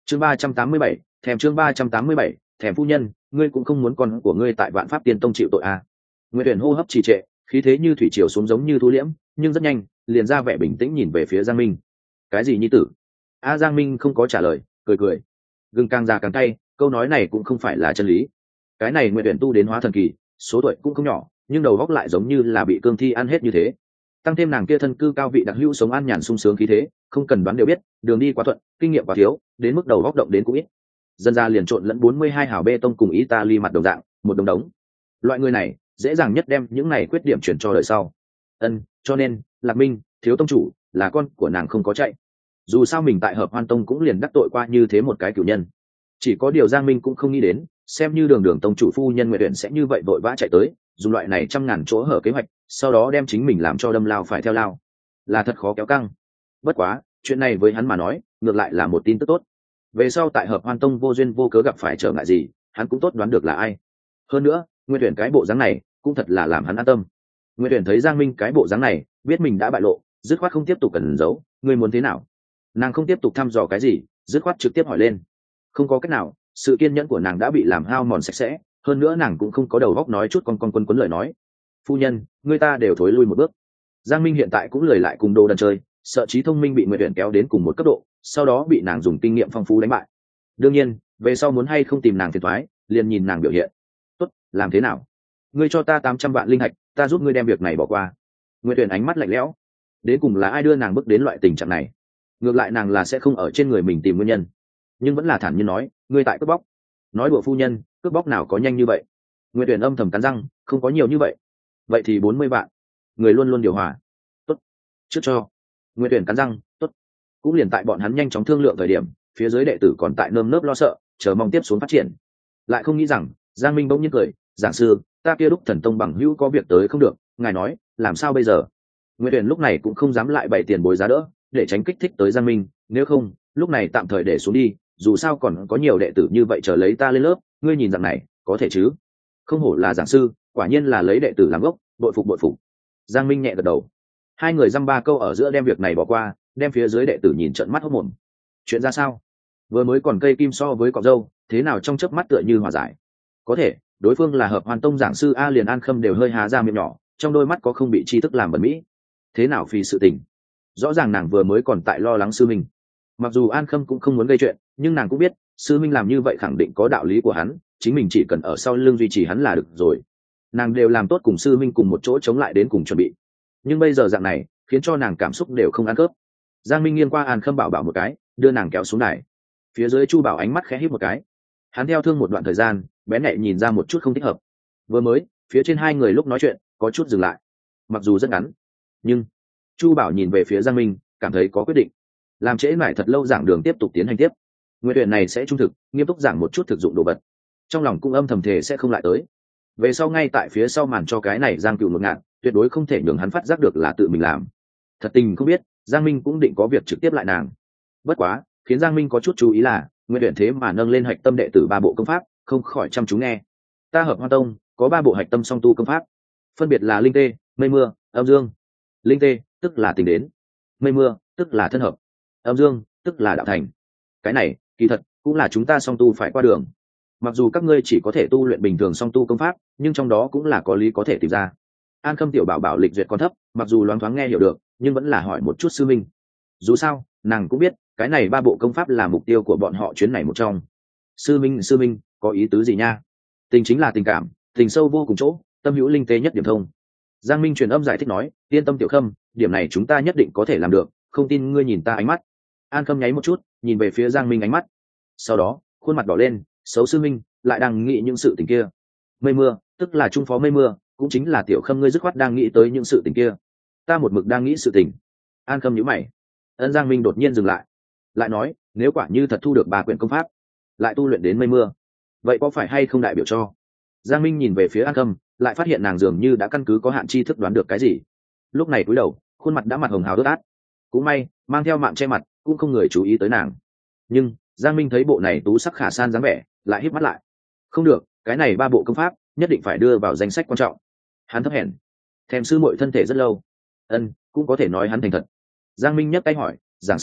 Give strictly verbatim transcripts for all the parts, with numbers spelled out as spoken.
chương ba trăm tám mươi bảy, thèm chương ba trăm tám mươi bảy, thèm phu nhân, ngươi cũng không muốn con của ngươi tại Vạn Pháp Tiên Tông chịu tội à? Nguyệt Uyển hô hấp trì trệ, khí thế như thủy triều xuống giống như thu liễm, nhưng rất nhanh liền ra vẻ bình tĩnh nhìn về phía Giang Minh. Cái gì nhi tử? A Giang Minh không có trả lời, cười cười. Gừng càng già càng cay, câu nói này cũng không phải là chân lý. Cái này Nguyệt Uyển tu đến hóa thần kỳ, số tuổi cũng không nhỏ, nhưng đầu óc lại giống như là bị cương thi ăn hết như thế. Tăng thêm nàng kia thân cư cao vị đặc hữu sống an nhàn sung sướng khí thế, không cần đoán đều biết, đường đi quá thuận, kinh nghiệm quá thiếu, đến mức đầu óc động đến cũng ít. Dân ra liền trộn lẫn bốn mươi hai hào bê tông cùng Italy mặt đồng dạng, một đồng đống. Loại người này, dễ dàng nhất đem những này khuyết điểm chuyển cho đời sau. Ân, cho nên, Lạc Minh, thiếu tông chủ, là con của nàng không có chạy. Dù sao mình tại Hợp Hoan Tông cũng liền đắc tội qua như thế một cái cửu nhân. Chỉ có điều Giang Minh cũng không nghĩ đến, xem như đường đường tông chủ phu nhân Nguyệt Uyển sẽ như vậy vội vã chạy tới, dùng loại này trăm ngàn chỗ hở kế hoạch, sau đó đem chính mình làm cho đâm lao phải theo lao, là thật khó kéo căng. Bất quá, chuyện này với hắn mà nói, ngược lại là một tin tức tốt. Về sau tại Hợp Hoan Tông vô duyên vô cớ gặp phải trở ngại gì, hắn cũng tốt đoán được là ai. Hơn nữa, Nguyệt Uyển cái bộ dáng này, cũng thật là làm hắn an tâm. Nguyệt Uyển thấy Giang Minh cái bộ dáng này, biết mình đã bại lộ, dứt khoát không tiếp tục cần giấu, ngươi muốn thế nào? Nàng không tiếp tục thăm dò cái gì, dứt khoát trực tiếp hỏi lên. Không có cách nào, sự kiên nhẫn của nàng đã bị làm hao mòn sạch sẽ, hơn nữa nàng cũng không có đầu óc nói chút con con quấn quấn lời nói. Phu nhân, người ta đều thối lui một bước. Giang Minh hiện tại cũng lười lại cùng đồ đần chơi, sợ trí thông minh bị Nguyệt Uyển kéo đến cùng một cấp độ, sau đó bị nàng dùng kinh nghiệm phong phú đánh bại. Đương nhiên, về sau muốn hay không tìm nàng phiền toái, liền nhìn nàng biểu hiện. Tốt, làm thế nào? Ngươi cho ta tám trăm vạn linh hạch, ta giúp ngươi đem việc này bỏ qua. Nguyệt Uyển ánh mắt lạnh lẽo. Đến cùng là ai đưa nàng bước đến loại tình trạng này? Ngược lại nàng là sẽ không ở trên người mình tìm nguyên nhân, nhưng vẫn là thản nhiên nói, ngươi tại cướp bóc. Nói đùa phu nhân, cướp bóc nào có nhanh như vậy? Nguyệt Uyển âm thầm cắn răng, không có nhiều như vậy. Vậy thì bốn mươi vạn. Người luôn luôn điều hòa. Tốt, trước cho. Nguyệt Uyển cắn răng, tốt. Cũng liền tại bọn hắn nhanh chóng thương lượng thời điểm, phía dưới đệ tử còn tại nơm nớp lo sợ, chờ mong tiếp xuống phát triển. Lại không nghĩ rằng, Giang Minh bỗng nhiên cười, giảng sư, ta kia đúc thần tông bằng hữu có việc tới không được, ngài nói, làm sao bây giờ? Nguyệt Uyển lúc này cũng không dám lại bày tiền bối giá đỡ, để tránh kích thích tới Giang Minh, nếu không, lúc này tạm thời để xuống đi, dù sao còn có nhiều đệ tử như vậy chờ lấy ta lên lớp, ngươi nhìn rằng này, có thể chứ? Không hổ là giảng sư, quả nhiên là lấy đệ tử làm gốc, bội phục bội phục. Giang Minh nhẹ gật đầu. Hai người dăm ba câu ở giữa đem việc này bỏ qua, đem phía dưới đệ tử nhìn trợn mắt hốt mồm. Chuyện ra sao? Vừa mới còn cây kim so với cọc dâu, thế nào trong chớp mắt tựa như hòa giải? Có thể, đối phương là Hợp Hoan Tông giảng sư A liền An Khâm đều hơi há ra miệng nhỏ, trong đôi mắt có không bị tri thức làm bẩn mỹ. Thế nào phi sự tình? Rõ ràng nàng vừa mới còn tại lo lắng sư minh. Mặc dù An Khâm cũng không muốn gây chuyện, nhưng nàng cũng biết sư minh làm như vậy khẳng định có đạo lý của hắn, chính mình chỉ cần ở sau lưng duy trì hắn là được rồi. Nàng đều làm tốt cùng sư minh cùng một chỗ chống lại đến cùng chuẩn bị, nhưng bây giờ dạng này khiến cho nàng cảm xúc đều không ăn khớp. Giang Minh nghiêng qua An Khâm bảo bảo một cái, đưa nàng kéo xuống đài. Phía dưới Chu Bảo ánh mắt khẽ híp một cái, hắn theo thương một đoạn thời gian, bé nhẹ nhìn ra một chút không thích hợp. Vừa mới phía trên hai người lúc nói chuyện có chút dừng lại, mặc dù rất ngắn, nhưng Chu Bảo nhìn về phía Giang Minh, cảm thấy có quyết định. Làm trễ mãi thật lâu giảng đường tiếp tục tiến hành tiếp. Nguyệt Uyển này sẽ trung thực, nghiêm túc giảng một chút thực dụng đồ vật. Trong lòng cũng âm thầm thề sẽ không lại tới. Về sau ngay tại phía sau màn cho cái này Giang Cựu một ngạn, tuyệt đối không thể nhường hắn phát giác được là tự mình làm. Thật tình không biết, Giang Minh cũng định có việc trực tiếp lại nàng. Bất quá, khiến Giang Minh có chút chú ý là, Nguyệt Uyển thế mà nâng lên hạch tâm đệ tử ba bộ công pháp, không khỏi chăm chú nghe. Ta Hợp Hoan Tông có ba bộ hạch tâm song tu công pháp, phân biệt là Linh Tê, Mây Mưa, Âm Dương. Linh Tê tức là tình đến, Mây Mưa tức là thân hợp, Âm Dương tức là đạo thành. Cái này kỳ thật cũng là chúng ta song tu phải qua đường. Mặc dù các ngươi chỉ có thể tu luyện bình thường song tu công pháp, nhưng trong đó cũng là có lý có thể tìm ra. An Khâm tiểu bảo bảo lịch duyệt còn thấp, mặc dù loáng thoáng nghe hiểu được, nhưng vẫn là hỏi một chút sư minh. Dù sao, nàng cũng biết, cái này ba bộ công pháp là mục tiêu của bọn họ chuyến này một trong. Sư minh, sư minh, có ý tứ gì nha? Tình chính là tình cảm, tình sâu vô cùng chỗ, tâm hữu linh tê nhất điểm thông. Giang Minh truyền âm giải thích nói, yên tâm tiểu Khâm, điểm này chúng ta nhất định có thể làm được, không tin ngươi nhìn ta ánh mắt. An Khâm nháy một chút, nhìn về phía Giang Minh ánh mắt. Sau đó, khuôn mặt đỏ lên, xấu sư minh, lại đang nghĩ những sự tình kia. Mây Mưa, tức là trung phó Mây Mưa, cũng chính là tiểu Khâm ngươi dứt khoát đang nghĩ tới những sự tình kia. Ta một mực đang nghĩ sự tình. An Khâm nhíu mày. Ân Giang Minh đột nhiên dừng lại, lại nói, nếu quả như thật thu được ba quyển công pháp, lại tu luyện đến Mây Mưa, vậy có phải hay không đại biểu cho? Giang Minh nhìn về phía An Khâm, lại phát hiện nàng dường như đã căn cứ có hạn tri thức đoán được cái gì. Lúc này cúi đầu, khuôn mặt đã mặt hồng hào ướt át. Cũng may, mang theo mạng che mặt, cũng không người chú ý tới nàng. Nhưng Giang Minh thấy bộ này tú sắc khả san dáng vẻ, lại híp mắt lại. Không được, cái này ba bộ công pháp nhất định phải đưa vào danh sách quan trọng. Hắn thấp hèn, thèm sư muội thân thể rất lâu. Ân, cũng có thể nói hắn thành thật. Giang Minh nhấc tay hỏi, giảng sư,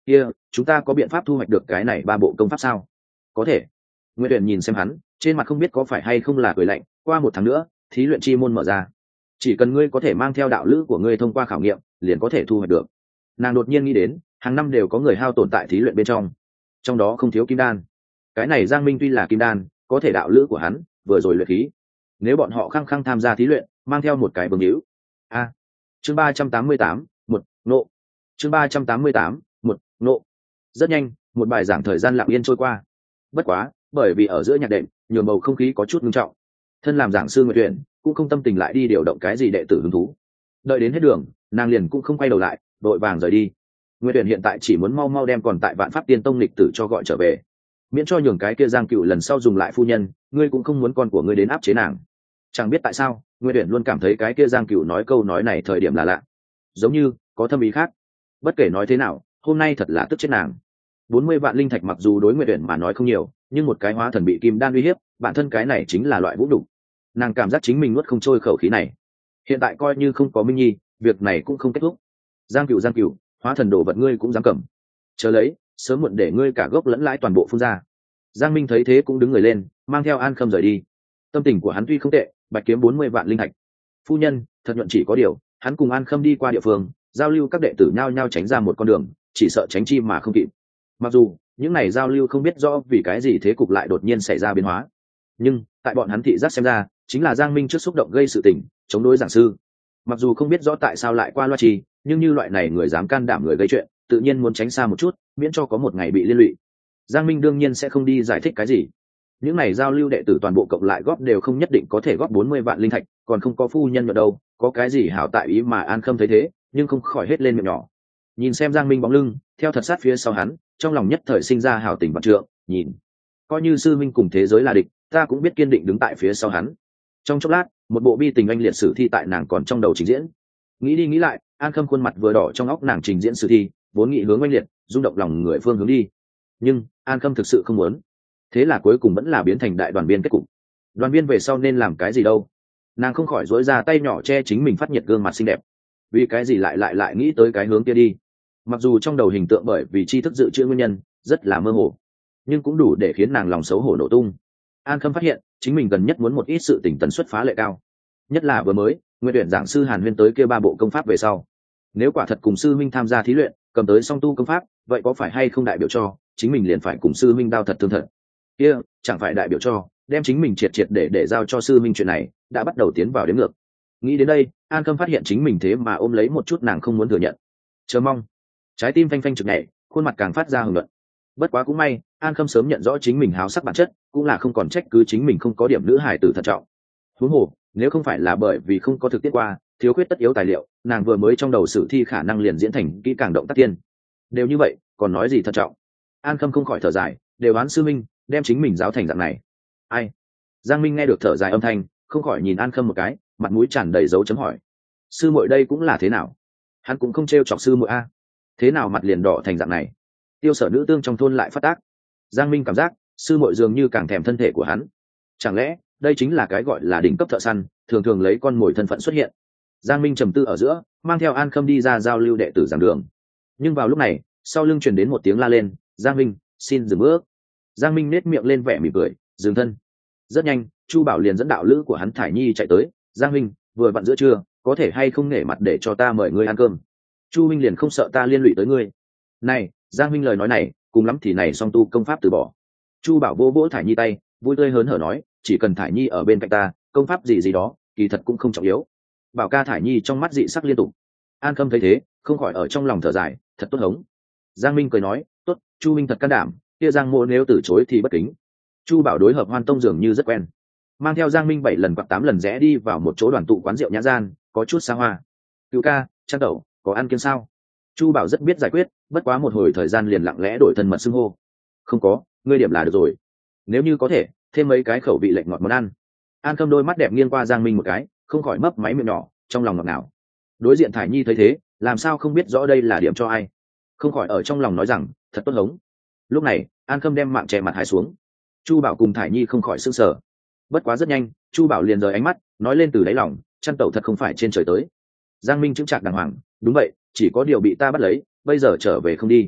kia chúng ta có biện pháp thu hoạch được cái này ba bộ công pháp sao? Có thể. Nguyệt Uyển nhìn xem hắn, trên mặt không biết có phải hay không là cười lạnh. Qua một tháng nữa thí luyện chi môn mở ra, chỉ cần ngươi có thể mang theo đạo lữ của ngươi thông qua khảo nghiệm liền có thể thu hoạch được. Nàng đột nhiên nghĩ đến hàng năm đều có người hao tổn tại thí luyện bên trong, trong đó không thiếu kim đan. Cái này Giang Minh tuy là kim đan, có thể đạo lữ của hắn vừa rồi luyện khí, nếu bọn họ khăng khăng tham gia thí luyện mang theo một cái bừng hữu a à, chương ba trăm tám mươi tám một nộ chương ba trăm tám mươi tám một nộ Rất nhanh một bài giảng thời gian lặng yên trôi qua. Bất quá bởi vì ở giữa nhạc đệm nhường bầu không khí có chút nghiêm trọng, thân làm giảng sư Nguyệt Uyển cũng không tâm tình lại đi điều động cái gì đệ tử hứng thú. Đợi đến hết đường nàng liền cũng không quay đầu lại, đội vàng rời đi. Nguyệt Uyển hiện tại chỉ muốn mau mau đem còn tại Vạn Pháp Tiên Tông lịch tử cho gọi trở về, miễn cho nhường cái kia Giang Cựu lần sau dùng lại phu nhân, ngươi cũng không muốn con của ngươi đến áp chế nàng. Chẳng biết tại sao Nguyệt Uyển luôn cảm thấy cái kia Giang Cựu nói câu nói này thời điểm là lạ, giống như có thâm ý khác. Bất kể nói thế nào hôm nay thật là tức chết nàng. Bốn mươi vạn linh thạch mặc dù đối Nguyệt Uyển mà nói không nhiều, nhưng một cái hóa thần bị kim đan uy hiếp, bản thân cái này chính là loại vũ đủ. Nàng cảm giác chính mình nuốt không trôi khẩu khí này. Hiện tại coi như không có Minh Nhi, việc này cũng không kết thúc. Giang Cựu, Giang Cựu, hóa thần đồ vật ngươi cũng dám cầm, chờ lấy, sớm muộn để ngươi cả gốc lẫn lãi toàn bộ phun ra. Giang Minh thấy thế cũng đứng người lên, mang theo An Khâm rời đi. Tâm tình của hắn tuy không tệ, bạch kiếm bốn mươi vạn linh thạch. Phu nhân, thật nhuận chỉ có điều, hắn cùng An Khâm đi qua địa phương, giao lưu các đệ tử nhao nhao tránh ra một con đường, chỉ sợ tránh chi mà không kịp. Mặc dù những này giao lưu không biết rõ vì cái gì thế cục lại đột nhiên xảy ra biến hóa, nhưng tại bọn hắn thị giác xem ra, chính là Giang Minh trước xúc động gây sự tình, chống đối giảng sư. Mặc dù không biết rõ tại sao lại qua loa trì, nhưng như loại này người dám can đảm người gây chuyện, tự nhiên muốn tránh xa một chút, miễn cho có một ngày bị liên lụy. Giang Minh đương nhiên sẽ không đi giải thích cái gì. Những này giao lưu đệ tử toàn bộ cộng lại góp đều không nhất định có thể góp bốn mươi vạn linh thạch, còn không có phu nhân ở đâu, có cái gì hảo tại ý mà An Khâm thấy thế, nhưng không khỏi hết lên miệng nhỏ. Nhìn xem Giang Minh bóng lưng, theo thật sát phía sau hắn, trong lòng nhất thời sinh ra hảo tình vạn trượng, nhìn, coi như sư minh cùng thế giới là địch, ta cũng biết kiên định đứng tại phía sau hắn. Trong chốc lát, một bộ bi tình anh liệt sử thi tại nàng còn trong đầu trình diễn. Nghĩ đi nghĩ lại, An Khâm khuôn mặt vừa đỏ trong óc nàng trình diễn sử thi, vốn nghĩ hướng anh liệt, rung động lòng người phương hướng đi. Nhưng An Khâm thực sự không muốn, thế là cuối cùng vẫn là biến thành đại đoàn viên kết cục. Đoàn viên về sau nên làm cái gì đâu? Nàng không khỏi dối ra tay nhỏ che chính mình phát nhiệt gương mặt xinh đẹp. Vì cái gì lại lại lại nghĩ tới cái hướng kia đi? Mặc dù trong đầu hình tượng bởi vì tri thức dự trữ nguyên nhân rất là mơ hồ, nhưng cũng đủ để khiến nàng lòng xấu hổ nổ tung. An Khâm phát hiện chính mình gần nhất muốn một ít sự tình tần suất phá lệ cao, nhất là vừa mới Nguyệt Uyển giảng sư Hàn Huyên tới kia ba bộ công pháp về sau, nếu quả thật cùng sư minh tham gia thí luyện cầm tới song tu công pháp, vậy có phải hay không đại biểu cho chính mình liền phải cùng sư minh đao thật thương thật? Kia chẳng phải đại biểu cho đem chính mình triệt triệt để để giao cho sư minh chuyện này đã bắt đầu tiến vào đến ngược. Nghĩ đến đây, An Khâm phát hiện chính mình thế mà ôm lấy một chút nàng không muốn thừa nhận, chờ mong, trái tim phanh phanh trực nhảy, khuôn mặt càng phát ra hưởng luận. Bất quá cũng may, An Khâm sớm nhận rõ chính mình háo sắc bản chất, cũng là không còn trách cứ chính mình không có điểm nữ hài tử thận trọng. Huống hồ, nếu không phải là bởi vì không có thực tiễn qua, thiếu khuyết tất yếu tài liệu, nàng vừa mới trong đầu sử thi khả năng liền diễn thành kỹ càng động tác tiên. Đều như vậy, còn nói gì thận trọng? An Khâm không khỏi thở dài, đều đoán sư minh đem chính mình giáo thành dạng này. Ai? Giang Minh nghe được thở dài âm thanh, không khỏi nhìn An Khâm một cái, mặt mũi tràn đầy dấu chấm hỏi. Sư muội đây cũng là thế nào? Hắn cũng không trêu chọc sư muội a, thế nào mặt liền đỏ thành dạng này? Tiêu Sở nữ tương trong thôn lại phát tác. Giang Minh cảm giác sư muội dường như càng thèm thân thể của hắn. Chẳng lẽ đây chính là cái gọi là đỉnh cấp thợ săn, thường thường lấy con mồi thân phận xuất hiện? Giang Minh trầm tư ở giữa, mang theo An Khâm đi ra giao lưu đệ tử giảng đường. Nhưng vào lúc này, sau lưng truyền đến một tiếng la lên, "Giang Minh, xin dừng bước." Giang Minh nét miệng lên vẻ mỉm cười, dừng thân. Rất nhanh, Chu Bảo liền dẫn đạo lữ của hắn Thải Nhi chạy tới, "Giang Minh, vừa vặn giữa trưa, có thể hay không nể mặt để cho ta mời ngươi ăn cơm? Chu Minh liền không sợ ta liên lụy tới ngươi." Này, Giang Minh lời nói này, cùng lắm thì này song tu công pháp từ bỏ. Chu Bảo vô vỗ Thải Nhi tay, vui tươi hớn hở nói, "Chỉ cần Thải Nhi ở bên cạnh ta, công pháp gì gì đó, kỳ thật cũng không trọng yếu." Bảo ca Thải Nhi trong mắt dị sắc liên tục. An Khâm thấy thế, không khỏi ở trong lòng thở dài, thật tốt hống. Giang Minh cười nói, "Tốt, Chu Minh thật can đảm, kia Giang Mộ nếu từ chối thì bất kính." Chu Bảo đối hợp Hoan Tông dường như rất quen, mang theo Giang Minh bảy lần hoặc tám lần rẽ đi vào một chỗ đoàn tụ quán rượu nhã gian, có chút xa hoa. "Cửu ca, Trang Tẩu, có ăn kiêng sao?" Chu Bảo rất biết giải quyết, bất quá một hồi thời gian liền lặng lẽ đổi thân mật xưng hô. "Không có, ngươi điểm là được rồi. Nếu như có thể, thêm mấy cái khẩu vị lệnh ngọt món ăn." An Khâm đôi mắt đẹp nghiêng qua Giang Minh một cái, không khỏi mấp máy miệng nhỏ, trong lòng ngọt ngào. Đối diện Thải Nhi thấy thế, làm sao không biết rõ đây là điểm cho ai, không khỏi ở trong lòng nói rằng, thật tốt hống. Lúc này, An Khâm đem mạng che mặt hai xuống. Chu Bảo cùng Thải Nhi không khỏi sững sờ. Bất quá rất nhanh, Chu Bảo liền rời ánh mắt, nói lên từ đáy lòng, "Chăn tẩu thật không phải trên trời tới." Giang Minh chững chạc đàng hoàng, "Đúng vậy, chỉ có điều bị ta bắt lấy, bây giờ trở về không đi."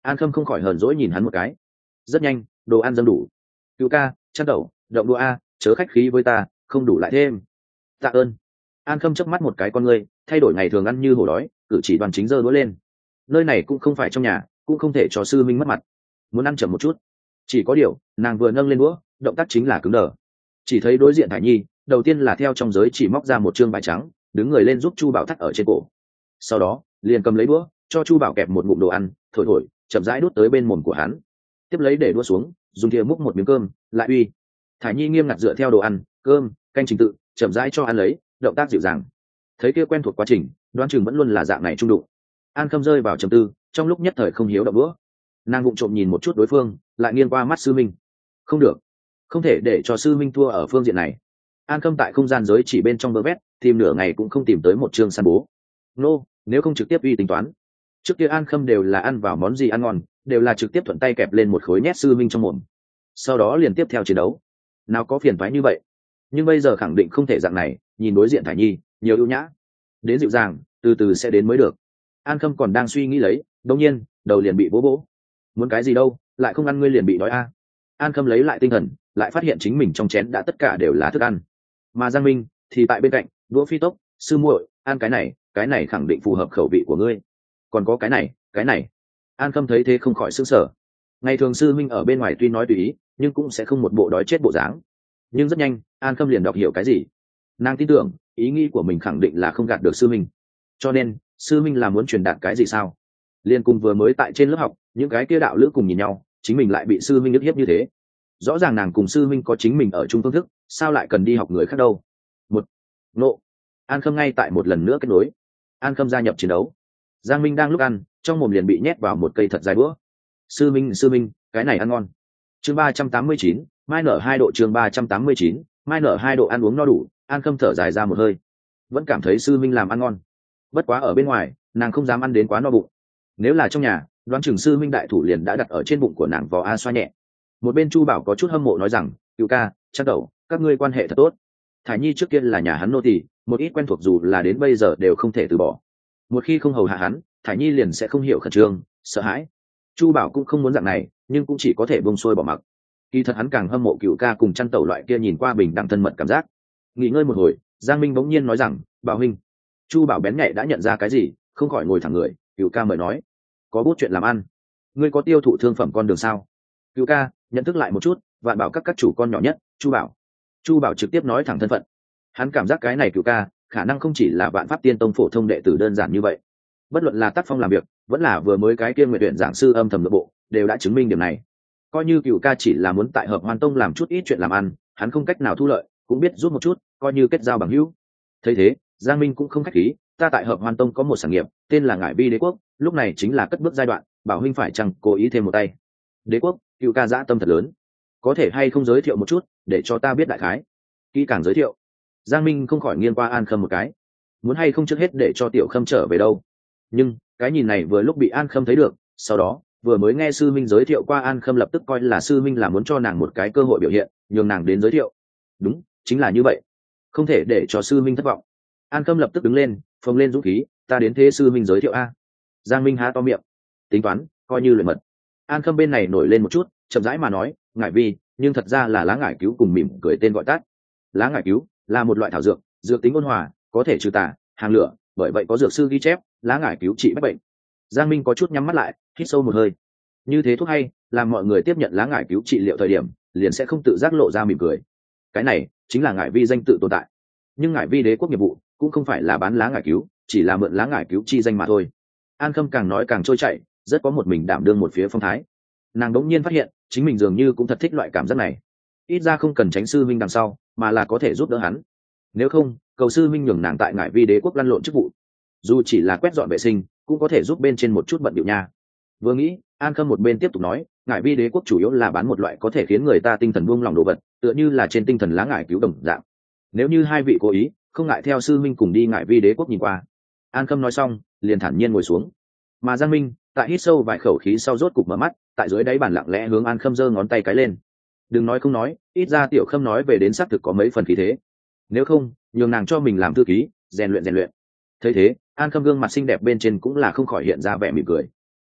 An Khâm không khỏi hờn dỗi nhìn hắn một cái. Rất nhanh, đồ ăn dâng đủ. Cựu ca, chăn tẩu, động đũa a, chớ khách khí với ta, không đủ lại thêm. Tạ ơn. An Khâm chớp mắt một cái con ngươi, thay đổi ngày thường ăn như hổ đói, cử chỉ đoàn chính giơ đũa lên. Nơi này cũng không phải trong nhà, cũng không thể cho sư minh mất mặt. Muốn ăn chậm một chút. Chỉ có điều, nàng vừa nâng lên đũa, động tác chính là cứng đờ. Chỉ thấy đối diện Thải Nhi, đầu tiên là theo trong giới chỉ móc ra một trương bài trắng, đứng người lên giúp Chu Bảo thắt ở trên cổ. Sau đó, liền cầm lấy đũa, cho Chu Bảo kẹp một ngụm đồ ăn, thổi thổi, chậm rãi đút tới bên mồm của hắn. Tiếp lấy để đũa xuống, dùng thìa múc một miếng cơm, lại uy. Thải Nhi nghiêm ngặt dựa theo đồ ăn, cơm, canh trình tự, chậm rãi cho ăn lấy, động tác dịu dàng. Thấy kia quen thuộc quá trình, đoán chừng vẫn luôn là dạng này trung đụng. An Khâm rơi vào trầm tư, trong lúc nhất thời không hiếu động đũa. Nàng vụng trộm nhìn một chút đối phương, lại nghiêng qua mắt sư minh. Không được, không thể để cho sư minh thua ở phương diện này. An Khâm tại không gian giới chỉ bên trong bơ vét, tìm nửa ngày cũng không tìm tới một chương san bố. Nô, nếu không trực tiếp uy tính toán. Trước kia An Khâm đều là ăn vào món gì ăn ngon, đều là trực tiếp thuận tay kẹp lên một khối nhét sư minh trong mồm. Sau đó liền tiếp theo chiến đấu. Nào có phiền toái như vậy. Nhưng bây giờ khẳng định không thể dạng này, nhìn đối diện Thải Nhi, nhiều ưu nhã. Đến dịu dàng, từ từ sẽ đến mới được. An Khâm còn đang suy nghĩ lấy, đột nhiên, đầu liền bị vỗ vỗ. Muốn cái gì đâu, lại không ăn ngươi liền bị đói a. À. An Khâm lấy lại tinh thần, lại phát hiện chính mình trong chén đã tất cả đều là thức ăn. Mà Giang Minh thì tại bên cạnh, đũa phi tốc, sư muội, ăn cái này, cái này khẳng định phù hợp khẩu vị của ngươi. Còn có cái này, cái này. An Khâm thấy thế không khỏi sửng sở. Ngày thường sư minh ở bên ngoài tuy nói tùy ý, nhưng cũng sẽ không một bộ đói chết bộ dáng. Nhưng rất nhanh, An Khâm liền đọc hiểu cái gì. Nàng tin tưởng, ý nghĩ của mình khẳng định là không gạt được sư minh. Cho nên, sư minh là muốn truyền đạt cái gì sao? Liên cùng vừa mới tại trên lớp học, những cái kia đạo lữ cùng nhìn nhau, chính mình lại bị sư minh ức hiếp như thế. Rõ ràng nàng cùng sư minh có chính mình ở chung phương thức, sao lại cần đi học người khác đâu? Một, nộ. An Khâm ngay tại một lần nữa kết nối. An Khâm gia nhập chiến đấu. Giang Minh đang lúc ăn, trong mồm liền bị nhét vào một cây thật dài bữa. Sư minh, sư minh, cái này ăn ngon. Chương ba trăm tám mươi chín, mai nở hai độ. Chương ba trăm tám mươi chín, mai nở hai độ. Ăn uống no đủ, An Khâm thở dài ra một hơi. Vẫn cảm thấy sư minh làm ăn ngon. Bất quá ở bên ngoài, nàng không dám ăn đến quá no bụng. Nếu là trong nhà, đoán chừng sư minh đại thủ liền đã đặt ở trên bụng của nàng vò a xoa nhẹ. Một bên Chu Bảo có chút hâm mộ nói rằng, Cửu ca, chắc đầu, các ngươi quan hệ thật tốt. Thải Nhi trước kia là nhà hắn nô tỳ, một ít quen thuộc dù là đến bây giờ đều không thể từ bỏ. Một khi không hầu hạ hắn, Thải Nhi liền sẽ không hiểu khẩn trương, sợ hãi. Chu Bảo cũng không muốn dạng này, nhưng cũng chỉ có thể buông xuôi bỏ mặc. Kỳ thật hắn càng hâm mộ Cửu ca cùng chăn tẩu loại kia nhìn qua bình đẳng thân mật cảm giác. Nghỉ ngơi một hồi, Giang Minh bỗng nhiên nói rằng, Bảo huynh. Chu Bảo bén nhạy đã nhận ra cái gì, không khỏi ngồi thẳng người. Cửu ca mời nói, có bút chuyện làm ăn. Ngươi có tiêu thụ thương phẩm con đường sao? Cửu ca nhận thức lại một chút, vạn bảo các các chủ con nhỏ nhất, Chu Bảo. Chu Bảo trực tiếp nói thẳng thân phận. Hắn cảm giác cái này Cửu ca khả năng không chỉ là vạn pháp tiên tông phổ thông đệ tử đơn giản như vậy. Bất luận là tác phong làm việc, vẫn là vừa mới cái kia nguyện tuyển giảng sư âm thầm nội bộ, đều đã chứng minh điểm này. Coi như Cửu ca chỉ là muốn tại Hợp Hoan Tông làm chút ít chuyện làm ăn, hắn không cách nào thu lợi, cũng biết rút một chút, coi như kết giao bằng hữu. Thấy thế, Giang Minh cũng không khách khí, ta tại Hợp Hoan Tông có một sản nghiệp, tên là Ngải Vi Đế Quốc, lúc này chính là cất bước giai đoạn, Bảo huynh phải chăng cố ý thêm một tay. Đế Quốc, Cửu ca dã tâm thật lớn, có thể hay không giới thiệu một chút, để cho ta biết đại khái. Kỹ càng giới thiệu. Giang Minh không khỏi nghiêng qua An Khâm một cái, muốn hay không trước hết để cho Tiểu Khâm trở về đâu. Nhưng cái nhìn này vừa lúc bị An Khâm thấy được, sau đó vừa mới nghe sư minh giới thiệu qua, An Khâm lập tức coi là sư minh là muốn cho nàng một cái cơ hội biểu hiện, nhường nàng đến giới thiệu. Đúng, chính là như vậy, không thể để cho sư minh thất vọng. An Khâm lập tức đứng lên, phồng lên dũng khí, ta đến thế sư minh giới thiệu a. Giang Minh há to miệng, tính toán, coi như luyện mật. An Khâm bên này nổi lên một chút, chậm rãi mà nói, Ngải Vi, nhưng thật ra là lá ngải cứu cùng mỉm cười tên gọi tắt. Lá ngải cứu là một loại thảo dược, dược tính ôn hòa, có thể trừ tà, hàng lửa, bởi vậy có dược sư ghi chép, lá ngải cứu trị bách bệnh. Giang Minh có chút nhắm mắt lại, hít sâu một hơi. Như thế thuốc hay, làm mọi người tiếp nhận lá ngải cứu trị liệu thời điểm, liền sẽ không tự giác lộ ra mỉm cười. Cái này chính là Ngải Vi danh tự tồn tại. Nhưng Ngải Vi Đế Quốc nghiệp vụ cũng không phải là bán lá ngải cứu, chỉ là mượn lá ngải cứu chi danh mà thôi. An Khâm càng nói càng trôi chảy, rất có một mình đảm đương một phía phong thái. Nàng đống nhiên phát hiện, chính mình dường như cũng thật thích loại cảm giác này. Ít ra không cần tránh sư minh đằng sau, mà là có thể giúp đỡ hắn. Nếu không, cầu sư minh nhường nàng tại Ngải Vi Đế Quốc lăn lộn chức vụ, dù chỉ là quét dọn vệ sinh, cũng có thể giúp bên trên một chút bận điệu nha. Vừa nghĩ, An Khâm một bên tiếp tục nói, Ngải Vi Đế Quốc chủ yếu là bán một loại có thể khiến người ta tinh thần buông lòng đồ vật, tựa như là trên tinh thần lá ngải cứu đồng dạng. Nếu như hai vị cố ý, không ngại theo sư minh cùng đi Ngải Vi Đế Quốc nhìn qua. An Khâm nói xong, liền thản nhiên ngồi xuống. Mà Giang Minh tại hít sâu vài khẩu khí sau rốt cục mở mắt, tại dưới đáy bàn lặng lẽ hướng An Khâm giơ ngón tay cái lên. Đừng nói không nói, ít ra Tiểu Khâm nói về đến xác thực có mấy phần khí thế. Nếu không, nhường nàng cho mình làm thư ký, rèn luyện rèn luyện. Thấy thế, An Khâm gương mặt xinh đẹp bên trên cũng là không khỏi hiện ra vẻ mỉm cười.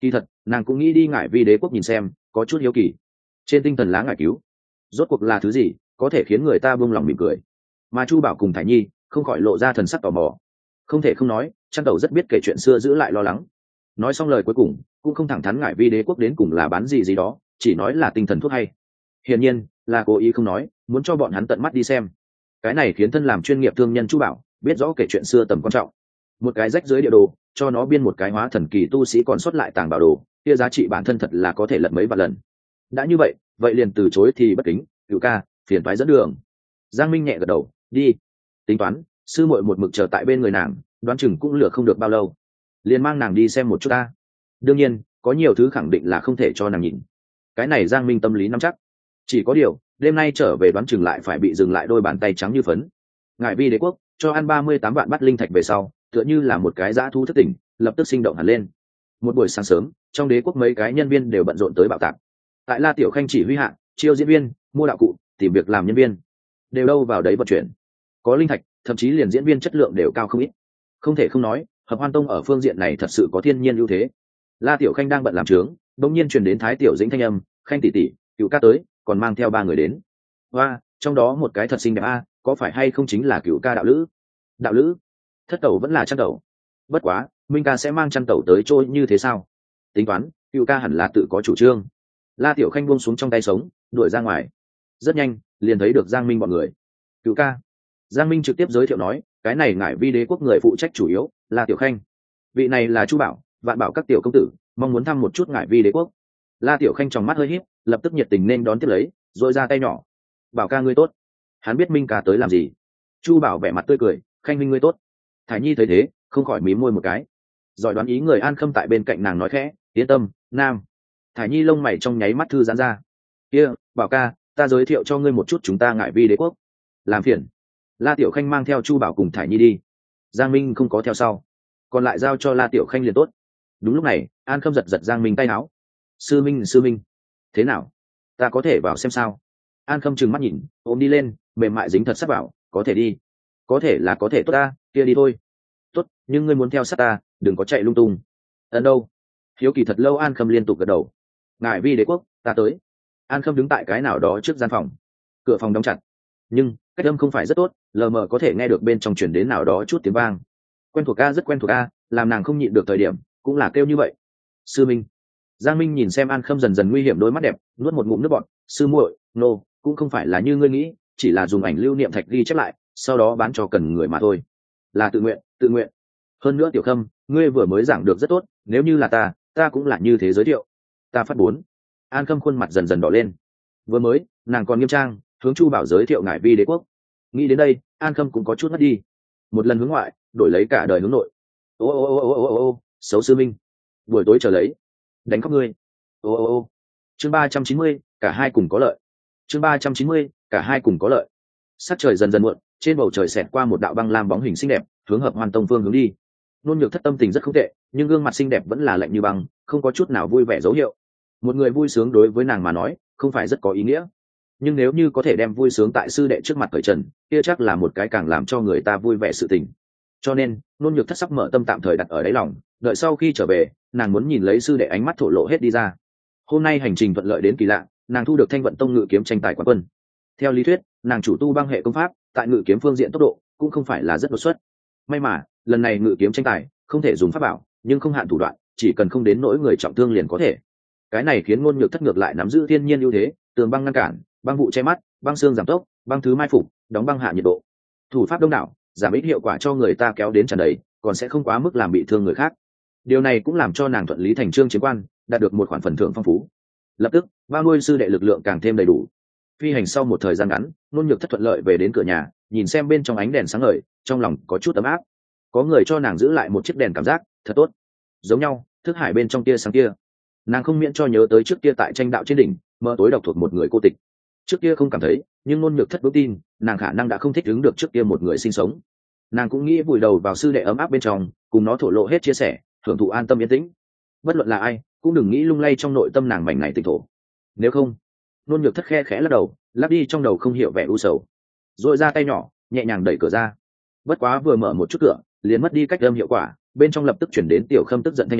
Kỳ thật nàng cũng nghĩ đi ngải vi đế quốc nhìn xem, có chút hiếu kỳ trên tinh thần lá ngải cứu rốt cuộc là thứ gì có thể khiến người ta buông lòng mỉm cười. Mà Chu Bảo cùng Thải Nhi không khỏi lộ ra thần sắc tò mò. Không thể không nói, Trăn Tẩu rất biết kể chuyện xưa, giữ lại lo lắng. Nói xong lời cuối cùng cũng không thẳng thắn ngải vi đế quốc đến cùng là bán gì gì đó, chỉ nói là tinh thần thuốc hay. Hiển nhiên là cố ý không nói, muốn cho bọn hắn tận mắt đi xem. Cái này khiến thân làm chuyên nghiệp thương nhân Chu Bảo biết rõ kể chuyện xưa tầm quan trọng. Một cái rách dưới địa đồ cho nó biên một cái hóa thần kỳ tu sĩ còn xuất lại tàng bảo đồ, kia giá trị bản thân thật là có thể lật mấy vạn lần. Đã như vậy vậy liền từ chối thì bất kính. Cửu ca, phiền toái dẫn đường. Giang Minh nhẹ gật đầu, đi. Tính toán sư muội một mực chờ tại bên người nàng, đoán chừng cũng lừa không được bao lâu, liền mang nàng đi xem một chút ta. Đương nhiên có nhiều thứ khẳng định là không thể cho nàng nhìn, cái này Giang Minh tâm lý nắm chắc. Chỉ có điều đêm nay trở về đoán chừng lại phải bị dừng lại đôi bàn tay trắng như phấn. Ngải vi đế quốc cho ăn ba mươi tám vạn bát linh thạch về sau, tựa như là một cái dã thú thất tỉnh, lập tức sinh động hẳn lên. Một buổi sáng sớm, trong đế quốc mấy cái nhân viên đều bận rộn tới bạo tạc. Tại La Tiểu Khanh chỉ huy hạ, chiêu diễn viên, mua đạo cụ, tìm việc làm nhân viên, đều đâu vào đấy vận chuyển. Có linh thạch, thậm chí liền diễn viên chất lượng đều cao không ít. Không thể không nói, Hợp Hoan Tông ở phương diện này thật sự có thiên nhiên ưu thế. La Tiểu Khanh đang bận làm trướng, đột nhiên truyền đến Thái Tiểu Dĩnh thanh âm, "Khanh tỷ tỷ, Cửu ca tới, còn mang theo ba người đến." Và trong đó một cái thật xinh đẹp a, có phải hay không chính là Cửu ca đạo lữ? Đạo lữ? Thất tẩu vẫn là Trăn Tẩu. Bất quá, Minh ca sẽ mang Trăn Tẩu tới trôi như thế sao? Tính toán, Cửu ca hẳn là tự có chủ trương. La Tiểu Khanh buông xuống trong tay sống, đuổi ra ngoài. Rất nhanh liền thấy được Giang Minh bọn người. Cửu ca. Giang Minh trực tiếp giới thiệu nói, cái này ngải vi đế quốc người phụ trách chủ yếu là Tiểu Khanh, vị này là Chu Bảo, Vạn Bảo các tiểu công tử, mong muốn thăm một chút ngải vi đế quốc. La Tiểu Khanh trong mắt hơi híp, lập tức nhiệt tình nên đón tiếp lấy, rồi ra tay nhỏ. Bảo ca ngươi tốt. Hắn biết Minh ca tới làm gì. Chu Bảo vẻ mặt tươi cười, Khanh minh ngươi tốt. Thải Nhi thấy thế không khỏi mím môi một cái, giỏi đoán ý người An Khâm tại bên cạnh nàng nói khẽ, yên tâm nam. Thải Nhi lông mày trong nháy mắt thư giãn ra. Kia, Bảo ca, ta giới thiệu cho ngươi một chút chúng ta ngải vi đế quốc. Làm phiền. La Tiểu Khanh mang theo Chu Bảo cùng Thải Nhi đi. Giang Minh không có theo sau, còn lại giao cho La Tiểu Khanh liền tốt. Đúng lúc này, An Khâm giật giật Giang Minh tay áo. Sư Minh, sư Minh, thế nào? Ta có thể vào xem sao? An Khâm trừng mắt nhìn, ôm đi lên, mềm mại dính thật sắp bảo, có thể đi. Có thể là có thể tốt ta, kia đi thôi. Tốt, nhưng ngươi muốn theo sát ta, đừng có chạy lung tung. Ấn đâu? Hiếu kỳ thật lâu. An Khâm liên tục gật đầu. Ngải vi đế quốc, ta tới. An Khâm đứng tại cái nào đó trước gian phòng, cửa phòng đóng chặt, nhưng cách âm không phải rất tốt, lờ mờ có thể nghe được bên trong chuyển đến nào đó chút tiếng vang. Quen thuộc a, rất quen thuộc a, làm nàng không nhịn được thời điểm cũng là kêu như vậy. Sư Minh. Giang Minh nhìn xem An Khâm dần dần nguy hiểm đôi mắt đẹp, nuốt một ngụm nước bọt. Sư muội, nô, no, cũng không phải là như ngươi nghĩ, chỉ là dùng ảnh lưu niệm thạch ghi chép lại, sau đó bán cho cần người mà thôi. Là tự nguyện, tự nguyện. Hơn nữa Tiểu Khâm, ngươi vừa mới giảng được rất tốt, nếu như là ta, ta cũng là như thế giới thiệu. Ta phát bốn. An Khâm khuôn mặt dần dần đỏ lên. Vừa mới, nàng còn nghiêm trang hướng Chu Bảo giới thiệu ngải vi đế quốc. Nghĩ đến đây, An Khâm cũng có chút mất đi. Một lần hướng ngoại, đổi lấy cả đời hướng nội. Ô ô ô ô ô ô ô, xấu sư Minh. Buổi tối chờ lấy, đánh khóc ngươi. Ô ô ô. Chương ba trăm chín mươi, cả hai cùng có lợi. Chương ba trăm chín mươi, cả hai cùng có lợi. Sắc trời dần dần muộn, trên bầu trời xẹt qua một đạo băng lam bóng hình xinh đẹp, hướng Hợp Hoan Tông phương hướng đi. Nôn Nhược Thất tâm tình rất không tệ, nhưng gương mặt xinh đẹp vẫn là lạnh như băng, không có chút nào vui vẻ dấu hiệu. Một người vui sướng đối với nàng mà nói, không phải rất có ý nghĩa. Nhưng nếu như có thể đem vui sướng tại sư đệ trước mặt cởi trần, kia chắc là một cái càng làm cho người ta vui vẻ sự tình. Cho nên, Nôn Nhược Thất sắp mở tâm tạm thời đặt ở đáy lòng, đợi sau khi trở về, nàng muốn nhìn lấy sư đệ ánh mắt thổ lộ hết đi ra. Hôm nay hành trình thuận lợi đến kỳ lạ, nàng thu được Thanh Vận Tông ngự kiếm tranh tài quán quân. Theo lý thuyết, nàng chủ tu băng hệ công pháp, tại ngự kiếm phương diện tốc độ cũng không phải là rất đột xuất. May mà, lần này ngự kiếm tranh tài không thể dùng pháp bảo, nhưng không hạn thủ đoạn, chỉ cần không đến nỗi người trọng thương liền có thể. Cái này khiến Nôn Nhược Thất ngược lại nắm giữ thiên nhiên ưu thế, tường băng ngăn cản, băng vụ che mắt, băng xương giảm tốc, băng thứ mai phục, đóng băng hạ nhiệt độ. Thủ pháp đông đảo, giảm ít hiệu quả cho người ta kéo đến tràn đầy, còn sẽ không quá mức làm bị thương người khác. Điều này cũng làm cho nàng thuận lý thành trương chiến quan, đạt được một khoản phần thưởng phong phú. Lập tức, bao nuôi sư đệ lực lượng càng thêm đầy đủ. Phi hành sau một thời gian ngắn, Nôn Nhược Thất thuận lợi về đến cửa nhà, nhìn xem bên trong ánh đèn sáng ngời, trong lòng có chút ấm áp. Có người cho nàng giữ lại một chiếc đèn cảm giác thật tốt. Giống nhau, thức hải bên trong tia sáng kia, nàng không miễn cho nhớ tới trước kia tại tranh đạo trên đỉnh, mơ tối độc thuộc một người cô tịch. Trước kia không cảm thấy, nhưng Nôn Nhược Thất vững tin, nàng khả năng đã không thích ứng được trước kia một người sinh sống. Nàng cũng nghĩ vùi đầu vào sư đệ ấm áp bên trong, cùng nó thổ lộ hết chia sẻ, hưởng thụ an tâm yên tĩnh. Bất luận là ai, cũng đừng nghĩ lung lay trong nội tâm nàng mảnh này tịch thổ. Nếu không, Nôn Nhược Thất khe khẽ lắc đầu, lắc đi trong đầu không hiểu vẻ u sầu, rồi ra tay nhỏ, nhẹ nhàng đẩy cửa ra. Bất quá vừa mở một chút cửa, liền mất đi cách âm hiệu quả, bên trong lập tức chuyển đến Tiểu Khâm tức giận thanh âm,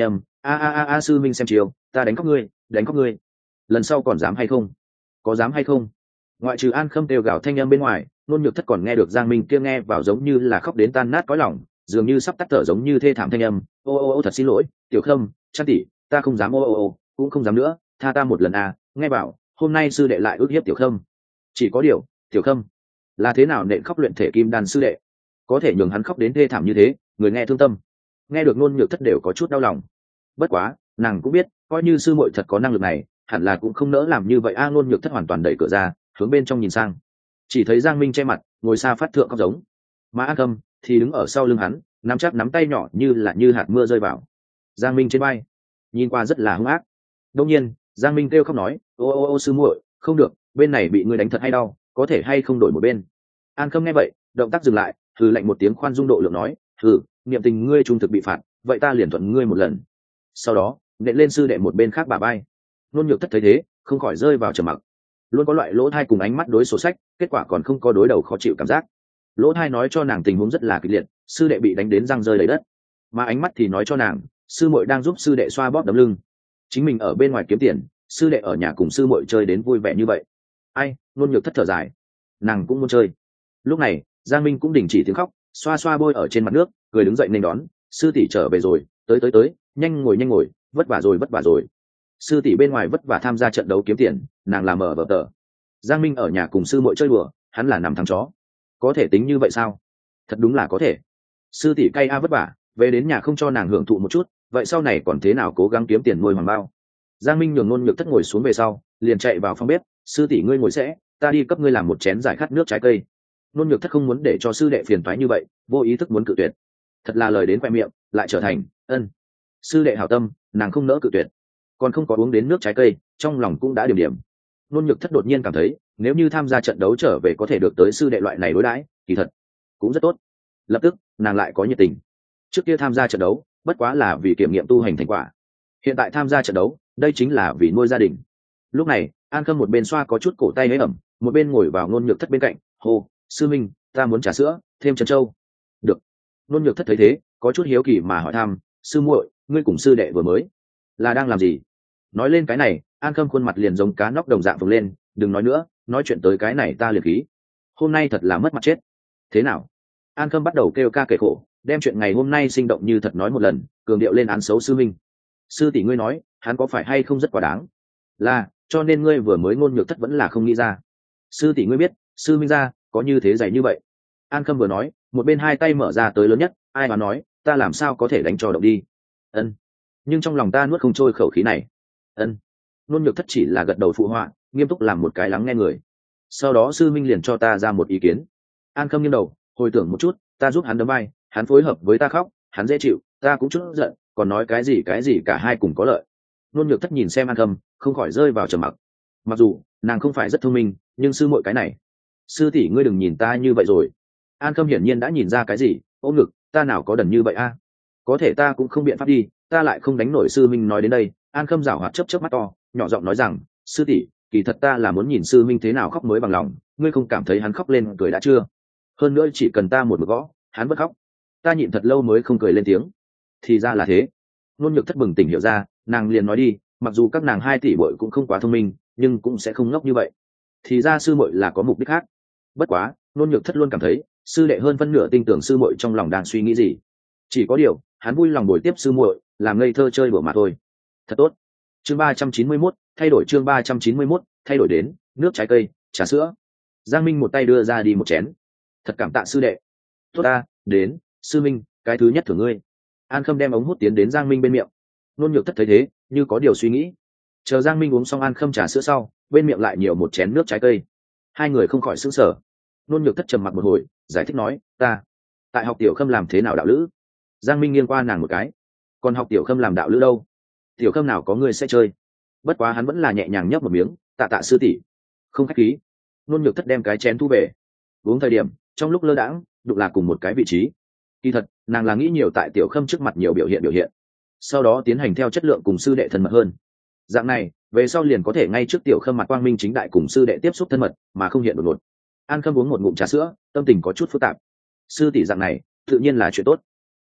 a a a a sư minh xem chiều, ta đánh cóc ngươi đánh cóc ngươi lần sau còn dám hay không, có dám hay không. Ngoại trừ An Khâm kêu gào thanh âm bên ngoài, Nôn Nhược Thất còn nghe được Giang Minh kia nghe vào giống như là khóc đến tan nát cõi lòng, dường như sắp tắt thở giống như thê thảm thanh âm. Ô ô ô thật xin lỗi Tiểu Khâm, Trăn tỷ, ta không dám, ô ô ô cũng không dám nữa, tha ta một lần à. Nghe bảo hôm nay sư đệ lại ức hiếp Tiểu Khâm. Chỉ có điều Tiểu Khâm là thế nào nện khóc luyện thể kim đan sư đệ, có thể nhường hắn khóc đến thê thảm như thế, người nghe thương tâm. Nghe được Nôn Nhược Thất đều có chút đau lòng. Bất quá nàng cũng biết coi như sư muội thật có năng lực này, hẳn là cũng không nỡ làm như vậy a. Nôn Nhược Thất hoàn toàn đẩy cửa ra, hướng bên trong nhìn sang, chỉ thấy Giang Minh che mặt ngồi xa phát thượng khóc giống, mà An Khâm thì đứng ở sau lưng hắn, nắm chắc nắm tay nhỏ như là như hạt mưa rơi vào Giang Minh trên vai, nhìn qua rất là hung ác. Đông nhiên Giang Minh kêu khóc nói, ô ô ô sư muội, không được, bên này bị ngươi đánh thật hay đau, có thể hay không đổi một bên. An Khâm nghe vậy động tác dừng lại, thử lạnh một tiếng khoan dung độ lượng nói, thử niệm tình ngươi trung thực bị phạt, vậy ta liền thuận ngươi một lần. Sau đó nện lên sư đệ một bên khác bà bay. Nôn Nhược Thất thấy thế không khỏi rơi vào trầm mặc, luôn có loại lỗ thai cùng ánh mắt đối sổ sách, kết quả còn không có đối đầu khó chịu cảm giác. Lỗ thai nói cho nàng tình huống rất là kịch liệt, sư đệ bị đánh đến răng rơi đầy đất, mà ánh mắt thì nói cho nàng sư muội đang giúp sư đệ xoa bóp đấm lưng, chính mình ở bên ngoài kiếm tiền, sư đệ ở nhà cùng sư muội chơi đến vui vẻ như vậy. Ai, Nôn Nhược Thất thở dài, nàng cũng muốn chơi. Lúc này Giang Minh cũng đình chỉ tiếng khóc, xoa xoa bôi ở trên mặt nước, cười đứng dậy nên đón, sư tỷ trở về rồi, tới tới tới, nhanh ngồi nhanh ngồi, vất vả rồi vất vả rồi. Sư tỷ bên ngoài vất vả tham gia trận đấu kiếm tiền, nàng làm mở vở tờ. Giang Minh ở nhà cùng sư muội chơi đùa, hắn là nằm thắng chó, có thể tính như vậy sao? Thật đúng là có thể. Sư tỷ cay a vất vả, về đến nhà không cho nàng hưởng thụ một chút, vậy sau này còn thế nào cố gắng kiếm tiền nuôi hoàng bao. Giang Minh nhường Nôn Nhược Thất ngồi xuống về sau, liền chạy vào phòng bếp, sư tỷ ngươi ngồi sẽ, ta đi cấp ngươi làm một chén giải khát nước trái cây. Nôn Nhược Thất không muốn để cho sư đệ phiền toái như vậy, vô ý thức muốn cự tuyệt. Thật là lời đến khoe miệng lại trở thành ân. Sư đệ hảo tâm, nàng không nỡ cự tuyệt, còn không có uống đến nước trái cây, trong lòng cũng đã điểm điểm. Nôn Nhược Thất đột nhiên cảm thấy nếu như tham gia trận đấu trở về có thể được tới sư đệ loại này đối đãi, kỳ thật cũng rất tốt. Lập tức nàng lại có nhiệt tình. Trước kia tham gia trận đấu bất quá là vì kiểm nghiệm tu hành thành quả, hiện tại tham gia trận đấu đây chính là vì nuôi gia đình. Lúc này An Khâm một bên xoa có chút cổ tay hơi ẩm, một bên ngồi vào Nôn Nhược Thất bên cạnh, hô, sư minh, ta muốn trà sữa thêm trân châu. Được. Nôn Nhược Thất thấy thế có chút hiếu kỳ mà hỏi thăm, sư muội, ngươi cùng sư đệ vừa mới là đang làm gì? Nói lên cái này An Khâm khuôn mặt liền giống cá nóc đồng dạng phồng lên, đừng nói nữa, nói chuyện tới cái này ta liền khí, hôm nay thật là mất mặt chết. Thế nào? An Khâm bắt đầu kêu ca kể khổ, đem chuyện ngày hôm nay sinh động như thật nói một lần, cường điệu lên án xấu sư minh. Sư tỷ ngươi nói hắn có phải hay không rất quá đáng, là cho nên ngươi vừa mới Nôn Nhược Thất vẫn là không nghĩ ra. Sư tỷ ngươi biết sư minh ra có như thế dày như vậy. An Khâm vừa nói một bên hai tay mở ra tới lớn nhất, ai mà nói ta làm sao có thể đánh trò động đi. Ân, nhưng trong lòng ta nuốt không trôi khẩu khí này. Ân. Nôn Nhược Thất chỉ là gật đầu phụ họa, nghiêm túc làm một cái lắng nghe người. Sau đó sư minh liền cho ta ra một ý kiến. An Khâm nghiêng đầu hồi tưởng một chút, ta giúp hắn đấm vai, hắn phối hợp với ta khóc, hắn dễ chịu, ta cũng chút giận, còn nói cái gì cái gì cả hai cùng có lợi. Nôn Nhược Thất nhìn xem An Khâm không khỏi rơi vào trầm mặc. Mặc dù nàng không phải rất thông minh, nhưng sư muội cái này, sư tỷ ngươi đừng nhìn ta như vậy rồi. An Khâm hiển nhiên đã nhìn ra cái gì, ôm ngực, ta nào có đần như vậy a. Có thể ta cũng không biện pháp đi, ta lại không đánh nổi sư minh. Nói đến đây An Khâm giảo hoạt chớp chớp mắt to, nhỏ giọng nói rằng, sư tỷ, kỳ thật ta là muốn nhìn sư minh thế nào khóc mới bằng lòng, ngươi không cảm thấy hắn khóc lên cười đã chưa? Hơn nữa chỉ cần ta một mực gõ hắn vẫn khóc, ta nhịn thật lâu mới không cười lên tiếng. Thì ra là thế. Nôn Nhược Thất bừng tỉnh hiểu ra, nàng liền nói đi, mặc dù các nàng hai tỷ bội cũng không quá thông minh, nhưng cũng sẽ không ngốc như vậy. Thì ra sư muội là có mục đích khác. Bất quá Nôn Nhược Thất luôn cảm thấy sư đệ hơn phân nửa tin tưởng sư muội trong lòng đang suy nghĩ gì. Chỉ có điều hắn vui lòng bồi tiếp sư muội, làm ngây thơ chơi bừa mà thôi. Thật tốt. Chương ba trăm chín mươi mốt, thay đổi chương ba trăm chín mươi mốt, thay đổi đến nước trái cây, trà sữa. Giang Minh một tay đưa ra đi một chén. Thật cảm tạ sư đệ. Tốt ta, đến, sư minh, cái thứ nhất thưởng ngươi. An Khâm đem ống hút tiến đến Giang Minh bên miệng. Nôn Nhược Thất thấy thế như có điều suy nghĩ. Chờ Giang Minh uống xong An Khâm trà sữa sau, bên miệng lại nhiều một chén nước trái cây. Hai người không khỏi sững sờ. Nôn Nhược Thất trầm mặc một hồi, giải thích nói, ta tại học Tiểu Khâm làm thế nào đạo lữ. Giang Minh nghiêng qua nàng một cái, còn học Tiểu Khâm làm đạo lữ đâu? Tiểu Khâm nào có ngươi sẽ chơi. Bất quá hắn vẫn là nhẹ nhàng nhấp một miếng, tạ tạ sư tỷ, không khách khí. Nôn Nhược Thất đem cái chén thu về. Uống thời điểm trong lúc lơ đãng đụng là cùng một cái vị trí. Kỳ thật nàng là nghĩ nhiều tại Tiểu Khâm trước mặt nhiều biểu hiện biểu hiện, sau đó tiến hành theo chất lượng cùng sư đệ thân mật hơn. Dạng này về sau liền có thể ngay trước Tiểu Khâm mặt quang minh chính đại cùng sư đệ tiếp xúc thân mật mà không hiện đột ngột. An Khâm uống một ngụm trà sữa, tâm tình có chút phức tạp. Sư tỷ dạng này tự nhiên là chuyện tốt.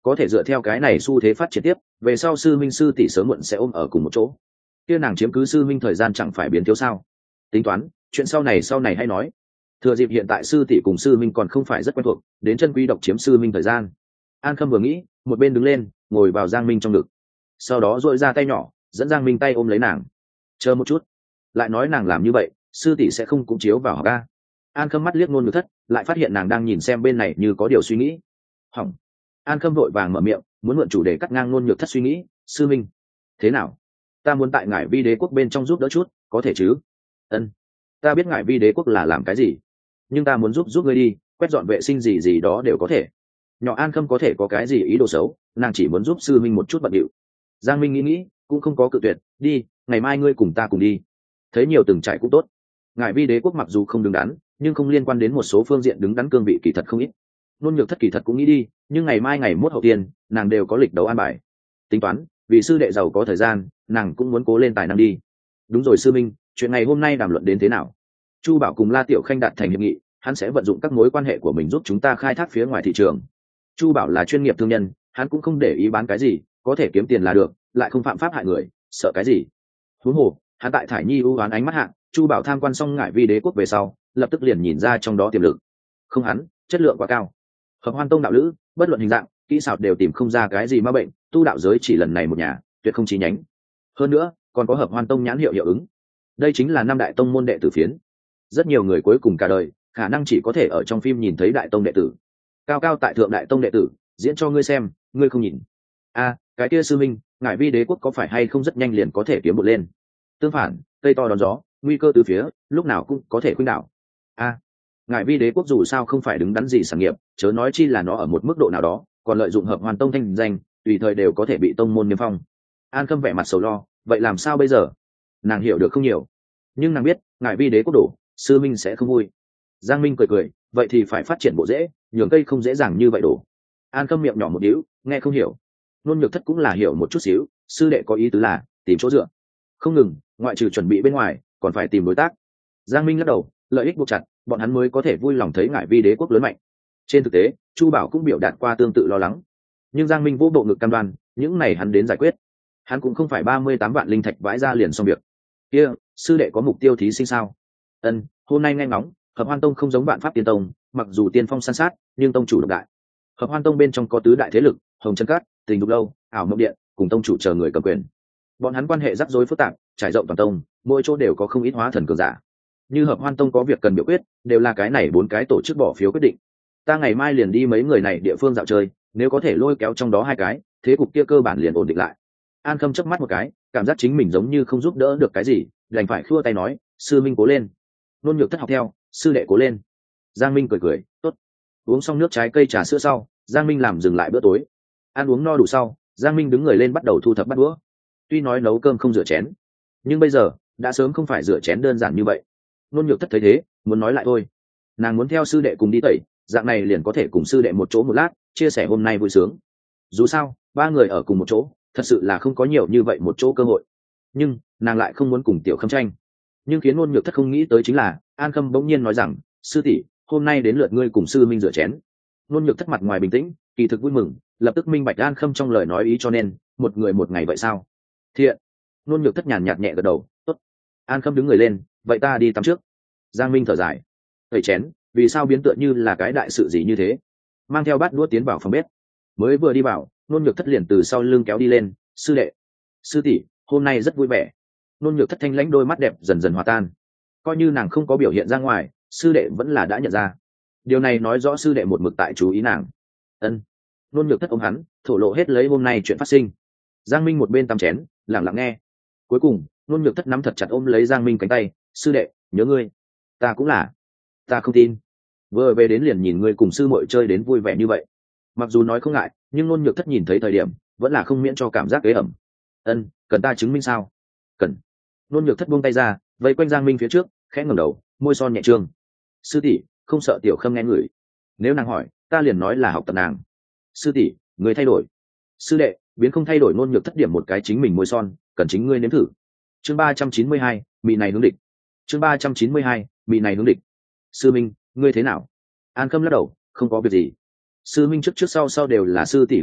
có thể dựa theo cái này xu thế phát triển tiếp, về sau sư minh sư tỷ sớm muộn sẽ ôm ở cùng một chỗ, kia nàng chiếm cứ sư minh thời gian chẳng phải biến thiếu sao? Tính toán chuyện sau này sau này hay nói. Thừa dịp hiện tại sư tỷ cùng sư minh còn không phải rất quen thuộc, đến chân quý độc chiếm sư minh thời gian. An Khâm vừa nghĩ, một bên đứng lên ngồi vào Giang Minh trong ngực, sau đó duỗi ra tay nhỏ dẫn Giang Minh tay ôm lấy nàng. Chờ một chút, lại nói nàng làm như vậy sư tỷ sẽ không cũng chiếu vào học ca. An Khâm mắt liếc Nôn Nhược Thất, lại phát hiện nàng đang nhìn xem bên này như có điều suy nghĩ. Hỏng. An Khâm vội vàng mở miệng muốn mượn chủ đề cắt ngang Nôn Nhược Thất suy nghĩ. Sư minh, thế nào? Ta muốn tại Ngải Vi Đế quốc bên trong giúp đỡ chút, có thể chứ? Ân, ta biết Ngải Vi Đế quốc là làm cái gì, nhưng ta muốn giúp giúp ngươi đi quét dọn vệ sinh gì gì đó đều có thể. Nhỏ An Khâm có thể có cái gì ý đồ xấu, nàng chỉ muốn giúp sư minh một chút bận điệu. Giang Minh nghĩ nghĩ cũng không có cự tuyệt. Đi, ngày mai ngươi cùng ta cùng đi, thấy nhiều từng trải cũng tốt. Ngải Vi Đế quốc mặc dù không đứng đắn, nhưng không liên quan đến một số phương diện đứng đắn cương vị kỳ thật không ít. Nôn Nhược Thất kỳ thật cũng nghĩ đi, nhưng ngày mai ngày mốt hậu tiên nàng đều có lịch đấu an bài. Tính toán vì sư đệ giàu có thời gian, nàng cũng muốn cố lên tài năng đi. Đúng rồi sư minh, chuyện này hôm nay đàm luận đến thế nào? Chu Bảo cùng La Tiểu Khanh đạt thành hiệp nghị, hắn sẽ vận dụng các mối quan hệ của mình giúp chúng ta khai thác phía ngoài thị trường. Chu Bảo là chuyên nghiệp thương nhân, hắn cũng không để ý bán cái gì, có thể kiếm tiền là được, lại không phạm pháp hại người, sợ cái gì? Huống hồ, hắn tại Thải Nhi ưu ái ánh mắt hạng, Chu Bảo tham quan xong Ngải Vi Đế quốc về sau, lập tức liền nhìn ra trong đó tiềm lực. Không hắn, chất lượng quá cao. Hợp Hoan Tông đạo lữ, bất luận hình dạng, kỹ xảo đều tìm không ra cái gì ma bệnh, tu đạo giới chỉ lần này một nhà, tuyệt không chi nhánh. Hơn nữa, còn có Hợp Hoan Tông nhãn hiệu hiệu ứng. Đây chính là năm đại tông môn đệ tử phiến. Rất nhiều người cuối cùng cả đời, khả năng chỉ có thể ở trong phim nhìn thấy đại tông đệ tử. Cao cao tại thượng đại tông đệ tử, diễn cho ngươi xem, ngươi không nhìn. A, cái kia sư minh, Ngải Vi Đế quốc có phải hay không rất nhanh liền có thể kiếm một lên? Tương phản, cây to đón gió, nguy cơ từ phía, lúc nào cũng có thể khuynh đảo. A, Ngải Vi Đế quốc dù sao không phải đứng đắn gì sản nghiệp, chớ nói chi là nó ở một mức độ nào đó, còn lợi dụng Hợp Hoàn Tông thanh danh, tùy thời đều có thể bị tông môn niêm phong. An Khâm vẻ mặt sầu lo, vậy làm sao bây giờ? Nàng hiểu được không nhiều, nhưng nàng biết Ngải Vi Đế quốc đổ, sư minh sẽ không vui. Giang Minh cười cười, vậy thì phải phát triển bộ rễ, nhường cây không dễ dàng như vậy đổ. An Khâm miệng nhỏ một điếu, nghe không hiểu. Nôn Nhược Thất cũng là hiểu một chút xíu, sư đệ có ý tứ là tìm chỗ dựa. Không ngừng, ngoại trừ chuẩn bị bên ngoài, còn phải tìm đối tác. Giang Minh lắc đầu, lợi ích buộc chặt, bọn hắn mới có thể vui lòng thấy Ngải Vi Đế quốc lớn mạnh. Trên thực tế, Chu Bảo cũng biểu đạt qua tương tự lo lắng, nhưng Giang Minh vỗ bộ ngực cam đoan, những này hắn đến giải quyết. Hắn cũng không phải ba mươi tám vạn linh thạch vãi ra liền xong việc. Kia, sư đệ có mục tiêu thí sinh sao? Ân, hôm nay nghe ngóng, Hợp Hoan Tông không giống Vạn Pháp Tiên Tông, mặc dù tiên phong san sát, nhưng tông chủ độc đại. Hợp Hoan Tông bên trong có tứ đại thế lực, Hồng Chân Cát, Tình Đục Lâu, Ảo Mộng Điện, cùng tông chủ chờ người cầm quyền. Bọn hắn quan hệ rắc rối phức tạp, trải rộng toàn tông, mỗi chỗ đều có không ít hóa thần cường giả. Như Hợp Hoan Tông có việc cần biểu quyết, đều là cái này bốn cái tổ chức bỏ phiếu quyết định. Ta ngày mai liền đi mấy người này địa phương dạo chơi, nếu có thể lôi kéo trong đó hai cái, thế cục kia cơ bản liền ổn định lại. An Khâm chớp mắt một cái, cảm giác chính mình giống như không giúp đỡ được cái gì, đành phải khua tay nói, sư minh cố lên. Nôn Nhược Thất học theo, sư đệ cố lên. Giang Minh cười cười, tốt. Uống xong nước trái cây trà sữa sau, Giang Minh làm dừng lại bữa tối. Ăn uống no đủ sau, Giang Minh đứng người lên bắt đầu thu thập bát đũa. Tuy nói nấu cơm không rửa chén, nhưng bây giờ đã sớm không phải rửa chén đơn giản như vậy. Nôn Nhược Thất thấy thế, muốn nói lại thôi. Nàng muốn theo sư đệ cùng đi tẩy, dạng này liền có thể cùng sư đệ một chỗ một lát, chia sẻ hôm nay vui sướng. Dù sao, ba người ở cùng một chỗ, thật sự là không có nhiều như vậy một chỗ cơ hội. Nhưng nàng lại không muốn cùng Tiểu Khâm tranh. Nhưng khiến Nôn Nhược Thất không nghĩ tới chính là, An Khâm bỗng nhiên nói rằng, sư tỷ, hôm nay đến lượt ngươi cùng sư minh rửa chén. Nôn Nhược Thất mặt ngoài bình tĩnh, kỳ thực vui mừng, lập tức minh bạch An Khâm trong lời nói ý, cho nên một người một ngày vậy sao? Thiện. Nôn Nhược Thất nhàn nhạt nhẹ gật đầu, tốt. An Khâm đứng người lên, vậy ta đi tắm trước. Giang Minh thở dài, tẩy chén, vì sao biến tựa như là cái đại sự gì như thế? Mang theo bát đũa tiến vào phòng bếp. Mới vừa đi vào, Nôn Nhược Thất liền từ sau lưng kéo đi lên, sư đệ, sư tỷ, hôm nay rất vui vẻ. Nôn Nhược Thất thanh lãnh đôi mắt đẹp dần dần hòa tan, coi như nàng không có biểu hiện ra ngoài, sư đệ vẫn là đã nhận ra. Điều này nói rõ sư đệ một mực tại chú ý nàng. Ân. Nôn Nhược Thất ôm hắn, thổ lộ hết lấy hôm nay chuyện phát sinh. Giang Minh một bên tắm chén, lặng lặng nghe. Cuối cùng, Nôn Nhược Thất nắm thật chặt ôm lấy Giang Minh cánh tay, sư đệ, nhớ ngươi. Ta cũng là. Ta không tin. Vừa về đến liền nhìn ngươi cùng sư muội chơi đến vui vẻ như vậy. Mặc dù nói không ngại, nhưng Nôn Nhược Thất nhìn thấy thời điểm, vẫn là không miễn cho cảm giác ế ẩm. Ân, cần ta chứng minh sao? Cần. Nôn Nhược Thất buông tay ra, vây quanh Giang Minh phía trước, khẽ ngẩng đầu, môi son nhẹ trương. Sư tỷ, không sợ Tiểu Khâm nghe ngửi. Nếu nàng hỏi, ta liền nói là học tập nàng. Sư tỷ, người thay đổi. Sư đệ, biến không thay đổi. Nôn Nhược Thất điểm một cái chính mình môi son, cần chính ngươi nếm thử. Chương ba trăm chín mươi hai, mị này hướng địch. Chương ba trăm chín mươi hai, mị này hướng địch. Sư Minh, ngươi thế nào? An Khâm lắc đầu, không có việc gì. Sư Minh trước trước sau sau đều là sư tỷ hương vị,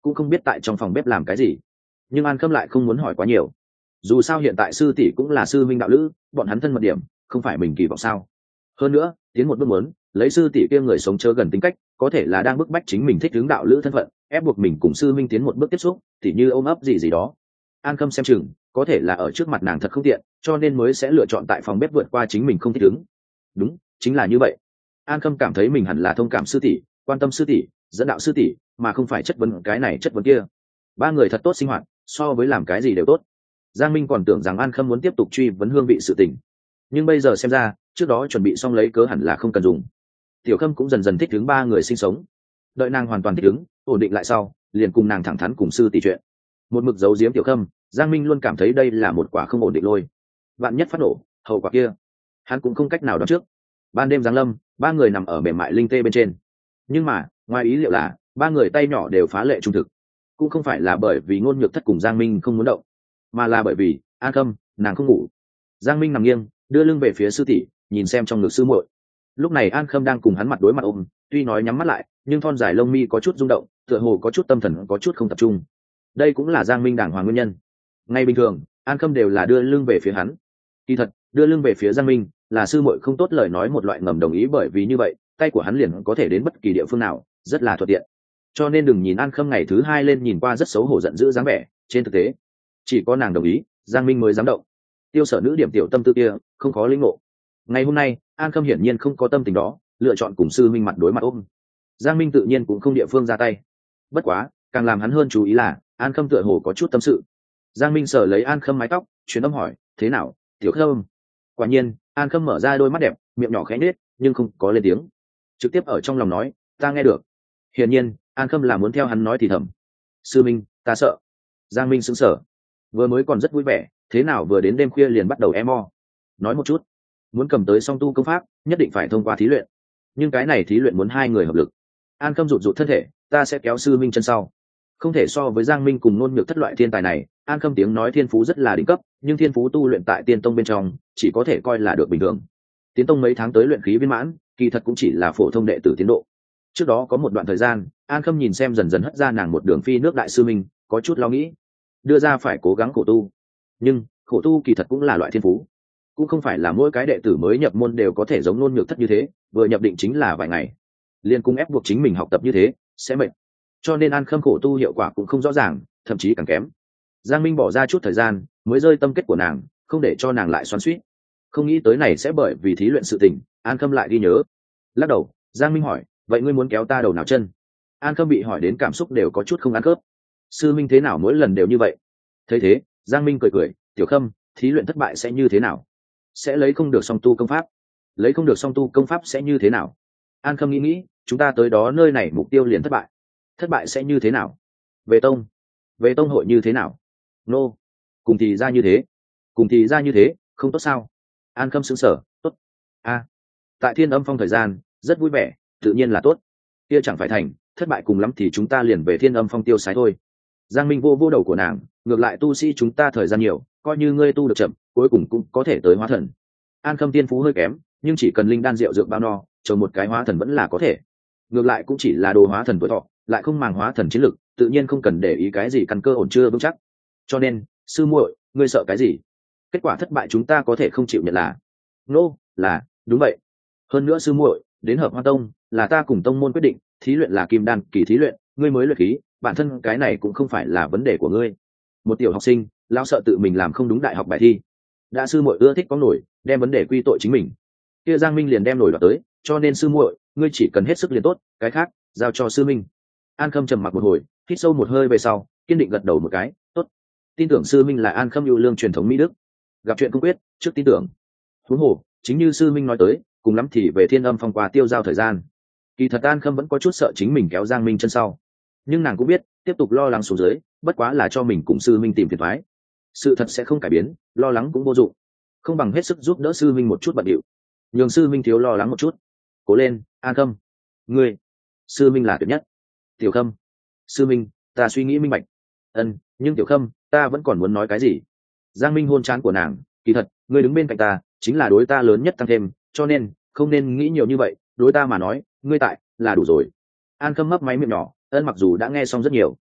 cũng không biết tại trong phòng bếp làm cái gì. Nhưng An Khâm lại không muốn hỏi quá nhiều, dù sao hiện tại sư tỷ cũng là sư minh đạo lữ, bọn hắn thân mật điểm không phải mình kỳ vọng sao. Hơn nữa tiến một bước muốn lấy sư tỷ kia người sống chớ gần tính cách, có thể là đang bức bách chính mình thích hướng đạo lữ thân phận, ép buộc mình cùng sư minh tiến một bước tiếp xúc, tỉ như ôm ấp gì gì đó. An Khâm xem chừng có thể là ở trước mặt nàng thật không tiện, cho nên mới sẽ lựa chọn tại phòng bếp vượt qua chính mình không thích ứng. Đúng, chính là như vậy. An Khâm cảm thấy mình hẳn là thông cảm sư tỷ, quan tâm sư tỷ, dẫn đạo sư tỷ, mà không phải chất vấn cái này chất vấn kia. Ba người thật tốt sinh hoạt, so với làm cái gì đều tốt. Giang Minh còn tưởng rằng An Khâm muốn tiếp tục truy vấn hương vị sự tình, nhưng bây giờ xem ra trước đó chuẩn bị xong lấy cớ hẳn là không cần dùng. Tiểu Khâm cũng dần dần thích ứng ba người sinh sống, đợi nàng hoàn toàn thích ứng ổn định lại sau, liền cùng nàng thẳng thắn cùng sư tỷ chuyện. Một mực giấu giếm Tiểu Khâm, Giang Minh luôn cảm thấy đây là một quả không ổn định lôi, vạn nhất phát nổ hậu quả kia hắn cũng không cách nào đoán trước. Ban đêm giáng lâm, ba người nằm ở mềm mại linh tê bên trên, nhưng mà ngoài ý liệu là ba người tay nhỏ đều phá lệ trung thực. Cũng không phải là bởi vì Ngôn Nhược Thất cùng Giang Minh không muốn động, mà là bởi vì An Khâm nàng không ngủ. Giang Minh nằm nghiêng đưa lưng về phía sư tỷ, nhìn xem trong ngực sư muội. Lúc này An Khâm đang cùng hắn mặt đối mặt ôm, tuy nói nhắm mắt lại nhưng thon dài lông mi có chút rung động, tựa hồ có chút tâm thần có chút không tập trung. Đây cũng là Giang Minh đàng hoàng nguyên nhân. Ngay bình thường An Khâm đều là đưa lưng về phía hắn, kỳ thật đưa lưng về phía Giang Minh là sư muội không tốt lời nói một loại ngầm đồng ý, bởi vì như vậy tay của hắn liền có thể đến bất kỳ địa phương nào, rất là thuận tiện. Cho nên đừng nhìn An Khâm ngày thứ hai lên nhìn qua rất xấu hổ giận dữ dáng vẻ, trên thực tế chỉ có nàng đồng ý Giang Minh mới dám động. Tiêu Sở nữ điểm tiểu tâm tư kia không có linh ngộ. Ngày hôm nay An Khâm hiển nhiên không có tâm tình đó, lựa chọn cùng sư minh mặt đối mặt ôm. Giang Minh tự nhiên cũng không địa phương ra tay. Bất quá càng làm hắn hơn chú ý là An Khâm tựa hồ có chút tâm sự. Giang Minh sờ lấy An Khâm mái tóc, truyền âm hỏi thế nào Tiểu Khâm. Quả nhiên An Khâm mở ra đôi mắt đẹp, miệng nhỏ khẽ nết nhưng không có lên tiếng, trực tiếp ở trong lòng nói ta nghe được. Hiển nhiên An Khâm là muốn theo hắn nói thì thầm. Sư minh ta sợ. Giang Minh sững sờ, vừa mới còn rất vui vẻ, thế nào vừa đến đêm khuya liền bắt đầu em o. Nói một chút, muốn cầm tới song tu công pháp nhất định phải thông qua thí luyện, nhưng cái này thí luyện muốn hai người hợp lực. An Khâm rụt rụt thân thể, ta sẽ kéo sư minh chân sau. Không thể so với Giang Minh cùng Ngôn Nhược Thất loại thiên tài này. An Khâm tiếng nói thiên phú rất là đỉnh cấp, nhưng thiên phú tu luyện tại tiên tông bên trong chỉ có thể coi là được bình thường. Tiến tông mấy tháng tới luyện khí viên mãn, kỳ thật cũng chỉ là phổ thông đệ tử tiến độ. Trước đó có một đoạn thời gian An Khâm nhìn xem dần dần hất ra nàng một đường phi nước đại sư minh, có chút lo nghĩ, đưa ra phải cố gắng khổ tu. Nhưng khổ tu kỳ thật cũng là loại thiên phú, cũng không phải là mỗi cái đệ tử mới nhập môn đều có thể giống Ngôn Nhược Thất như thế, vừa nhập định chính là vài ngày liên cung ép buộc chính mình học tập như thế sẽ mệt. Cho nên An Khâm khổ tu hiệu quả cũng không rõ ràng, thậm chí càng kém. Giang Minh bỏ ra chút thời gian mới rơi tâm kết của nàng, không để cho nàng lại xoắn xuýt. Không nghĩ tới này sẽ bởi vì thí luyện sự tình, An Khâm lại ghi nhớ. Lắc đầu, Giang Minh hỏi vậy ngươi muốn kéo ta đầu nào chân? An Khâm bị hỏi đến cảm xúc đều có chút không ăn khớp. Sư minh thế nào mỗi lần đều như vậy? Thấy thế Giang Minh cười cười, Tiểu Khâm, thí luyện thất bại sẽ như thế nào? Sẽ lấy không được song tu công pháp. Lấy không được song tu công pháp sẽ như thế nào? An Khâm nghĩ nghĩ, chúng ta tới đó nơi này mục tiêu liền thất bại. Thất bại sẽ như thế nào? Về tông. Về tông hội như thế nào? Nô. Cùng thì ra như thế. Cùng thì ra như thế, không tốt sao? An Khâm sững sờ, tốt. A. Tại Thiên Âm Phong thời gian rất vui vẻ, tự nhiên là tốt. Kia chẳng phải thành, thất bại cùng lắm thì chúng ta liền về Thiên Âm Phong tiêu sái thôi. Giang Minh vô vô đầu của nàng, ngược lại tu sĩ chúng ta thời gian nhiều, coi như ngươi tu được chậm, cuối cùng cũng có thể tới hóa thần. An Khâm tiên phú hơi kém, nhưng chỉ cần linh đan rượu dược bao no, trồng một cái hóa thần vẫn là có thể. Ngược lại cũng chỉ là đồ hóa thần tuổi thọ, lại không màng hóa thần chiến lực, tự nhiên không cần để ý cái gì căn cơ ổn chưa vững chắc. Cho nên sư muội, ngươi sợ cái gì? Kết quả thất bại chúng ta có thể không chịu nhận là? Nô, no, là đúng vậy. Hơn nữa sư muội, đến Hợp Hoa Tông là ta cùng tông môn quyết định, thí luyện là kim đan kỳ thí luyện, ngươi mới luyện khí, bản thân cái này cũng không phải là vấn đề của ngươi. Một tiểu học sinh lão sợ tự mình làm không đúng đại học bài thi, đã sư muội ưa thích có nổi, đem vấn đề quy tội chính mình, kia Giang Minh liền đem nổi đoạt tới, cho nên sư muội, ngươi chỉ cần hết sức liền tốt, cái khác giao cho sư minh. An Khâm trầm mặc một hồi, hít sâu một hơi về sau, kiên định gật đầu một cái, tốt. Tin tưởng sư minh là An Khâm yêu lương truyền thống mỹ đức, gặp chuyện không quyết trước tin tưởng. Huống hồ chính như sư minh nói tới, cùng lắm thì về Thiên Âm Phong qua tiêu giao thời gian. Kỳ thật An Khâm vẫn có chút sợ chính mình kéo Giang Minh chân sau, nhưng nàng cũng biết tiếp tục lo lắng xuống dưới bất quá là cho mình cùng sư minh tìm phiền toái, sự thật sẽ không cải biến, lo lắng cũng vô dụng, không bằng hết sức giúp đỡ sư minh một chút bận điệu, nhường sư minh thiếu lo lắng một chút. Cố lên An Khâm, ngươi sư minh là tuyệt nhất. Tiểu Khâm, sư minh ta suy nghĩ minh bạch. Ân, nhưng Tiểu Khâm ta vẫn còn muốn nói cái gì. Giang Minh hôn trán của nàng, kỳ thật ngươi đứng bên cạnh ta chính là đối ta lớn nhất tăng thêm, cho nên không nên nghĩ nhiều như vậy, đối ta mà nói ngươi tại là đủ rồi. An Khâm mấp máy miệng nhỏ, ân mặc dù đã nghe xong rất nhiều,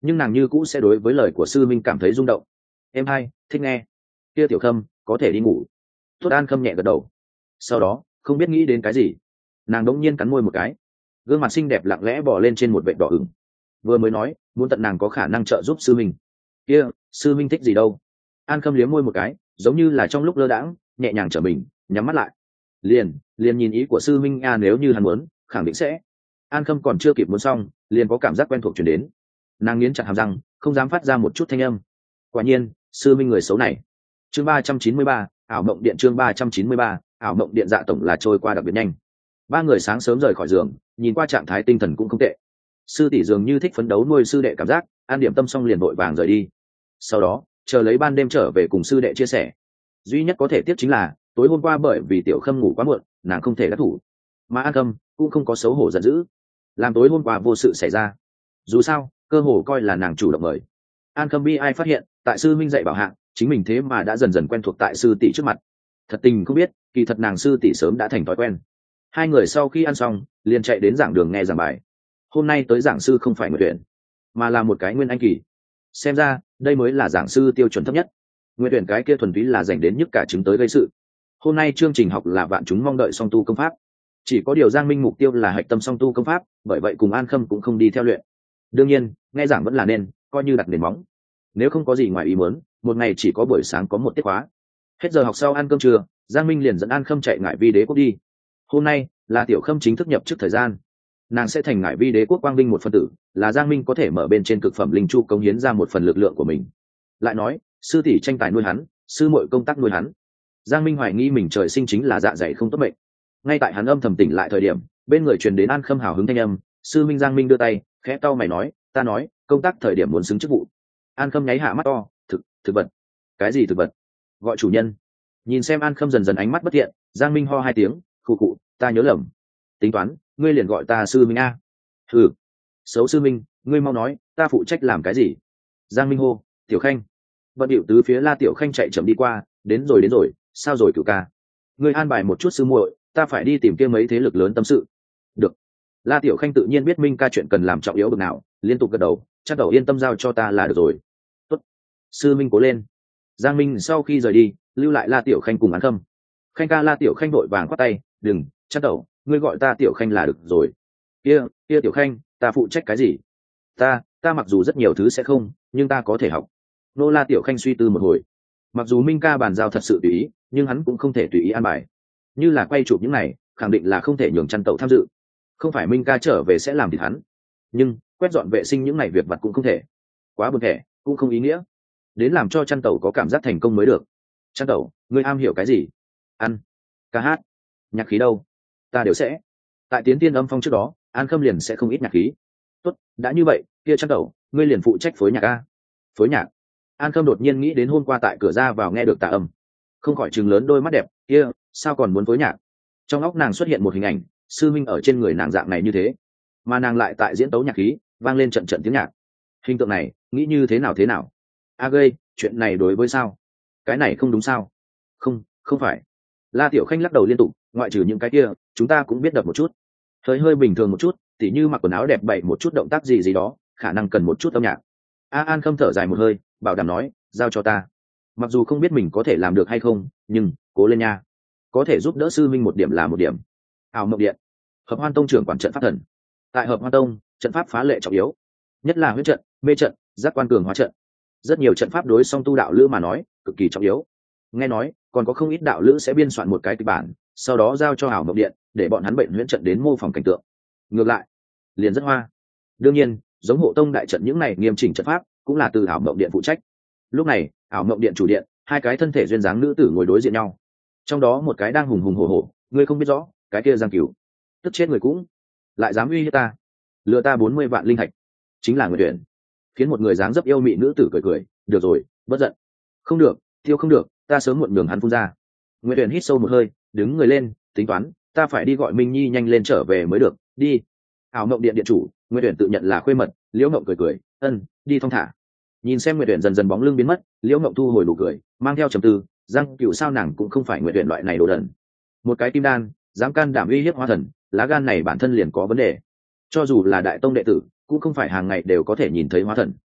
nhưng nàng như cũ sẽ đối với lời của sư minh cảm thấy rung động. Em hai thích nghe. Kia tiểu khâm có thể đi ngủ. Tốt An Khâm nhẹ gật đầu. Sau đó không biết nghĩ đến cái gì, nàng đống nhiên cắn môi một cái, gương mặt xinh đẹp lặng lẽ bỏ lên trên một vệt đỏ ửng. Vừa mới nói muốn tận nàng có khả năng trợ giúp sư minh, kia sư minh thích gì đâu. An Khâm liếm môi một cái, giống như là trong lúc lơ đãng nhẹ nhàng trở mình, nhắm mắt lại. liền liền nhìn ý của sư minh a, nếu như hắn muốn khẳng định sẽ. An Khâm còn chưa kịp muốn xong, liền có cảm giác quen thuộc chuyển đến. Nàng nghiến chặt hàm răng, không dám phát ra một chút thanh âm. Quả nhiên sư minh người xấu này. Chương ba trăm chín mươi ba, ảo mộng điện. Chương ba trăm chín mươi ba, ảo mộng điện. Dạ tổng là trôi qua đặc biệt nhanh. Ba người sáng sớm rời khỏi giường, nhìn qua trạng thái tinh thần cũng không tệ. Sư tỷ dường như thích phấn đấu nuôi sư đệ cảm giác, an điểm tâm xong liền vội vàng rời đi. Sau đó chờ lấy ban đêm trở về cùng sư đệ chia sẻ. Duy nhất có thể tiếc chính là tối hôm qua bởi vì tiểu khâm ngủ quá muộn, nàng không thể đắc thủ, mà An Khâm cũng không có xấu hổ giận dữ, làm tối hôm qua vô sự xảy ra. Dù sao cơ hồ coi là nàng chủ động mời. An Khâm bi ai phát hiện tại sư minh dạy bảo hạng, chính mình thế mà đã dần dần quen thuộc tại sư tỷ trước mặt. Thật tình không biết kỳ thật nàng sư tỷ sớm đã thành thói quen. Hai người sau khi ăn xong liền chạy đến giảng đường nghe giảng bài. Hôm nay tới giảng sư không phải Nguyệt Uyển, mà là một cái Nguyên Anh kỳ. Xem ra đây mới là giảng sư tiêu chuẩn thấp nhất. Nguyệt Uyển cái kia thuần túy là dành đến nhức cả trứng tới gây sự. Hôm nay chương trình học là vạn chúng mong đợi song tu công pháp, chỉ có điều Giang Minh mục tiêu là hạch tâm song tu công pháp, bởi vậy cùng An Khâm cũng không đi theo luyện. Đương nhiên nghe giảng vẫn là nên coi như đặt nền móng, nếu không có gì ngoài ý muốn, một ngày chỉ có buổi sáng có một tiết khóa. Hết giờ học sau ăn cơm trưa, Giang Minh liền dẫn An Khâm chạy Ngải Vi Đế quốc đi. Hôm nay là tiểu Khâm chính thức nhập chức thời gian, nàng sẽ thành Ngải Vi Đế quốc quang vinh một phân tử, là Giang Minh có thể mở bên trên cực phẩm linh chu cống hiến ra một phần lực lượng của mình. Lại nói sư tỷ tranh tài nuôi hắn, sư muội công tác nuôi hắn. Giang Minh hoài nghi mình trời sinh chính là dạ dày không tốt mệnh. Ngay tại hắn âm thầm tỉnh lại thời điểm, bên người truyền đến An Khâm hào hứng thanh âm. Sư Minh. Giang Minh đưa tay khẽ cau mày nói, ta nói công tác thời điểm muốn xứng chức vụ. An Khâm nháy hạ mắt to, thực thực vật. Cái gì thực vật? Gọi chủ nhân. Nhìn xem An Khâm dần dần ánh mắt bất thiện, Giang Minh ho hai tiếng, khụ khụ, ta nhớ lầm. Tính toán ngươi liền gọi ta sư Minh a. Ừ, xấu sư Minh, ngươi mau nói ta phụ trách làm cái gì? Giang Minh hô. Tiểu Khanh. Vận điệu tứ phía La Tiểu Khanh chạy chậm đi qua, đến rồi đến rồi, sao rồi cửu ca? Ngươi an bài một chút sư muội, ta phải đi tìm kia mấy thế lực lớn tâm sự. Được. La Tiểu Khanh tự nhiên biết Minh ca chuyện cần làm trọng yếu bực nào, liên tục gật đầu, chắc đầu yên tâm giao cho ta là được rồi. Tốt. Sư Minh cố lên. Giang Minh sau khi rời đi, lưu lại La Tiểu Khanh cùng An Khâm. Khanh ca. La Tiểu Khanh vội vàng khoát tay, đừng, chắc đầu, ngươi gọi ta Tiểu Khanh là được rồi. Kia, kia Tiểu Khanh, ta phụ trách cái gì? Ta, ta mặc dù rất nhiều thứ sẽ không, nhưng ta có thể học. Nô La Tiểu Khanh suy tư một hồi. Mặc dù Minh ca bàn giao thật sự tùy ý, nhưng hắn cũng không thể tùy ý an bài. Như là quay chụp những này, khẳng định là không thể nhường chăn tẩu tham dự. Không phải Minh ca trở về sẽ làm thịt hắn, nhưng quét dọn vệ sinh những này việc vặt cũng không thể. Quá buồn thẻ, cũng không ý nghĩa. Đến làm cho chăn tẩu có cảm giác thành công mới được. Chăn tẩu, ngươi am hiểu cái gì? Ăn, ca hát, nhạc khí đâu? Ta đều sẽ. Tại tiến tiên âm phong trước đó, An Khâm liền sẽ không ít nhạc khí. Tốt, đã như vậy, kia chăn tẩu, ngươi liền phụ trách phối nhạc a. Phối nhạc. An Khâm đột nhiên nghĩ đến hôm qua tại cửa ra vào nghe được tà âm, không khỏi chừng lớn đôi mắt đẹp kia, sao còn muốn phối nhạc? Trong óc nàng xuất hiện một hình ảnh, sư minh ở trên người nàng dạng này như thế, mà nàng lại tại diễn tấu nhạc khí, vang lên trận trận tiếng nhạc. Hình tượng này nghĩ như thế nào thế nào? A gây, chuyện này đối với sao? Cái này không đúng sao? Không, không phải. La Tiểu Khanh lắc đầu liên tục, ngoại trừ những cái kia, chúng ta cũng biết đập một chút, hơi hơi bình thường một chút, tỉ như mặc quần áo đẹp bậy một chút động tác gì gì đó, khả năng cần một chút âm nhạc. A An Khâm thở dài một hơi, bảo đảm nói, giao cho ta. Mặc dù không biết mình có thể làm được hay không, nhưng cố lên nha, có thể giúp đỡ sư minh một điểm là một điểm. Ảo mộng điện. Hợp Hoan Tông trưởng quản trận pháp thần. Tại Hợp Hoan Tông, trận pháp phá lệ trọng yếu, nhất là huyết trận, mê trận, giác quan cường hóa trận. Rất nhiều trận pháp đối song tu đạo lữ mà nói cực kỳ trọng yếu. Nghe nói còn có không ít đạo lữ sẽ biên soạn một cái kịch bản, sau đó giao cho Ảo mộng điện để bọn hắn bệnh huyễn trận đến mô phỏng cảnh tượng. Ngược lại liền rất hoa. Đương nhiên giống hộ tông đại trận những này nghiêm chỉnh trận pháp cũng là từ Ảo mộng điện phụ trách. Lúc này Ảo mộng điện chủ điện, hai cái thân thể duyên dáng nữ tử ngồi đối diện nhau, trong đó một cái đang hùng hùng hổ hổ, ngươi không biết rõ, cái kia Giang Cửu tức chết người cũng lại dám uy hiếp ta, lừa ta bốn mươi vạn linh thạch, chính là người tuyển. Khiến một người dáng dấp yêu mị nữ tử cười cười, được rồi, bất giận. Không được, thiêu không được, ta sớm muộn nhường hắn phun ra. Nguyệt Uyển hít sâu một hơi, đứng người lên, tính toán, ta phải đi gọi Minh Nhi nhanh lên trở về mới được, đi. Ảo mộng điện điện chủ, Nguyệt Uyển tự nhận là khuê mật, Liễu Ngộng cười cười, ân, đi thong thả. Nhìn xem Nguyệt Uyển dần dần bóng lưng biến mất, Liễu Ngộng thu hồi nụ cười, mang theo trầm tư, Giang Cửu sao nàng cũng không phải Nguyệt Uyển loại này đồ đần. Một cái kim đan, dám can đảm uy hiếp hóa thần, lá gan này bản thân liền có vấn đề. Cho dù là đại tông đệ tử, cũng không phải hàng ngày đều có thể nhìn thấy hóa thần.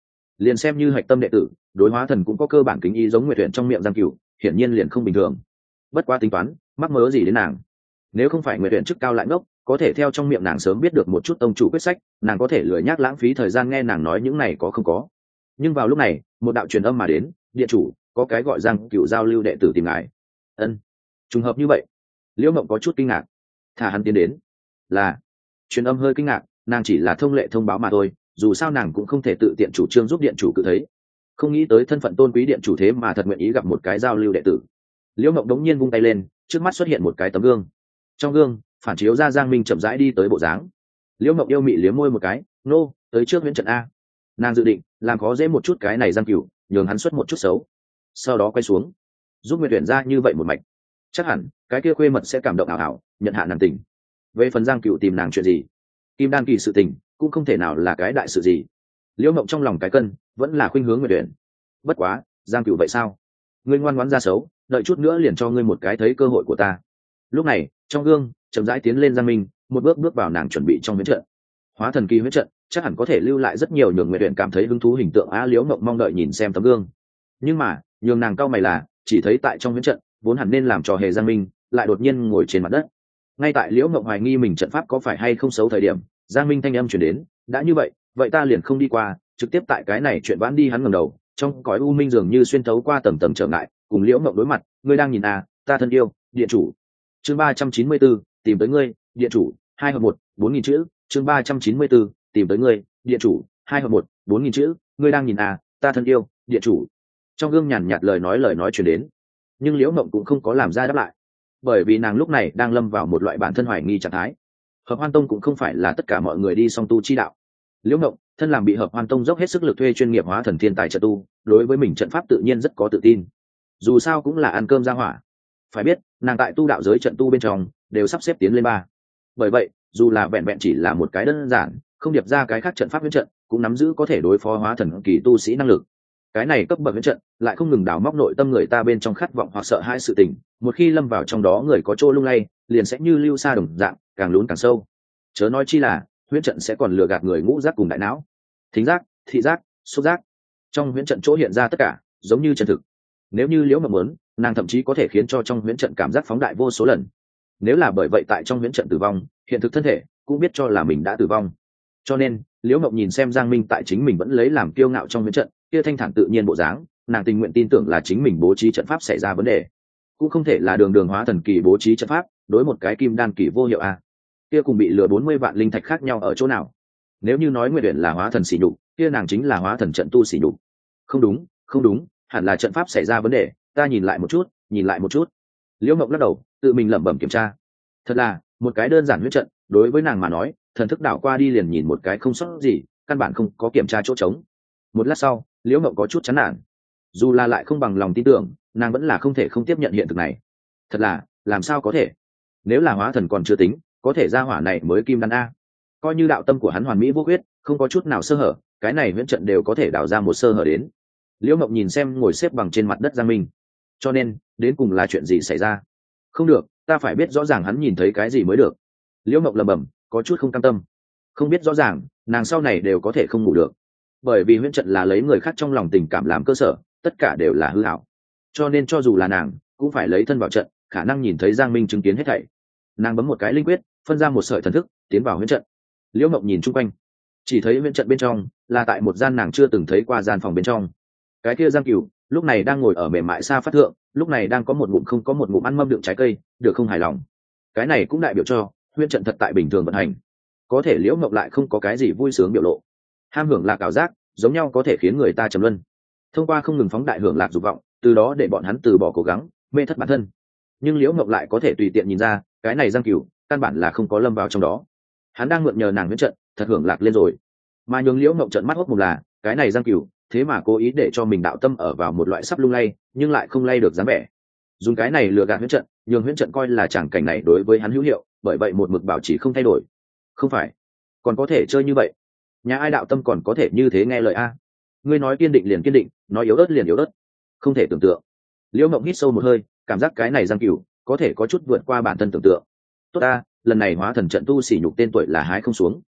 liền xem như hạch tâm đệ tử đối hóa thần cũng có cơ bản kính ý giống nguyệt tuyển trong miệng giang cửu hiển nhiên liền không bình thường. Bất quá tính toán mắc mớ gì đến nàng, nếu không phải nguyệt tuyển chức cao lại ngốc có thể theo trong miệng nàng sớm biết được một chút tông chủ quyết sách, nàng có thể lười nhác lãng phí thời gian nghe nàng nói những này có không có. Nhưng vào lúc này một đạo truyền âm mà đến, điện chủ có cái gọi giang cửu giao lưu đệ tử tìm ngài. Ân, trùng hợp như vậy. Liễu Mộng có chút kinh ngạc, thả hắn tiến đến. Là truyền âm hơi kinh ngạc, nàng chỉ là thông lệ thông báo mà thôi, dù sao nàng cũng không thể tự tiện chủ trương giúp điện chủ cự thấy. Không nghĩ tới thân phận tôn quý điện chủ thế mà thật nguyện ý gặp một cái giao lưu đệ tử. Liễu Mộng đống nhiên vung tay lên, trước mắt xuất hiện một cái tấm gương. Trong gương phản chiếu ra Giang Minh chậm rãi đi tới bộ dáng. Liễu Mộng yêu mị liếm môi một cái, nô tới trước huyễn trận a. Nàng dự định làm khó dễ một chút cái này Giang Cửu, nhường hắn xuất một chút xấu, sau đó quay xuống giúp Nguyệt Uyển ra như vậy một mạch, chắc hẳn cái kia khuê mật sẽ cảm động ảo ảo nhận hạ nàng tình. Về phần Giang Cửu tìm nàng chuyện gì, kim đan kỳ sự tình cũng không thể nào là cái đại sự gì. Liễu Mộng trong lòng cái cân vẫn là khuynh hướng Nguyệt Uyển. Bất quá Giang Cửu vậy sao, ngươi ngoan ngoãn ra xấu, đợi chút nữa liền cho ngươi một cái thấy cơ hội của ta. Lúc này trong gương chậm rãi tiến lên Giang Minh, một bước bước vào nàng chuẩn bị trong huyễn trận. Hóa thần kỳ huyễn trận chắc hẳn có thể lưu lại rất nhiều nhường Nguyệt Uyển cảm thấy hứng thú hình tượng a. Liễu Mộng mong đợi nhìn xem tấm gương, nhưng mà nhường nàng cau mày là chỉ thấy tại trong huyễn trận vốn hẳn nên làm trò hề Giang Minh lại đột nhiên ngồi trên mặt đất. Ngay tại Liễu Mộng hoài nghi mình trận pháp có phải hay không xấu thời điểm, Giang Minh thanh âm truyền đến, đã như vậy vậy ta liền không đi qua, trực tiếp tại cái này chuyện vãn đi. Hắn ngẩng đầu, trong cõi u minh dường như xuyên thấu qua tầng tầng trở ngại, cùng Liễu Mộng đối mặt. Ngươi đang nhìn à, ta thân yêu điện chủ. Chương ba trăm chín mươi bốn tìm tới ngươi, điện chủ. Hai hợp một bốn nghìn chữ. Chương ba trăm chín mươi bốn tìm tới ngươi, điện chủ. Hai hợp một bốn nghìn chữ. Ngươi đang nhìn à, ta thân yêu điện chủ. Trong gương nhàn nhạt lời nói lời nói truyền đến, nhưng Liễu Mộng cũng không có làm ra đáp lại, bởi vì nàng lúc này đang lâm vào một loại bản thân hoài nghi trạng thái. Hợp Hoan Tông cũng không phải là tất cả mọi người đi song tu chi đạo. Liễu Mộng thân làm bị Hợp Hoan Tông dốc hết sức lực thuê chuyên nghiệp hóa thần thiên tài trận tu, đối với mình trận pháp tự nhiên rất có tự tin. Dù sao cũng là ăn cơm ra hỏa, phải biết nàng tại tu đạo giới trận tu bên trong đều sắp xếp tiến lên ba. Bởi vậy dù là vẹn vẹn chỉ là một cái đơn giản, không điệp ra cái khác trận pháp huyễn trận, cũng nắm giữ có thể đối phó hóa thần kỳ tu sĩ năng lực. Cái này cấp bậc huyễn trận lại không ngừng đào móc nội tâm người ta bên trong khát vọng hoặc sợ hãi sự tình, một khi lâm vào trong đó người có chỗ lung lay liền sẽ như lưu sa đồng dạng càng lún càng sâu. Chớ nói chi là huyễn trận sẽ còn lừa gạt người ngũ giác cùng đại não, thính giác, thị giác, xúc giác. Trong huyễn trận chỗ hiện ra tất cả giống như chân thực. Nếu như Liễu Mộng muốn, nàng thậm chí có thể khiến cho trong huyễn trận cảm giác phóng đại vô số lần. Nếu là bởi vậy tại trong huyễn trận tử vong, hiện thực thân thể cũng biết cho là mình đã tử vong. Cho nên Liễu Mộng nhìn xem Giang Minh tại chính mình vẫn lấy làm kiêu ngạo trong huyễn trận kia thanh thản tự nhiên bộ dáng, nàng tình nguyện tin tưởng là chính mình bố trí trận pháp xảy ra vấn đề, cũng không thể là đường đường hóa thần kỳ bố trí trận pháp đối một cái kim đan kỳ vô hiệu a. Kia cùng bị lừa bốn mươi vạn linh thạch khác nhau ở chỗ nào? Nếu như nói Nguyệt Uyển là hóa thần sỉ nhục, kia nàng chính là hóa thần trận tu sỉ nhục. Không đúng, không đúng, hẳn là trận pháp xảy ra vấn đề, ta nhìn lại một chút, nhìn lại một chút. Liễu Mộng lắc đầu, tự mình lẩm bẩm kiểm tra. Thật là một cái đơn giản huyết trận, đối với nàng mà nói, thần thức đảo qua đi liền nhìn một cái không sót gì, căn bản không có kiểm tra chỗ trống. Một lát sau, Liễu Mộng có chút chán nản. Dù là lại không bằng lòng tin tưởng, nàng vẫn là không thể không tiếp nhận hiện thực này. Thật là, làm sao có thể? Nếu là hóa thần còn chưa tính, có thể ra hỏa này mới kim đan a. Coi như đạo tâm của hắn hoàn mỹ vô khuyết, không có chút nào sơ hở, cái này huyễn trận đều có thể đào ra một sơ hở đến. Liễu Mộng nhìn xem ngồi xếp bằng trên mặt đất Giang Minh. Cho nên, đến cùng là chuyện gì xảy ra? Không được, ta phải biết rõ ràng hắn nhìn thấy cái gì mới được. Liễu Mộng lẩm bẩm, có chút không cam tâm. Không biết rõ ràng, nàng sau này đều có thể không ngủ được. Bởi vì huyễn trận là lấy người khác trong lòng tình cảm làm cơ sở, tất cả đều là hư ảo. Cho nên cho dù là nàng, cũng phải lấy thân vào trận, khả năng nhìn thấy Giang Minh chứng kiến hết thảy. Nàng bấm một cái linh quyết, phân ra một sợi thần thức, tiến vào huyễn trận. Liễu Mộng nhìn chung quanh, chỉ thấy huyễn trận bên trong là tại một gian nàng chưa từng thấy qua gian phòng bên trong. Cái kia Giang Cửu lúc này đang ngồi ở mềm mại xa phát thượng, lúc này đang có một ngụm không có một ngụm ăn mâm đựng trái cây, được không hài lòng. Cái này cũng đại biểu cho huyễn trận thật tại bình thường vận hành. Có thể Liễu Mộng lại không có cái gì vui sướng biểu lộ. Ham hưởng lạc ảo giác, giống nhau có thể khiến người ta trầm luân. Thông qua không ngừng phóng đại hưởng lạc dục vọng, từ đó để bọn hắn từ bỏ cố gắng, mê thất bản thân. Nhưng Liễu Mộng lại có thể tùy tiện nhìn ra, cái này Giang Cửu căn bản là không có lâm vào trong đó. Hắn đang mượn nhờ nàng huyễn trận, thật hưởng lạc lên rồi. Mà nhường Liễu Mộng trợn mắt hốt mồm là, cái này Giang Cửu thế mà cố ý để cho mình đạo tâm ở vào một loại sắp lung lay, nhưng lại không lay được dáng vẻ. Dùng cái này lừa gạt huyễn trận, nhường huyễn trận coi là chẳng cảnh này đối với hắn hữu hiệu, bởi vậy một mực bảo trì không thay đổi. Không phải, còn có thể chơi như vậy? Nhà ai đạo tâm còn có thể như thế nghe lời a? Ngươi nói kiên định liền kiên định, nói yếu ớt liền yếu ớt, không thể tưởng tượng. Liễu Mộng hít sâu một hơi, cảm giác cái này Giang Cửu có thể có chút vượt qua bản thân tưởng tượng. Tốt ta, lần này hóa thần trận tu sỉ nhục tên tuổi là hái không xuống.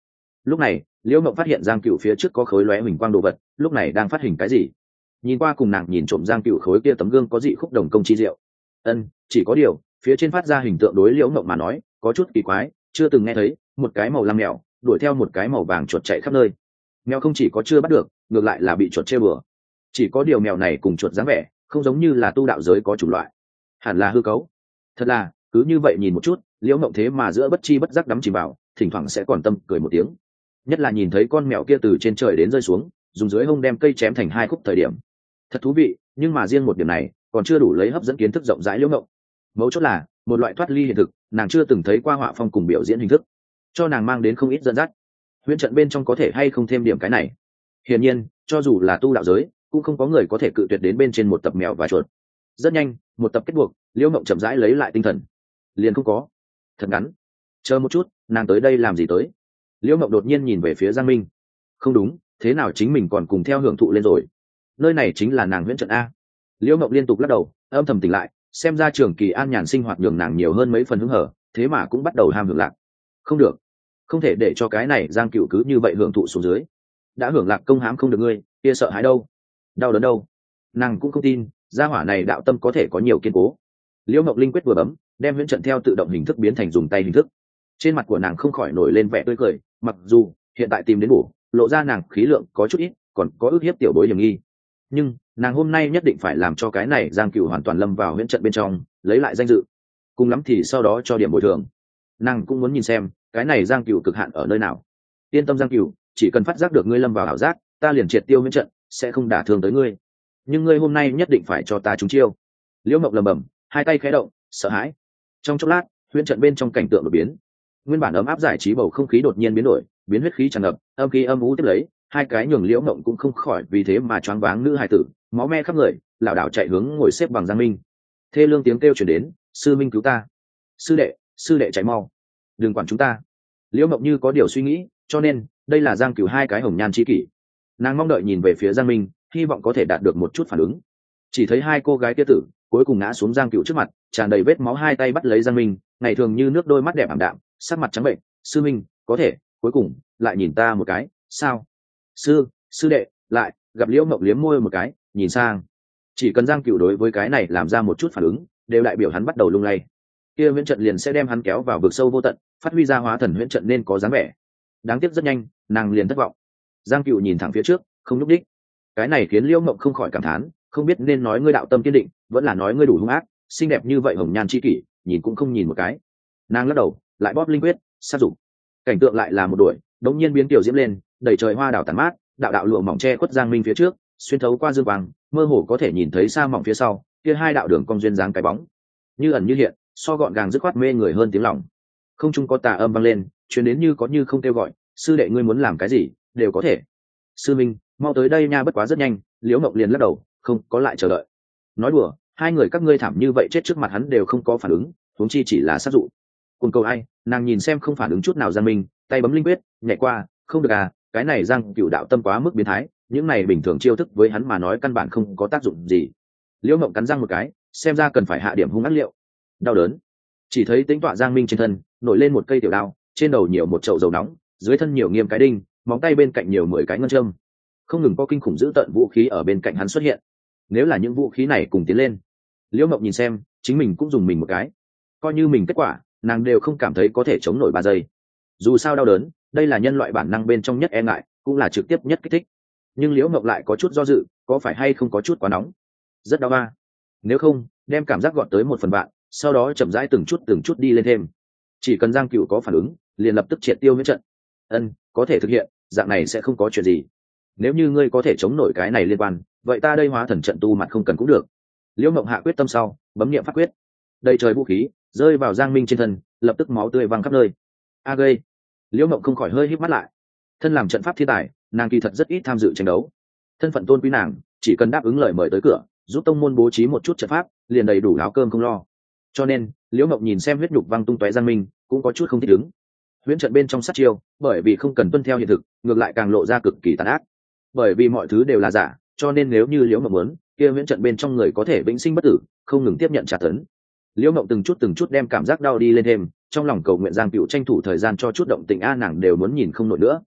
lúc này liễu mộng phát hiện giang cựu phía trước có khối lóe huỳnh quang đồ vật, lúc này đang phát hình cái gì. Nhìn qua cùng nàng nhìn trộm giang cựu khối kia tấm gương có dị khúc đồng công chi diệu. Ân, chỉ có điều phía trên phát ra hình tượng đối liễu mộng mà nói có chút kỳ quái, chưa từng nghe thấy một cái màu lam mèo đuổi theo một cái màu vàng chuột chạy khắp nơi. Mèo không chỉ có chưa bắt được, ngược lại là bị chuột chê bừa. Chỉ có điều mèo này cùng chuột dáng vẻ không giống như là tu đạo giới có chủng loại, hẳn là hư cấu. Thật là cứ như vậy nhìn một chút, liễu mộng thế mà giữa bất chi bất giác đắm chìm vào, thỉnh thoảng sẽ còn tâm cười một tiếng. Nhất là nhìn thấy con mèo kia từ trên trời đến rơi xuống, dùng dưới hông đem cây chém thành hai khúc thời điểm, thật thú vị. Nhưng mà riêng một điểm này còn chưa đủ lấy hấp dẫn kiến thức rộng rãi liễu mộng. Mấu chốt là một loại thoát ly hiện thực, nàng chưa từng thấy qua họa phong cùng biểu diễn hình thức, cho nàng mang đến không ít dẫn dắt. Huyễn trận bên trong có thể hay không thêm điểm cái này? Hiển nhiên cho dù là tu đạo giới cũng không có người có thể cự tuyệt đến bên trên một tập mèo và chuột. Rất nhanh một tập kết buộc, liễu mộng chậm rãi lấy lại tinh thần. Liền không có. Thật ngắn. Chờ một chút, nàng tới đây làm gì tới? Liễu mộng đột nhiên nhìn về phía Giang Minh. Không đúng, thế nào chính mình còn cùng theo hưởng thụ lên rồi? Nơi này chính là nàng huyễn trận a. Liễu mộng liên tục lắc đầu, âm thầm tỉnh lại, xem ra trường kỳ an nhàn sinh hoạt nhường nàng nhiều hơn mấy phần hứng hở, thế mà cũng bắt đầu ham hưởng lạc. Không được, không thể để cho cái này Giang Cựu cứ như vậy hưởng thụ xuống dưới. Đã hưởng lạc công hãm không được ngươi, kia sợ hãi đâu, đau đớn đâu. Nàng cũng không tin gia hỏa này đạo tâm có thể có nhiều kiên cố. Liễu mộng linh quyết vừa bấm, đem huyễn trận theo tự động hình thức biến thành dùng tay hình thức. Trên mặt của nàng không khỏi nổi lên vẻ tươi cười, mặc dù hiện tại tìm đến bổ lộ ra nàng khí lượng có chút ít, còn có ước hiếp tiểu bối hiểm nghi, nhưng nàng hôm nay nhất định phải làm cho cái này Giang Cựu hoàn toàn lâm vào huyễn trận bên trong, lấy lại danh dự, cùng lắm thì sau đó cho điểm bồi thường. Nàng cũng muốn nhìn xem cái này Giang Cựu cực hạn ở nơi nào. Yên tâm Giang Cựu, chỉ cần phát giác được ngươi lâm vào ảo giác, ta liền triệt tiêu huyễn trận, sẽ không đả thương tới ngươi. Nhưng ngươi hôm nay nhất định phải cho ta trúng chiêu. Liễu mộng lầm bầm, hai tay khẽ động, sợ hãi. Trong chốc lát huyễn trận bên trong cảnh tượng đột biến, nguyên bản ấm áp giải trí bầu không khí đột nhiên biến đổi, biến huyết khí tràn ngập, âm khí âm u tiếp lấy, hai cái nhường liễu mộng cũng không khỏi vì thế mà choáng váng nữ hài tử, máu me khắp người, lảo đảo chạy hướng ngồi xếp bằng Giang Minh. Thê lương tiếng kêu truyền đến, sư minh cứu ta, sư đệ, sư đệ chạy mau, đừng quản chúng ta. Liễu mộng như có điều suy nghĩ, cho nên đây là Giang Cửu hai cái hồng nhan chi kỷ. Nàng mong đợi nhìn về phía Giang Minh, hy vọng có thể đạt được một chút phản ứng. Chỉ thấy hai cô gái kia tử cuối cùng ngã xuống Giang Cửu trước mặt, tràn đầy vết máu, hai tay bắt lấy Giang Minh, ngày thường như nước, đôi mắt đẹp ảm đạm, sắc mặt trắng bệnh. Sư minh, có thể cuối cùng lại nhìn ta một cái sao? Sư, sư đệ, lại gặp Liễu mộng liếm môi một cái, nhìn sang. Chỉ cần Giang Cửu đối với cái này làm ra một chút phản ứng, đều đại biểu hắn bắt đầu lung lay, kia huyễn trận liền sẽ đem hắn kéo vào vực sâu vô tận, phát huy ra hóa thần huyễn trận nên có dáng vẻ. Đáng tiếc rất nhanh nàng liền thất vọng. Giang Cửu nhìn thẳng phía trước, không nhúc đích. Cái này khiến Liễu mộng không khỏi cảm thán, không biết nên nói ngươi đạo tâm kiên định, vẫn là nói ngươi đủ hung ác. Xinh đẹp như vậy hồng nhan chi kỷ, nhìn cũng không nhìn một cái. Nàng lắc đầu, lại bóp linh quyết, sát dụng. Cảnh tượng lại là một đuổi, đống nhiên biến tiểu diễm lên, đầy trời hoa đào tàn mát, đạo đạo lụa mỏng che khuất Giang Minh phía trước, xuyên thấu qua dương quang, mơ hồ có thể nhìn thấy xa mỏng phía sau, kia hai đạo đường cong duyên dáng cái bóng, như ẩn như hiện, so gọn gàng dứt khoát mê người hơn tiếng lòng. Không trung có tà âm vang lên, truyền đến như có như không kêu gọi, sư đệ ngươi muốn làm cái gì đều có thể. Sư minh, mau tới đây nha. Bất quá rất nhanh Liễu mộng liền lắc đầu, không có lại chờ đợi. Nói đùa, hai người các ngươi thảm như vậy chết trước mặt hắn đều không có phản ứng, huống chi chỉ là sát dụ. Cùng cầu ai, nàng nhìn xem không phản ứng chút nào Giang Minh, tay bấm linh quyết, nhảy qua. Không được à, cái này Giang Cửu đạo tâm quá mức biến thái, những này bình thường chiêu thức với hắn mà nói căn bản không có tác dụng gì. Liễu mộng cắn răng một cái, xem ra cần phải hạ điểm hung ác liệu. Đau đớn, chỉ thấy tính tọa Giang Minh trên thân nổi lên một cây tiểu đao, trên đầu nhiều một chậu dầu nóng, dưới thân nhiều nghiêm cái đinh, móng tay bên cạnh nhiều mười cái ngân châm, không ngừng có kinh khủng dữ tợn vũ khí ở bên cạnh hắn xuất hiện. Nếu là những vũ khí này cùng tiến lên, Liễu mộng nhìn xem chính mình cũng dùng mình một cái, coi như mình kết quả nàng đều không cảm thấy có thể chống nổi ba giây. Dù sao đau đớn, đây là nhân loại bản năng bên trong nhất e ngại, cũng là trực tiếp nhất kích thích. Nhưng Liễu mộng lại có chút do dự, có phải hay không có chút quá nóng, rất đau ba. Nếu không đem cảm giác gọn tới một phần vạn, sau đó chậm rãi từng chút từng chút đi lên thêm. Chỉ cần Giang Cửu có phản ứng, liền lập tức triệt tiêu huyễn trận. Ân, có thể thực hiện, dạng này sẽ không có chuyện gì. Nếu như ngươi có thể chống nổi cái này liên quan, vậy ta đây hóa thần trận tu mặt không cần cũng được. Liễu mộng hạ quyết tâm sau, bấm niệm pháp quyết, đầy trời vũ khí rơi vào Giang Minh trên thân, lập tức máu tươi văng khắp nơi. A gây, Liễu mộng không khỏi hơi híp mắt lại. Thân làm trận pháp thiên tài, nàng kỳ thật rất ít tham dự tranh đấu. Thân phận tôn quý nàng, chỉ cần đáp ứng lời mời tới cửa, giúp tông môn bố trí một chút trận pháp, liền đầy đủ áo cơm không lo. Cho nên Liễu mộng nhìn xem huyết nhục văng tung tóe Giang Minh, cũng có chút không thích ứng. Huyễn trận bên trong sát chiêu, bởi vì không cần tuân theo hiện thực, ngược lại càng lộ ra cực kỳ tàn ác. Bởi vì mọi thứ đều là giả, cho nên nếu như Liễu mộng muốn, kia huyễn trận bên trong người có thể vĩnh sinh bất tử, không ngừng tiếp nhận trả tấn. Liễu mộng từng chút từng chút đem cảm giác đau đi lên thêm, trong lòng cầu nguyện Giang Cửu tranh thủ thời gian cho chút động tình a, nàng đều muốn nhìn không nổi nữa,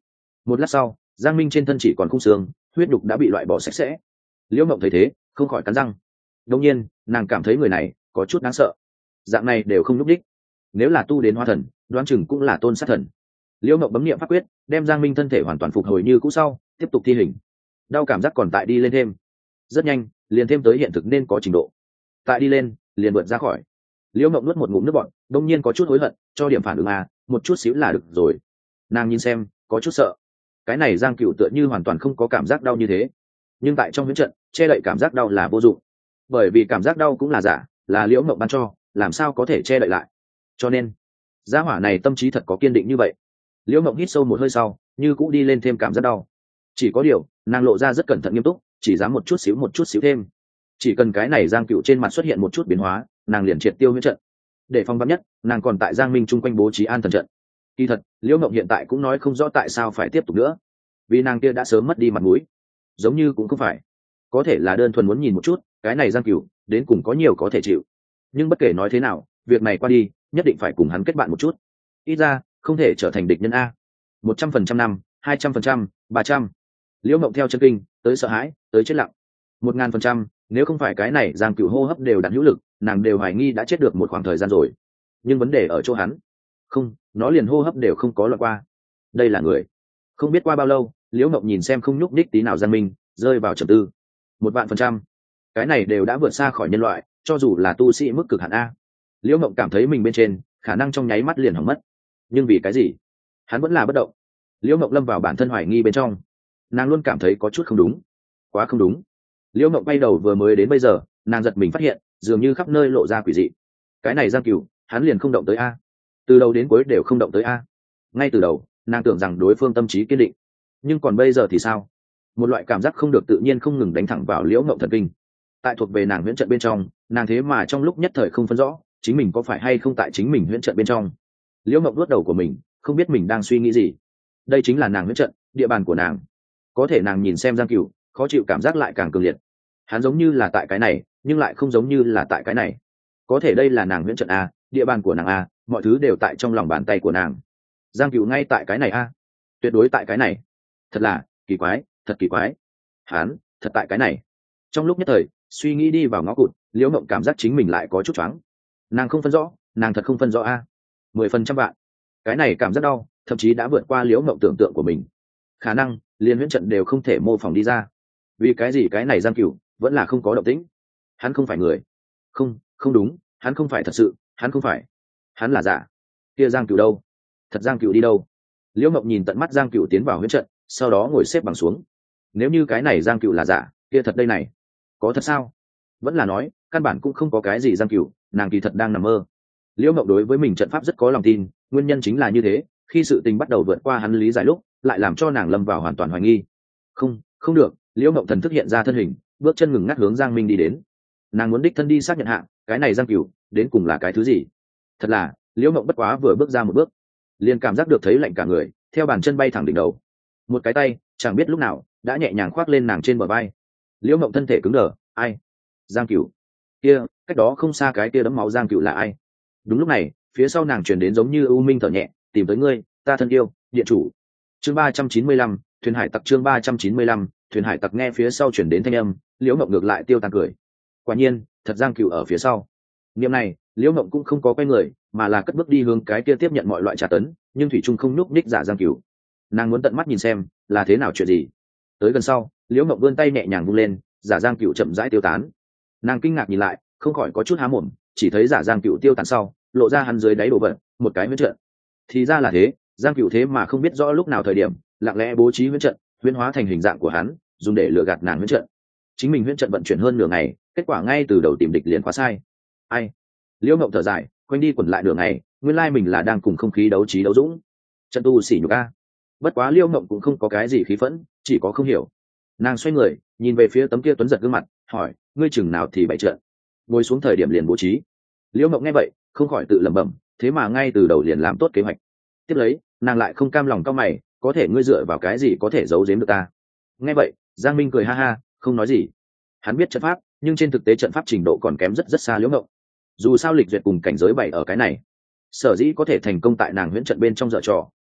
Một lát sau, Giang Minh trên thân chỉ còn khung xương, huyết đục đã bị loại bỏ sạch sẽ. Liễu Mộng thấy thế, không khỏi cắn răng. Đương nhiên, nàng cảm thấy người này có chút đáng sợ. Dạng này đều không lúc đích. Nếu là tu đến hoa thần, đoán chừng cũng là tôn sát thần. Liễu Mộng bấm niệm pháp quyết, đem Giang Minh thân thể hoàn toàn phục hồi như cũ sau, tiếp tục thi hình. Đau cảm giác còn tại đi lên thêm. Rất nhanh, liền thêm tới hiện thực nên có trình độ. Tại đi lên, liền vượt ra khỏi. Liễu Mộng nuốt một ngụm nước bọt, đột nhiên có chút hối hận, cho điểm phản ứng à, một chút xíu là được rồi. Nàng nhìn xem, có chút sợ. Cái này Giang Cựu tựa như hoàn toàn không có cảm giác đau như thế, nhưng tại trong huyễn trận, che đậy cảm giác đau là vô dụng, bởi vì cảm giác đau cũng là giả, là Liễu Mộng ban cho, làm sao có thể che đậy lại. Cho nên, gia hỏa này tâm trí thật có kiên định như vậy. Liễu Mộng hít sâu một hơi sau, như cũ đi lên thêm cảm giác đau. Chỉ có điều, nàng lộ ra rất cẩn thận nghiêm túc, chỉ dám một chút xíu một chút xíu thêm. Chỉ cần cái này Giang Cựu trên mặt xuất hiện một chút biến hóa, nàng liền triệt tiêu huyễn trận. Để phòng vắn nhất, nàng còn tại Giang Minh chung quanh bố trí an thần trận. Kỳ thật, Liễu Mộng hiện tại cũng nói không rõ tại sao phải tiếp tục nữa, vì nàng kia đã sớm mất đi mặt mũi. Giống như cũng không phải, có thể là đơn thuần muốn nhìn một chút cái này Giang Cửu đến cùng có nhiều có thể chịu. Nhưng bất kể nói thế nào, việc này qua đi, nhất định phải cùng hắn kết bạn một chút, ít ra không thể trở thành địch nhân a. Một trăm phần trăm năm, hai trăm phần trăm, ba trăm. Liễu Mộng theo chân kinh, tới sợ hãi, tới chết lặng. Một ngàn phần trăm, nếu không phải cái này Giang Cửu hô hấp đều đặn hữu lực, nàng đều hoài nghi đã chết được một khoảng thời gian rồi. Nhưng vấn đề ở chỗ hắn, không, nó liền hô hấp đều không có loại qua. Đây là người. Không biết qua bao lâu, Liễu Mộng nhìn xem không nhúc nhích tí nào Giang Minh, rơi vào trầm tư. Một vạn phần trăm, cái này đều đã vượt xa khỏi nhân loại, cho dù là tu sĩ mức cực hạn a. Liễu Mộng cảm thấy mình bên trên khả năng trong nháy mắt liền hỏng mất. Nhưng vì cái gì hắn vẫn là bất động? Liễu Mộng lâm vào bản thân hoài nghi bên trong, nàng luôn cảm thấy có chút không đúng, quá không đúng. Liễu Mộng bay đầu vừa mới đến bây giờ, nàng giật mình phát hiện dường như khắp nơi lộ ra quỷ dị. Cái này Giang Cửu, hắn liền không động tới a, từ đầu đến cuối đều không động tới a. Ngay từ đầu nàng tưởng rằng đối phương tâm trí kiên định, nhưng còn bây giờ thì sao? Một loại cảm giác không được tự nhiên không ngừng đánh thẳng vào Liễu Mộng thần kinh. Tại thuộc về nàng huyễn trận bên trong, nàng thế mà trong lúc nhất thời không phân rõ chính mình có phải hay không tại chính mình huyễn trận bên trong. Liễu Mộng nuốt đầu của mình, không biết mình đang suy nghĩ gì. Đây chính là nàng huyễn trận, địa bàn của nàng. Có thể nàng nhìn xem Giang Cửu, khó chịu cảm giác lại càng cường liệt. Hắn giống như là tại cái này, nhưng lại không giống như là tại cái này. Có thể đây là nàng huyễn trận a, địa bàn của nàng a, mọi thứ đều tại trong lòng bàn tay của nàng. Giang Cửu ngay tại cái này a, tuyệt đối tại cái này. Thật là kỳ quái, thật kỳ quái. Hắn thật tại cái này. Trong lúc nhất thời suy nghĩ đi vào ngõ cụt, Liễu Mộng cảm giác chính mình lại có chút choáng. Nàng không phân rõ, nàng thật không phân rõ a. Mười phần trăm vạn, cái này cảm giác đau thậm chí đã vượt qua Liễu Mộng tưởng tượng của mình. Khả năng liên huyễn trận đều không thể mô phỏng đi ra. Vì cái gì cái này Giang Cửu vẫn là không có động tĩnh? Hắn không phải người. Không, không đúng, hắn không phải thật sự, hắn không phải, hắn là giả. Kia Giang Cửu đâu? Thật Giang Cửu đi đâu? Liễu Mộng nhìn tận mắt Giang Cửu tiến vào huyễn trận, sau đó ngồi xếp bằng xuống. Nếu như cái này Giang Cửu là giả, kia thật đây này, có thật sao? Vẫn là nói căn bản cũng không có cái gì Giang Cửu, nàng kỳ thật đang nằm mơ. Liễu Mộng đối với mình trận pháp rất có lòng tin, nguyên nhân chính là như thế, khi sự tình bắt đầu vượt qua hắn lý giải lúc, lại làm cho nàng lâm vào hoàn toàn hoài nghi. Không, không được, Liễu Mộng thần thức hiện ra thân hình, bước chân ngừng ngắt hướng Giang Minh đi đến. Nàng muốn đích thân đi xác nhận hạ, cái này Giang Cửu đến cùng là cái thứ gì. Thật là, Liễu Mộng bất quá vừa bước ra một bước, liền cảm giác được thấy lạnh cả người, theo bàn chân bay thẳng đỉnh đầu. Một cái tay chẳng biết lúc nào đã nhẹ nhàng khoác lên nàng trên bờ vai. Liễu Mộng thân thể cứng đờ. Ai? Giang Cửu? Kia cách đó không xa cái kia đấm máu Giang Cửu là ai? Đúng lúc này phía sau nàng truyền đến giống như u minh thở nhẹ, tìm tới ngươi, ta thân yêu điện chủ. Chương ba trăm chín mươi lăm, thuyền hải tặc. Chương ba trăm chín mươi lăm, thuyền hải tặc. Nghe phía sau truyền đến thanh âm, Liễu Mộng ngược lại tiêu tan cười. Quả nhiên thật Giang Cửu ở phía sau. Niệm này Liễu Mộng cũng không có quay người, mà là cất bước đi hướng cái kia tiếp nhận mọi loại trà tấn nhưng thủy trung không nhúc nhích giả Giang Cửu. Nàng muốn tận mắt nhìn xem là thế nào chuyện gì. Tới gần sau, Liễu Mộng vươn tay nhẹ nhàng vung lên, giả Giang Cửu chậm rãi tiêu tán. Nàng kinh ngạc nhìn lại, không khỏi có chút há mồm, chỉ thấy giả Giang Cửu tiêu tán sau, lộ ra hắn dưới đáy đồ vật, một cái huyễn trận. Thì ra là thế, Giang Cửu thế mà không biết rõ lúc nào thời điểm, lặng lẽ bố trí huyễn trận, huyễn hóa thành hình dạng của hắn, dùng để lừa gạt nàng huyễn trận. Chính mình huyễn trận vận chuyển hơn nửa ngày, kết quả ngay từ đầu tìm địch liền quá sai. Ai? Liễu Mộng thở dài, quanh đi quẩn lại nửa ngày, nguyên lai mình là đang cùng không khí đấu trí đấu dũng. Trận tu xỉ nhục a. Bất quá Liễu Mộng cũng không có cái gì khí phẫn, chỉ có không hiểu. Nàng xoay người nhìn về phía tấm kia tuấn giật gương mặt, hỏi, ngươi chừng nào thì bày trận? Ngồi xuống thời điểm liền bố trí. Liễu Mộng nghe vậy không khỏi tự lẩm bẩm, thế mà ngay từ đầu liền làm tốt kế hoạch. Tiếp lấy nàng lại không cam lòng cau mày, có thể ngươi dựa vào cái gì có thể giấu giếm được ta? Nghe vậy Giang Minh cười ha ha, không nói gì. Hắn biết trận pháp, nhưng trên thực tế trận pháp trình độ còn kém rất rất xa Liễu Mộng. Dù sao lịch duyệt cùng cảnh giới bảy ở cái này, sở dĩ có thể thành công tại nàng huyễn trận bên trong dở trò,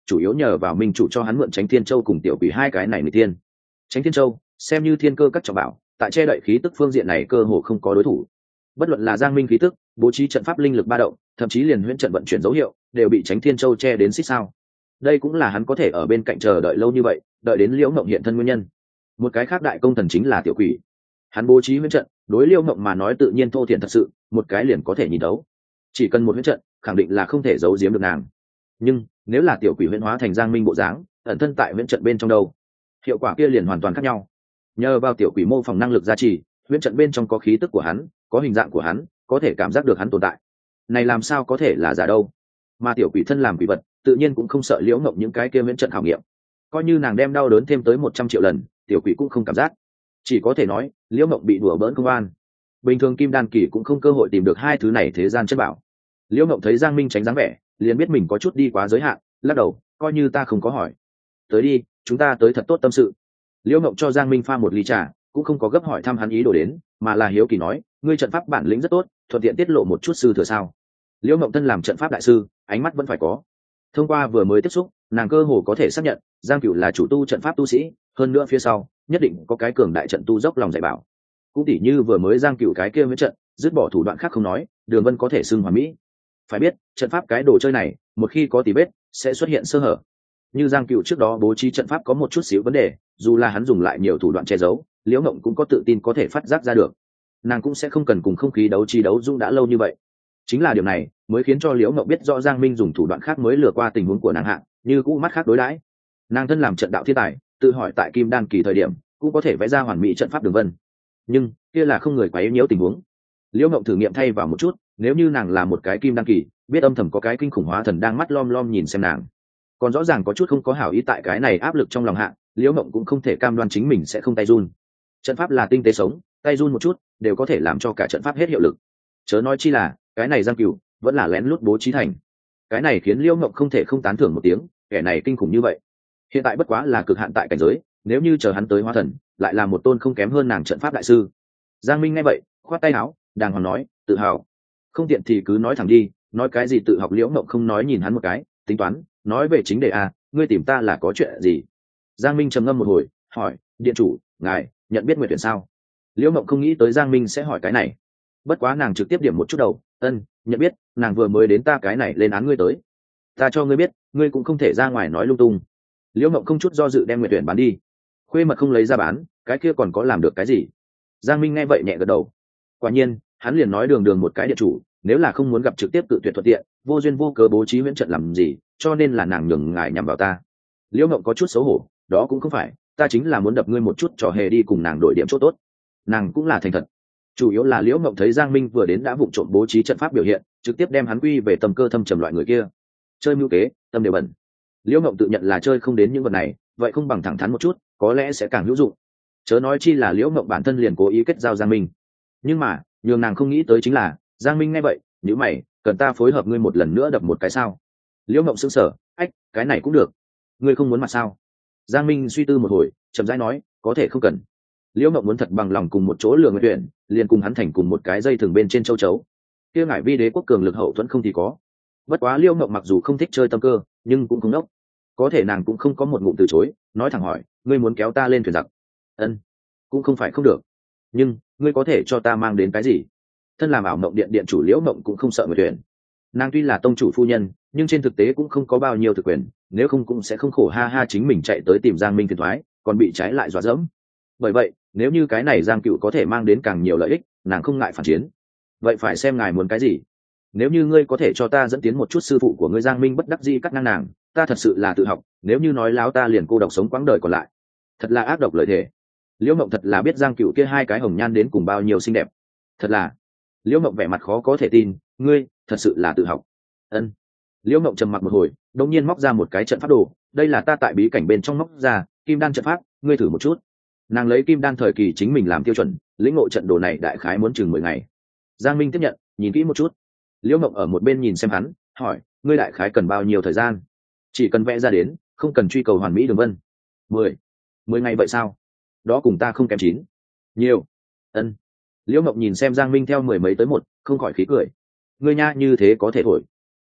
chủ yếu nhờ vào minh chủ cho hắn mượn Chánh Thiên Châu cùng Tiểu Quỷ hai cái này người tiên. Chánh Thiên Châu xem như thiên cơ các trọng bảo, tại che đậy khí tức phương diện này cơ hồ không có đối thủ. Bất luận là Giang Minh khí tức, bố trí trận pháp linh lực ba động, thậm chí liền huyễn trận vận chuyển dấu hiệu, đều bị Chánh Thiên Châu che đến xích sao. Đây cũng là hắn có thể ở bên cạnh chờ đợi lâu như vậy, đợi đến Liễu Mộng hiện thân nguyên nhân. Một cái khác đại công thần chính là Tiểu Quỷ. Hắn bố trí huyễn trận, đối Liễu Mộng mà nói tự nhiên thô thiển thật sự, một cái liền có thể nhìn đấu. Chỉ cần một huyễn trận, khẳng định là không thể giấu giếm được nàng. Nhưng nếu là Tiểu Quỷ huyễn hóa thành Giang Minh bộ dáng, ẩn thân tại huyễn trận bên trong đâu, hiệu quả kia liền hoàn toàn khác nhau. Nhờ vào Tiểu Quỷ mô phỏng năng lực gia trì, huyễn trận bên trong có khí tức của hắn, có hình dạng của hắn, có thể cảm giác được hắn tồn tại. Này làm sao có thể là giả đâu? Mà Tiểu Quỷ thân làm quỷ vật, tự nhiên cũng không sợ Liễu Ngộng những cái kia huyễn trận khảo nghiệm. Coi như nàng đem đau đớn thêm tới một trăm triệu lần, Tiểu Quỷ cũng không cảm giác. Chỉ có thể nói, Liễu Ngộng bị đùa bỡn công an. Bình thường Kim Đan kỳ cũng không cơ hội tìm được hai thứ này thế gian chất bảo. Liễu Ngộng thấy Giang Minh tránh dáng vẻ, liền biết mình có chút đi quá giới hạn, lắc đầu, coi như ta không có hỏi. Tới đi, chúng ta tới thật tốt tâm sự. Liễu Ngộng cho Giang Minh pha một ly trà, cũng không có gấp hỏi thăm hắn ý đồ đến, mà là hiếu kỳ nói, ngươi trận pháp bản lĩnh rất tốt, thuận tiện tiết lộ một chút sư thừa sao? Liễu Ngộng thân làm trận pháp đại sư, ánh mắt vẫn phải có. Thông qua vừa mới tiếp xúc, nàng cơ hồ có thể xác nhận, Giang Cửu là chủ tu trận pháp tu sĩ, hơn nữa phía sau, nhất định có cái cường đại trận tu dốc lòng dạy bảo. Cũng tỉ như vừa mới Giang Cửu cái kia với trận, dứt bỏ thủ đoạn khác không nói, Đường Vân có thể xưng hoàn mỹ. Phải biết, trận pháp cái đồ chơi này, một khi có tí vết, sẽ xuất hiện sơ hở. Như Giang Cửu trước đó bố trí trận pháp có một chút xíu vấn đề, dù là hắn dùng lại nhiều thủ đoạn che giấu, Liễu Ngộng cũng có tự tin có thể phát giác ra được. Nàng cũng sẽ không cần cùng không khí đấu chi đấu dung đã lâu như vậy. Chính là điều này mới khiến cho Liễu Ngộng biết rõ Giang Minh dùng thủ đoạn khác mới lừa qua tình huống của nàng hạ, như cũ mắt khác đối đãi. Nàng thân làm trận đạo thiên tài, tự hỏi tại Kim Đan kỳ thời điểm cũng có thể vẽ ra hoàn mỹ trận pháp đường vân, nhưng kia là không người quá yếu nhiễu tình huống. Liễu Ngộng thử nghiệm thay vào một chút, nếu như nàng là một cái Kim Đan kỳ, biết âm thầm có cái kinh khủng hóa thần đang mắt lom lom nhìn xem nàng, còn rõ ràng có chút không có hảo ý tại cái này áp lực trong lòng hạ, Liễu Ngộng cũng không thể cam đoan chính mình sẽ không tay run. Trận pháp là tinh tế sống, tay run một chút đều có thể làm cho cả trận pháp hết hiệu lực. Chớ nói chi là cái này Giang Cửu vẫn là lén lút bố trí thành. Cái này khiến Liễu Ngộng không thể không tán thưởng một tiếng, kẻ này kinh khủng như vậy. Hiện tại bất quá là cực hạn tại cảnh giới, nếu như chờ hắn tới hóa thần, lại là một tôn không kém hơn nàng trận pháp đại sư. Giang Minh nghe vậy, khoát tay áo, đàng hoàng nói, tự hào. Không tiện thì cứ nói thẳng đi, nói cái gì tự học. Liễu Ngộng không nói nhìn hắn một cái, tính toán, nói về chính đề a, ngươi tìm ta là có chuyện gì? Giang Minh trầm ngâm một hồi, hỏi, điện chủ, ngài nhận biết Nguyệt Tuyển sao? Liễu Ngộng không nghĩ tới Giang Minh sẽ hỏi cái này, bất quá nàng trực tiếp điểm một chút đầu, ân, nhận biết, nàng vừa mới đến ta cái này lên án ngươi tới. Ta cho ngươi biết, ngươi cũng không thể ra ngoài nói lung tung. Liễu Ngộng không chút do dự đem Nguyệt Tuyển bán đi. Khuê mật không lấy ra bán, cái kia còn có làm được cái gì? Giang Minh nghe vậy nhẹ gật đầu. Quả nhiên, hắn liền nói đường đường một cái điện chủ, nếu là không muốn gặp trực tiếp tự tuyệt thuận tiện, vô duyên vô cớ bố trí huyễn trận làm gì, cho nên là nàng nhường ngài nhằm vào ta. Liễu Ngộng có chút xấu hổ, đó cũng không phải, ta chính là muốn đập ngươi một chút trò hề đi cùng nàng đổi điểm chỗ tốt. Nàng cũng là thành thật. Chủ yếu là Liễu Ngộng thấy Giang Minh vừa đến đã vụng trộm bố trí trận pháp biểu hiện, trực tiếp đem hắn quy về tầm cơ thâm trầm loại người kia. Chơi mưu kế, tâm đều bẩn. Liễu Ngộng tự nhận là chơi không đến những vật này, vậy không bằng thẳng thắn một chút, có lẽ sẽ càng hữu dụng. Chớ nói chi là Liễu Ngộng bản thân liền cố ý kết giao Giang Minh. Nhưng mà, nhường nàng không nghĩ tới chính là, Giang Minh nghe vậy, nhíu mày, cần ta phối hợp ngươi một lần nữa đập một cái sao? Liễu Ngộng sững sờ, ách, cái này cũng được. Ngươi không muốn mặt sao? Giang Minh suy tư một hồi, chậm rãi nói, có thể không cần. Liễu Ngộng muốn thật bằng lòng cùng một chỗ lừa Nguyệt Tuyển, liền cùng hắn thành cùng một cái dây thừng bên trên châu chấu. Kia ngải vi đế quốc cường lực hậu thuẫn không thì có. Bất quá Liễu Ngộng mặc dù không thích chơi tâm cơ, nhưng cũng không đốc. Có thể nàng cũng không có một ngụm từ chối, nói thẳng hỏi, ngươi muốn kéo ta lên thuyền giặc? Ân, cũng không phải không được, nhưng ngươi có thể cho ta mang đến cái gì? Thân làm ảo mộng điện điện chủ Liễu Ngộng cũng không sợ Nguyệt Tuyển. Nàng tuy là tông chủ phu nhân, nhưng trên thực tế cũng không có bao nhiêu thực quyền, nếu không cũng sẽ không khổ ha ha chính mình chạy tới tìm Giang Minh phiền toái, còn bị trái lại dọa dẫm. Bởi vậy, nếu như cái này Giang Cựu có thể mang đến càng nhiều lợi ích, nàng không ngại phản chiến. Vậy phải xem ngài muốn cái gì. Nếu như ngươi có thể cho ta dẫn tiến một chút sư phụ của ngươi Giang Minh bất đắc dĩ cắt ngang nàng, ta thật sự là tự học, nếu như nói láo ta liền cô độc sống quãng đời còn lại. Thật là ác độc lợi thể. Liễu Ngộng thật là biết Giang Cựu kia hai cái hồng nhan đến cùng bao nhiêu xinh đẹp. Thật là. Liễu Ngộng vẻ mặt khó có thể tin, ngươi thật sự là tự học? Ân. Liễu Ngộng trầm mặc một hồi, đột nhiên móc ra một cái trận pháp đồ, đây là ta tại bí cảnh bên trong móc ra, kim đan trận pháp, ngươi thử một chút. Nàng lấy kim đan thời kỳ chính mình làm tiêu chuẩn, lĩnh ngộ trận đồ này đại khái muốn chừng mười ngày. Giang Minh tiếp nhận, nhìn kỹ một chút. Liễu Ngộng ở một bên nhìn xem hắn, hỏi, ngươi đại khái cần bao nhiêu thời gian? Chỉ cần vẽ ra đến, không cần truy cầu hoàn mỹ đường vân. Mười, mười ngày vậy sao? Đó cùng ta không kém chín. Nhiều. Ân. Liễu Ngộng nhìn xem Giang Minh theo mười mấy tới một, không khỏi khí cười. Ngươi nha như thế có thể thổi.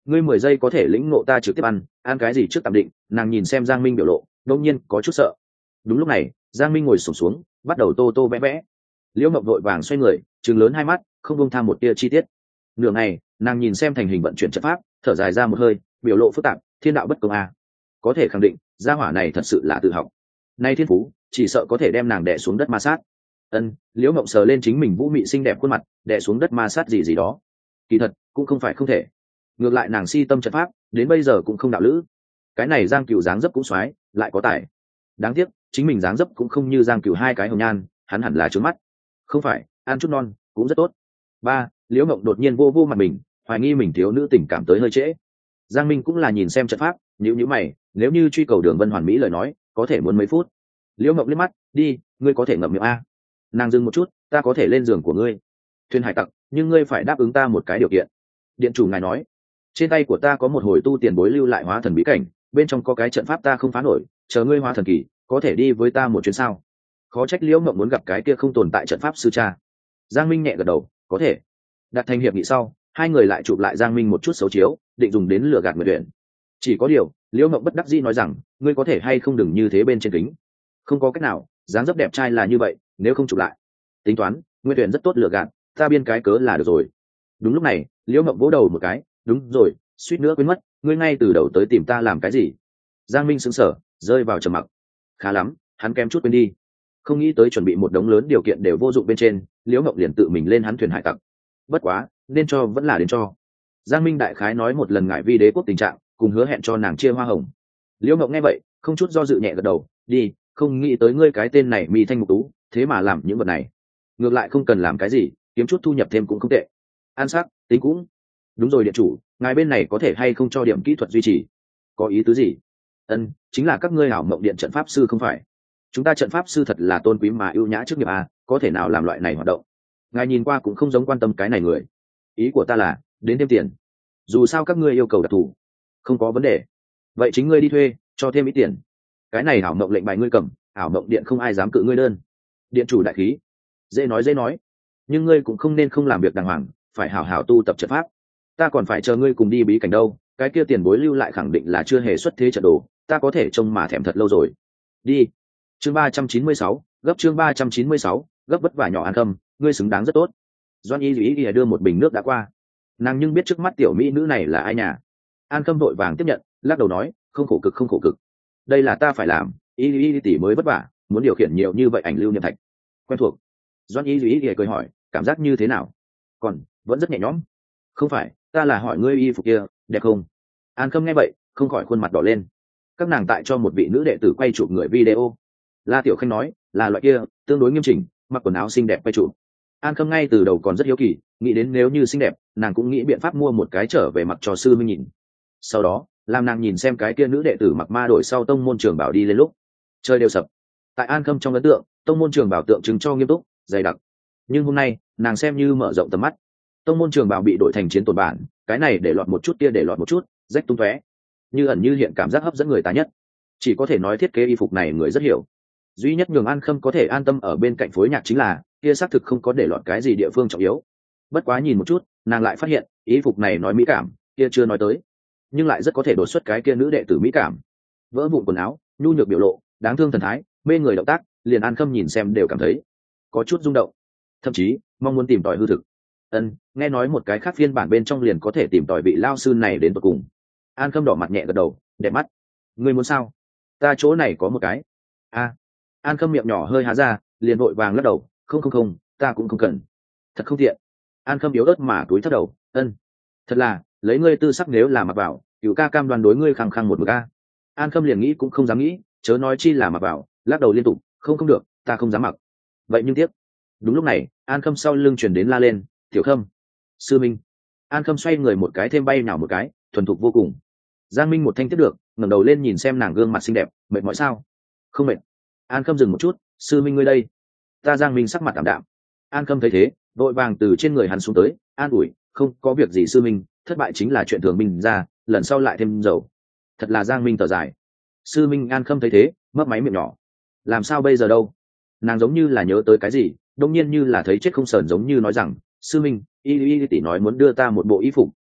ngươi mười giây có thể lĩnh ngộ ta trực tiếp ăn ăn cái gì trước tạm định. Nàng nhìn xem Giang Minh biểu lộ đông nhiên có chút sợ. Đúng lúc này Giang Minh ngồi sụp xuống, xuống bắt đầu tô tô vẽ vẽ. Liễu Mộng vội vàng xoay người trừng lớn hai mắt, không buông tham một tia chi tiết. Nửa ngày nàng nhìn xem thành hình vận chuyển trận pháp, thở dài ra một hơi, biểu lộ phức tạp. Thiên đạo bất công a, có thể khẳng định gia hỏa này thật sự là tự học. Nay thiên phú chỉ sợ có thể đem nàng đè xuống đất ma sát. Ân, Liễu Mộng sờ lên chính mình vũ mị xinh đẹp khuôn mặt, đè xuống đất ma sát gì gì đó. Kỳ thật cũng không phải không thể. Ngược lại nàng si tâm trận pháp đến bây giờ cũng không đạo lữ. Cái này Giang Cửu dáng dấp cũng xoái, lại có tài. Đáng tiếc chính mình dáng dấp cũng không như Giang Cửu hai cái hồng nhan, hắn hẳn là trướng mắt. Không phải, ăn chút non cũng rất tốt. Ba, Liễu Mộng đột nhiên vô vô mặt mình, hoài nghi mình thiếu nữ tình cảm tới hơi trễ. Giang Minh cũng là nhìn xem trận pháp, nhíu nhíu mày, nếu như truy cầu Đường Vân hoàn mỹ lời nói, có thể muốn mấy phút. Liễu Mộng liếc mắt, đi, ngươi có thể ngậm miệng a. Nàng dừng một chút, ta có thể lên giường của ngươi. Thuyền hải tặc, nhưng ngươi phải đáp ứng ta một cái điều kiện. Điện chủ ngài nói, trên tay của ta có một hồi tu tiền bối lưu lại hóa thần bí cảnh, bên trong có cái trận pháp ta không phá nổi, chờ ngươi hóa thần kỳ, có thể đi với ta một chuyến sao? Khó trách Liễu Mộng muốn gặp cái kia không tồn tại trận pháp sư cha. Giang Minh nhẹ gật đầu, có thể. Đặt thành hiệp nghị sau, hai người lại chụp lại Giang Minh một chút xấu chiếu, định dùng đến lừa gạt người luyện. Chỉ có điều, Liễu Mộng bất đắc dĩ nói rằng, ngươi có thể hay không đừng như thế bên trên kính. Không có cách nào, dáng dấp đẹp trai là như vậy, nếu không chụp lại. Tính toán, Nguyên Tuyển rất tốt lừa gạt, ta biên cái cớ là được rồi. Đúng lúc này, Liễu Mộng vỗ đầu một cái, đúng rồi, suýt nữa quên mất, ngươi ngay từ đầu tới tìm ta làm cái gì? Giang Minh sững sờ, rơi vào trầm mặc. Khá lắm, hắn kém chút quên đi. Không nghĩ tới chuẩn bị một đống lớn điều kiện đều vô dụng bên trên, Liễu Mộng liền tự mình lên hắn thuyền hải tặc. Bất quá, nên cho vẫn là đến cho. Giang Minh đại khái nói một lần ngại vi đế quốc tình trạng, cùng hứa hẹn cho nàng chia hoa hồng. Liễu Mộng nghe vậy, không chút do dự nhẹ gật đầu, đi, không nghĩ tới ngươi cái tên này Mi Thanh Mục Tú, thế mà làm những vật này. Ngược lại không cần làm cái gì, kiếm chút thu nhập thêm cũng không tệ. An sắc, tính cũng. Đúng rồi điện chủ, ngài bên này có thể hay không cho điểm kỹ thuật duy trì? Có ý tứ gì? Ân, chính là các ngươi hảo mộng điện trận pháp sư không phải? Chúng ta trận pháp sư thật là tôn quý mà ưu nhã trước nghiệp a, có thể nào làm loại này hoạt động? Ngài nhìn qua cũng không giống quan tâm cái này người. Ý của ta là, đến thêm tiền. Dù sao các ngươi yêu cầu đặc thù, không có vấn đề. Vậy chính ngươi đi thuê, cho thêm ít tiền. Cái này hảo mộng lệnh bài ngươi cầm, hảo mộng điện không ai dám cự ngươi đơn. Điện chủ đại khí, dễ nói dễ nói, nhưng ngươi cũng không nên không làm việc đàng hoàng, phải hảo hảo tu tập trận pháp. Ta còn phải chờ ngươi cùng đi bí cảnh đâu, cái kia tiền bối lưu lại khẳng định là chưa hề xuất thế trận đồ, ta có thể trông mà thèm thật lâu rồi. Đi. Chương ba trăm chín mươi sáu, gấp chương ba trăm chín mươi sáu, gấp vất vả nhỏ An Khâm, ngươi xứng đáng rất tốt. Doan Y Dĩ Y đưa một bình nước đã qua. Nàng nhưng biết trước mắt tiểu mỹ nữ này là ai nhà. An Khâm vội vàng tiếp nhận, lắc đầu nói, không khổ cực không khổ cực. Đây là ta phải làm, Y Y tỷ mới vất vả, muốn điều khiển nhiều như vậy ảnh lưu niệm thạch. Quen thuộc. Doan Y Dĩ Y cười hỏi, cảm giác như thế nào? Còn vẫn rất nhẹ nhõm. Không phải, ta là hỏi ngươi y phục kia đẹp không? An Khâm nghe vậy không khỏi khuôn mặt đỏ lên. Các nàng tại cho một vị nữ đệ tử quay chụp người video. La Tiểu Khanh nói là loại kia tương đối nghiêm chỉnh, mặc quần áo xinh đẹp quay chụp. An Khâm ngay từ đầu còn rất hiếu kỳ, nghĩ đến nếu như xinh đẹp nàng cũng nghĩ biện pháp mua một cái trở về mặc cho sư minh nhìn. Sau đó làm nàng nhìn xem cái kia nữ đệ tử mặc ma đổi sau tông môn trường bảo đi lên lúc trời đều sập. Tại An Khâm trong ấn tượng, tông môn trường bảo tượng trưng cho nghiêm túc dày đặc, nhưng hôm nay nàng xem như mở rộng tầm mắt. Tông môn trường bảo bị đổi thành chiến tồn bản, cái này để lọt một chút kia để lọt một chút, rách tung tóe, như ẩn như hiện, cảm giác hấp dẫn người ta nhất. Chỉ có thể nói thiết kế y phục này người rất hiểu. Duy nhất nhường An Khâm có thể an tâm ở bên cạnh phối nhạc chính là kia xác thực không có để lọt cái gì địa phương trọng yếu. Bất quá nhìn một chút, nàng lại phát hiện y phục này nói mỹ cảm, kia chưa nói tới, nhưng lại rất có thể đột xuất cái kia nữ đệ tử mỹ cảm. Vỡ vụn quần áo, nhu nhược biểu lộ, đáng thương thần thái, mê người động tác, liền An Khâm nhìn xem đều cảm thấy có chút rung động, thậm chí mong muốn tìm tòi hư thực. Ân, nghe nói một cái khác phiên bản bên trong liền có thể tìm tòi vị lao sư này đến tận cùng. An Khâm đỏ mặt nhẹ gật đầu, đẹp mắt. Ngươi muốn sao? Ta chỗ này có một cái. A. À. An Khâm miệng nhỏ hơi há ra, liền vội vàng lắc đầu, không không không, ta cũng không cần. Thật không tiện. An Khâm yếu ớt mà túi thấp đầu, ân. Thật là, lấy ngươi tư sắc nếu là mặc vào, cựu ca cam đoan đối ngươi khăng khăng một mực a. An Khâm liền nghĩ cũng không dám nghĩ, chớ nói chi là mặc vào, lắc đầu liên tục, không không được, ta không dám mặc. Vậy nhưng tiếc. Đúng lúc này, An Khâm sau lưng truyền đến la lên, Tiểu Khâm, sư minh. An Khâm xoay người một cái thêm bay nào một cái, thuần thục vô cùng. Giang Minh một thanh tiếp được, ngẩng đầu lên nhìn xem nàng gương mặt xinh đẹp, mệt mỏi sao? Không mệt. An Khâm dừng một chút, sư minh ngươi đây. Ta Giang Minh sắc mặt đạm đạm. An Khâm thấy thế, vội vàng từ trên người hắn xuống tới, an ủi, không có việc gì sư minh, thất bại chính là chuyện thường minh ra, lần sau lại thêm dầu. Thật là Giang Minh thở dài. Sư minh. An Khâm thấy thế, mấp máy miệng nhỏ. Làm sao bây giờ đâu? Nàng giống như là nhớ tới cái gì, đông nhiên như là thấy chết không sờn, giống như nói rằng, sư minh, y y tỷ nói muốn đưa ta một bộ y phục,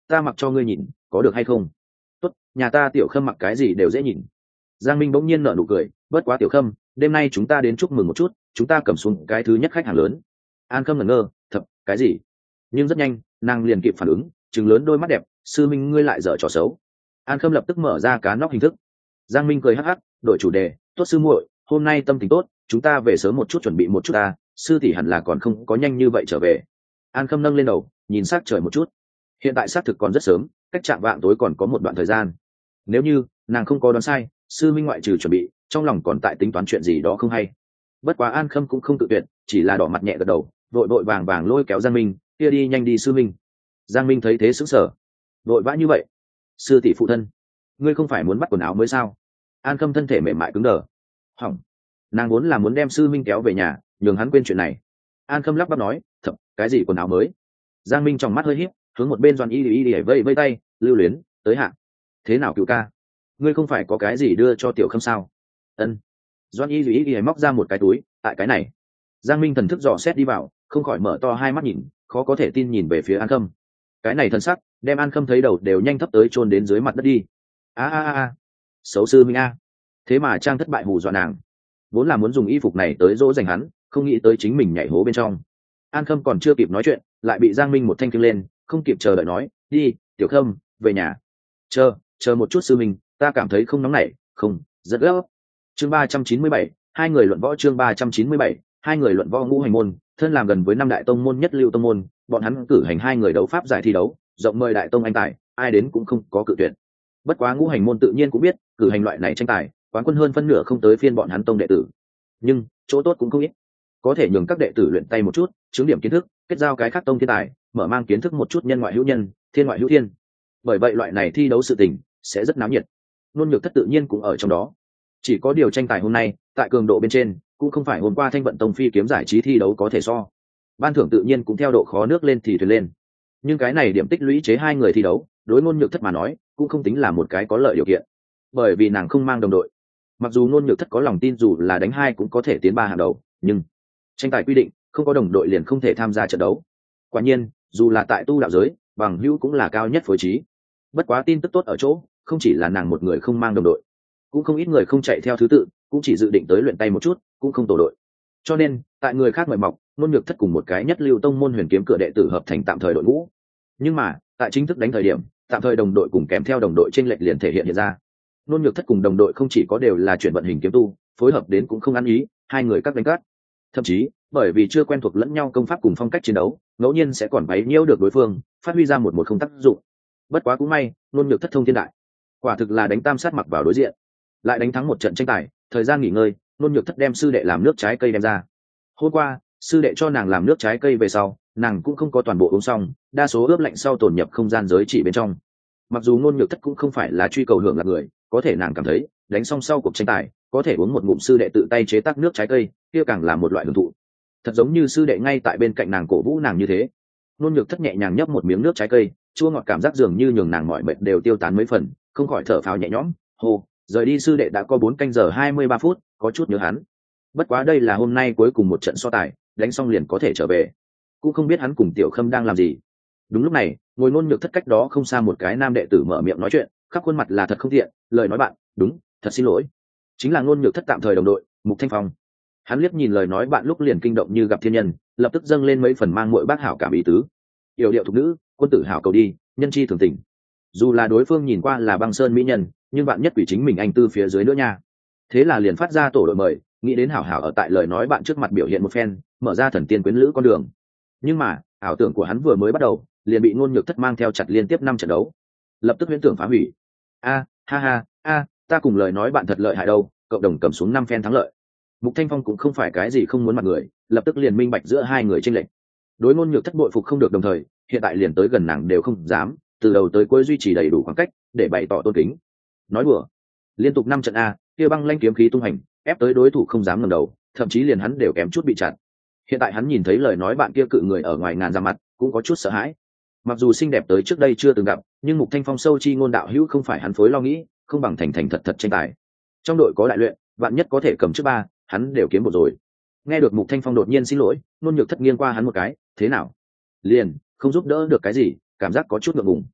ta mặc cho ngươi nhìn có được hay không? Tốt, nhà ta Tiểu Khâm mặc cái gì đều dễ nhìn. Giang Minh bỗng nhiên nở nụ cười, bất quá Tiểu Khâm, đêm nay chúng ta đến chúc mừng một chút, chúng ta cầm xuống cái thứ nhất khách hàng lớn. An Khâm ngẩn ngơ, thật, cái gì? Nhưng rất nhanh nàng liền kịp phản ứng, trừng lớn đôi mắt đẹp, sư minh ngươi lại dở trò xấu. An Khâm lập tức mở ra cá nóc hình thức. Giang Minh cười hắc hắc, đổi chủ đề, tốt sư muội, hôm nay tâm tình tốt, chúng ta về sớm một chút chuẩn bị một chút ta, sư tỷ hẳn là còn không có nhanh như vậy trở về. An Khâm nâng lên đầu, nhìn sát trời một chút. Hiện tại xác thực còn rất sớm, cách chạm vạng tối còn có một đoạn thời gian. Nếu như nàng không có đoán sai, sư minh ngoại trừ chuẩn bị, trong lòng còn tại tính toán chuyện gì đó không hay. Bất quá An Khâm cũng không tự tuyệt, chỉ là đỏ mặt nhẹ gật đầu, vội vội vàng vàng lôi kéo Giang Minh, kia đi nhanh đi sư minh. Giang Minh thấy thế sững sờ, vội vã như vậy, sư tỷ phụ thân, ngươi không phải muốn bắt quần áo mới sao? An Khâm thân thể mềm mại cứng đờ, hỏng, nàng vốn là muốn đem sư minh kéo về nhà, nhường hắn quên chuyện này. An Khâm lắp bắp nói, thậm, cái gì quần áo mới? Giang Minh trong mắt hơi híp, hướng một bên Doan Y Y Y vây vây tay, lưu luyến, tới hạ. Thế nào cựu ca? Ngươi không phải có cái gì đưa cho Tiểu Khâm sao? Ân. Doan Y Y Y móc ra một cái túi, tại cái này. Giang Minh thần thức dò xét đi vào, không khỏi mở to hai mắt nhìn, khó có thể tin nhìn về phía An Khâm. Cái này thần sắc, đem An Khâm thấy đầu đều nhanh thấp tới chôn đến dưới mặt đất đi. A a a a, xấu sư Minh a. Thế mà trang thất bại hù dọa nàng. Vốn là muốn dùng y phục này tới dỗ dành hắn, không nghĩ tới chính mình nhảy hố bên trong. An Khâm còn chưa kịp nói chuyện, lại bị Giang Minh một thanh kêu lên, không kịp chờ đợi nói, đi, Tiểu Khâm, về nhà. Chờ, chờ một chút sư Minh, ta cảm thấy không nóng nảy, không, rất gấp. Chương ba trăm chín mươi bảy, hai người luận võ chương ba trăm chín mươi bảy, hai người luận võ ngũ hành môn, thân làm gần với năm đại tông môn nhất lưu tông môn, bọn hắn cử hành hai người đấu pháp giải thi đấu, rộng mời đại tông anh tài, ai đến cũng không có cự tuyệt. Bất quá ngũ hành môn tự nhiên cũng biết, cử hành loại này tranh tài, quán quân hơn phân nửa không tới phiên bọn hắn tông đệ tử. Nhưng, chỗ tốt cũng không ít. Có thể nhường các đệ tử luyện tay một chút, chứng điểm kiến thức, kết giao cái khác tông thiên tài, mở mang kiến thức một chút nhân ngoại hữu nhân, thiên ngoại hữu thiên. Bởi vậy loại này thi đấu sự tình sẽ rất náo nhiệt. Nôn Nhược Thất tự nhiên cũng ở trong đó. Chỉ có điều tranh tài hôm nay, tại cường độ bên trên, cũng không phải hôm qua Thanh Vận Tông phi kiếm giải trí thi đấu có thể so. Ban thưởng tự nhiên cũng theo độ khó nước lên thì thuyền lên. Nhưng cái này điểm tích lũy chế hai người thi đấu, đối Nôn Nhược Thất mà nói, cũng không tính là một cái có lợi điều kiện. Bởi vì nàng không mang đồng đội. Mặc dù Nôn Nhược Thất có lòng tin dù là đánh hai cũng có thể tiến ba hàng đầu, nhưng tranh tài quy định, không có đồng đội liền không thể tham gia trận đấu. Quả nhiên, dù là tại tu đạo giới, bằng hữu cũng là cao nhất phối trí. Bất quá tin tức tốt ở chỗ, không chỉ là nàng một người không mang đồng đội, cũng không ít người không chạy theo thứ tự, cũng chỉ dự định tới luyện tay một chút, cũng không tổ đội. Cho nên, tại người khác mời mọc, Nôn Nhược Thất cùng một cái nhất lưu tông môn huyền kiếm cửa đệ tử hợp thành tạm thời đội ngũ. Nhưng mà, tại chính thức đánh thời điểm, tạm thời đồng đội cùng kèm theo đồng đội trên lệch liền thể hiện hiện ra. Nôn Nhược Thất cùng đồng đội không chỉ có đều là chuyển vận hình kiếm tu, phối hợp đến cũng không ăn ý, hai người các đánh cát. Thậm chí, bởi vì chưa quen thuộc lẫn nhau công pháp cùng phong cách chiến đấu, ngẫu nhiên sẽ còn bấy nhiêu được đối phương, phát huy ra một một không tác dụng. Bất quá cũng may, Nôn Nhược Thất thông thiên đại, quả thực là đánh tam sát mặc vào đối diện, lại đánh thắng một trận tranh tài. Thời gian nghỉ ngơi, Nôn Nhược Thất đem sư đệ làm nước trái cây đem ra. Hôm qua, sư đệ cho nàng làm nước trái cây về sau, nàng cũng không có toàn bộ uống xong, đa số ướp lạnh sau tồn nhập không gian giới chỉ bên trong. Mặc dù Nôn Nhược Thất cũng không phải là truy cầu hưởng lạc người, có thể nàng cảm thấy, đánh xong sau cuộc tranh tài, có thể uống một ngụm sư đệ tự tay chế tác nước trái cây, kia càng là một loại hưởng thụ. Thật giống như sư đệ ngay tại bên cạnh nàng cổ vũ nàng như thế. Nôn Nhược Thất nhẹ nhàng nhấp một miếng nước trái cây, chua ngọt cảm giác dường như nhường nàng mọi mệt đều tiêu tán mấy phần, không khỏi thở phào nhẹ nhõm. Hồ, rời đi sư đệ đã có bốn canh giờ hai mươi ba phút, có chút nhớ hắn. Bất quá đây là hôm nay cuối cùng một trận so tài, đánh xong liền có thể trở về. Cũng không biết hắn cùng Tiểu Khâm đang làm gì. Đúng lúc này, ngồi Nôn Nhược Thất cách đó không xa một cái nam đệ tử mở miệng nói chuyện, khắp khuôn mặt là thật không tiện, lời nói bạn, đúng, thật xin lỗi. Chính là Nôn Nhược Thất tạm thời đồng đội, Mục Thanh Phong. Hắn liếc nhìn lời nói bạn lúc liền kinh động như gặp thiên nhân, lập tức dâng lên mấy phần mang muội bác hảo cảm ý tứ. Yểu điệu thục nữ, quân tử hảo cầu đi, nhân chi thường tình. Dù là đối phương nhìn qua là băng sơn mỹ nhân, nhưng bạn nhất quỷ chính mình anh tư phía dưới nữa nha. Thế là liền phát ra tổ đội mời, nghĩ đến hảo hảo ở tại lời nói bạn trước mặt biểu hiện một phen, mở ra thần tiên quyến lữ con đường. Nhưng mà, ảo tưởng của hắn vừa mới bắt đầu, liền bị Nôn Nhược Thất mang theo chặt liên tiếp năm trận đấu, lập tức huyễn tưởng phá hủy. A, ha ha, a, ta cùng lời nói bạn thật lợi hại đâu, cộng đồng cầm xuống năm phen thắng lợi. Mục Thanh Phong cũng không phải cái gì không muốn mặt người, lập tức liền minh bạch giữa hai người chênh lệch. Đối Nôn Nhược Thất bội phục không được đồng thời, hiện tại liền tới gần nàng đều không dám, từ đầu tới cuối duy trì đầy đủ khoảng cách để bày tỏ tôn kính. Nói đùa, liên tục năm trận a, kia băng lanh kiếm khí tung hành, ép tới đối thủ không dám ngẩng đầu, thậm chí liền hắn đều kém chút bị chặn. Hiện tại hắn nhìn thấy lời nói bạn kia cự người ở ngoài ngàn dặm mặt, cũng có chút sợ hãi. Mặc dù xinh đẹp tới trước đây chưa từng gặp, nhưng Mục Thanh Phong sâu chi ngôn đạo hữu không phải hắn phối lo nghĩ, không bằng thành thành thật thật tranh tài. Trong đội có đại luyện, bạn nhất có thể cầm trước ba, hắn đều kiếm một rồi. Nghe được Mục Thanh Phong đột nhiên xin lỗi, Nôn Nhược Thất nghiêng qua hắn một cái, thế nào? Liền, không giúp đỡ được cái gì, cảm giác có chút ngượng ngùng.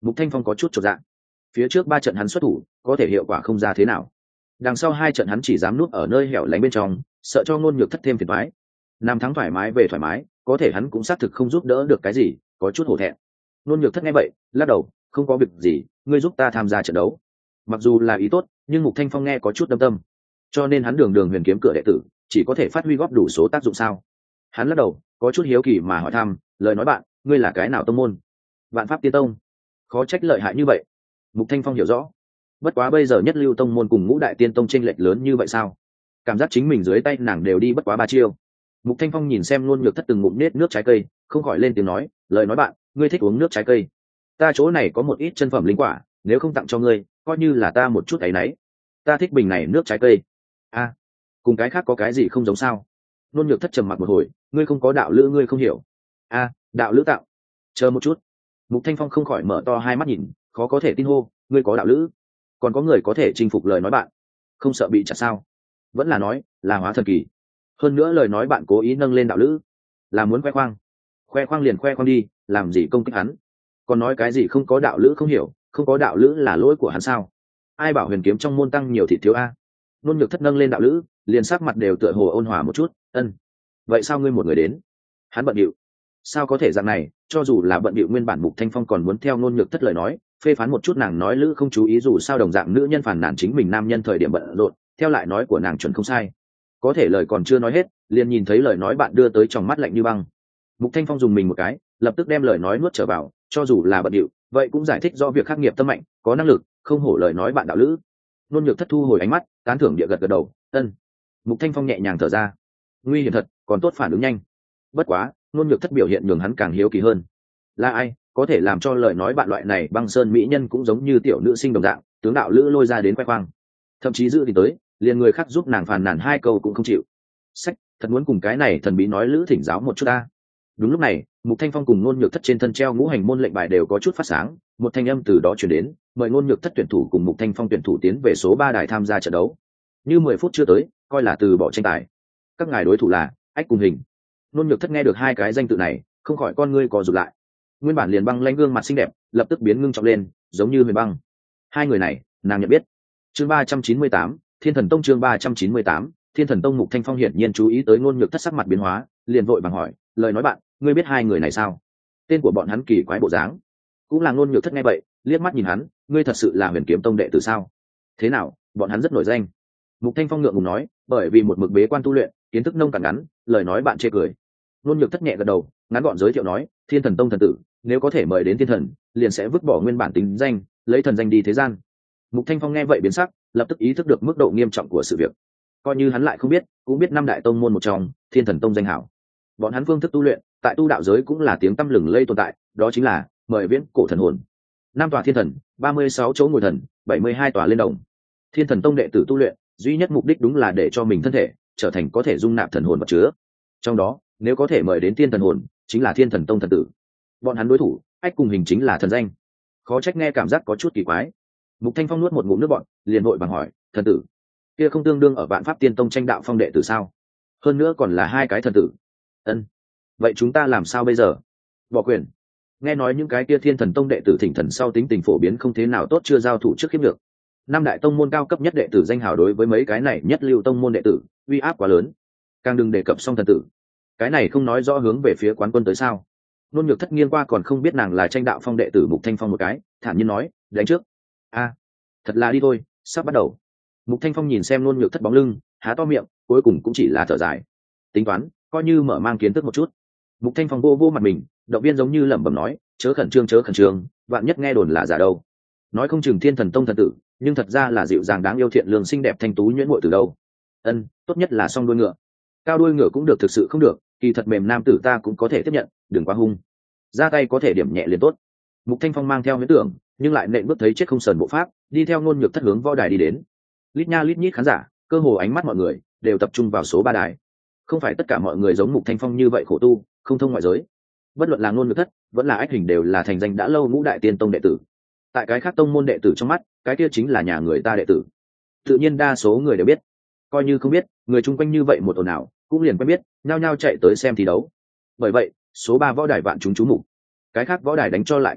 Mục Thanh Phong có chút chột dạ. Phía trước ba trận hắn xuất thủ có thể hiệu quả không ra thế nào, đằng sau hai trận hắn chỉ dám núp ở nơi hẻo lánh bên trong, sợ cho Ngôn Nhược Thất thêm phiền toái. Nam thắng thoải mái về thoải mái, có thể hắn cũng xác thực không giúp đỡ được cái gì, có chút hổ thẹn. Ngôn Nhược Thất nghe vậy lắc đầu, không có việc gì, ngươi giúp ta tham gia trận đấu. Mặc dù là ý tốt, nhưng Mục Thanh Phong nghe có chút đâm tâm, cho nên hắn đường đường huyền kiếm cửa đệ tử chỉ có thể phát huy góp đủ số tác dụng sao? Hắn lắc đầu, có chút hiếu kỳ mà hỏi thăm, lời nói bạn, ngươi là cái nào tông môn? Vạn Pháp Tiên Tông. Khó trách lợi hại như vậy. Mục Thanh Phong hiểu rõ. Bất quá bây giờ nhất lưu tông môn cùng ngũ đại tiên tông chênh lệch lớn như vậy sao? Cảm giác chính mình dưới tay nàng đều đi bất quá ba chiêu. Mục Thanh Phong nhìn xem Ngôn Nhược Thất từng ngụm nết nước trái cây, không khỏi lên tiếng nói, lời nói bạn, ngươi thích uống nước trái cây. Ta chỗ này có một ít chân phẩm linh quả, nếu không tặng cho ngươi, coi như là ta một chút ấy nấy. Ta thích bình này nước trái cây. A, à, cùng cái khác có cái gì không giống sao? Ngôn Nhược Thất trầm mặc một hồi, ngươi không có đạo lữ ngươi không hiểu. A, à, đạo lữ tặng. Chờ một chút. Mục Thanh Phong không khỏi mở to hai mắt nhìn, khó có thể tin hô, ngươi có đạo lữ? Còn có người có thể chinh phục lời nói bạn, không sợ bị chặt sao? Vẫn là nói là hóa thần kỳ. Hơn nữa lời nói bạn cố ý nâng lên đạo lữ, là muốn khoe khoang. Khoe khoang liền khoe khoang đi, làm gì công kích hắn? Còn nói cái gì không có đạo lữ không hiểu, không có đạo lữ là lỗi của hắn sao? Ai bảo huyền kiếm trong môn tăng nhiều thị thiếu a? Nôn Nhược Thất nâng lên đạo lữ, liền sắc mặt đều tựa hồ ôn hòa một chút, ân. Vậy sao ngươi một người đến? Hắn bận điệu. Sao có thể dạng này, cho dù là bận điệu nguyên bản Mục Thanh Phong còn muốn theo Nôn Nhược Thất lời nói, phê phán một chút nàng nói lữ không chú ý, dù sao đồng dạng nữ nhân phản nàn chính mình nam nhân thời điểm bận rộn, theo lại nói của nàng chuẩn không sai. Có thể lời còn chưa nói hết, liền nhìn thấy lời nói bạn đưa tới trong mắt lạnh như băng. Mục Thanh Phong dùng mình một cái, lập tức đem lời nói nuốt trở vào, cho dù là bận điệu, vậy cũng giải thích rõ việc khắc nghiệp tâm mạnh, có năng lực, không hổ lời nói bạn đạo lữ. Nôn Nhược Thất thu hồi ánh mắt, tán thưởng địa gật gật đầu, ân. Mục Thanh Phong nhẹ nhàng thở ra, nguy hiểm thật, còn tốt phản ứng nhanh. Bất quá, Nôn Nhược Thất biểu hiện nhường hắn càng hiếu kỳ hơn. Là ai có thể làm cho lời nói bạn loại này băng sơn mỹ nhân cũng giống như tiểu nữ sinh đồng dạng, tướng đạo lữ lôi ra đến khoe khoang, thậm chí giữ thì tới, liền người khác giúp nàng phàn nàn hai câu cũng không chịu. Sách, thật muốn cùng cái này thần bí nói lữ thỉnh giáo một chút ta. Đúng lúc này, Mục Thanh Phong cùng Nôn Nhược Thất trên thân treo ngũ hành môn lệnh bài đều có chút phát sáng, một thanh âm từ đó truyền đến, mời Nôn Nhược Thất tuyển thủ cùng Mục Thanh Phong tuyển thủ tiến về số ba đài tham gia trận đấu. Như mười phút chưa tới, coi là từ bỏ tranh tài. Các ngài đối thủ là Ách cùng Hình. Nôn Nhược Thất nghe được hai cái danh tự này, không khỏi con ngươi co rụt lại. Nguyên bản liền băng lãnh gương mặt xinh đẹp, lập tức biến ngưng trọng lên, giống như huyền băng. Hai người này, nàng nhận biết. Chương ba trăm chín mươi tám, Thiên Thần Tông chương ba trăm chín mươi tám, Thiên Thần Tông. Mục Thanh Phong hiển nhiên chú ý tới Nôn Nhược Thất sắc mặt biến hóa, liền vội vàng hỏi, lời nói bạn, ngươi biết hai người này sao? Tên của bọn hắn kỳ quái bộ dáng. Cũng là Nôn Nhược Thất nghe vậy, liếc mắt nhìn hắn, ngươi thật sự là Huyền Kiếm Tông đệ tử sao? Thế nào, bọn hắn rất nổi danh. Mục Thanh Phong ngượng ngùng nói, bởi vì một mực bế quan tu luyện, kiến thức nông cạn ngắn, lời nói bạn chê cười. Nôn Nhược Thất nhẹ gật đầu, ngắn gọn giới thiệu nói, Thiên Thần Tông thần tử, nếu có thể mời đến thiên thần, liền sẽ vứt bỏ nguyên bản tính danh, lấy thần danh đi thế gian. Mục Thanh Phong nghe vậy biến sắc, lập tức ý thức được mức độ nghiêm trọng của sự việc. Coi như hắn lại không biết, cũng biết năm đại tông môn một trong, Thiên Thần Tông danh hảo. Bọn hắn phương thức tu luyện, tại tu đạo giới cũng là tiếng tăm lừng lây tồn tại, đó chính là mời viễn cổ thần hồn. Năm tòa thiên thần, ba mươi sáu chỗ ngồi thần, bảy mươi hai tòa lên đồng. Thiên Thần Tông đệ tử tu luyện, duy nhất mục đích đúng là để cho mình thân thể trở thành có thể dung nạp thần hồn vật chứa. Trong đó, nếu có thể mời đến Thiên Thần hồn, chính là Thiên Thần Tông thần tử. Bọn hắn đối thủ, Ách cùng Hình chính là thần danh. Khó trách nghe cảm giác có chút kỳ quái. Mục Thanh Phong nuốt một ngụm nước bọt, liền vội vàng hỏi, thần tử, kia không tương đương ở Vạn Pháp Tiên Tông tranh đạo phong đệ tử sao? Hơn nữa còn là hai cái thần tử. Ân, vậy chúng ta làm sao bây giờ? Bỏ quyền. Nghe nói những cái kia Thiên Thần Tông đệ tử thỉnh thần sau tính tình phổ biến không thế nào tốt, chưa giao thủ trước khiếp được. Năm đại tông môn cao cấp nhất đệ tử danh hào đối với mấy cái này nhất lưu tông môn đệ tử, uy áp quá lớn. Càng đừng đề cập song thần tử. Cái này không nói rõ hướng về phía quán quân tới sao? Nôn Nhược Thất nghiêng qua còn không biết nàng là tranh đạo phong đệ tử Mục Thanh Phong một cái, thản nhiên nói, đánh trước. A, thật là đi thôi, sắp bắt đầu. Mục Thanh Phong nhìn xem Nôn Nhược Thất bóng lưng, há to miệng, cuối cùng cũng chỉ là thở dài. Tính toán, coi như mở mang kiến thức một chút. Mục Thanh Phong vô vô mặt mình, động viên giống như lẩm bẩm nói, chớ khẩn trương chớ khẩn trương, vạn nhất nghe đồn là giả đâu. Nói không chừng Thiên Thần Tông thần tử, nhưng thật ra là dịu dàng đáng yêu thiện lương xinh đẹp thanh tú nhuyễn muội từ đâu. Ân, tốt nhất là song đuôi ngựa. Cao đuôi ngựa cũng được, thực sự không được, kỳ thật mềm nam tử ta cũng có thể tiếp nhận, đừng quá hung. Ra tay có thể điểm nhẹ liền tốt. Mục Thanh Phong mang theo huyễn tưởng, nhưng lại nện bước thấy chết không sờn bộ pháp, đi theo Nôn Nhược Thất hướng võ đài đi đến. Lít nha lít nhít khán giả, cơ hồ ánh mắt mọi người đều tập trung vào số ba đài. Không phải tất cả mọi người giống Mục Thanh Phong như vậy khổ tu, không thông ngoại giới. Bất luận là Nôn Nhược Thất, vẫn là Ách Hình đều là thành danh đã lâu ngũ đại tiên tông đệ tử. Tại cái khác tông môn đệ tử trong mắt, cái kia chính là nhà người ta đệ tử. Tự nhiên đa số người đều biết. Coi như không biết, người chung quanh như vậy một ồn ào, cũng liền quen biết, nhao nhao chạy tới xem thi đấu. Bởi vậy, số ba võ đài vạn chúng chú mục. Cái khác võ đài đánh cho lại kịch liệt,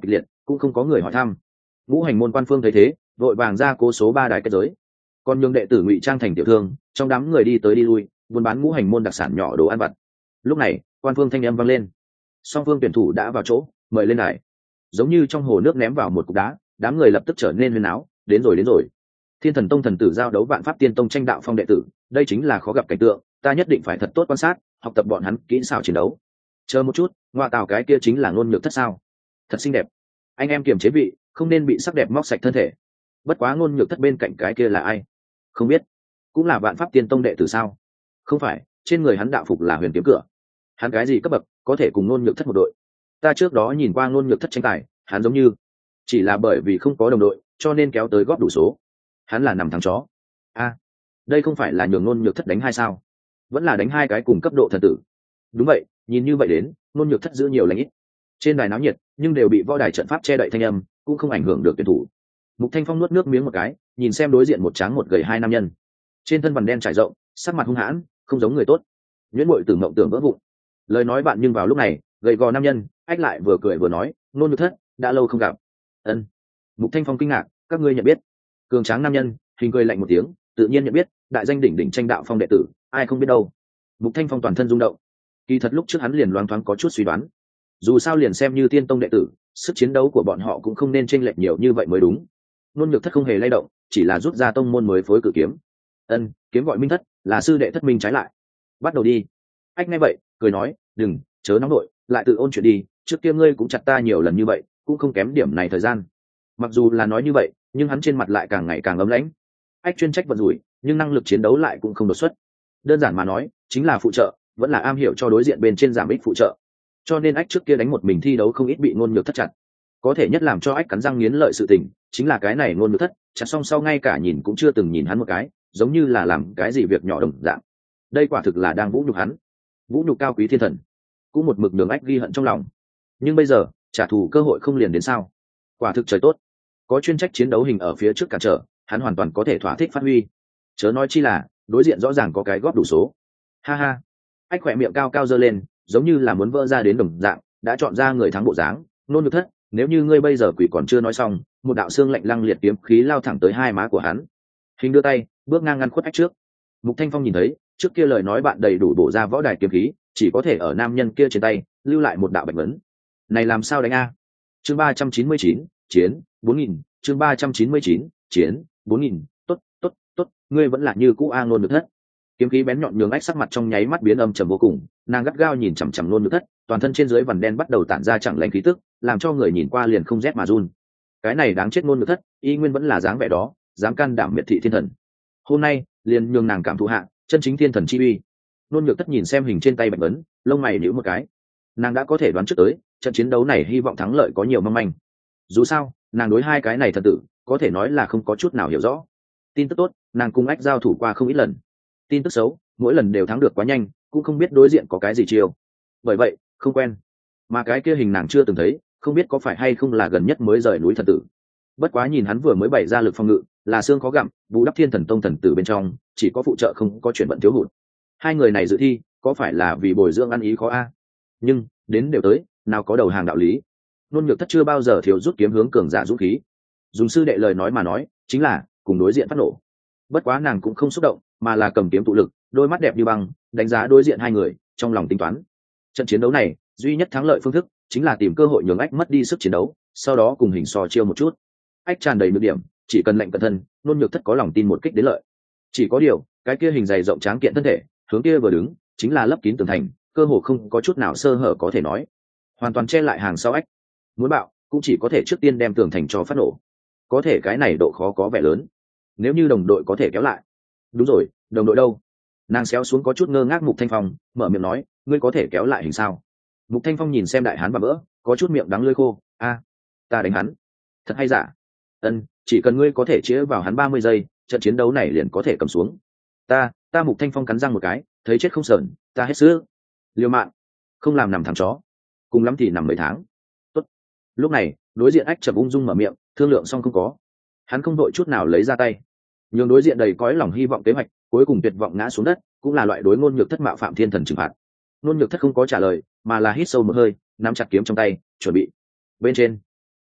cũng không có người hỏi thăm. Ngũ hành môn quan phương thấy thế vội vàng ra cố số ba đài kết giới, còn nhường đệ tử ngụy trang thành tiểu thương trong đám người đi tới đi lui buôn bán ngũ hành môn đặc sản nhỏ đồ ăn vặt. Lúc này quan phương thanh âm vang lên, song phương tuyển thủ đã vào chỗ, mời lên đài. Giống như trong hồ nước ném vào một cục đá, đám người lập tức trở nên huyên áo. Đến rồi đến rồi, Thiên Thần Tông thần tử giao đấu Vạn Pháp Tiên Tông tranh đạo phong đệ tử, đây chính là khó gặp cảnh tượng, ta nhất định phải thật tốt quan sát học tập bọn hắn kỹ xảo chiến đấu. Chờ một chút, ngoại tào cái kia chính là Ngôn Nhược Thất sao? Thật xinh đẹp. Anh em kiềm chế vị, không nên bị sắc đẹp móc sạch thân thể. Bất quá Ngôn Nhược Thất bên cạnh cái kia là ai? Không biết. Cũng là Vạn Pháp Tiên Tông đệ tử sao? Không phải, trên người hắn đạo phục là Huyền Kiếm Cửa. Hắn cái gì cấp bậc có thể cùng Ngôn Nhược Thất một đội? Ta trước đó nhìn qua Ngôn Nhược Thất tranh tài, hắn giống như chỉ là bởi vì không có đồng đội cho nên kéo tới góp đủ số. Hắn là nằm thắng chó. A, đây không phải là nhường Ngôn Nhược Thất đánh hai sao? Vẫn là đánh hai cái cùng cấp độ thần tử. Đúng vậy, nhìn như vậy đến Ngôn Nhược Thất giữ nhiều lãnh ít. Trên đài náo nhiệt nhưng đều bị võ đài trận pháp che đậy thanh âm, cũng không ảnh hưởng được tuyển thủ. Mục Thanh Phong nuốt nước miếng một cái, nhìn xem đối diện một trắng một gầy hai nam nhân, trên thân vằn đen trải rộng, sắc mặt hung hãn, không giống người tốt. Nhuyễn Bội Tử mộng tưởng vỡ vụn. Lời nói bạn nhưng vào lúc này, gầy gò nam nhân ách lại vừa cười vừa nói, Ngôn Nhược Thất đã lâu không gặp. Ân. Mục Thanh Phong kinh ngạc, các ngươi nhận biết? Cường tráng nam nhân hình cười lạnh một tiếng, tự nhiên nhận biết, đại danh đỉnh đỉnh tranh đạo phong đệ tử, ai không biết đâu. Mục Thanh Phong toàn thân rung động. Kỳ thật lúc trước hắn liền loáng thoáng có chút suy đoán, dù sao liền xem như Tiên Tông đệ tử, sức chiến đấu của bọn họ cũng không nên chênh lệch nhiều như vậy mới đúng. Ngôn Nhược Thất không hề lay động, chỉ là rút ra tông môn mới phối cử kiếm. Ân, kiếm gọi Minh Thất, là sư đệ Thất Minh trái lại. Bắt đầu đi. Ách nghe vậy, cười nói, đừng, chớ nóng nội, lại tự ôn chuyện đi, trước kia ngươi cũng chặt ta nhiều lần như vậy, cũng không kém điểm này thời gian. Mặc dù là nói như vậy, nhưng hắn trên mặt lại càng ngày càng ấm lãnh. Ách chuyên trách vận rủi, nhưng năng lực chiến đấu lại cũng không đột xuất. Đơn giản mà nói, chính là phụ trợ, vẫn là am hiểu cho đối diện bên trên giảm ích phụ trợ. Cho nên Ách trước kia đánh một mình thi đấu không ít bị Ngôn Nhược Thất chặt. Có thể nhất làm cho Ách cắn răng nghiến lợi sự tình, chính là cái này Ngôn Nhược Thất, chặt xong sau ngay cả nhìn cũng chưa từng nhìn hắn một cái, giống như là làm cái gì việc nhỏ đồng dạng. Đây quả thực là đang vũ nhục hắn, vũ nhục cao quý thiên thần. Cũng một mực đường Ách ghi hận trong lòng. Nhưng bây giờ, trả thù cơ hội không liền đến sao? Quả thực trời tốt, có chuyên trách chiến đấu hình ở phía trước cản trở, hắn hoàn toàn có thể thỏa thích phát huy. Chớ nói chi là đối diện rõ ràng có cái góp đủ số. Ha ha. Ách khỏe miệng cao cao giơ lên, giống như là muốn vỡ ra đến đồng dạng, đã chọn ra người thắng bộ dáng. Ngôn Nhược Thất, nếu như ngươi bây giờ quỷ còn chưa nói xong, một đạo xương lạnh lăng liệt kiếm khí lao thẳng tới hai má của hắn. Hình đưa tay bước ngang ngăn khuất Ách trước. Mục Thanh Phong nhìn thấy trước kia lời nói bạn đầy đủ bổ ra võ đài kiếm khí, chỉ có thể ở nam nhân kia trên tay lưu lại một đạo bạch vấn. Này làm sao đánh a? Chương ba trăm chín mươi chín, chiến bốn nghìn. Chương ba trăm chín mươi chín, chiến bốn nghìn. Tốt, tốt, tốt, ngươi vẫn là như cũ a. Ngôn Nhược Thất. Kiếm khí bén nhọn nhường Ách sắc mặt trong nháy mắt biến âm trầm vô cùng, nàng gắt gao nhìn chằm chằm Ngôn Nhược Thất, toàn thân trên dưới vằn đen bắt đầu tản ra chẳng lành khí tức, làm cho người nhìn qua liền không rét mà run. Cái này đáng chết Ngôn Nhược Thất, y nguyên vẫn là dáng vẻ đó, dám can đảm miệt thị thiên thần. Hôm nay, liền nhường nàng cảm thụ hạ chân chính thiên thần chi uy. Ngôn Nhược Thất nhìn xem hình trên tay bạch vấn, lông mày nhíu một cái. Nàng đã có thể đoán trước tới, trận chiến đấu này hy vọng thắng lợi có nhiều mong manh. Dù sao, nàng đối hai cái này thần tử, có thể nói là không có chút nào hiểu rõ. Tin tức tốt, nàng cùng Ách giao thủ qua không ít lần. Tin tức xấu, mỗi lần đều thắng được quá nhanh, cũng không biết đối diện có cái gì chiêu. Bởi vậy, không quen. Mà cái kia hình nàng chưa từng thấy, không biết có phải hay không là gần nhất mới rời núi thần tử. Bất quá nhìn hắn vừa mới bày ra lực phòng ngự, là xương khó gặm, bù đắp Thiên Thần Tông thần tử bên trong, chỉ có phụ trợ không có chuyển vận thiếu hụt. Hai người này dự thi, có phải là vì bồi dưỡng ăn ý khó a? Nhưng, đến đều tới, nào có đầu hàng đạo lý. Ngôn Nhược Thất chưa bao giờ thiếu rút kiếm hướng cường giả dũng khí. Dùng sư đệ lời nói mà nói, chính là cùng đối diện phát nổ. Bất quá nàng cũng không xúc động, mà là cầm kiếm tụ lực, đôi mắt đẹp như băng, đánh giá đối diện hai người, trong lòng tính toán. Trận chiến đấu này, duy nhất thắng lợi phương thức chính là tìm cơ hội nhường Ách mất đi sức chiến đấu, sau đó cùng hình so chiêu một chút. Ách tràn đầy nhược điểm, chỉ cần lệnh cẩn thân, Ngôn Nhược Thất có lòng tin một kích đến lợi. Chỉ có điều, cái kia hình dày rộng tráng kiện thân thể, hướng kia vừa đứng, chính là lấp kín tường thành, cơ hồ không có chút nào sơ hở có thể nói, hoàn toàn che lại hàng sau Ách. Muốn bạo, cũng chỉ có thể trước tiên đem tường thành cho phát nổ. Có thể cái này độ khó có vẻ lớn. Nếu như đồng đội có thể kéo lại. Đúng rồi, đồng đội đâu? Nàng xéo xuống có chút ngơ ngác Mục Thanh Phong, mở miệng nói, ngươi có thể kéo lại hình sao? Mục Thanh Phong nhìn xem đại hán và vỡ, có chút miệng đắng lưỡi khô, a, ta đánh hắn, thật hay giả? Ân, chỉ cần ngươi có thể chĩa vào hắn ba mươi giây, trận chiến đấu này liền có thể cầm xuống. Ta, ta Mục Thanh Phong cắn răng một cái, thấy chết không sờn, ta hết sức. Liều mạng, không làm nằm thằng chó, cùng lắm thì nằm mấy tháng. Tốt. Lúc này, đối diện Ách chậm ung dung mở miệng, thương lượng xong không có. Hắn không đội chút nào lấy ra tay, nhưng đối diện đầy cõi lòng hy vọng kế hoạch, cuối cùng tuyệt vọng ngã xuống đất, cũng là loại đối Ngôn Nhược Thất mạo phạm thiên thần trừng phạt. Ngôn Nhược Thất không có trả lời, mà là hít sâu một hơi, nắm chặt kiếm trong tay, chuẩn bị. Bên trên,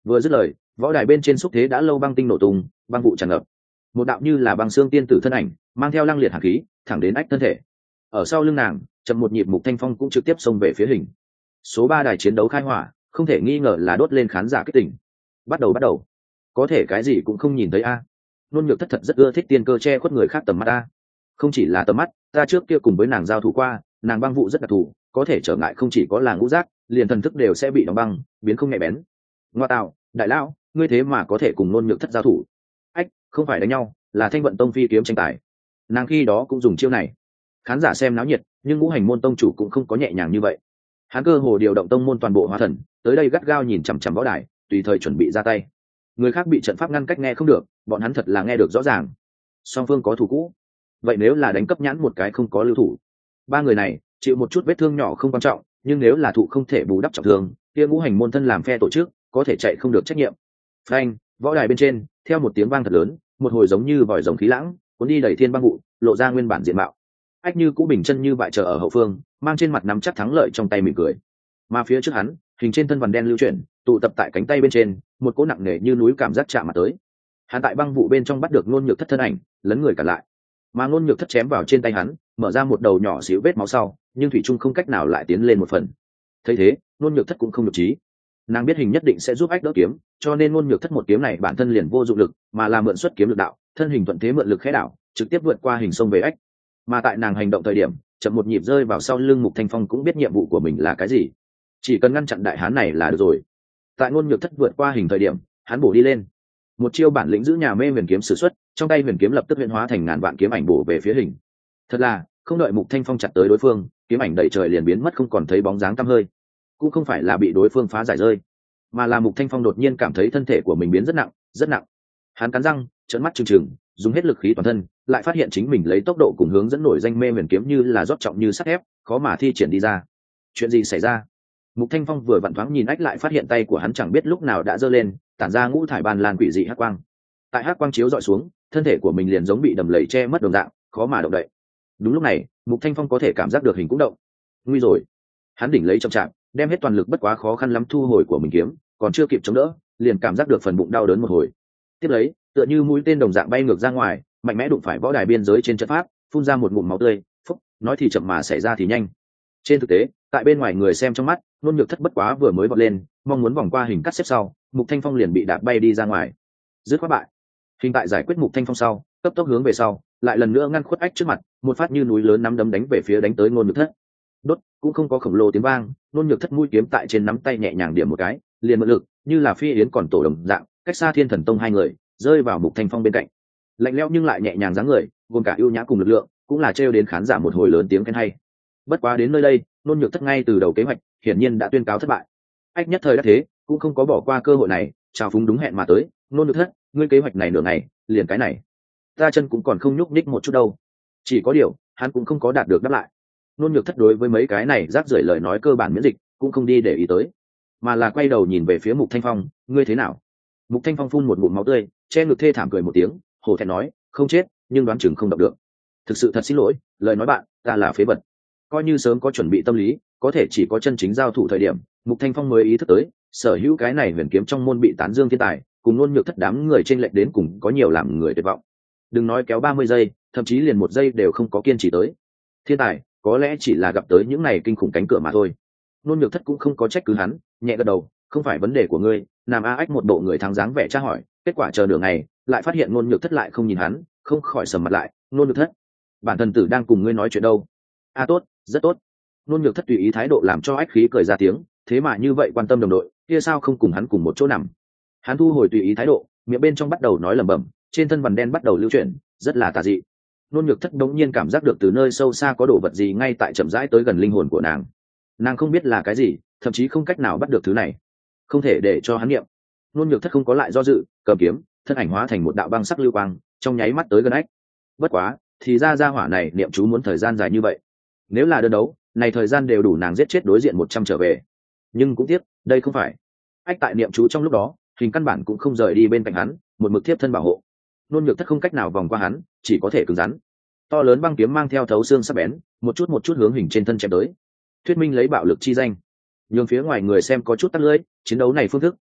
Vừa dứt lời, võ đài bên trên xúc thế đã lâu băng tinh nổ tung, băng vụ tràn ngập. Một đạo như là băng xương tiên tử thân ảnh, mang theo lăng liệt hàn khí, thẳng đến ách thân thể. Ở sau lưng nàng, chậm một nhịp Mục Thanh Phong cũng trực tiếp xông về phía hình. Số ba đài chiến đấu khai hỏa, không thể nghi ngờ là đốt lên khán giả kích tỉnh. Bắt đầu bắt đầu. Có thể cái gì cũng không nhìn thấy a. À. Nôn Nhược Thất thật rất ưa thích tiên cơ che khuất người khác tầm mắt a. Không chỉ là tầm mắt, ta trước kia cùng với nàng giao thủ qua, nàng băng vụ rất đặc thù, có thể trở ngại không chỉ có là ngũ giác, liền thần thức đều sẽ bị đóng băng, biến không nhạy bén. Ngoa tạo, đại lão, ngươi thế mà có thể cùng Nôn Nhược Thất giao thủ? Ách, không phải đánh nhau, là Thanh Vận Tông phi kiếm tranh tài. Nàng khi đó cũng dùng chiêu này. Khán giả xem náo nhiệt, nhưng Ngũ Hành môn tông chủ cũng không có nhẹ nhàng như vậy. Hắn cơ hồ điều động tông môn toàn bộ hóa thần, tới đây gắt gao nhìn chằm chằm võ đài, tùy thời chuẩn bị ra tay. Người khác bị trận pháp ngăn cách nghe không được, bọn hắn thật là nghe được rõ ràng. Song phương có thủ cũ, vậy nếu là đánh cấp nhãn một cái không có lưu thủ, ba người này chịu một chút vết thương nhỏ không quan trọng, nhưng nếu là thụ không thể bù đắp trọng thương, kia Ngũ Hành môn thân làm phe tổ chức có thể chạy không được trách nhiệm. Phanh, võ đài bên trên theo một tiếng vang thật lớn, một hồi giống như vòi rồng khí lãng cuốn đi đẩy thiên băng vụ, lộ ra nguyên bản diện mạo. Ách Như cũ bình chân như bại chờ ở hậu phương, mang trên mặt nắm chắc thắng lợi trong tay mỉm cười. Mà phía trước hắn, hình trên thân vằn đen lưu chuyển, tụ tập tại cánh tay bên trên, một cỗ nặng nề như núi cảm giác chạm mặt tới. Hắn tại băng vụ bên trong bắt được Nôn Nhược Thất thân ảnh, lấn người cả lại. Mà Nôn Nhược Thất chém vào trên tay hắn, mở ra một đầu nhỏ xíu vết máu sau, nhưng thủy trung không cách nào lại tiến lên một phần. Thấy thế, Nôn Nhược Thất cũng không được trí. Nàng biết hình nhất định sẽ giúp ách đỡ kiếm, cho nên Nôn Nhược Thất một kiếm này bản thân liền vô dụng lực, mà là mượn xuất kiếm lực đạo, thân hình thuận thế mượn lực khẽ đảo, trực tiếp vượt qua hình sông về ách. Mà tại nàng hành động thời điểm, chậm một nhịp rơi vào sau lưng Mục Thanh Phong cũng biết nhiệm vụ của mình là cái gì, chỉ cần ngăn chặn đại hán này là được rồi. Tại Nôn Nhược Thất vượt qua hình thời điểm, hắn bổ đi lên, một chiêu bản lĩnh giữ nhà mê huyền kiếm sử xuất, trong tay huyền kiếm lập tức huyền hóa thành ngàn vạn kiếm ảnh bổ về phía hình. Thật là không đợi Mục Thanh Phong chặt tới đối phương, kiếm ảnh đầy trời liền biến mất không còn thấy bóng dáng tăm hơi. Cũng không phải là bị đối phương phá giải rơi, mà là Mục Thanh Phong đột nhiên cảm thấy thân thể của mình biến rất nặng, rất nặng. Hắn cắn răng, trợn mắt trừng trừng, dùng hết lực khí toàn thân, lại phát hiện chính mình lấy tốc độ cùng hướng dẫn nổi danh mê huyền kiếm như là rót trọng như sắt thép, khó mà thi triển đi ra. Chuyện gì xảy ra? Mục Thanh Phong vừa vặn thoáng nhìn ách lại phát hiện tay của hắn chẳng biết lúc nào đã giơ lên, tản ra ngũ thải ban lan quỷ dị hắc quang. Tại hắc quang chiếu dọi xuống, thân thể của mình liền giống bị đầm lầy che mất đồng dạng, khó mà động đậy. Đúng lúc này, Mục Thanh Phong có thể cảm giác được hình cũng động. Nguy rồi. Hắn đỉnh lấy chậm chạp, đem hết toàn lực bất quá khó khăn lắm thu hồi của mình kiếm, còn chưa kịp chống đỡ, liền cảm giác được phần bụng đau đớn một hồi. Tiếp lấy, tựa như mũi tên đồng dạng bay ngược ra ngoài, mạnh mẽ đụng phải võ đài biên giới trên trận pháp, phun ra một ngụm máu tươi. Phúc, nói thì chậm mà xảy ra thì nhanh. Trên thực tế, tại bên ngoài người xem trong mắt, Nôn Nhược Thất bất quá vừa mới vọt lên, mong muốn vòng qua hình cắt xếp sau, Mục Thanh Phong liền bị đạp bay đi ra ngoài. Dứt khoát bại. Hình tại giải quyết Mục Thanh Phong sau, cấp tốc hướng về sau, lại lần nữa ngăn khuất ách trước mặt, một phát như núi lớn nắm đấm đánh về phía đánh tới Nôn Nhược Thất. Đốt, cũng không có khổng lồ tiếng vang, Nôn Nhược Thất mũi kiếm tại trên nắm tay nhẹ nhàng điểm một cái, liền mượn lực, như là phi yến còn tổ đồng dạng, cách xa Thiên Thần Tông hai người, rơi vào Mục Thanh Phong bên cạnh. Lạnh lẽo nhưng lại nhẹ nhàng dáng người, gồm cả ưu nhã cùng lực lượng, cũng là trêu đến khán giả một hồi lớn tiếng khen hay. Bất quá đến nơi đây, Nôn Nhược Thất ngay từ đầu kế hoạch, hiển nhiên đã tuyên cáo thất bại. Ách nhất thời đã thế, cũng không có bỏ qua cơ hội này, chào phúng đúng hẹn mà tới. Nôn Nhược Thất, ngươi kế hoạch này nửa ngày, liền cái này, ta chân cũng còn không nhúc nhích một chút đâu. Chỉ có điều, hắn cũng không có đạt được đáp lại. Nôn Nhược Thất đối với mấy cái này rác rưởi lời nói cơ bản miễn dịch, cũng không đi để ý tới, mà là quay đầu nhìn về phía Mục Thanh Phong, ngươi thế nào? Mục Thanh Phong phun một ngụm máu tươi, che ngực thê thảm cười một tiếng, hổ thẹn nói, không chết, nhưng đoán chừng không động được. Thực sự thật xin lỗi, lời nói bạn, ta là phế vật. Coi như sớm có chuẩn bị tâm lý, có thể chỉ có chân chính giao thủ thời điểm, Mục Thanh Phong mới ý thức tới, sở hữu cái này huyền kiếm trong môn bị tán dương thiên tài, cùng Nôn Nhược Thất đám người trên lệch đến cùng có nhiều làm người tuyệt vọng. Đừng nói kéo ba mươi giây, thậm chí liền một giây đều không có kiên trì tới. Thiên tài, có lẽ chỉ là gặp tới những này kinh khủng cánh cửa mà thôi. Nôn Nhược Thất cũng không có trách cứ hắn, nhẹ gật đầu, không phải vấn đề của ngươi. Nam A Ách một bộ người thắng dáng vẻ tra hỏi, kết quả chờ nửa ngày, lại phát hiện Nôn Nhược Thất lại không nhìn hắn, không khỏi sầm mặt lại. Nôn Nhược Thất, bản thân tử đang cùng ngươi nói chuyện đâu? A tốt, rất tốt. Nôn Nhược Thất tùy ý thái độ làm cho ách khí cười ra tiếng, thế mà như vậy quan tâm đồng đội, kia sao không cùng hắn cùng một chỗ nằm? Hắn thu hồi tùy ý thái độ, miệng bên trong bắt đầu nói lẩm bẩm, trên thân vằn đen bắt đầu lưu chuyển, rất là tà dị. Nôn Nhược Thất đống nhiên cảm giác được từ nơi sâu xa có đồ vật gì ngay tại chậm rãi tới gần linh hồn của nàng. Nàng không biết là cái gì, thậm chí không cách nào bắt được thứ này, không thể để cho hắn nghiệm. Nôn Nhược Thất không có lại do dự, cầm kiếm, thân ảnh hóa thành một đạo băng sắc lưu quang, trong nháy mắt tới gần ách. Bất quá, thì ra gia hỏa này niệm chú muốn thời gian dài như vậy. Nếu là đơn đấu, này thời gian đều đủ nàng giết chết đối diện một trăm trở về. Nhưng cũng tiếc, đây không phải. Ách tại niệm chú trong lúc đó, hình căn bản cũng không rời đi bên cạnh hắn, một mực thiếp thân bảo hộ. Nôn Nhược Thất không cách nào vòng qua hắn, chỉ có thể cứng rắn. To lớn băng kiếm mang theo thấu xương sắc bén, một chút một chút hướng hình trên thân chém tới. Thuyết minh lấy bạo lực chi danh, nhường phía ngoài người xem có chút tắt lưỡi, chiến đấu này phương thức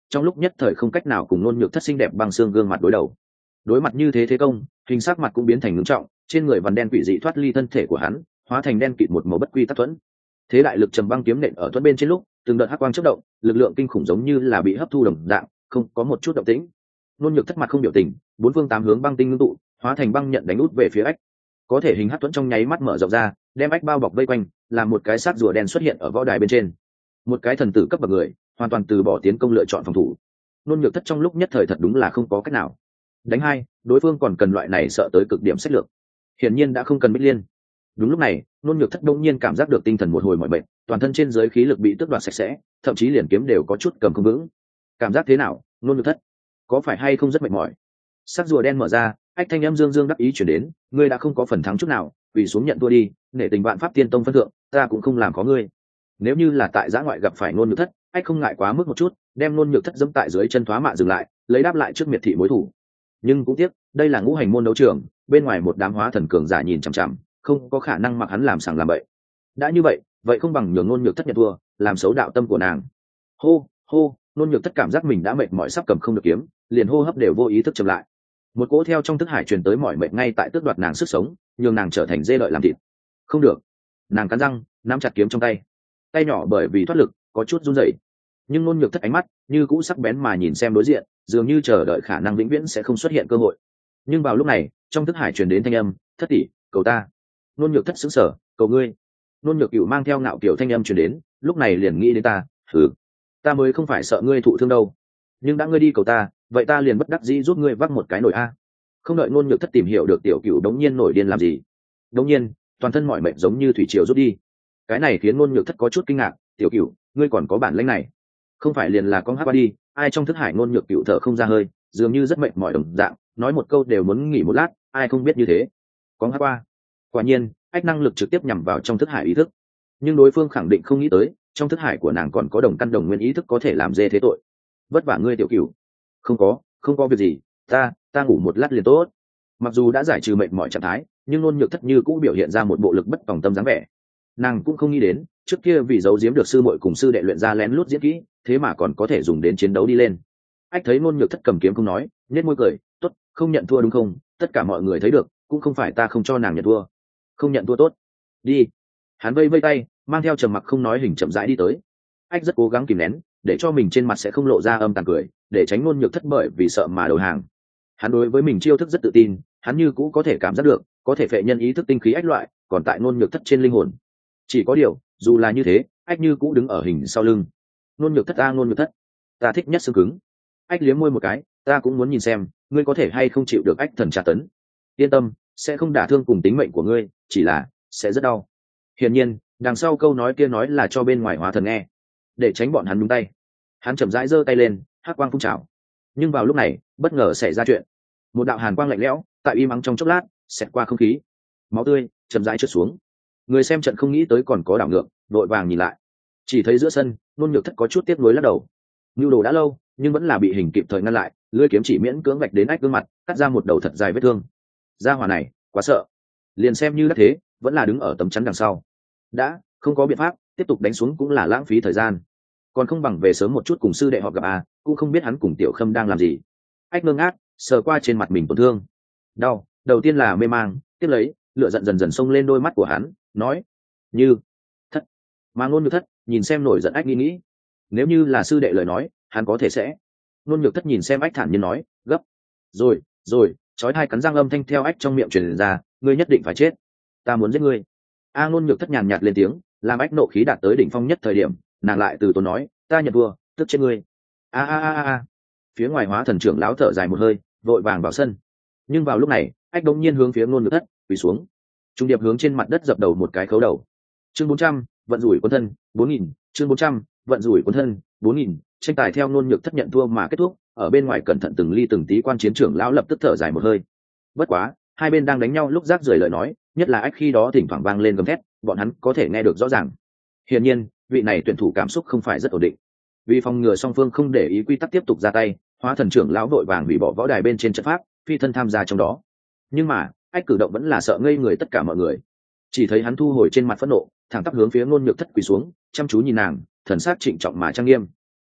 trong lúc nhất thời không cách nào cùng nôn nhược thất xinh đẹp băng xương gương mặt đối đầu. Đối mặt như thế thế công, hình sắc mặt cũng biến thành ngưng trọng, trên người vằn đen quỷ dị thoát ly thân thể của hắn, hóa thành đen kịt một màu bất quy tắc thuẫn. Thế đại lực trầm băng kiếm nện ở thuẫn bên trên lúc, từng đợt hắc quang chớp động, lực lượng kinh khủng giống như là bị hấp thu đồng dạng, không có một chút động tĩnh. Nôn nhược thất mặt không biểu tình, bốn phương tám hướng băng tinh ngưng tụ, hóa thành băng nhận đánh út về phía ách. Có thể hình hắc thuẫn trong nháy mắt mở rộng ra, đem ách bao bọc vây quanh, làm một cái xác rùa đen xuất hiện ở võ đài bên trên. Một cái thần tử cấp bậc người, hoàn toàn từ bỏ tiến công lựa chọn phòng thủ. Nôn nhược thất trong lúc nhất thời thật đúng là không có cách nào. Đánh hai, đối phương còn cần loại này sợ tới cực điểm sách lược. Hiển nhiên đã không cần Bích Liên. Đúng lúc này, nôn nhược thất đông nhiên cảm giác được tinh thần một hồi mỏi mệt, toàn thân trên dưới khí lực bị tước đoạt sạch sẽ, thậm chí liền kiếm đều có chút cầm không vững. Cảm giác thế nào, nôn nhược thất? Có phải hay không rất mệt mỏi? Sắc rùa đen mở ra, ách thanh âm dương dương đắc ý chuyển đến, ngươi đã không có phần thắng chút nào, quỳ xuống nhận thua đi, nể tình vạn pháp tiên tông phân thượng, ta cũng không làm có ngươi. Nếu như là tại giã ngoại gặp phải nôn nhược thất, ách không ngại quá mức một chút, đem nôn nhược thất dẫm tại dưới chân thoá mạ dừng lại, lấy đáp lại trước miệt thị mối thủ. Nhưng cũng tiếc, đây là ngũ hành môn đấu trường, bên ngoài một đám hóa thần cường giả nhìn chằm chằm, không có khả năng mặc hắn làm sằng làm bậy. Đã như vậy, vậy không bằng nhường nôn nhược thất nhận thua, làm xấu đạo tâm của nàng. Hô, hô, nôn nhược thất cảm giác mình đã mệt mỏi sắp cầm không được kiếm, liền hô hấp đều vô ý thức chậm lại. Một cỗ theo trong thức hải truyền tới mỏi mệt ngay tại tước đoạt nàng sức sống, nhường nàng trở thành dê lợi làm thịt. Không được, nàng cắn răng, nắm chặt kiếm trong tay. Tay nhỏ bởi vì thoát lực, có chút run rẩy. Nhưng nôn nhược thất ánh mắt như cũ sắc bén mà nhìn xem đối diện, dường như chờ đợi khả năng vĩnh viễn sẽ không xuất hiện cơ hội. Nhưng vào lúc này, trong thức hải truyền đến thanh âm, thất tỷ, cầu ta. Nôn nhược thất sững sờ, cầu ngươi. Nôn nhược cửu mang theo ngạo kiểu thanh âm truyền đến, lúc này liền nghĩ đến ta, thử, ta mới không phải sợ ngươi thụ thương đâu. Nhưng đã ngươi đi cầu ta, vậy ta liền bất đắc dĩ giúp ngươi vác một cái nồi a. Không đợi nôn nhược thất tìm hiểu được tiểu cửu đống nhiên nổi điên làm gì. Đống nhiên, toàn thân mọi mệnh giống như thủy triều rút đi. Cái này khiến nôn nhược thất có chút kinh ngạc, tiểu cửu, ngươi còn có bản lĩnh này? Không phải liền là con hát qua đi, ai trong thức hải nôn nhược cửu thở không ra hơi, dường như rất mệt mỏi đồng dạng, nói một câu đều muốn nghỉ một lát, ai không biết như thế. Con hát qua. Quả nhiên, ách năng lực trực tiếp nhằm vào trong thức hải ý thức. Nhưng đối phương khẳng định không nghĩ tới, trong thức hải của nàng còn có đồng căn đồng nguyên ý thức có thể làm dê thế tội. Vất vả ngươi tiểu cửu. Không có, không có việc gì, ta, ta ngủ một lát liền tốt. Mặc dù đã giải trừ mệt mỏi trạng thái, nhưng nôn nhược thất như cũng biểu hiện ra một bộ lực bất tòng tâm dáng vẻ. Nàng cũng không nghĩ đến, trước kia vì giấu giếm được sư muội cùng sư đệ luyện ra lén lút diễn kỹ, thế mà còn có thể dùng đến chiến đấu đi lên. Ách thấy nôn nhược thất cầm kiếm không nói, nhếch môi cười, tốt, không nhận thua đúng không? Tất cả mọi người thấy được, cũng không phải ta không cho nàng nhận thua. Không nhận thua tốt, đi. Hắn vây vây tay, mang theo trầm mặc không nói hình chậm rãi đi tới. Ách rất cố gắng kìm nén, để cho mình trên mặt sẽ không lộ ra âm tàn cười, để tránh nôn nhược thất bởi vì sợ mà đầu hàng. Hắn đối với mình chiêu thức rất tự tin, hắn như cũ có thể cảm giác được, có thể phệ nhân ý thức tinh khí ách loại, còn tại nôn nhược thất trên linh hồn. Chỉ có điều, dù là như thế, ách như cũ đứng ở hình sau lưng. Nôn nhược thất a nôn nhược thất, ta thích nhất xương cứng. Ách liếm môi một cái, ta cũng muốn nhìn xem, ngươi có thể hay không chịu được ách thần tra tấn. Yên tâm, sẽ không đả thương cùng tính mệnh của ngươi, chỉ là sẽ rất đau. Hiển nhiên, đằng sau câu nói kia nói là cho bên ngoài hóa thần nghe, để tránh bọn hắn nhúng tay. Hắn chậm rãi giơ tay lên, hắc quang phun trào. Nhưng vào lúc này, bất ngờ xảy ra chuyện. Một đạo hàn quang lạnh lẽo, tại im ắng trong chốc lát, xẹt qua không khí. Máu tươi chậm rãi trượt xuống. Người xem trận không nghĩ tới còn có đảo ngược, đội vàng nhìn lại. Chỉ thấy giữa sân, nôn nhược thất có chút tiếc nuối lắc đầu. Nưu đồ đã lâu, nhưng vẫn là bị hình kịp thời ngăn lại, lưỡi kiếm chỉ miễn cưỡng vạch đến ách gương mặt, cắt ra một đầu thật dài vết thương. Gia hỏa này, quá sợ. Liền xem như đã thế, vẫn là đứng ở tấm chắn đằng sau. Đã, không có biện pháp, tiếp tục đánh xuống cũng là lãng phí thời gian. Còn không bằng về sớm một chút cùng sư đệ họp gặp à, cũng không biết hắn cùng tiểu khâm đang làm gì. Ách ngơ ngác, sờ qua trên mặt mình tổn thương. Đau, đầu tiên là mê mang, tiếp lấy, lửa giận dần dần xông lên đôi mắt của hắn, nói: "Như thất." Mà ngôn nhược thất, nhìn xem nổi giận ách nghĩ nghĩ. Nếu như là sư đệ lời nói, hắn có thể sẽ. Ngôn nhược thất nhìn xem ách thản nhiên nói: "Gấp." Rồi, rồi, chói tai cắn răng âm thanh theo ách trong miệng truyền ra: "Ngươi nhất định phải chết. Ta muốn giết ngươi." A ngôn nhược thất nhàn nhạt lên tiếng, làm ách nộ khí đạt tới đỉnh phong nhất thời điểm, nàng lại từ tốn nói: "Ta nhận thua, tức chết ngươi." A a a a. Phía ngoài hóa thần trưởng lão thở dài một hơi, vội vàng vào sân. Nhưng vào lúc này, ách đống nhiên hướng phía ngôn nhược thất quỳ xuống, trung điệp hướng trên mặt đất dập đầu một cái khấu đầu. Chương bốn trăm, vận rủi quân thân, bốn nghìn. Chương bốn trăm, vận rủi quân thân, bốn nghìn. Tranh tài theo ngôn nhược thất nhận thua mà kết thúc, ở bên ngoài cẩn thận từng ly từng tí quan chiến trưởng lão lập tức thở dài một hơi. Bất quá, hai bên đang đánh nhau lúc rác rưởi lời nói, nhất là ách khi đó thỉnh thoảng vang lên gầm thét, bọn hắn có thể nghe được rõ ràng. Hiển nhiên, vị này tuyển thủ cảm xúc không phải rất ổn định. Vì phòng ngừa song phương không để ý quy tắc tiếp tục ra tay, hóa thần trưởng lão vội vàng hủy bỏ võ đài bên trên trận pháp, phi thân tham gia trong đó. Nhưng mà, ách cử động vẫn là sợ ngây người tất cả mọi người. Chỉ thấy hắn thu hồi trên mặt phẫn nộ, thẳng tắp hướng phía ngôn nhược thất quỳ xuống, chăm chú nhìn nàng, thần sắc trịnh trọng mà trang nghiêm. Tiếp lấy,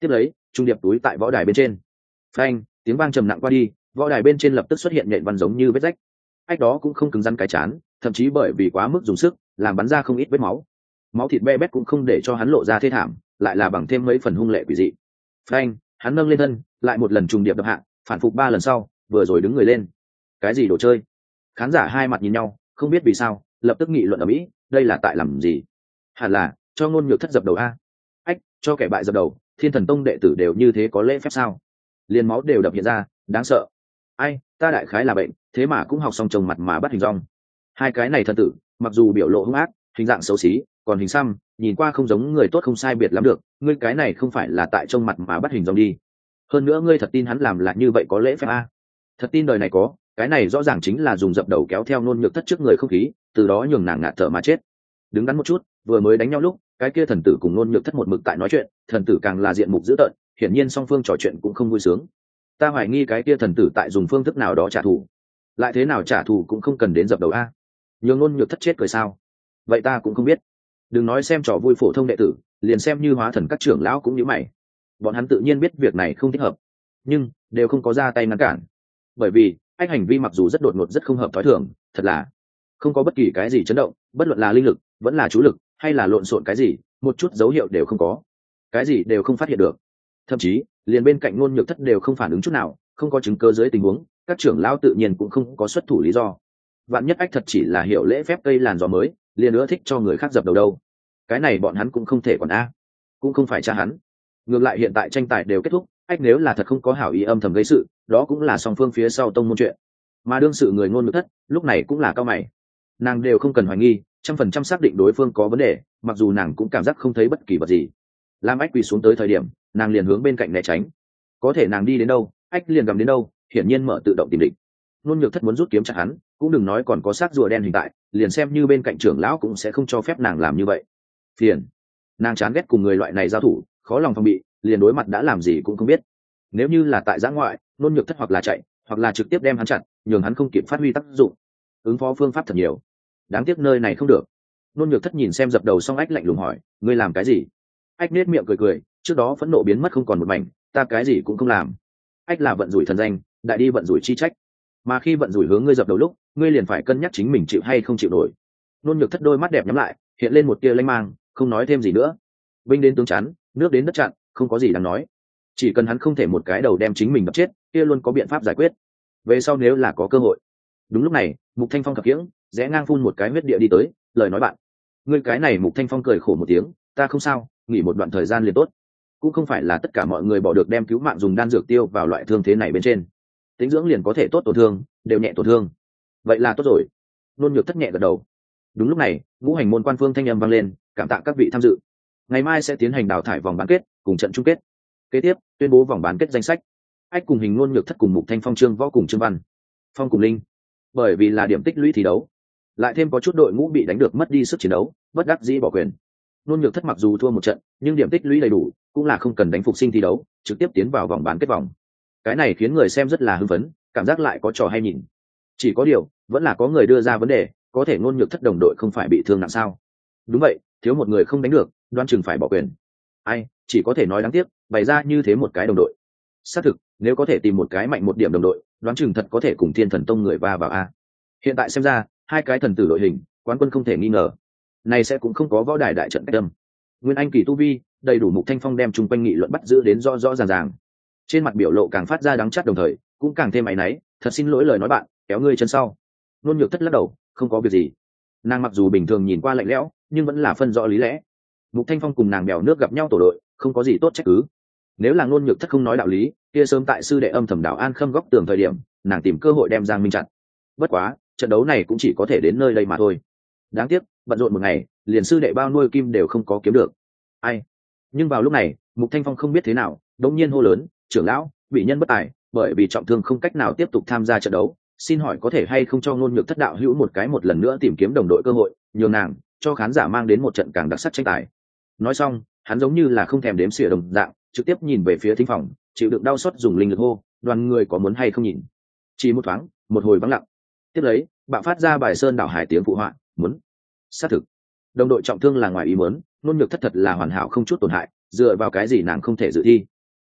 trung điệp túi tại võ đài bên trên. Phanh, tiếng vang trầm nặng qua đi, võ đài bên trên lập tức xuất hiện nhện văn giống như vết rách. Ách đó cũng không cứng rắn cái chán, thậm chí bởi vì quá mức dùng sức làm bắn ra không ít vết máu. Máu thịt be bét cũng không để cho hắn lộ ra thê thảm, lại là bằng thêm mấy phần hung lệ quỷ dị. Phanh, hắn nâng lên thân, lại một lần trùng điệp đập hạ, phản phục ba lần sau, vừa rồi đứng người lên. Cái gì đồ chơi? Khán giả hai mặt nhìn nhau, không biết vì sao, lập tức nghị luận ở mỹ, đây là tại làm gì? Hẳn là cho Ngôn Nhược Thất dập đầu a. Ách, cho kẻ bại dập đầu, Thiên Thần Tông đệ tử đều như thế có lễ phép sao? Liên máu đều đập hiện ra, đáng sợ. Ai, ta đại khái là bệnh, thế mà cũng học xong trồng mặt mà bắt hình rong. Hai cái này thần tử, mặc dù biểu lộ hung ác, hình dạng xấu xí, còn hình xăm, nhìn qua không giống người tốt không sai biệt lắm được, ngươi cái này không phải là tại trông mặt mà bắt hình rong đi. Hơn nữa ngươi thật tin hắn làm là như vậy có lễ phép a? Thật tin đời này có, cái này rõ ràng chính là dùng dập đầu kéo theo Ngôn Nhược Thất trước người không khí, từ đó nhường nàng ngạt thở mà chết. Đứng đắn một chút, vừa mới đánh nhau lúc, cái kia thần tử cùng Ngôn Nhược Thất một mực tại nói chuyện, thần tử càng là diện mục dữ tợn, hiển nhiên song phương trò chuyện cũng không vui sướng. Ta hoài nghi cái kia thần tử tại dùng phương thức nào đó trả thù, lại thế nào trả thù cũng không cần đến dập đầu a. Nhường Ngôn Nhược Thất chết cười sao? Vậy ta cũng không biết. Đừng nói xem trò vui phổ thông đệ tử, liền xem như hóa thần các trưởng lão cũng như mày. Bọn hắn tự nhiên biết việc này không thích hợp, nhưng đều không có ra tay ngăn cản, bởi vì anh hành vi mặc dù rất đột ngột rất không hợp thói thường, thật là không có bất kỳ cái gì chấn động, bất luận là linh lực vẫn là chú lực hay là lộn xộn cái gì, một chút dấu hiệu đều không có, cái gì đều không phát hiện được. Thậm chí liền bên cạnh Ngôn Nhược Thất đều không phản ứng chút nào, không có chứng cơ dưới tình huống, các trưởng lão tự nhiên cũng không có xuất thủ lý do. Vạn nhất ách thật chỉ là hiểu lễ phép cây làn gió mới, liền nữa thích cho người khác dập đầu đâu, cái này bọn hắn cũng không thể còn a, cũng không phải cha hắn. Ngược lại hiện tại tranh tài đều kết thúc, ách nếu là thật không có hảo ý âm thầm gây sự, đó cũng là song phương phía sau tông môn chuyện. Mà đương sự người Ngôn Nhược Thất lúc này cũng là cao mày, nàng đều không cần hoài nghi, trăm phần trăm xác định đối phương có vấn đề, mặc dù nàng cũng cảm giác không thấy bất kỳ vật gì. Lam ách quỳ xuống tới thời điểm, nàng liền hướng bên cạnh né tránh, có thể nàng đi đến đâu ách liền gầm đến đâu, hiển nhiên mở tự động tìm địch. Ngôn Nhược Thất muốn rút kiếm chặt hắn, cũng đừng nói còn có xác rùa đen hình tại, liền xem như bên cạnh trưởng lão cũng sẽ không cho phép nàng làm như vậy. Phiền, nàng chán ghét cùng người loại này giao thủ, khó lòng phòng bị, liền đối mặt đã làm gì cũng không biết. Nếu như là tại giã ngoại, Ngôn Nhược Thất hoặc là chạy hoặc là trực tiếp đem hắn chặt, nhường hắn không kịp phát huy tác dụng. Ứng phó phương pháp thật nhiều, đáng tiếc nơi này không được. Ngôn Nhược Thất nhìn xem dập đầu xong ách lạnh lùng hỏi, ngươi làm cái gì? Ách nết miệng cười cười, trước đó phẫn nộ biến mất không còn một mảnh, ta cái gì cũng không làm. Ách là vận rủi thần danh, đại đi vận rủi chi trách, mà khi vận rủi hướng ngươi dập đầu lúc, ngươi liền phải cân nhắc chính mình chịu hay không chịu nổi. Ngôn Nhược Thất đôi mắt đẹp nhắm lại, hiện lên một tia lanh mang, không nói thêm gì nữa. Binh đến tướng chắn, nước đến đất chặn, không có gì đáng nói. Chỉ cần hắn không thể một cái đầu đem chính mình đập chết, kia luôn có biện pháp giải quyết. Về sau nếu là có cơ hội. Đúng lúc này, Mục Thanh Phong khập khiễng, rẽ ngang phun một cái huyết địa đi tới, lời nói bạn. Ngươi cái này Mục Thanh Phong cười khổ một tiếng, ta không sao, nghỉ một đoạn thời gian liền tốt. Cũng không phải là tất cả mọi người bỏ được đem cứu mạng dùng đan dược tiêu vào loại thương thế này bên trên. Tính dưỡng liền có thể tốt tổn thương, đều nhẹ tổn thương. Vậy là tốt rồi. Ngôn Nhược Thất nhẹ gật đầu. Đúng lúc này, ngũ hành môn quan phương thanh âm vang lên, cảm tạ các vị tham dự. Ngày mai sẽ tiến hành đào thải vòng bán kết, cùng trận chung kết. Kế tiếp, tuyên bố vòng bán kết danh sách. Ách cùng Hình Ngôn Nhược Thất cùng Mục Thanh Phong, Trương Võ cùng Trương Văn, Phong cùng Linh. Bởi vì là điểm tích lũy thi đấu, lại thêm có chút đội ngũ bị đánh được mất đi sức chiến đấu, bất đắc dĩ bỏ quyền. Ngôn Nhược Thất mặc dù thua một trận, nhưng điểm tích lũy đầy đủ, cũng là không cần đánh phục sinh thi đấu, trực tiếp tiến vào vòng bán kết vòng. Cái này khiến người xem rất là hưng phấn, cảm giác lại có trò hay nhìn. Chỉ có điều, vẫn là có người đưa ra vấn đề, có thể Ngôn Nhược Thất đồng đội không phải bị thương nặng sao? Đúng vậy, thiếu một người không đánh được, đoán chừng phải bỏ quyền. Ai, chỉ có thể nói đáng tiếc, bày ra như thế một cái đồng đội. Xác thực, nếu có thể tìm một cái mạnh một điểm đồng đội, đoán chừng thật có thể cùng Thiên Thần Tông người va vào a. Hiện tại xem ra, hai cái thần tử đội hình, quán quân không thể nghi ngờ. Này sẽ cũng không có võ đài đại trận cách tâm. Nguyên Anh kỳ tu vi, đầy đủ Mục Thanh Phong đem chung quanh nghị luận bắt giữ đến rõ rõ ràng ràng. Trên mặt biểu lộ càng phát ra đắng chát, đồng thời cũng càng thêm áy náy, thật xin lỗi lời nói bạn, kéo ngươi chân sau. Ngôn Nhược Thất lắc đầu, không có việc gì. Nàng mặc dù bình thường nhìn qua lạnh lẽo, nhưng vẫn là phân rõ lý lẽ. Mục Thanh Phong cùng nàng bèo nước gặp nhau tổ đội, không có gì tốt trách cứ. Nếu là Ngôn Nhược Thất không nói đạo lý, kia sớm tại sư đệ âm thầm đảo An Khâm góc tường thời điểm, nàng tìm cơ hội đem Giang Minh chặn. Bất quá, trận đấu này cũng chỉ có thể đến nơi đây mà thôi. Đáng tiếc, bận rộn một ngày, liền sư đệ bao nuôi kim đều không có kiếm được. Ai? Nhưng vào lúc này, Mục Thanh Phong không biết thế nào, đột nhiên hô lớn, "Trưởng lão, bị nhân bất tài, bởi vì trọng thương không cách nào tiếp tục tham gia trận đấu, xin hỏi có thể hay không cho Ngôn Nhược Thất đạo hữu một cái một lần nữa tìm kiếm đồng đội cơ hội, nhường nàng cho khán giả mang đến một trận càng đặc sắc tranh tài." Nói xong, hắn giống như là không thèm đếm xỉa đồng dạng, trực tiếp nhìn về phía thính phòng, chịu đựng đau xót dùng linh lực hô, "Đoàn người có muốn hay không nhìn?" Chỉ một thoáng, một hồi vắng lặng. Tiếp lấy, bạo phát ra bài sơn đảo hải tiếng phụ họa, "Muốn." Xác thực, đồng đội trọng thương là ngoài ý muốn, Ngôn Nhược Thất thật là hoàn hảo không chút tổn hại, dựa vào cái gì nàng không thể dự thi?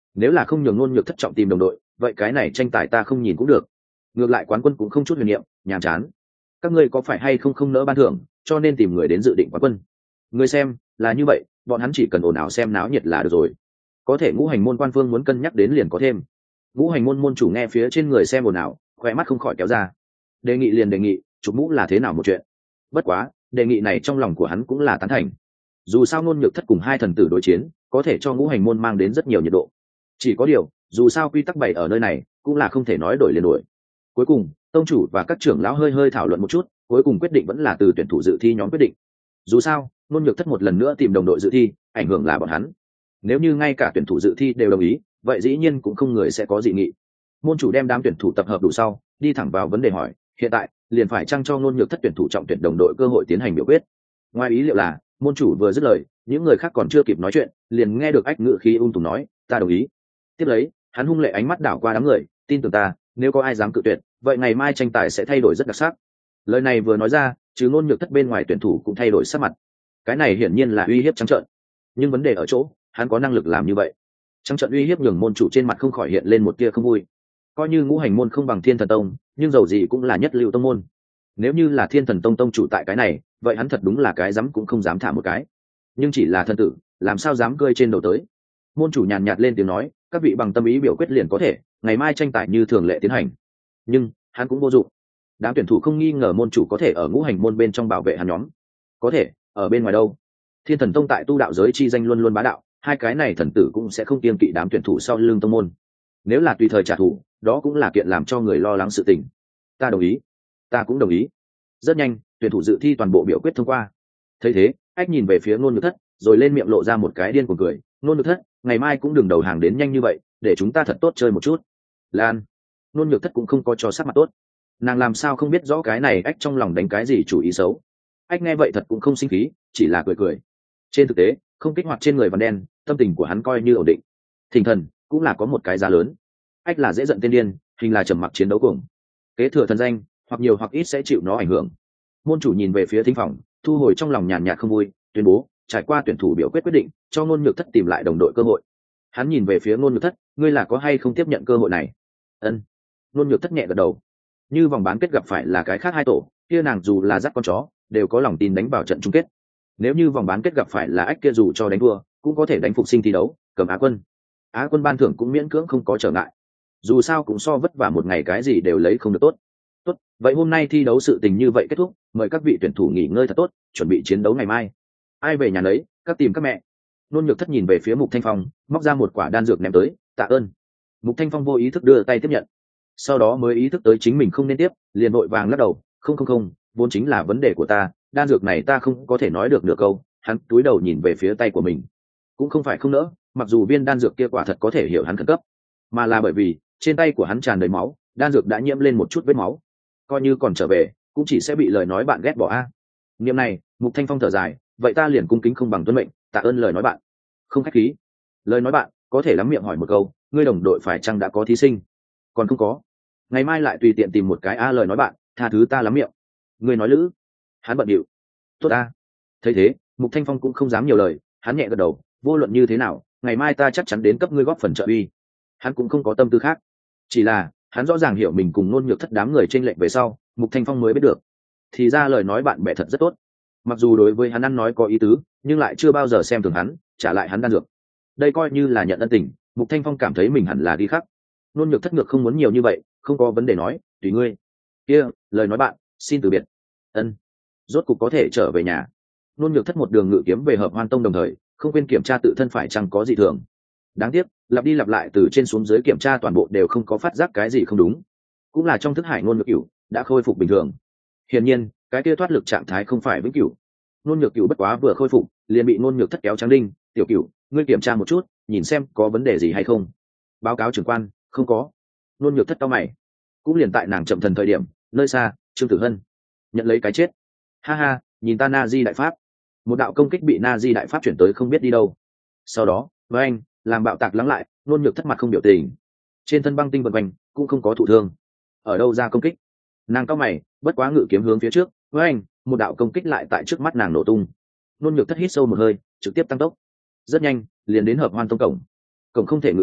nếu là không nhường ngôn nhược thất trọng tìm đồng đội, vậy cái này tranh tài ta không nhìn cũng được. Ngược lại quán quân cũng không chút huyền niệm, nhàm chán. Các ngươi có phải hay không không nỡ ban thưởng, cho nên tìm người đến dự định quán quân? Người xem là như vậy, bọn hắn chỉ cần ồn ào xem náo nhiệt là được rồi. Có thể ngũ hành môn quan phương muốn cân nhắc đến liền có thêm. Ngũ hành môn môn chủ nghe phía trên người xem ồn ào, khóe mắt không khỏi kéo ra. Đề nghị liền đề nghị, chụp mũ là thế nào một chuyện. Bất quá, đề nghị này trong lòng của hắn cũng là tán thành. Dù sao ngôn nhược thất cùng hai thần tử đối chiến, có thể cho ngũ hành môn mang đến rất nhiều nhiệt độ. Chỉ có điều, dù sao quy tắc bày ở nơi này, cũng là không thể nói đổi liền đổi. Cuối cùng, tông chủ và các trưởng lão hơi hơi thảo luận một chút, cuối cùng quyết định vẫn là từ tuyển thủ dự thi nhóm quyết định. Dù sao, ngôn nhược thất một lần nữa tìm đồng đội dự thi, ảnh hưởng là bọn hắn. Nếu như ngay cả tuyển thủ dự thi đều đồng ý, vậy dĩ nhiên cũng không người sẽ có dị nghị. Môn chủ đem đám tuyển thủ tập hợp đủ sau, đi thẳng vào vấn đề hỏi, hiện tại liền phải trăng cho ngôn nhược thất tuyển thủ trọng tuyển đồng đội cơ hội tiến hành biểu quyết. Ngoài ý liệu là, môn chủ vừa dứt lời, những người khác còn chưa kịp nói chuyện, liền nghe được ách ngự khí ung tùng nói, ta đồng ý. Tiếp lấy, hắn hung lệ ánh mắt đảo qua đám người, tin tưởng ta, nếu có ai dám cự tuyệt, vậy ngày mai tranh tài sẽ thay đổi rất đặc sắc. Lời này vừa nói ra, chứ ngôn nhược thất bên ngoài tuyển thủ cũng thay đổi sắc mặt. Cái này hiển nhiên là uy hiếp trắng trợn, nhưng vấn đề ở chỗ, hắn có năng lực làm như vậy. Trắng trợn uy hiếp nhường môn chủ trên mặt không khỏi hiện lên một tia không vui. Coi như ngũ hành môn không bằng thiên thần tông, nhưng dầu gì cũng là nhất lưu tông môn. Nếu như là thiên thần tông tông chủ tại cái này, vậy hắn thật đúng là cái dám cũng không dám thả một cái. Nhưng chỉ là thân tử, làm sao dám cơi trên đầu tới. Môn chủ nhàn nhạt lên tiếng nói, các vị bằng tâm ý biểu quyết liền có thể, ngày mai tranh tài như thường lệ tiến hành. Nhưng hắn cũng vô dụng. Đám tuyển thủ không nghi ngờ môn chủ có thể ở ngũ hành môn bên trong bảo vệ hắn nhóm. Có thể ở bên ngoài đâu? Thiên thần tông tại tu đạo giới chi danh luôn luôn bá đạo, hai cái này thần tử cũng sẽ không kiêng kỵ đám tuyển thủ sau lưng tông môn. Nếu là tùy thời trả thù, đó cũng là kiện làm cho người lo lắng sự tình. Ta đồng ý. Ta cũng đồng ý. Rất nhanh, tuyển thủ dự thi toàn bộ biểu quyết thông qua. Thấy thế, ách nhìn về phía ngôn nhược thất, rồi lên miệng lộ ra một cái điên cuồng cười. Ngôn nhược thất, ngày mai cũng đừng đầu hàng đến nhanh như vậy, để chúng ta thật tốt chơi một chút. Lan. Ngôn nhược thất cũng không có cho sắc mặt tốt. Nàng làm sao không biết rõ cái này ách trong lòng đánh cái gì chủ ý xấu. Ách nghe vậy thật cũng không sinh khí, chỉ là cười cười. Trên thực tế, không kích hoạt trên người Vân Đen, tâm tình của hắn coi như ổn định. Thỉnh thần cũng là có một cái giá lớn. Ách là dễ giận tiên điên, hình là trầm mặc chiến đấu cùng. Kế thừa thần danh, hoặc nhiều hoặc ít sẽ chịu nó ảnh hưởng. Môn chủ nhìn về phía thính phòng, thu hồi trong lòng nhàn nhạt không vui, tuyên bố trải qua tuyển thủ biểu quyết quyết định, cho ngôn nhược thất tìm lại đồng đội cơ hội. Hắn nhìn về phía ngôn nhược thất, ngươi là có hay không tiếp nhận cơ hội này? Ân. Ngôn nhược thất nhẹ gật đầu. Như vòng bán kết gặp phải là cái khác hai tổ, kia nàng dù là dắt con chó, đều có lòng tin đánh vào trận chung kết. Nếu như vòng bán kết gặp phải là ách kia dù cho đánh thua, cũng có thể đánh phục sinh thi đấu, cầm á quân. Á quân ban thưởng cũng miễn cưỡng không có trở ngại. Dù sao cũng so vất vả một ngày cái gì đều lấy không được tốt. Tốt, vậy hôm nay thi đấu sự tình như vậy kết thúc, mời các vị tuyển thủ nghỉ ngơi thật tốt, chuẩn bị chiến đấu ngày mai. Ai về nhà lấy, các tìm các mẹ. Nôn nhược thất nhìn về phía Mục Thanh Phong, móc ra một quả đan dược ném tới, tạ ơn. Mục Thanh Phong vô ý thức đưa tay tiếp nhận, sau đó mới ý thức tới chính mình không nên tiếp, liền vội vàng lắc đầu, không không không, vốn chính là vấn đề của ta, đan dược này ta không có thể nói được nửa câu. Hắn cúi đầu nhìn về phía tay của mình, cũng không phải không nỡ, mặc dù viên đan dược kia quả thật có thể hiểu hắn khẩn cấp, mà là bởi vì trên tay của hắn tràn đầy máu, đan dược đã nhiễm lên một chút vết máu, coi như còn trở về cũng chỉ sẽ bị lời nói bạn ghét bỏ a. Niệm này, Mục Thanh Phong thở dài, vậy ta liền cung kính không bằng tuân mệnh, tạ ơn lời nói bạn. Không khách khí. Lời nói bạn, có thể lắm miệng hỏi một câu, ngươi đồng đội phải chăng đã có thí sinh? Còn không có. Ngày mai lại tùy tiện tìm một cái a lời nói bạn, tha thứ ta lắm miệng. Ngươi nói lữ. Hắn bận điệu. Tốt a. Thấy thế, Mục Thanh Phong cũng không dám nhiều lời, hắn nhẹ gật đầu, vô luận như thế nào, ngày mai ta chắc chắn đến cấp ngươi góp phần trợ uy. Hắn cũng không có tâm tư khác, chỉ là hắn rõ ràng hiểu mình cùng Nôn nhược thất đám người trên lệnh về sau, Mục Thanh Phong mới biết được, thì ra lời nói bạn bè thật rất tốt. Mặc dù đối với hắn ăn nói có ý tứ, nhưng lại chưa bao giờ xem thường hắn, trả lại hắn đan dược. Đây coi như là nhận ân tình, Mục Thanh Phong cảm thấy mình hẳn là đi khắc. Nôn nhược thất ngược không muốn nhiều như vậy, không có vấn đề nói, tùy ngươi. Kia, lời nói bạn, xin từ biệt. Ân. Rốt cục có thể trở về nhà. Nôn nhược thất một đường ngự kiếm về Hợp Hoan Tông, đồng thời không quên kiểm tra tự thân phải chăng có gì thường. Đáng tiếc, lặp đi lặp lại từ trên xuống dưới kiểm tra toàn bộ đều không có phát giác cái gì không đúng. Cũng là trong thức hải Nôn nhược cửu đã khôi phục bình thường. Hiển nhiên, cái kia thoát lực trạng thái không phải vĩnh cửu. Nôn nhược cửu bất quá vừa khôi phục, liền bị Nôn nhược thất kéo trắng đinh, "Tiểu cửu, ngươi kiểm tra một chút, nhìn xem có vấn đề gì hay không." Báo cáo trưởng quan, không có. Nôn nhược thất cau mày. Cũng liền tại nàng chậm thần thời điểm, nơi xa, Trương Tử Hân nhận lấy cái chết. Ha ha, nhìn ta Na Di đại pháp. Một đạo công kích bị Na Di đại pháp chuyển tới không biết đi đâu. Sau đó, với anh, làm bạo tạc lắng lại, Nôn nhược thất mặt không biểu tình. Trên thân băng tinh vần quanh, cũng không có thụ thương. Ở đâu ra công kích? Nàng cau mày, bất quá ngự kiếm hướng phía trước, với anh, một đạo công kích lại tại trước mắt nàng nổ tung. Nôn nhược thất hít sâu một hơi, trực tiếp tăng tốc. Rất nhanh, liền đến Hợp Hoan Tông cổng. Cổng không thể ngự kiếm,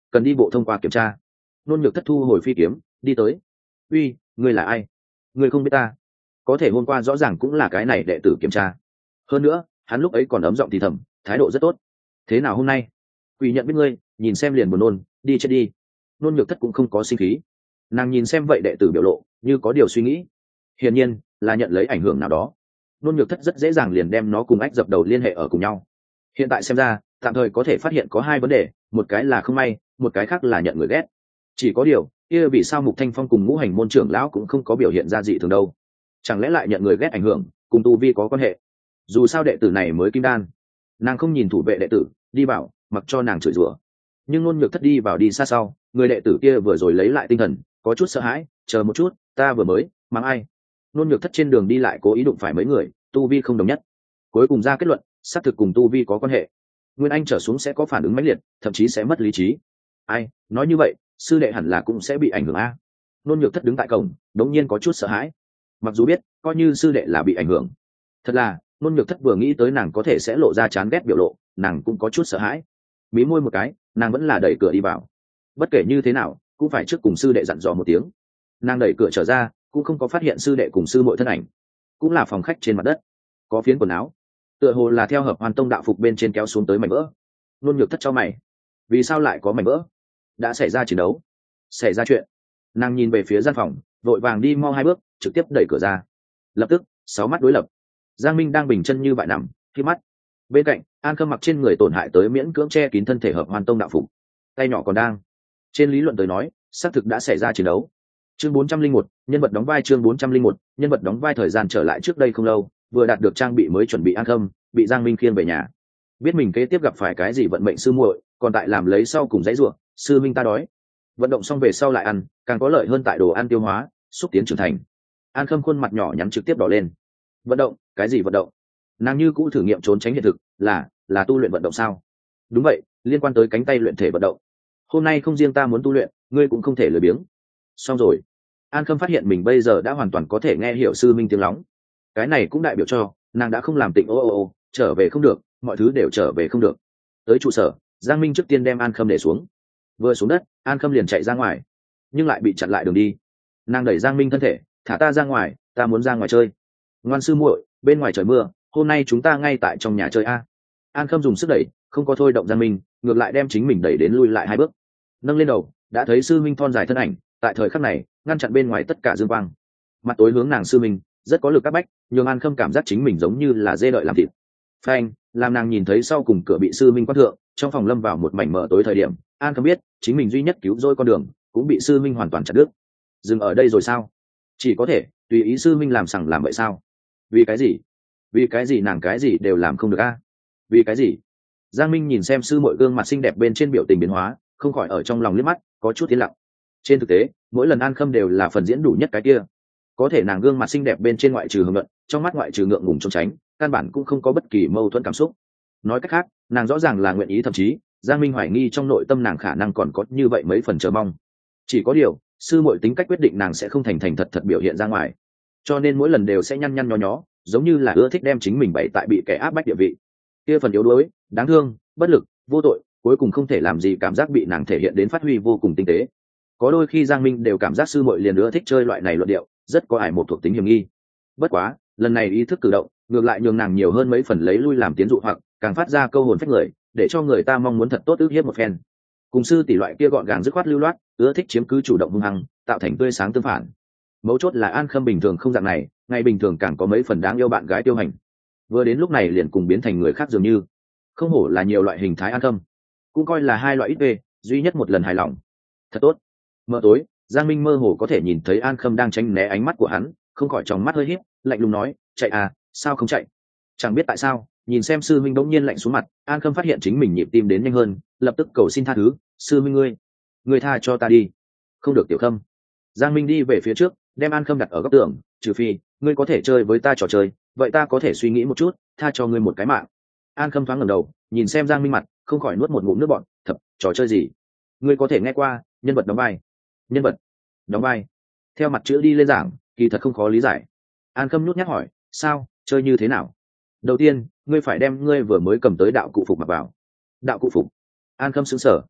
cần đi bộ thông qua kiểm tra. Nôn nhược thất thu hồi phi kiếm đi tới. Uy, ngươi là ai? Ngươi không biết ta? Có thể hôm qua rõ ràng cũng là cái này đệ tử kiểm tra. Hơn nữa hắn lúc ấy còn ấm giọng thì thầm, thái độ rất tốt. Thế nào hôm nay? Quỷ nhận biết ngươi, nhìn xem liền buồn nôn, đi chết đi. Nôn nhược thất cũng không có sinh khí, nàng nhìn xem vậy đệ tử biểu lộ như có điều suy nghĩ, hiển nhiên là nhận lấy ảnh hưởng nào đó. Nôn nhược thất rất dễ dàng liền đem nó cùng ách dập đầu liên hệ ở cùng nhau. Hiện tại xem ra tạm thời có thể phát hiện có hai vấn đề, một cái là không may, một cái khác là nhận người ghét. Chỉ có điều kia vì sao Mục Thanh Phong cùng ngũ hành môn trưởng lão cũng không có biểu hiện ra dị thường đâu? Chẳng lẽ lại nhận người ghét ảnh hưởng cùng tu vi có quan hệ? Dù sao đệ tử này mới kim đan, nàng không nhìn thủ vệ đệ tử đi vào, mặc cho nàng chửi rủa. Nhưng Nôn nhược thất đi vào đi xa sau, người đệ tử kia vừa rồi lấy lại tinh thần, có chút sợ hãi, chờ một chút, ta vừa mới mắng ai? Nôn nhược thất trên đường đi lại cố ý đụng phải mấy người tu vi không đồng nhất, cuối cùng ra kết luận xác thực cùng tu vi có quan hệ. Nguyên Anh trở xuống sẽ có phản ứng mãnh liệt, thậm chí sẽ mất lý trí. Ai nói như vậy, sư đệ hẳn là cũng sẽ bị ảnh hưởng a? Nôn nhược thất đứng tại cổng đống nhiên có chút sợ hãi, mặc dù biết coi như sư đệ là bị ảnh hưởng, thật là Nôn nhược thất vừa nghĩ tới nàng có thể sẽ lộ ra chán ghét biểu lộ, nàng cũng có chút sợ hãi. Mí môi một cái, nàng vẫn là đẩy cửa đi vào. Bất kể như thế nào cũng phải trước cùng sư đệ dặn dò một tiếng. Nàng đẩy cửa trở ra cũng không có phát hiện sư đệ cùng sư muội thân ảnh, cũng là phòng khách trên mặt đất có phiến quần áo, tựa hồ là theo hợp hoàn tông đạo phục bên trên kéo xuống tới mảnh vỡ. Nôn nhược thất cho mày, vì sao lại có mảnh vỡ? Đã xảy ra chiến đấu, xảy ra chuyện. Nàng nhìn về phía gian phòng, vội vàng đi mau hai bước trực tiếp đẩy cửa ra. Lập tức sáu mắt đối lập, Giang Minh đang bình chân như vậy nằm khi mắt bên cạnh An Khâm mặc trên người tổn hại tới miễn cưỡng che kín thân thể hợp hoàn tông đạo phục, tay nhỏ còn đang, trên lý luận tới nói xác thực đã xảy ra chiến đấu. Chương bốn trăm linh một, nhân vật đóng vai. Chương bốn trăm linh một, nhân vật đóng vai. Thời gian trở lại trước đây không lâu, vừa đạt được trang bị mới chuẩn bị An Khâm bị Giang Minh khiêng về nhà. Biết mình kế tiếp gặp phải cái gì vận mệnh sư muội, còn tại làm lấy sau cùng dãy ruộng, sư minh ta đói. Vận động xong về sau lại ăn, càng có lợi hơn tại đồ ăn tiêu hóa, xúc tiến trưởng thành. An Khâm khuôn mặt nhỏ nhắn trực tiếp đỏ lên. Vận động? Cái gì vận động? Nàng như cũ thử nghiệm trốn tránh hiện thực, là là tu luyện vận động sao? Đúng vậy, liên quan tới cánh tay luyện thể vận động. Hôm nay không riêng ta muốn tu luyện, ngươi cũng không thể lười biếng. Xong rồi, An Khâm phát hiện mình bây giờ đã hoàn toàn có thể nghe hiểu sư minh tiếng lóng. Cái này cũng đại biểu cho nàng đã không làm tịnh ô ô ô trở về không được, mọi thứ đều trở về không được. Tới trụ sở, Giang Minh trước tiên đem An Khâm để xuống. Vừa xuống đất, An Khâm liền chạy ra ngoài, nhưng lại bị chặn lại đường đi. Nàng đẩy Giang Minh thân thể, thả ta ra ngoài, ta muốn ra ngoài chơi. Ngoan sư muội, bên ngoài trời mưa, hôm nay chúng ta ngay tại trong nhà chơi a. An Khâm dùng sức đẩy, không có thôi động Giang Minh, ngược lại đem chính mình đẩy đến lui lại hai bước. Nâng lên đầu, đã thấy sư minh thon dài thân ảnh, tại thời khắc này ngăn chặn bên ngoài tất cả dương quang. Mặt tối hướng nàng sư minh, rất có lực các bách, nhường An Khâm cảm giác chính mình giống như là dê đợi làm thịt. Phanh, làm nàng nhìn thấy sau cùng cửa bị sư minh quát thượng, trong phòng lâm vào một mảnh mờ tối thời điểm, An Khâm biết chính mình duy nhất cứu rỗi con đường cũng bị sư minh hoàn toàn chặt đứt. Dừng ở đây rồi sao? Chỉ có thể tùy ý sư minh làm sằng làm vậy sao? Vì cái gì? Vì cái gì nàng cái gì đều làm không được a? Vì cái gì? Giang Minh nhìn xem sư muội gương mặt xinh đẹp bên trên biểu tình biến hóa, không khỏi ở trong lòng liếc mắt có chút tiến lặng. Trên thực tế mỗi lần An Khâm đều là phần diễn đủ nhất cái kia, có thể nàng gương mặt xinh đẹp bên trên ngoại trừ hưởng luận, trong mắt ngoại trừ ngượng ngùng trốn tránh, căn bản cũng không có bất kỳ mâu thuẫn cảm xúc. Nói cách khác, nàng rõ ràng là nguyện ý, thậm chí Giang Minh hoài nghi trong nội tâm nàng khả năng còn có như vậy mấy phần chờ mong. Chỉ có điều sư muội tính cách quyết định nàng sẽ không thành thành thật thật biểu hiện ra ngoài, cho nên mỗi lần đều sẽ nhăn nhăn nhó nhó, giống như là ưa thích đem chính mình bày tại bị kẻ áp bách địa vị. Kia phần yếu đuối, đáng thương, bất lực, vô tội, cuối cùng không thể làm gì cảm giác bị nàng thể hiện đến phát huy vô cùng tinh tế. Có đôi khi Giang Minh đều cảm giác sư muội liền ưa thích chơi loại này luận điệu, rất có ải một thuộc tính hiểm nghi. Bất quá lần này ý thức cử động ngược lại nhường nàng nhiều hơn mấy phần lấy lui làm tiến dụ, hoặc càng phát ra câu hồn phách người, để cho người ta mong muốn thật tốt ước hiếp một phen. Cùng sư tỷ loại kia gọn gàng dứt khoát lưu loát, ưa thích chiếm cứ chủ động hung hăng, tạo thành tươi sáng tương phản. Mấu chốt là An Khâm bình thường không dạng này, ngày bình thường càng có mấy phần đáng yêu bạn gái tiêu hành, vừa đến lúc này liền cùng biến thành người khác dường như. Không hổ là nhiều loại hình thái An Khâm, cũng coi là hai loại ít về duy nhất một lần hài lòng. Thật tốt. Mờ tối, Giang Minh mơ hồ có thể nhìn thấy An Khâm đang tránh né ánh mắt của hắn, không khỏi tròng mắt hơi híp, lạnh lùng nói, chạy à, sao không chạy? Chẳng biết tại sao, nhìn xem sư minh đống nhiên lạnh xuống mặt, An Khâm phát hiện chính mình nhịp tim đến nhanh hơn, lập tức cầu xin tha thứ, sư minh ngươi, ngươi tha cho ta đi. Không được Tiểu Khâm. Giang Minh đi về phía trước, đem An Khâm đặt ở góc tường, trừ phi ngươi có thể chơi với ta trò chơi, vậy ta có thể suy nghĩ một chút, tha cho ngươi một cái mạng. An Khâm thoáng ngẩng đầu, nhìn xem Giang Minh mặt, không khỏi nuốt một ngụm nước bọt, thập, trò chơi gì? Ngươi có thể nghe qua, nhân vật đóng vai. Nhân vật đóng vai, theo mặt chữ đi lên giảng, kỳ thật không khó lý giải. An Khâm nhút nhát hỏi, sao, chơi như thế nào? Đầu tiên ngươi phải đem ngươi vừa mới cầm tới đạo cụ phục mặc vào. Đạo cụ phục? An Khâm sững sờ.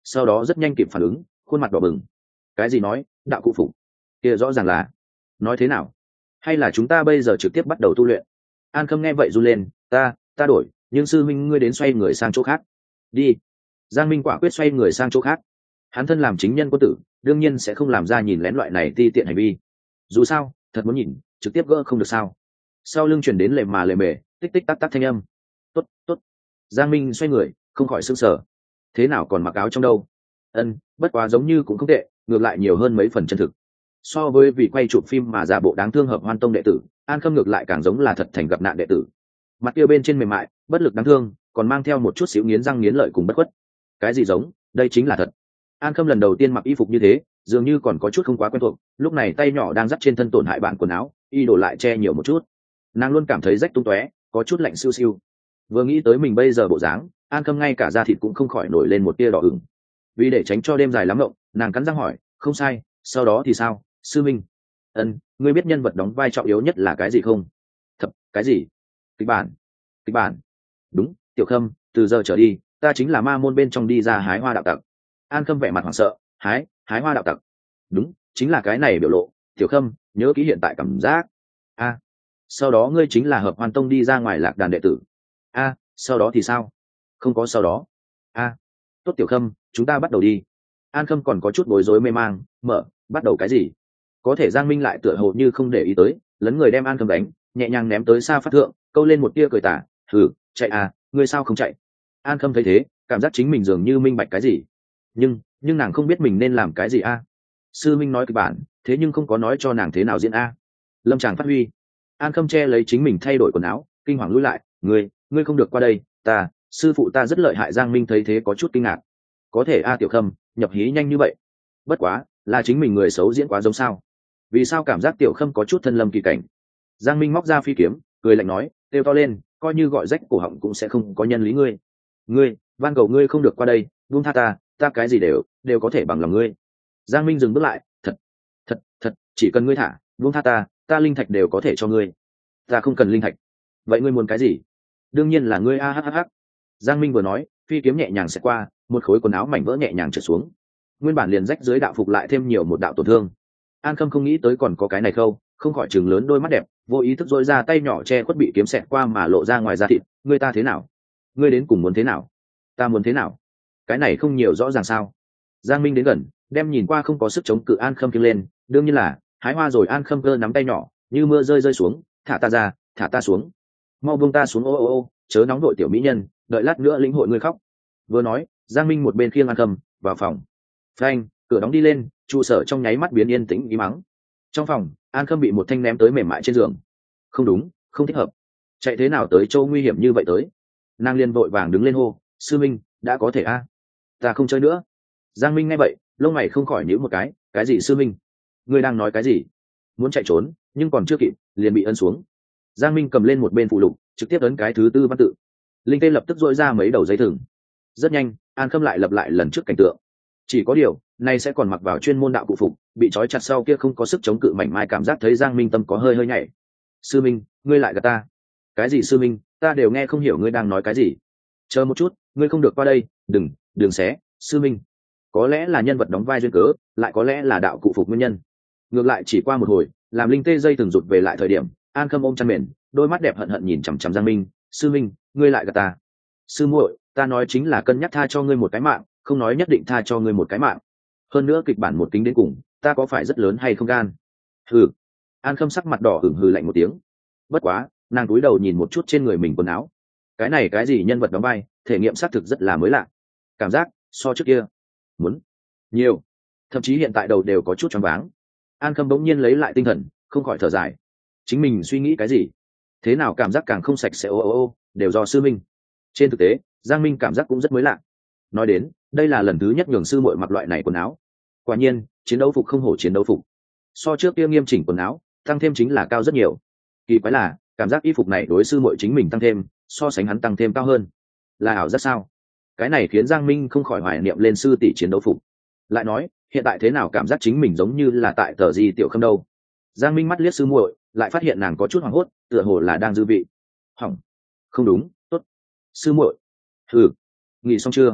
sau đó rất nhanh kịp phản ứng, khuôn mặt đỏ bừng. Cái gì nói đạo cụ phục? Kia rõ ràng là nói thế nào? Hay là chúng ta bây giờ trực tiếp bắt đầu tu luyện? An Khâm nghe vậy run lên. ta ta đổi, nhưng sư minh ngươi đến xoay người sang chỗ khác. Đi. Giang Minh quả quyết xoay người sang chỗ khác. Hắn thân làm chính nhân quân tử, đương nhiên sẽ không làm ra nhìn lén loại này ti tiện hành vi. Dù sao thật muốn nhìn, trực tiếp gỡ không được sao? Sau lưng chuyển đến lề mà lề mề, tích tích tắc tắc thanh âm. Tốt tốt. Giang Minh xoay người, không khỏi sững sờ. Thế nào còn mặc áo trong đâu? Ân, bất quá giống như cũng không tệ, ngược lại nhiều hơn mấy phần chân thực. So với vị quay chụp phim mà giả bộ đáng thương hợp hoan tông đệ tử, An Khâm ngược lại càng giống là thật thành gặp nạn đệ tử. Mặt kia bên trên mềm mại, bất lực đáng thương, còn mang theo một chút xíu nghiến răng nghiến lợi cùng bất khuất. Cái gì giống, đây chính là thật. An Khâm lần đầu tiên mặc y phục như thế, dường như còn có chút không quá quen thuộc, lúc này tay nhỏ đang dắt trên thân tổn hại bạn quần áo, y đổ lại che nhiều một chút. Nàng luôn cảm thấy rách tung tóe, có chút lạnh siêu siêu. Vừa nghĩ tới mình bây giờ bộ dáng, An Khâm ngay cả da thịt cũng không khỏi nổi lên một tia đỏ ửng. Vì để tránh cho đêm dài lắm ngộng, nàng cắn răng hỏi, không sai, sau đó thì sao, sư minh? Ân, ngươi biết nhân vật đóng vai trọng yếu nhất là cái gì không? Thập, cái gì? Kịch bản. Kịch bản. Đúng, Tiểu Khâm, từ giờ trở đi, ta chính là ma môn bên trong đi ra hái hoa đạo tặc. An Khâm vẻ mặt hoảng sợ. Hái, hái hoa đạo tặc? Đúng, chính là cái này biểu lộ. Tiểu Khâm, nhớ kỹ hiện tại cảm giác. A, sau đó ngươi chính là hợp hoan tông đi ra ngoài lạc đàn đệ tử. A, sau đó thì sao? Không có sau đó. A, tốt Tiểu Khâm, chúng ta bắt đầu đi. An Khâm còn có chút bối rối mê mang. Mở, bắt đầu cái gì? Có thể Giang Minh lại tựa hồ như không để ý tới, lấn người đem An Khâm đánh, nhẹ nhàng ném tới xa phát thượng, câu lên một tia cười tả. Thử, chạy à, ngươi sao không chạy? An Khâm thấy thế, cảm giác chính mình dường như minh bạch cái gì, nhưng nhưng nàng không biết mình nên làm cái gì a. Sư minh nói kịch bản, thế nhưng không có nói cho nàng thế nào diễn a. Lâm Tràng phát huy. An Khâm che lấy chính mình thay đổi quần áo, kinh hoàng lùi lại. Ngươi, ngươi không được qua đây, ta, sư phụ ta rất lợi hại. Giang Minh thấy thế có chút kinh ngạc. Có thể a Tiểu Khâm, nhập hí nhanh như vậy. Bất quá, là chính mình người xấu diễn quá giống sao? Vì sao cảm giác Tiểu Khâm có chút thân lâm kỳ cảnh? Giang Minh móc ra phi kiếm, cười lạnh nói, kêu to lên, coi như gọi rách cổ họng cũng sẽ không có nhân lý ngươi. Ngươi, van cầu ngươi không được qua đây, buông tha ta, ta cái gì đều đều có thể bằng lòng ngươi. Giang Minh dừng bước lại. Thật thật thật, chỉ cần ngươi thả, buông tha ta, ta linh thạch đều có thể cho ngươi. Ta không cần linh thạch. Vậy ngươi muốn cái gì? Đương nhiên là ngươi a h h h. Giang Minh vừa nói, phi kiếm nhẹ nhàng sẽ qua, một khối quần áo mảnh vỡ nhẹ nhàng trượt xuống. Nguyên bản liền rách dưới đạo phục lại thêm nhiều một đạo tổn thương. An Khâm không nghĩ tới còn có cái này khâu, không khỏi chừng lớn đôi mắt đẹp, vô ý thức dỗi ra tay nhỏ che khuất bị kiếm xẹt qua mà lộ ra ngoài da thịt. Ngươi ta thế nào? Ngươi đến cùng muốn thế nào? Ta muốn thế nào? Cái này không nhiều rõ ràng sao? Giang Minh đến gần, đem nhìn qua không có sức chống cự An Khâm kiêng lên. Đương nhiên là hái hoa rồi. An Khâm cơ nắm tay nhỏ, như mưa rơi rơi xuống. Thả ta ra, thả ta xuống, mau buông ta xuống. Ô ô ô, chớ nóng đội tiểu mỹ nhân, đợi lát nữa lĩnh hội ngươi khóc. Vừa nói, Giang Minh một bên khiêng An Khâm vào phòng. Phanh, cửa đóng đi lên, trụ sở trong nháy mắt biến yên tĩnh ý mắng. Trong phòng, An Khâm bị một thanh ném tới mềm mại trên giường. Không đúng, không thích hợp. Chạy thế nào tới chỗ nguy hiểm như vậy tới? Nàng liền vội vàng đứng lên hô, sư minh, đã có thể a, ta không chơi nữa. Giang Minh nghe vậy, lông mày không khỏi nhíu một cái. Cái gì sư minh? Ngươi đang nói cái gì? Muốn chạy trốn, nhưng còn chưa kịp, liền bị ấn xuống. Giang Minh cầm lên một bên phụ lục, trực tiếp ấn cái thứ tư văn tự. Linh tê lập tức dội ra mấy đầu dây thừng. Rất nhanh, An Khâm lại lập lại lần trước cảnh tượng. Chỉ có điều, nay sẽ còn mặc vào chuyên môn đạo cụ phục, bị trói chặt sau kia không có sức chống cự mảnh mai. Cảm giác thấy Giang Minh tâm có hơi hơi nhảy. Sư minh, ngươi lại gạt ta. Cái gì sư minh, ta đều nghe không hiểu ngươi đang nói cái gì. Chờ một chút, ngươi không được qua đây, đừng đừng xé. Sư minh, có lẽ là nhân vật đóng vai duyên cớ, lại có lẽ là đạo cụ phục nguyên nhân. Ngược lại chỉ qua một hồi, làm linh tê dây từng rụt về lại thời điểm, An Khâm ôm chăn mền, đôi mắt đẹp hận hận nhìn chằm chằm Giang Minh. Sư minh, ngươi lại gạt ta. Sư muội, ta nói chính là cân nhắc tha cho ngươi một cái mạng, không nói nhất định tha cho ngươi một cái mạng. Hơn nữa kịch bản một kính đến cùng, ta có phải rất lớn hay không gan? Hừ. An Khâm sắc mặt đỏ hửng hừ lạnh một tiếng. Bất quá, nàng cúi đầu nhìn một chút trên người mình quần áo. Cái này cái gì nhân vật đóng vai, thể nghiệm xác thực rất là mới lạ. Cảm giác so trước kia muốn nhiều, thậm chí hiện tại đầu đều có chút choáng váng. An Khâm bỗng nhiên lấy lại tinh thần, không khỏi thở dài. Chính mình suy nghĩ cái gì? Thế nào cảm giác càng không sạch sẽ? Ô ô ô, đều do sư minh. Trên thực tế, Giang Minh cảm giác cũng rất mới lạ. Nói đến, đây là lần thứ nhất nhường sư muội mặc loại này quần áo. Quả nhiên, chiến đấu phục không hổ chiến đấu phục. So trước kia nghiêm chỉnh quần áo, tăng thêm chính là cao rất nhiều. Kỳ quái là, cảm giác y phục này đối sư muội chính mình tăng thêm, so sánh hắn tăng thêm cao hơn. Là ảo giác sao? Cái này khiến Giang Minh không khỏi hoài niệm lên sư tỷ chiến đấu phục. Lại nói, hiện tại thế nào cảm giác chính mình giống như là tại tờ gì Tiểu Khâm đâu? Giang Minh mắt liếc sư muội, lại phát hiện nàng có chút hoảng hốt, tựa hồ là đang dư vị. Hỏng, không đúng, tốt. Sư muội, ừ, nghỉ xong chưa?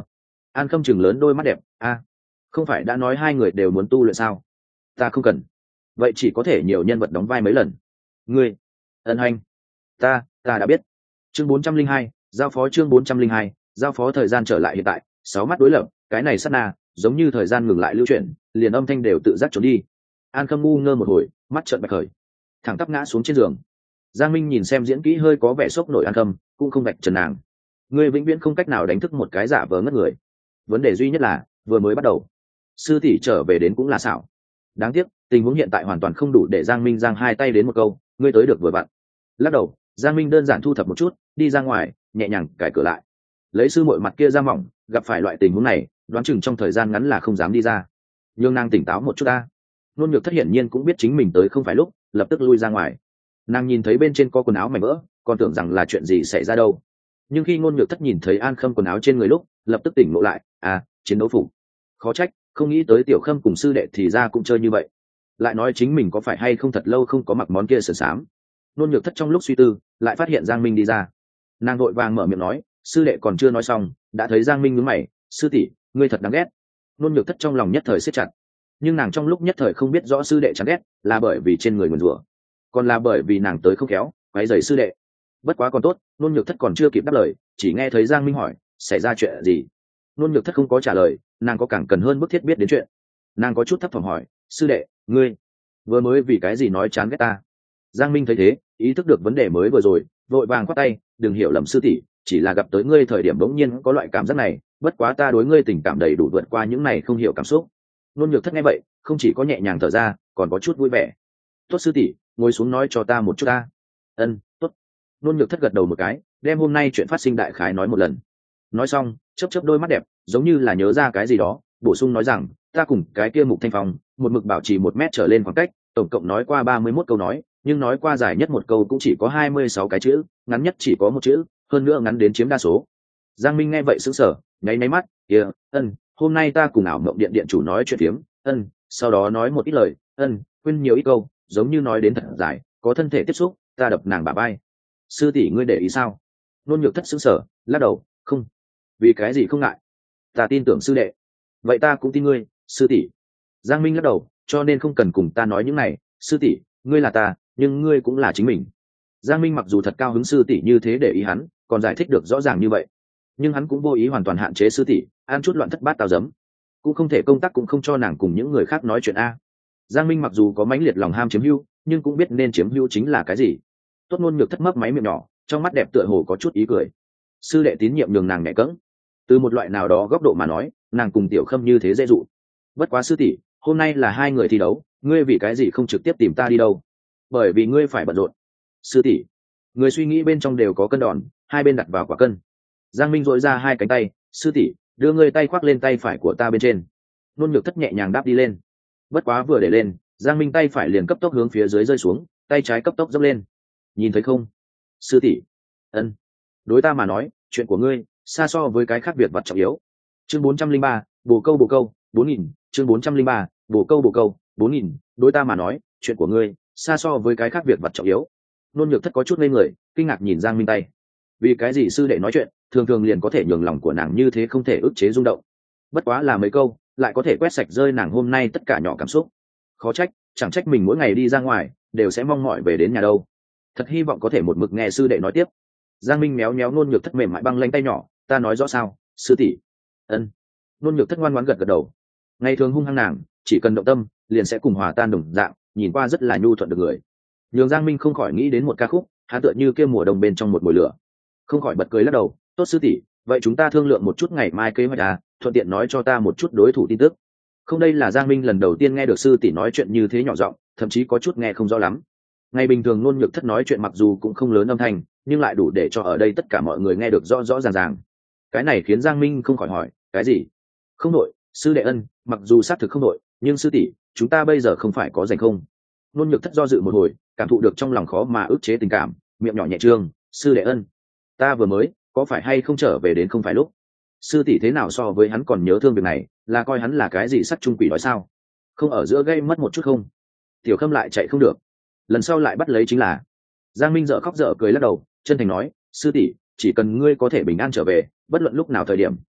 An Khâm chừng lớn đôi mắt đẹp. A, không phải đã nói hai người đều muốn tu luyện sao? Ta không cần. Vậy chỉ có thể nhiều nhân vật đóng vai mấy lần. Ngươi, ân hành. Ta, ta đã biết. Chương bốn trăm linh hai, giao phó chương bốn trăm linh hai, giao phó. Thời gian trở lại hiện tại, sáu mắt đối lập, cái này sát na, giống như thời gian ngừng lại lưu chuyển, liền âm thanh đều tự giác trốn đi. An Khâm ngu ngơ một hồi, mắt trợn bạch khởi, thẳng tắp ngã xuống trên giường. Giang Minh nhìn xem diễn kỹ hơi có vẻ sốc nổi An Khâm, cũng không vạch trần nàng. Ngươi vĩnh viễn không cách nào đánh thức một cái giả vờ ngất người. Vấn đề duy nhất là, vừa mới bắt đầu, sư tỷ trở về đến cũng là xảo. Đáng tiếc, tình huống hiện tại hoàn toàn không đủ để Giang Minh giang hai tay đến một câu, ngươi tới được vừa vặn. Lắc đầu, Giang Minh đơn giản thu thập một chút, đi ra ngoài, nhẹ nhàng cài cửa lại. Lấy sư muội mặt kia ra mỏng, gặp phải loại tình huống này, đoán chừng trong thời gian ngắn là không dám đi ra. Nhưng nàng tỉnh táo một chút ta. Nôn Nhược Thất hiển nhiên cũng biết chính mình tới không phải lúc, lập tức lui ra ngoài. Nàng nhìn thấy bên trên có quần áo mảnh vỡ, còn tưởng rằng là chuyện gì xảy ra đâu. Nhưng khi Nôn Nhược Thất nhìn thấy An Khâm quần áo trên người lúc, lập tức tỉnh ngộ lại, à, chiến đấu phục. Khó trách, không nghĩ tới Tiểu Khâm cùng sư đệ thì ra cũng chơi như vậy. Lại nói chính mình có phải hay không thật lâu không có mặc món kia sườn xám. Nôn Nhược Thất trong lúc suy tư, lại phát hiện Giang Minh đi ra. Nàng vội vàng mở miệng nói, sư đệ còn chưa nói xong, đã thấy Giang Minh nhướng mày, sư tỷ, ngươi thật đáng ghét. Nôn Nhược Thất trong lòng nhất thời siết chặt, nhưng nàng trong lúc nhất thời không biết rõ sư đệ chán ghét là bởi vì trên người nguyền rủa, còn là bởi vì nàng tới không khéo, quấy rầy sư đệ. Bất quá còn tốt, Nôn Nhược Thất còn chưa kịp đáp lời, chỉ nghe thấy Giang Minh hỏi, xảy ra chuyện gì? Nôn Nhược Thất không có trả lời, nàng có càng cần hơn bức thiết biết đến chuyện. Nàng có chút thấp thỏm hỏi, sư đệ, ngươi vừa mới vì cái gì nói chán ghét ta? Giang Minh thấy thế, ý thức được vấn đề mới vừa rồi, vội vàng quát tay, đừng hiểu lầm sư tỷ, chỉ là gặp tới ngươi thời điểm bỗng nhiên có loại cảm giác này, bất quá ta đối ngươi tình cảm đầy đủ vượt qua những này không hiểu cảm xúc. Nôn Nhược Thất nghe vậy, không chỉ có nhẹ nhàng thở ra, còn có chút vui vẻ. Tốt sư tỷ, ngồi xuống nói cho ta một chút ta. Ân, tốt. Nôn Nhược Thất gật đầu một cái, đem hôm nay chuyện phát sinh đại khái nói một lần. Nói xong, chớp chớp đôi mắt đẹp, giống như là nhớ ra cái gì đó, bổ sung nói rằng, ta cùng cái kia Mục Thanh Phong, một mực bảo trì một mét trở lên khoảng cách, tổng cộng nói qua ba mươi mốt câu nói, nhưng nói qua dài nhất một câu cũng chỉ có hai mươi sáu cái chữ, ngắn nhất chỉ có một chữ, hơn nữa ngắn đến chiếm đa số. Giang Minh nghe vậy sững sờ, nháy nháy mắt, kia, ân, hôm nay ta cùng ảo mộng điện điện chủ nói chuyện phiếm, ân, sau đó nói một ít lời, ân, quên nhiều ít câu, giống như nói đến thật dài, có thân thể tiếp xúc, ta đập nàng bả vai. Sư tỷ ngươi để ý sao? Nôn Nhược Thất sững sờ, lắc đầu, không. Vì cái gì không ngại? Ta tin tưởng sư đệ. Vậy ta cũng tin ngươi, sư tỷ. Giang Minh lắc đầu, cho nên không cần cùng ta nói những này, sư tỷ, ngươi là ta, nhưng ngươi cũng là chính mình. Giang Minh mặc dù thật cao hứng sư tỷ như thế để ý hắn, còn giải thích được rõ ràng như vậy, nhưng hắn cũng vô ý hoàn toàn hạn chế sư tỷ, ăn chút loạn thất bát tao giấm, cũng không thể công tác cũng không cho nàng cùng những người khác nói chuyện a. Giang Minh mặc dù có mãnh liệt lòng ham chiếm hữu, nhưng cũng biết nên chiếm hữu chính là cái gì. Tốt Nôn Nhược Thất mấp máy miệng nhỏ, trong mắt đẹp tựa hồ có chút ý cười. Sư đệ tín nhiệm nhường nàng nhẹ cẫng, từ một loại nào đó góc độ mà nói, nàng cùng Tiểu Khâm như thế dễ dụ. Bất quá sư tỷ, hôm nay là hai người thi đấu, ngươi vì cái gì không trực tiếp tìm ta đi đâu? Bởi vì ngươi phải bận rộn. Sư tỷ, người suy nghĩ bên trong đều có cân đòn, hai bên đặt vào quả cân. Giang Minh dội ra hai cánh tay, sư tỷ, đưa ngươi tay khoác lên tay phải của ta bên trên. Nôn Nhược Thất nhẹ nhàng đáp đi lên. Bất quá vừa để lên, Giang Minh tay phải liền cấp tốc hướng phía dưới rơi xuống, tay trái cấp tốc dốc lên. Nhìn thấy không, sư tỷ? Ân. Đối ta mà nói, chuyện của ngươi xa so với cái khác việc vật trọng yếu. Chương bốn trăm linh ba, bồ câu bồ câu, bốn nghìn. Chương bốn trăm linh ba, bồ câu bồ câu, bốn nghìn. Đối ta mà nói, chuyện của ngươi xa so với cái khác việc vật trọng yếu. Nôn Nhược Thất có chút ngây người, kinh ngạc nhìn Giang Minh tay. Vì cái gì sư đệ nói chuyện, thường thường liền có thể nhường lòng của nàng như thế không thể ức chế rung động. Bất quá là mấy câu, lại có thể quét sạch rơi nàng hôm nay tất cả nhỏ cảm xúc. Khó trách, chẳng trách mình mỗi ngày đi ra ngoài, đều sẽ mong mỏi về đến nhà đâu. Thật hy vọng có thể một mực nghe sư đệ nói tiếp. Giang Minh méo méo Nôn Nhược Thất mềm mại băng lanh tay nhỏ, ta nói rõ sao, sư tỷ? Ân. Nôn Nhược Thất ngoan ngoãn gật gật đầu. Ngày thường hung hăng nàng, chỉ cần động tâm, liền sẽ cùng hòa tan đồng dạng, nhìn qua rất là nhu thuận được người. Nhường Giang Minh không khỏi nghĩ đến một ca khúc, hát tựa như kia mùa đông bên trong một mùi lửa. Không khỏi bật cười lắc đầu, tốt sư tỷ, vậy chúng ta thương lượng một chút ngày mai kế hoạch à, thuận tiện nói cho ta một chút đối thủ tin tức. Không, đây là Giang Minh lần đầu tiên nghe được sư tỷ nói chuyện như thế nhỏ giọng, thậm chí có chút nghe không rõ lắm. Ngày bình thường Nôn Nhược Thất nói chuyện mặc dù cũng không lớn âm thanh, nhưng lại đủ để cho ở đây tất cả mọi người nghe được rõ rõ ràng ràng. Cái này khiến Giang Minh không khỏi hỏi, cái gì? Không đội, sư đệ ân, mặc dù xác thực không đội, nhưng sư tỷ, chúng ta bây giờ không phải có rảnh không? Nôn Nhược Thất do dự một hồi, cảm thụ được trong lòng khó mà ức chế tình cảm, miệng nhỏ nhẹ trương, sư đệ ân, ta vừa mới, có phải hay không trở về đến không phải lúc? Sư tỷ thế nào so với hắn còn nhớ thương việc này, là coi hắn là cái gì sắc trung quỷ nói sao? Không ở giữa gây mất một chút không? Tiểu Khâm lại chạy không được, lần sau lại bắt lấy chính là. Giang Minh dở khóc dở cười lắc đầu, chân thành nói, sư tỷ, chỉ cần ngươi có thể bình an trở về, bất luận lúc nào thời điểm,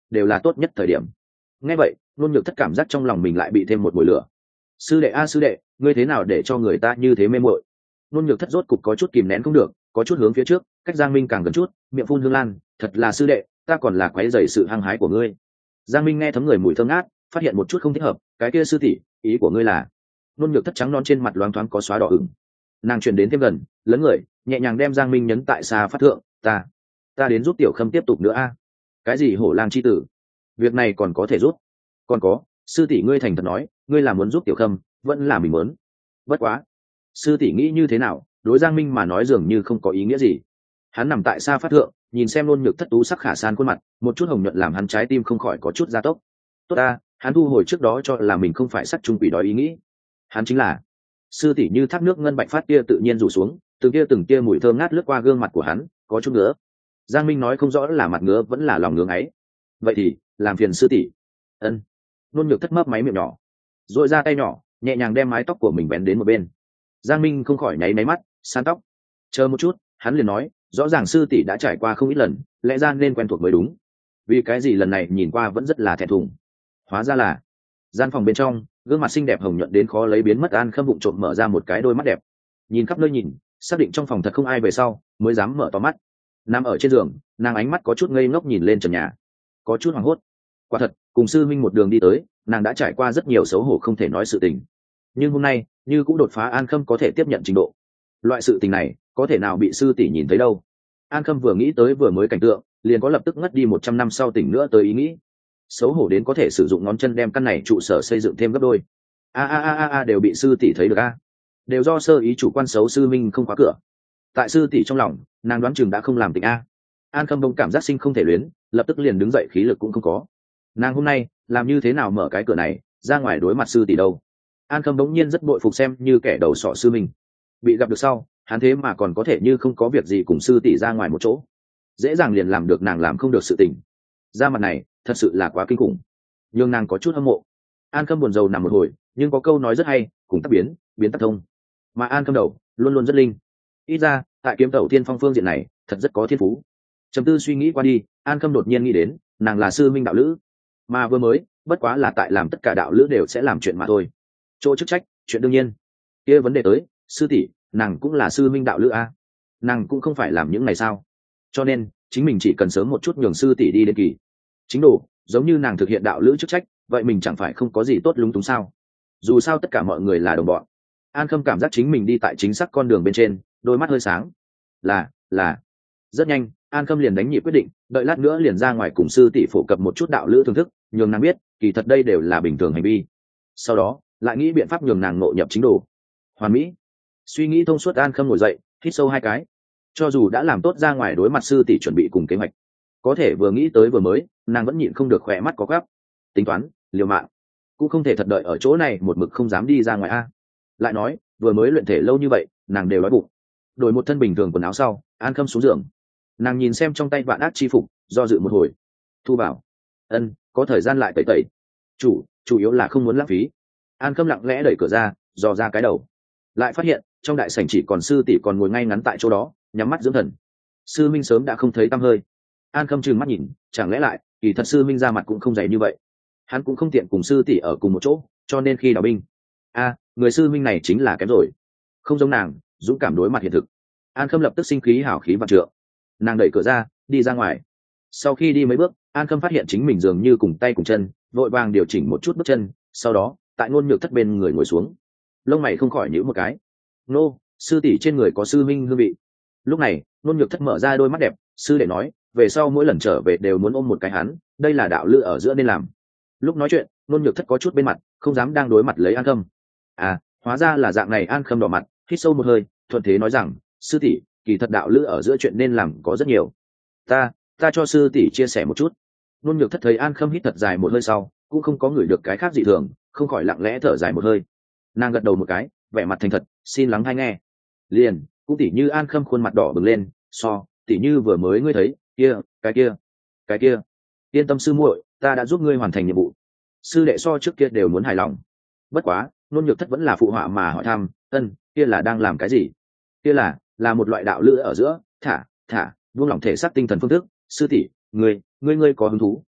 đều là tốt nhất thời điểm. Nghe vậy nôn nhược thất cảm giác trong lòng mình lại bị thêm một mùi lửa. Sư đệ a sư đệ, ngươi thế nào để cho người ta như thế mê muội? Nôn nhược thất rốt cục có chút kìm nén không được, có chút hướng phía trước, cách Giang Minh càng gần chút, miệng phun hương lan, thật là sư đệ, ta còn là quấy rầy sự hăng hái của ngươi. Giang Minh nghe thấm người mùi thơm ngát, phát hiện một chút không thích hợp, cái kia sư tỷ, ý của ngươi là? Nôn nhược thất trắng non trên mặt loáng thoáng có xóa đỏ ửng. Nàng chuyển đến thêm gần, lớn người, nhẹ nhàng đem Giang Minh nhấn tại xa phát thượng, ta, ta đến giúp tiểu khâm tiếp tục nữa a. Cái gì hổ lang chi tử? Việc này còn có thể giúp? Còn có, sư tỷ ngươi thành thật nói, ngươi là muốn giúp tiểu khâm, vẫn là mình muốn? Bất quá, sư tỷ nghĩ như thế nào? Đối Giang Minh mà nói dường như không có ý nghĩa gì. Hắn nằm tại xa phát thượng, nhìn xem nôn nhược thất tú sắc khả san khuôn mặt, một chút hồng nhuận làm hắn trái tim không khỏi có chút gia tốc. Tốt ta, hắn thu hồi trước đó cho là mình không phải sắc trung quỷ đói ý nghĩ. Hắn chính là sư tỷ. Như thác nước ngân bạch phát kia tự nhiên rủ xuống, từng kia từng kia mùi thơm ngát lướt qua gương mặt của hắn, có chút ngứa. Giang Minh nói không rõ là mặt ngứa vẫn là lòng ngưỡng ấy. Vậy thì làm phiền sư tỷ. Ân. Nôn nhược thất mấp máy miệng nhỏ, duỗi ra tay nhỏ, nhẹ nhàng đem mái tóc của mình bén đến một bên. Giang Minh không khỏi nháy máy mắt, san tóc. Chờ một chút, hắn liền nói, rõ ràng sư tỷ đã trải qua không ít lần, lẽ ra nên quen thuộc mới đúng. Vì cái gì lần này nhìn qua vẫn rất là thẹn thùng? Hóa ra là gian phòng bên trong, gương mặt xinh đẹp hồng nhuận đến khó lấy biến mất An Khâm bụng trộm mở ra một cái đôi mắt đẹp, nhìn khắp nơi nhìn, xác định trong phòng thật không ai về sau, mới dám mở to mắt. Nằm ở trên giường, nàng ánh mắt có chút ngây ngốc nhìn lên trần nhà, có chút hoảng hốt. Quả thật, cùng sư minh một đường đi tới, nàng đã trải qua rất nhiều xấu hổ không thể nói sự tình, nhưng hôm nay như cũng đột phá An Khâm có thể tiếp nhận trình độ. Loại sự tình này có thể nào bị sư tỷ nhìn thấy đâu. An Khâm vừa nghĩ tới vừa mới cảnh tượng, liền có lập tức ngất đi một trăm năm sau tỉnh nữa tới ý nghĩ. Xấu hổ đến có thể sử dụng ngón chân đem căn này trụ sở xây dựng thêm gấp đôi. A a a a đều bị sư tỷ thấy được a. Đều do sơ ý chủ quan xấu sư minh không khóa cửa. Tại sư tỷ trong lòng, nàng đoán chừng đã không làm tình a. An Khâm đông cảm giác sinh không thể luyến, lập tức liền đứng dậy khí lực cũng không có. Nàng hôm nay làm như thế nào mở cái cửa này ra ngoài đối mặt sư tỷ đâu? An Khâm bỗng nhiên rất bội phục xem như kẻ đầu sọ sư minh. Bị gặp được sau, hắn thế mà còn có thể như không có việc gì cùng sư tỷ ra ngoài một chỗ, dễ dàng liền làm được nàng làm không được sự tình. Ra mặt này thật sự là quá kinh khủng, nhưng nàng có chút hâm mộ. An Khâm buồn rầu nằm một hồi, nhưng có câu nói rất hay, cùng tắc biến, biến tắc thông. Mà An Khâm đầu luôn luôn rất linh, ít ra tại kiếm tẩu thiên phong phương diện này thật rất có thiên phú. Trầm tư suy nghĩ qua đi, An Khâm đột nhiên nghĩ đến, nàng là sư minh đạo lữ, mà vừa mới bất quá là tại làm tất cả đạo lữ đều sẽ làm chuyện mà thôi. Chỗ chức trách, chuyện đương nhiên. Kia vấn đề tới, sư tỷ, nàng cũng là sư minh đạo lữ a, nàng cũng không phải làm những này sao? Cho nên chính mình chỉ cần sớm một chút nhường sư tỷ đi đến kỳ chính đồ, giống như nàng thực hiện đạo lữ chức trách, vậy mình chẳng phải không có gì tốt lúng túng sao? Dù sao tất cả mọi người là đồng bọn. An Khâm cảm giác chính mình đi tại chính xác con đường bên trên, đôi mắt hơi sáng. Là, là. Rất nhanh, An Khâm liền đánh nhịp quyết định, đợi lát nữa liền ra ngoài cùng sư tỷ phổ cập một chút đạo lữ thưởng thức, nhường nàng biết, kỳ thật đây đều là bình thường hành vi. Sau đó, lại nghĩ biện pháp nhường nàng nội nhập chính đồ. Hoàn mỹ. Suy nghĩ thông suốt, An Khâm ngồi dậy, hít sâu hai cái. Cho dù đã làm tốt ra ngoài đối mặt sư tỷ chuẩn bị cùng kế hoạch, có thể vừa nghĩ tới vừa mới, nàng vẫn nhịn không được khỏe mắt có gắp. Tính toán, liều mạng, cũng không thể thật đợi ở chỗ này một mực không dám đi ra ngoài a. Lại nói, vừa mới luyện thể lâu như vậy, nàng đều đói bụng. Đổi một thân bình thường quần áo sau, An Khâm xuống giường. Nàng nhìn xem trong tay vạn ác chi phục, do dự một hồi. Thu bảo, ân, có thời gian lại tẩy tẩy. Chủ, chủ yếu là không muốn lãng phí. An Khâm lặng lẽ đẩy cửa ra, dò ra cái đầu, lại phát hiện trong đại sảnh chỉ còn sư tỷ còn ngồi ngay ngắn tại chỗ đó, nhắm mắt dưỡng thần. Sư minh sớm đã không thấy tăm hơi. An Khâm trừng mắt nhìn, chẳng lẽ lại kỳ thật sư minh ra mặt cũng không dày như vậy. Hắn cũng không tiện cùng sư tỷ ở cùng một chỗ, cho nên khi đào binh, a người sư minh này chính là kém rồi, không giống nàng dũng cảm đối mặt hiện thực. An Khâm lập tức sinh khí hào khí vạn trượng. Nàng đẩy cửa ra, đi ra ngoài. Sau khi đi mấy bước, An Khâm phát hiện chính mình dường như cùng tay cùng chân, vội vàng điều chỉnh một chút bước chân, sau đó tại ngôn nhược thất bên người ngồi xuống. Lông mày không khỏi nhíu một cái. Nô, sư tỷ trên người có sư minh hương vị. Lúc này ngôn nhược thất mở ra đôi mắt đẹp, sư đệ nói về sau mỗi lần trở về đều muốn ôm một cái hắn, đây là đạo lữ ở giữa nên làm. Lúc nói chuyện, ngôn nhược thất có chút bên mặt, không dám đang đối mặt lấy An Khâm. À, hóa ra là dạng này. An Khâm đỏ mặt, hít sâu một hơi, thuận thế nói rằng, sư tỷ, kỳ thật đạo lữ ở giữa chuyện nên làm có rất nhiều. Ta, ta cho sư tỷ chia sẻ một chút. Ngôn nhược thất thấy An Khâm hít thật dài một hơi sau, cũng không có ngửi được cái khác dị thường, không khỏi lặng lẽ thở dài một hơi. Nàng gật đầu một cái, vẻ mặt thành thật, xin lắng hay nghe. Liền, cũng tỉ như An Khâm khuôn mặt đỏ bừng lên, so, tỉ như vừa mới ngươi thấy, kia, cái kia, cái kia. Yên tâm sư muội, ta đã giúp ngươi hoàn thành nhiệm vụ. Sư đệ so trước kia đều muốn hài lòng. Bất quá, ngôn nhược thất vẫn là phụ họa mà hỏi thăm, ân, kia là đang làm cái gì? Kia là, là một loại đạo lữ ở giữa, thả, thả, buông lỏng thể xác tinh thần phương thức. Sư tỷ, ngươi, ngươi ngươi có hứng thú,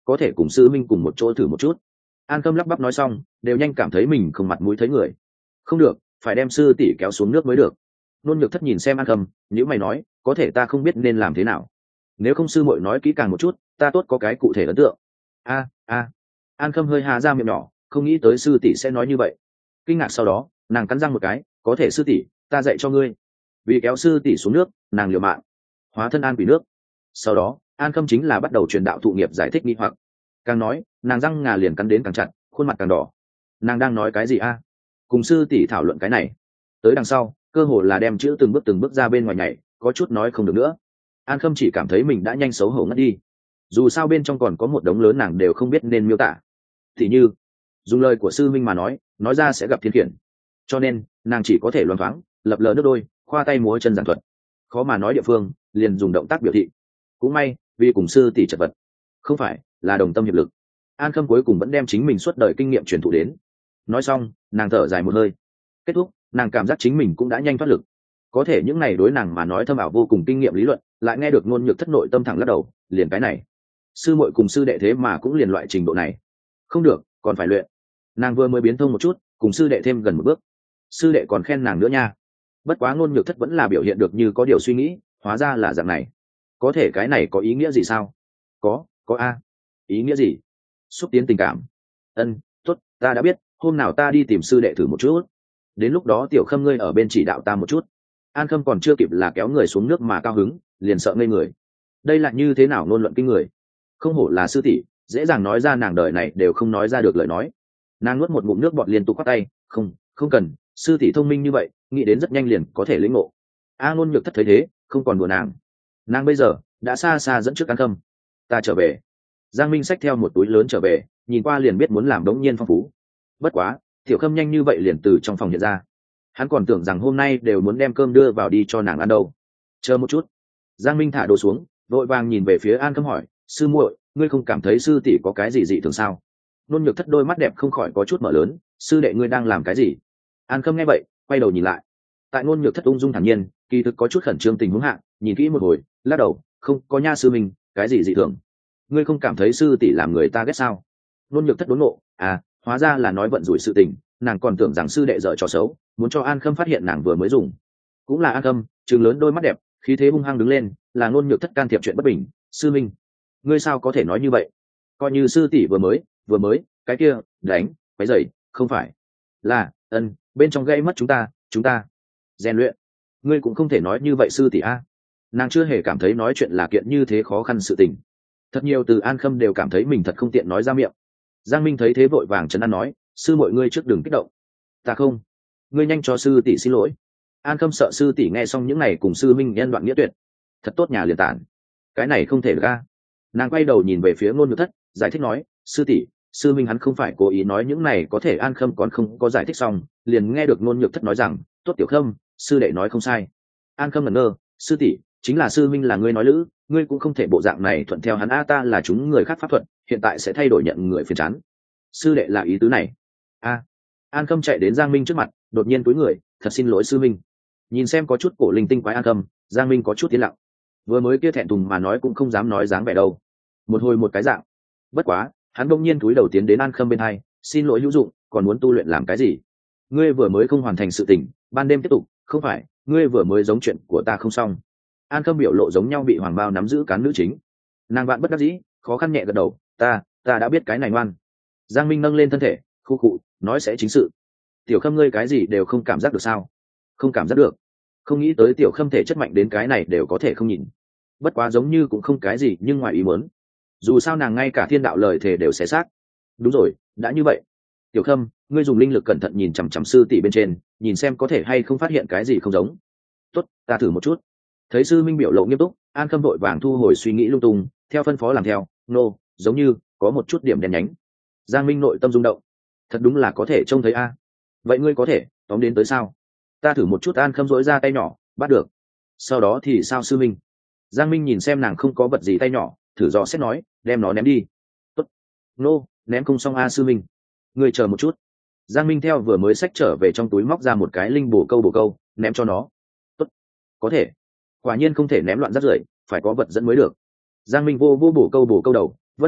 có thể cùng sư minh cùng một chỗ thử một chút. An Khâm lắp bắp nói xong đều nhanh cảm thấy mình không mặt mũi thấy người. Không được, phải đem sư tỷ kéo xuống nước mới được. Nôn Nhược Thất nhìn xem An Khâm, nếu mày nói, có thể ta không biết nên làm thế nào. Nếu không sư muội nói kỹ càng một chút, ta tốt có cái cụ thể ấn tượng. A a. An Khâm hơi hà ra miệng nhỏ, không nghĩ tới sư tỷ sẽ nói như vậy. Kinh ngạc sau đó, nàng cắn răng một cái, có thể sư tỷ, ta dạy cho ngươi. Vì kéo sư tỷ xuống nước, nàng liều mạng, hóa thân an quỷ nước. Sau đó, An Khâm chính là bắt đầu truyền đạo thụ nghiệp giải thích nghi hoặc. Càng nói, nàng răng ngà liền cắn đến càng chặt, khuôn mặt càng đỏ. Nàng đang nói cái gì a? Cùng sư tỷ thảo luận cái này. Tới đằng sau, cơ hồ là đem chữ từng bước từng bước ra bên ngoài nhảy, có chút nói không được nữa. An Khâm chỉ cảm thấy mình đã nhanh xấu hổ ngất đi. Dù sao bên trong còn có một đống lớn nàng đều không biết nên miêu tả. Thì như, dùng lời của sư minh mà nói, nói ra sẽ gặp thiên khiển. Cho nên, nàng chỉ có thể loáng thoáng, lập lờ nước đôi, khoa tay múa chân giảng thuật. Khó mà nói địa phương, liền dùng động tác biểu thị. Cũng may, vì cùng sư tỷ chật vật, không phải là đồng tâm hiệp lực. An Khâm cuối cùng vẫn đem chính mình suốt đời kinh nghiệm truyền thụ đến. Nói xong, nàng thở dài một hơi. Kết thúc, nàng cảm giác chính mình cũng đã nhanh thoát lực. Có thể những ngày đối nàng mà nói thâm ảo vô cùng kinh nghiệm lý luận, lại nghe được Nôn Nhược Thất nội tâm thẳng lắc đầu, liền cái này. Sư muội cùng sư đệ thế mà cũng liền loại trình độ này. Không được, còn phải luyện. Nàng vừa mới biến thông một chút, cùng sư đệ thêm gần một bước. Sư đệ còn khen nàng nữa nha. Bất quá Nôn Nhược Thất vẫn là biểu hiện được như có điều suy nghĩ, hóa ra là dạng này. Có thể cái này có ý nghĩa gì sao? Có, có a. Ý nghĩa gì? Xúc tiến tình cảm. Ân, tốt, ta đã biết, hôm nào ta đi tìm sư đệ thử một chút. Đến lúc đó Tiểu Khâm ngươi ở bên chỉ đạo ta một chút. An Khâm còn chưa kịp là kéo người xuống nước mà cao hứng, liền sợ ngây người. Đây là như thế nào ngôn luận kinh người? Không hổ là sư tỷ, dễ dàng nói ra nàng đời này đều không nói ra được lời nói. Nàng nuốt một ngụm nước bọt liên tục quát tay, không, không cần, sư tỷ thông minh như vậy, nghĩ đến rất nhanh liền có thể lĩnh ngộ. A Ngôn Nhược Thất thấy thế, không còn đùa nàng. Nàng bây giờ đã xa xa dẫn trước An Khâm. Ta trở về. Giang Minh xách theo một túi lớn trở về, nhìn qua liền biết muốn làm đống nhiên phong phú. Bất quá, Tiểu Khâm nhanh như vậy liền từ trong phòng hiện ra. Hắn còn tưởng rằng hôm nay đều muốn đem cơm đưa vào đi cho nàng ăn đâu. Chờ một chút. Giang Minh thả đồ xuống, vội vàng nhìn về phía An Khâm hỏi, sư muội, ngươi không cảm thấy sư tỷ có cái gì dị thường sao? Nôn Nhược Thất đôi mắt đẹp không khỏi có chút mở lớn, sư đệ ngươi đang làm cái gì? An Khâm nghe vậy, quay đầu nhìn lại. Tại Nôn Nhược Thất ung dung thản nhiên, kỳ thực có chút khẩn trương tình huống hạ, nhìn kỹ một hồi, lắc đầu, không có nha sư minh, cái gì dị thường? Ngươi không cảm thấy sư tỷ làm người ta ghét sao? Nôn Nhược Thất đốn ngộ, à, hóa ra là nói vận rủi sự tình, nàng còn tưởng rằng sư đệ dở trò xấu, muốn cho An Khâm phát hiện nàng vừa mới dùng. Cũng là An Khâm, trừng lớn đôi mắt đẹp, khí thế hung hăng đứng lên, là Nôn Nhược Thất can thiệp chuyện bất bình, sư minh, ngươi sao có thể nói như vậy? Coi như sư tỷ vừa mới, vừa mới, cái kia, đánh, quấy rầy, không phải, là, ân, bên trong gây mất chúng ta, chúng ta rèn luyện. Ngươi cũng không thể nói như vậy sư tỷ a. Nàng chưa hề cảm thấy nói chuyện là kiện như thế khó khăn sự tình. Thật nhiều từ An Khâm đều cảm thấy mình thật không tiện nói ra miệng. Giang Minh thấy thế vội vàng trấn an nói, sư mọi ngươi trước đừng kích động. Ta không, ngươi nhanh cho sư tỷ xin lỗi. An Khâm sợ sư tỷ nghe xong những này cùng sư minh nhân đoạn nghĩa tuyệt, thật tốt nhà liền tản. Cái này không thể được a. Nàng quay đầu nhìn về phía Ngôn Nhược Thất, giải thích nói, sư tỷ, sư minh hắn không phải cố ý nói những này, có thể An Khâm còn không có giải thích xong, liền nghe được Ngôn Nhược Thất nói rằng, tốt Tiểu Khâm, sư đệ nói không sai. An Khâm ngẩn ngơ, sư tỷ, chính là sư minh là ngươi nói lữ, ngươi cũng không thể bộ dạng này thuận theo hắn a, ta là chúng người khác pháp thuận, hiện tại sẽ thay đổi nhận người phiền chán. Sư đệ là ý tứ này. A. An Khâm chạy đến Giang Minh trước mặt, đột nhiên cúi người, thật xin lỗi sư minh. Nhìn xem có chút cổ linh tinh quái An Khâm, Giang Minh có chút tiến lặng. Vừa mới kia thẹn thùng mà nói cũng không dám nói dáng vẻ đâu. Một hồi một cái dạng. Bất quá, hắn đông nhiên cúi đầu tiến đến An Khâm bên hai, xin lỗi hữu dụng, còn muốn tu luyện làm cái gì? Ngươi vừa mới không hoàn thành sự tình, ban đêm tiếp tục, không phải, ngươi vừa mới giống chuyện của ta không xong. An Khâm biểu lộ giống nhau bị hoàng bao nắm giữ cán nữ chính. Nàng bạn bất đắc dĩ, khó khăn nhẹ gật đầu, ta, ta đã biết cái này ngoan. Giang Minh nâng lên thân thể, khu cụ, nói sẽ chính sự. Tiểu Khâm ngươi cái gì đều không cảm giác được sao? Không cảm giác được. Không nghĩ tới Tiểu Khâm thể chất mạnh đến cái này đều có thể không nhìn. Bất quá giống như cũng không cái gì, nhưng ngoài ý muốn. Dù sao nàng ngay cả thiên đạo lời thề đều xé xác. Đúng rồi, đã như vậy. Tiểu Khâm, ngươi dùng linh lực cẩn thận nhìn chằm chằm sư tỷ bên trên, nhìn xem có thể hay không phát hiện cái gì không giống. Tốt, ta thử một chút. Thấy sư minh biểu lộ nghiêm túc, An Khâm vội vàng thu hồi suy nghĩ lung tung, theo phân phó làm theo, nô, no, giống như có một chút điểm đen nhánh. Giang Minh nội tâm rung động, thật đúng là có thể trông thấy a. Vậy ngươi có thể tóm đến tới sao? Ta thử một chút. An Khâm dỗi ra tay nhỏ, bắt được. Sau đó thì sao sư minh? Giang Minh nhìn xem nàng không có vật gì tay nhỏ, thử dò xét nói, đem nó ném đi. Tốt. Nô, no, ném không xong a sư minh. Ngươi chờ một chút. Giang Minh theo vừa mới xách trở về trong túi móc ra một cái linh bổ câu bổ câu, ném cho nó. Tốt. Có thể. Quả nhiên không thể ném loạn rác rưởi, phải có vật dẫn mới được. Giang Minh vô vô bổ câu bổ câu đầu, vất vả,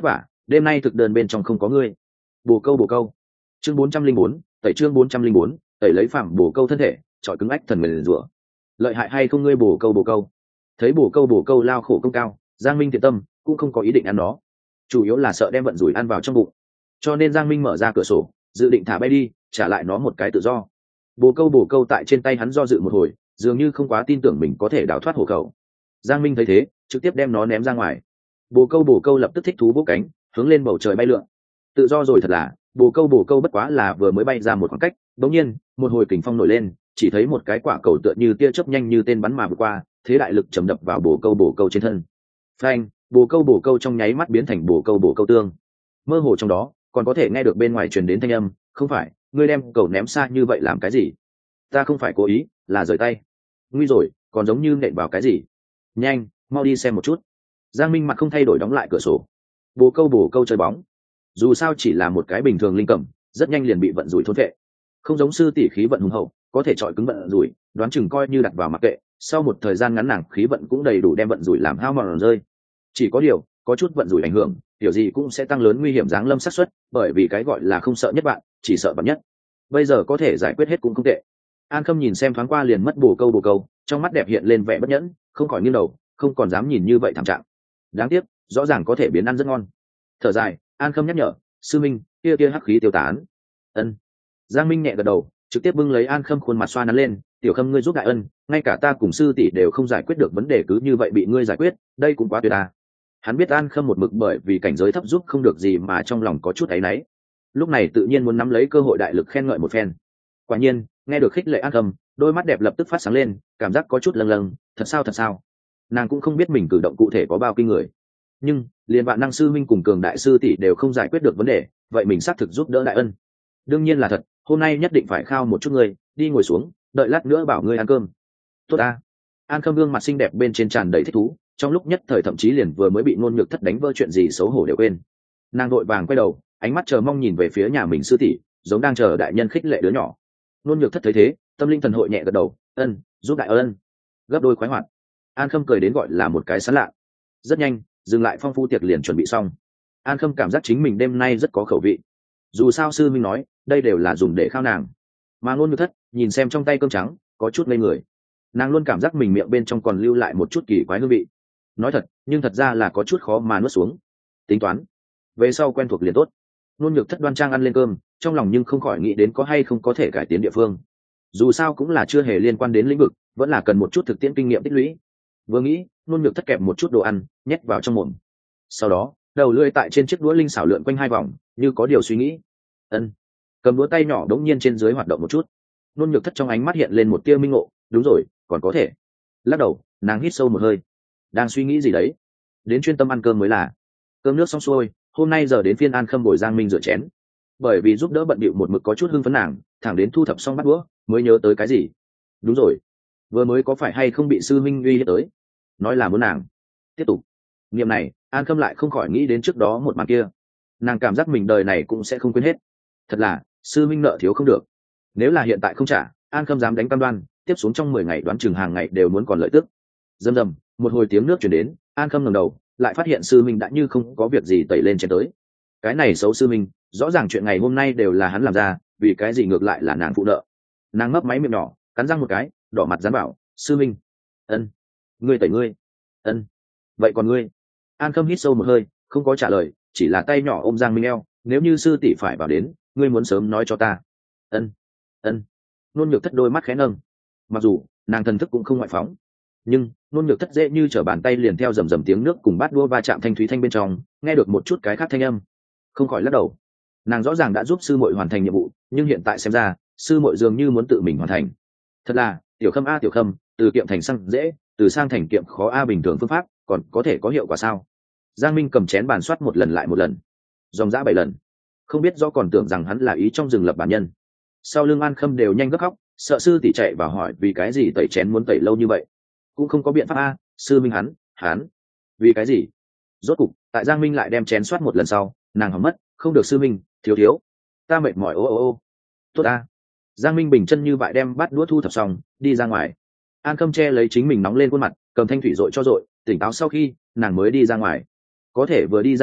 đêm nay thực đơn bên trong không có ngươi. Bồ câu bồ câu. Chương bốn trăm linh bốn, tẩy chương bốn trăm linh bốn, tẩy lấy phạm bồ câu thân thể, trọi cứng ách thần nguyền rủa. Lợi hại hay không ngươi bồ câu bồ câu. Thấy bồ câu bồ câu lao khổ công cao, Giang Minh thiện tâm cũng không có ý định ăn nó, chủ yếu là sợ đem vận rủi ăn vào trong bụng, cho nên Giang Minh mở ra cửa sổ, dự định thả bay đi, trả lại nó một cái tự do. Bồ câu bồ câu tại trên tay hắn do dự một hồi, dường như không quá tin tưởng mình có thể đào thoát hổ khẩu. Giang Minh thấy thế, trực tiếp đem nó ném ra ngoài. Bồ câu bồ câu lập tức thích thú vỗ cánh, hướng lên bầu trời bay lượn. Tự do rồi thật là, bồ câu bồ câu bất quá là vừa mới bay ra một khoảng cách, bỗng nhiên một hồi kình phong nổi lên, chỉ thấy một cái quả cầu tựa như tia chớp nhanh như tên bắn mà vượt qua, thế đại lực chầm đập vào bồ câu bồ câu trên thân. Phanh, bồ câu bồ câu trong nháy mắt biến thành bồ câu bồ câu tương. Mơ hồ trong đó còn có thể nghe được bên ngoài truyền đến thanh âm, không phải, ngươi đem cầu ném xa như vậy làm cái gì? Ta không phải cố ý, là rời tay. Nguy rồi, còn giống như nện vào cái gì. Nhanh, mau đi xem một chút. Giang Minh mặt không thay đổi đóng lại cửa sổ. Bồ câu bồ câu chơi bóng, dù sao chỉ là một cái bình thường linh cầm, rất nhanh liền bị vận rủi thôn vệ. Không giống sư tỷ khí vận hùng hậu, có thể chọi cứng vận rủi, đoán chừng coi như đặt vào mặc kệ, sau một thời gian ngắn nàng khí vận cũng đầy đủ đem vận rủi làm hao mòn rơi. Chỉ có điều, có chút vận rủi ảnh hưởng, điều gì cũng sẽ tăng lớn nguy hiểm giáng lâm xác suất, bởi vì cái gọi là không sợ nhất bạn, chỉ sợ bạn nhất. Bây giờ có thể giải quyết hết cũng không tệ. An Khâm nhìn xem thoáng qua liền mất bồ câu bồ câu, trong mắt đẹp hiện lên vẻ bất nhẫn, không khỏi nghiêng đầu, không còn dám nhìn như vậy thảm trạng. Đáng tiếc, rõ ràng có thể biến ăn rất ngon. Thở dài, An Khâm nhắc nhở, sư minh, kia kia hắc khí tiêu tán. Ân. Giang Minh nhẹ gật đầu, trực tiếp bưng lấy An Khâm khuôn mặt xoa nắn lên, tiểu Khâm ngươi giúp đại ân, ngay cả ta cùng sư tỷ đều không giải quyết được vấn đề cứ như vậy bị ngươi giải quyết, đây cũng quá tuyệt à. Hắn biết An Khâm một mực bởi vì cảnh giới thấp giúp không được gì mà trong lòng có chút áy náy, lúc này tự nhiên muốn nắm lấy cơ hội đại lực khen ngợi một phen. Quả nhiên, nghe được khích lệ An Khâm, đôi mắt đẹp lập tức phát sáng lên, cảm giác có chút lâng lâng, thật sao thật sao. Nàng cũng không biết mình cử động cụ thể có bao kinh người, nhưng liền vạn năng sư minh cùng cường đại sư tỷ đều không giải quyết được vấn đề, vậy mình xác thực giúp đỡ đại ân. Đương nhiên là thật, hôm nay nhất định phải khao một chút ngươi, đi ngồi xuống, đợi lát nữa bảo ngươi ăn cơm. Tốt a. An Khâm gương mặt xinh đẹp bên trên tràn đầy thích thú, trong lúc nhất thời thậm chí liền vừa mới bị Nôn Nhược Thất đánh vỡ chuyện gì xấu hổ đều quên. Nàng đội vàng quay đầu, ánh mắt chờ mong nhìn về phía nhà mình sư tỷ, giống đang chờ đại nhân khích lệ đứa nhỏ. Nôn Nhược Thất thấy thế, tâm linh thần hội nhẹ gật đầu, ân, giúp đại ân, gấp đôi khoái hoạt. An Khâm cười đến gọi là một cái sán lạ. Rất nhanh, dừng lại phong phu tiệc liền chuẩn bị xong. An Khâm cảm giác chính mình đêm nay rất có khẩu vị, dù sao sư minh nói đây đều là dùng để khao nàng. Mà Nôn Nhược Thất nhìn xem trong tay cơm trắng, có chút ngây người. Nàng luôn cảm giác mình miệng bên trong còn lưu lại một chút kỳ quái hương vị, nói thật nhưng thật ra là có chút khó mà nuốt xuống. Tính toán về sau quen thuộc liền tốt. Nôn Nhược Thất đoan trang ăn lên cơm, trong lòng nhưng không khỏi nghĩ đến có hay không có thể cải tiến địa phương, dù sao cũng là chưa hề liên quan đến lĩnh vực, vẫn là cần một chút thực tiễn kinh nghiệm tích lũy. Vừa nghĩ, Nôn Nhược Thất kẹp một chút đồ ăn nhét vào trong mồm, sau đó đầu lưỡi tại trên chiếc đũa linh xảo lượn quanh hai vòng, như có điều suy nghĩ. Ân. Cầm đũa tay nhỏ đống nhiên trên dưới hoạt động một chút. Nôn Nhược Thất trong ánh mắt hiện lên một tia minh ngộ, đúng rồi, còn có thể. Lắc đầu, nàng hít sâu một hơi, đang suy nghĩ gì đấy, đến chuyên tâm ăn cơm mới là. Cơm nước xong xuôi, hôm nay giờ đến phiên An Khâm bồi Giang Minh rửa chén. Bởi vì giúp đỡ bận bịu một mực có chút hưng phấn nàng, thẳng đến thu thập xong bát đũa mới nhớ tới cái gì. Đúng rồi, vừa mới có phải hay không bị sư minh uy hiếp tới, nói là muốn nàng tiếp tục. Niệm này, An Khâm lại không khỏi nghĩ đến trước đó một màn kia, nàng cảm giác mình đời này cũng sẽ không quên hết. Thật là sư minh nợ thiếu không được, nếu là hiện tại không trả, An Khâm dám đánh cam đoan tiếp xuống trong mười ngày đoán chừng hàng ngày đều muốn còn lợi tức. Dầm dầm, một hồi tiếng nước chuyển đến, An Khâm ngẩng đầu lại phát hiện sư minh đã như không có việc gì tẩy lên chén tới. Cái này xấu sư minh, rõ ràng chuyện ngày hôm nay đều là hắn làm ra, vì cái gì ngược lại là nàng phụ nợ. Nàng mấp máy miệng nhỏ, cắn răng một cái, đỏ mặt dán bảo, sư minh, ân, ngươi tẩy ngươi, ân, vậy còn ngươi? An Khâm hít sâu một hơi, không có trả lời, chỉ là tay nhỏ ôm Giang Minh eo, nếu như sư tỷ phải vào đến, ngươi muốn sớm nói cho ta. Ân, ân. Nôn Nhược Thất đôi mắt khẽ nâng, mặc dù nàng thần thức cũng không ngoại phóng, nhưng Nôn Nhược Thất dễ như trở bàn tay liền theo rầm rầm tiếng nước cùng bát đũa va chạm thanh thúy thanh bên trong, nghe được một chút cái khác thanh âm, không khỏi lắc đầu. Nàng rõ ràng đã giúp sư muội hoàn thành nhiệm vụ, nhưng hiện tại xem ra, sư muội dường như muốn tự mình hoàn thành. Thật là, tiểu Khâm a tiểu Khâm, từ kiệm thành sang dễ, từ sang thành kiệm khó a, bình thường phương pháp, còn có thể có hiệu quả sao? Giang Minh cầm chén bàn soát một lần lại một lần, dòng dã bảy lần, không biết do còn tưởng rằng hắn là ý trong rừng lập bản nhân. Sau lưng An Khâm đều nhanh gấp khóc, sợ sư tỷ chạy vào hỏi vì cái gì tẩy chén muốn tẩy lâu như vậy, cũng không có biện pháp a. Sư Minh hắn hắn vì cái gì? Rốt cục tại Giang Minh lại đem chén soát một lần sau, nàng hỏng mất, không được sư Minh, thiếu thiếu, ta mệt mỏi ô ô ô. Tốt a. Giang Minh bình chân như vậy đem bát đũa thu thập xong, đi ra ngoài. An Khâm che lấy chính mình nóng lên khuôn mặt, cầm thanh thủy dội cho dội, tỉnh táo sau khi nàng mới đi ra ngoài. Có thể vừa đi ra đi,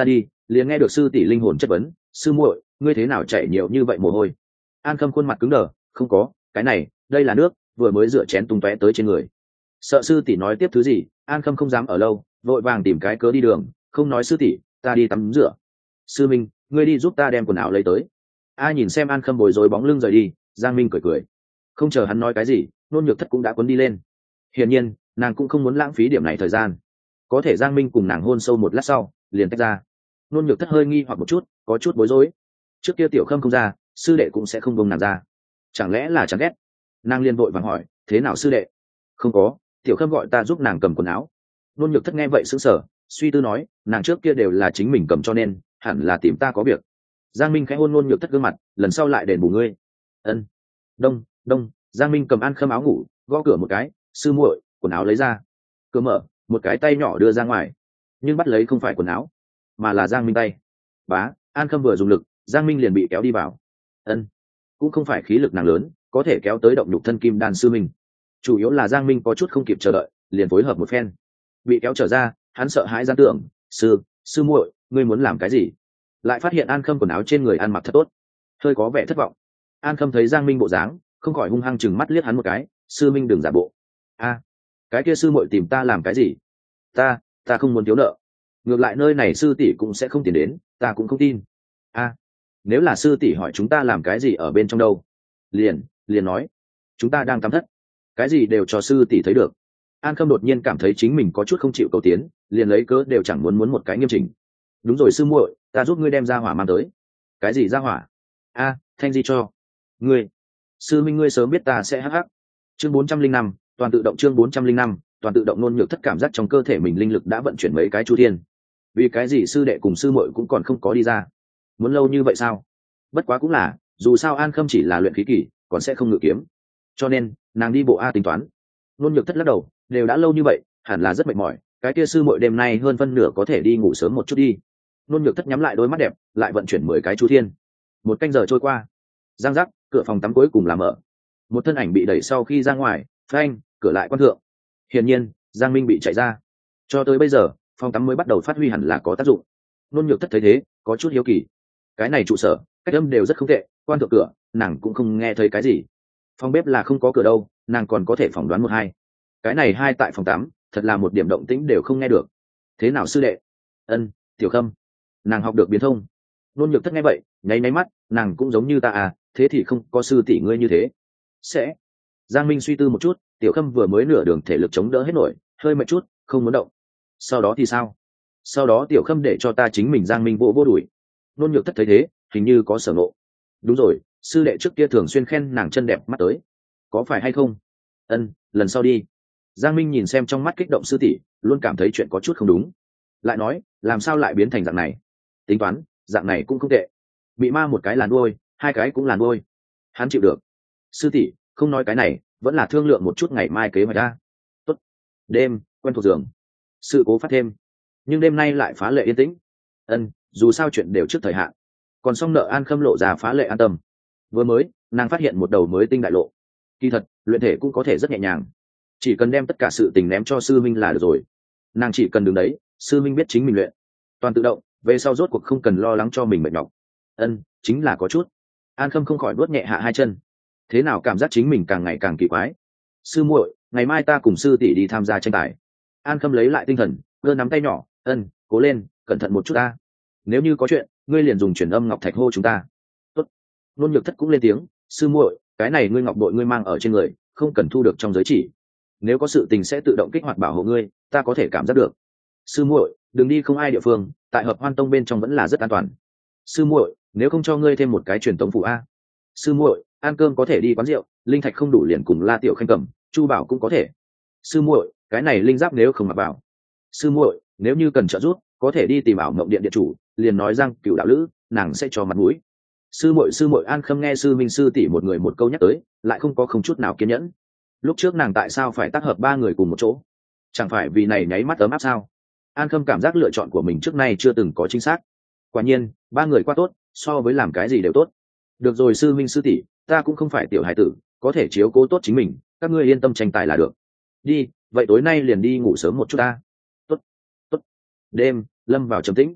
liền nghe được sư tỷ linh hồn chất vấn, sư muội ngươi thế nào chảy nhiều như vậy mồ hôi? An Khâm khuôn mặt cứng đờ, không có cái này, đây là nước vừa mới rửa chén tung tóe tới trên người. Sợ sư tỷ nói tiếp thứ gì, An Khâm không dám ở lâu, vội vàng tìm cái cớ đi đường, không nói sư tỷ, ta đi tắm rửa. Sư minh, ngươi đi giúp ta đem quần áo lấy tới. A nhìn xem An Khâm bối rối bóng lưng rời đi, Giang Minh cười cười. Không chờ hắn nói cái gì, Nôn Nhược Thất cũng đã cuốn đi lên. Hiển nhiên, nàng cũng không muốn lãng phí điểm này thời gian. Có thể Giang Minh cùng nàng hôn sâu một lát sau, liền tách ra. Nôn Nhược Thất hơi nghi hoặc một chút, có chút bối rối. Trước kia Tiểu Khâm không ra, sư đệ cũng sẽ không buông nàng ra. Chẳng lẽ là chán ghét? Nàng liền vội vàng hỏi, thế nào sư đệ? Không có, Tiểu Khâm gọi ta giúp nàng cầm quần áo. Nôn Nhược Thất nghe vậy sững sờ, suy tư nói, nàng trước kia đều là chính mình cầm cho nên hẳn là tìm ta có việc. Giang Minh khẽ hôn Nôn Nhược Thất gương mặt, lần sau lại đền bù ngươi. Ân. Đông, đông. Giang Minh cầm An Khâm áo ngủ, gõ cửa một cái, sư muội, quần áo lấy ra. Cửa mở, một cái tay nhỏ đưa ra ngoài, nhưng bắt lấy không phải quần áo, mà là Giang Minh tay. Bá, An Khâm vừa dùng lực, Giang Minh liền bị kéo đi vào. Ân. Cũng không phải khí lực nàng lớn, có thể kéo tới động nhục thân kim đan sư minh. Chủ yếu là Giang Minh có chút không kịp chờ đợi, liền phối hợp một phen. Bị kéo trở ra, hắn sợ hãi gian tưởng, sư, sư muội, ngươi muốn làm cái gì? Lại phát hiện An Khâm quần áo trên người ăn mặc thật tốt, hơi có vẻ thất vọng. An Khâm thấy Giang Minh bộ dáng, không khỏi hung hăng chừng mắt liếc hắn một cái, sư minh đừng giả bộ. A, cái kia sư muội tìm ta làm cái gì? Ta, ta không muốn thiếu nợ. Ngược lại nơi này sư tỷ cũng sẽ không tiền đến, ta cũng không tin. A, nếu là sư tỷ hỏi chúng ta làm cái gì ở bên trong đâu? Liền, liền nói, chúng ta đang tắm thất, cái gì đều cho sư tỷ thấy được. An Khâm đột nhiên cảm thấy chính mình có chút không chịu cầu tiến, liền lấy cớ đều chẳng muốn muốn một cái nghiêm chỉnh. Đúng rồi sư muội, ta giúp ngươi đem ra hỏa mang tới. Cái gì ra hỏa? A, thanh di cho ngươi. Sư minh ngươi sớm biết ta sẽ hắc hắc. Chương bốn trăm linh năm, toàn tự động chương bốn trăm linh năm, toàn tự động. Nôn Nhược Thất cảm giác trong cơ thể mình linh lực đã vận chuyển mấy cái chu thiên. Vì cái gì sư đệ cùng sư muội cũng còn không có đi ra? Muốn lâu như vậy sao? Bất quá cũng là, dù sao An Khâm chỉ là luyện khí kỳ, còn sẽ không ngự kiếm, cho nên nàng đi bộ a tính toán. Nôn Nhược Thất lắc đầu, đều đã lâu như vậy, hẳn là rất mệt mỏi, cái kia sư muội đêm nay hơn phân nửa có thể đi ngủ sớm một chút đi. Nôn Nhược Thất nhắm lại đôi mắt đẹp, lại vận chuyển mười cái chu thiên. Một canh giờ trôi qua, giang giác, cửa phòng tắm cuối cùng là mở. Một thân ảnh bị đẩy sau khi ra ngoài, phanh, cửa lại quan thượng. Hiển nhiên, Giang Minh bị chạy ra. Cho tới bây giờ, phòng tắm mới bắt đầu phát huy hẳn là có tác dụng. Nôn Nhược Thất thấy thế, có chút hiếu kỳ. Cái này trụ sở, cách âm đều rất không tệ, quan thượng cửa, nàng cũng không nghe thấy cái gì. Phòng bếp là không có cửa đâu, nàng còn có thể phỏng đoán một hai. Cái này hai tại phòng tắm, thật là một điểm động tĩnh đều không nghe được. Thế nào sư đệ? Ân, Tiểu Khâm. Nàng học được biến thông. Nôn Nhược Thất nghe vậy, nháy nháy mắt, nàng cũng giống như ta à, thế thì không có sư tỷ ngươi như thế. Sẽ. Giang Minh suy tư một chút, Tiểu Khâm vừa mới nửa đường thể lực chống đỡ hết nổi, hơi mệt chút, không muốn động. Sau đó thì sao? Sau đó Tiểu Khâm để cho ta chính mình. Giang Minh vỗ vỗ đùi. Nôn Nhược Thất thấy thế, hình như có sở ngộ. Đúng rồi, sư đệ trước kia thường xuyên khen nàng chân đẹp mắt tới, có phải hay không? Ân, lần sau đi. Giang Minh nhìn xem trong mắt kích động sư tỷ, luôn cảm thấy chuyện có chút không đúng. Lại nói, làm sao lại biến thành dạng này? Tính toán, dạng này cũng không tệ. Bị ma một cái làn đuôi, hai cái cũng làn đuôi. Hắn chịu được. Sư tỷ, không nói cái này, vẫn là thương lượng một chút ngày mai kế hoạch ra. Tốt. Đêm, quen thuộc giường. Sự cố phát thêm. Nhưng đêm nay lại phá lệ yên tĩnh. Ân, dù sao chuyện đều trước thời hạn. Còn xong nợ An Khâm lộ ra phá lệ an tâm. Vừa mới, nàng phát hiện một đầu mới tinh đại lộ. Kỳ thật, luyện thể cũng có thể rất nhẹ nhàng. Chỉ cần đem tất cả sự tình ném cho sư minh là được rồi. Nàng chỉ cần đứng đấy, sư minh biết chính mình luyện. Toàn tự động, về sau rốt cuộc không cần lo lắng cho mình mệt nhọc. Ân, chính là có chút. An Khâm không khỏi nuốt nhẹ hạ hai chân. Thế nào cảm giác chính mình càng ngày càng kỳ quái. Sư muội, ngày mai ta cùng sư tỷ đi tham gia tranh tài. An Khâm lấy lại tinh thần, giơ nắm tay nhỏ, ân, cố lên, cẩn thận một chút ta. Nếu như có chuyện, ngươi liền dùng truyền âm ngọc thạch hô chúng ta. Tốt. Nôn Nhược Thất cũng lên tiếng, sư muội, cái này ngươi ngọc bội ngươi mang ở trên người, không cần thu được trong giới chỉ. Nếu có sự tình sẽ tự động kích hoạt bảo hộ ngươi, ta có thể cảm giác được. Sư muội, đừng đi không ai địa phương, tại Hợp Hoan Tông bên trong vẫn là rất an toàn. Sư muội, nếu không cho ngươi thêm một cái truyền tống phụ a. Sư muội, ăn cơm có thể đi quán rượu, linh thạch không đủ liền cùng La Tiểu Khanh cầm, Chu Bảo cũng có thể. Sư muội, cái này linh giáp nếu không mặc bảo. Sư muội, nếu như cần trợ giúp, có thể đi tìm ảo mộng điện điện chủ, liền nói rằng cựu đạo lữ, nàng sẽ cho mặt mũi. Sư muội sư muội An Khâm nghe sư minh sư tỷ một người một câu nhắc tới, lại không có không chút nào kiên nhẫn. Lúc trước nàng tại sao phải tác hợp ba người cùng một chỗ? Chẳng phải vì này nháy mắt ấm áp sao? An Khâm cảm giác lựa chọn của mình trước nay chưa từng có chính xác. Quả nhiên, ba người quá tốt, so với làm cái gì đều tốt. Được rồi sư minh sư tỷ, ta cũng không phải tiểu hải tử, có thể chiếu cố tốt chính mình, các ngươi yên tâm tranh tài là được. Đi, vậy tối nay liền đi ngủ sớm một chút ta. Tốt, tốt. Đêm, lâm vào trầm tĩnh.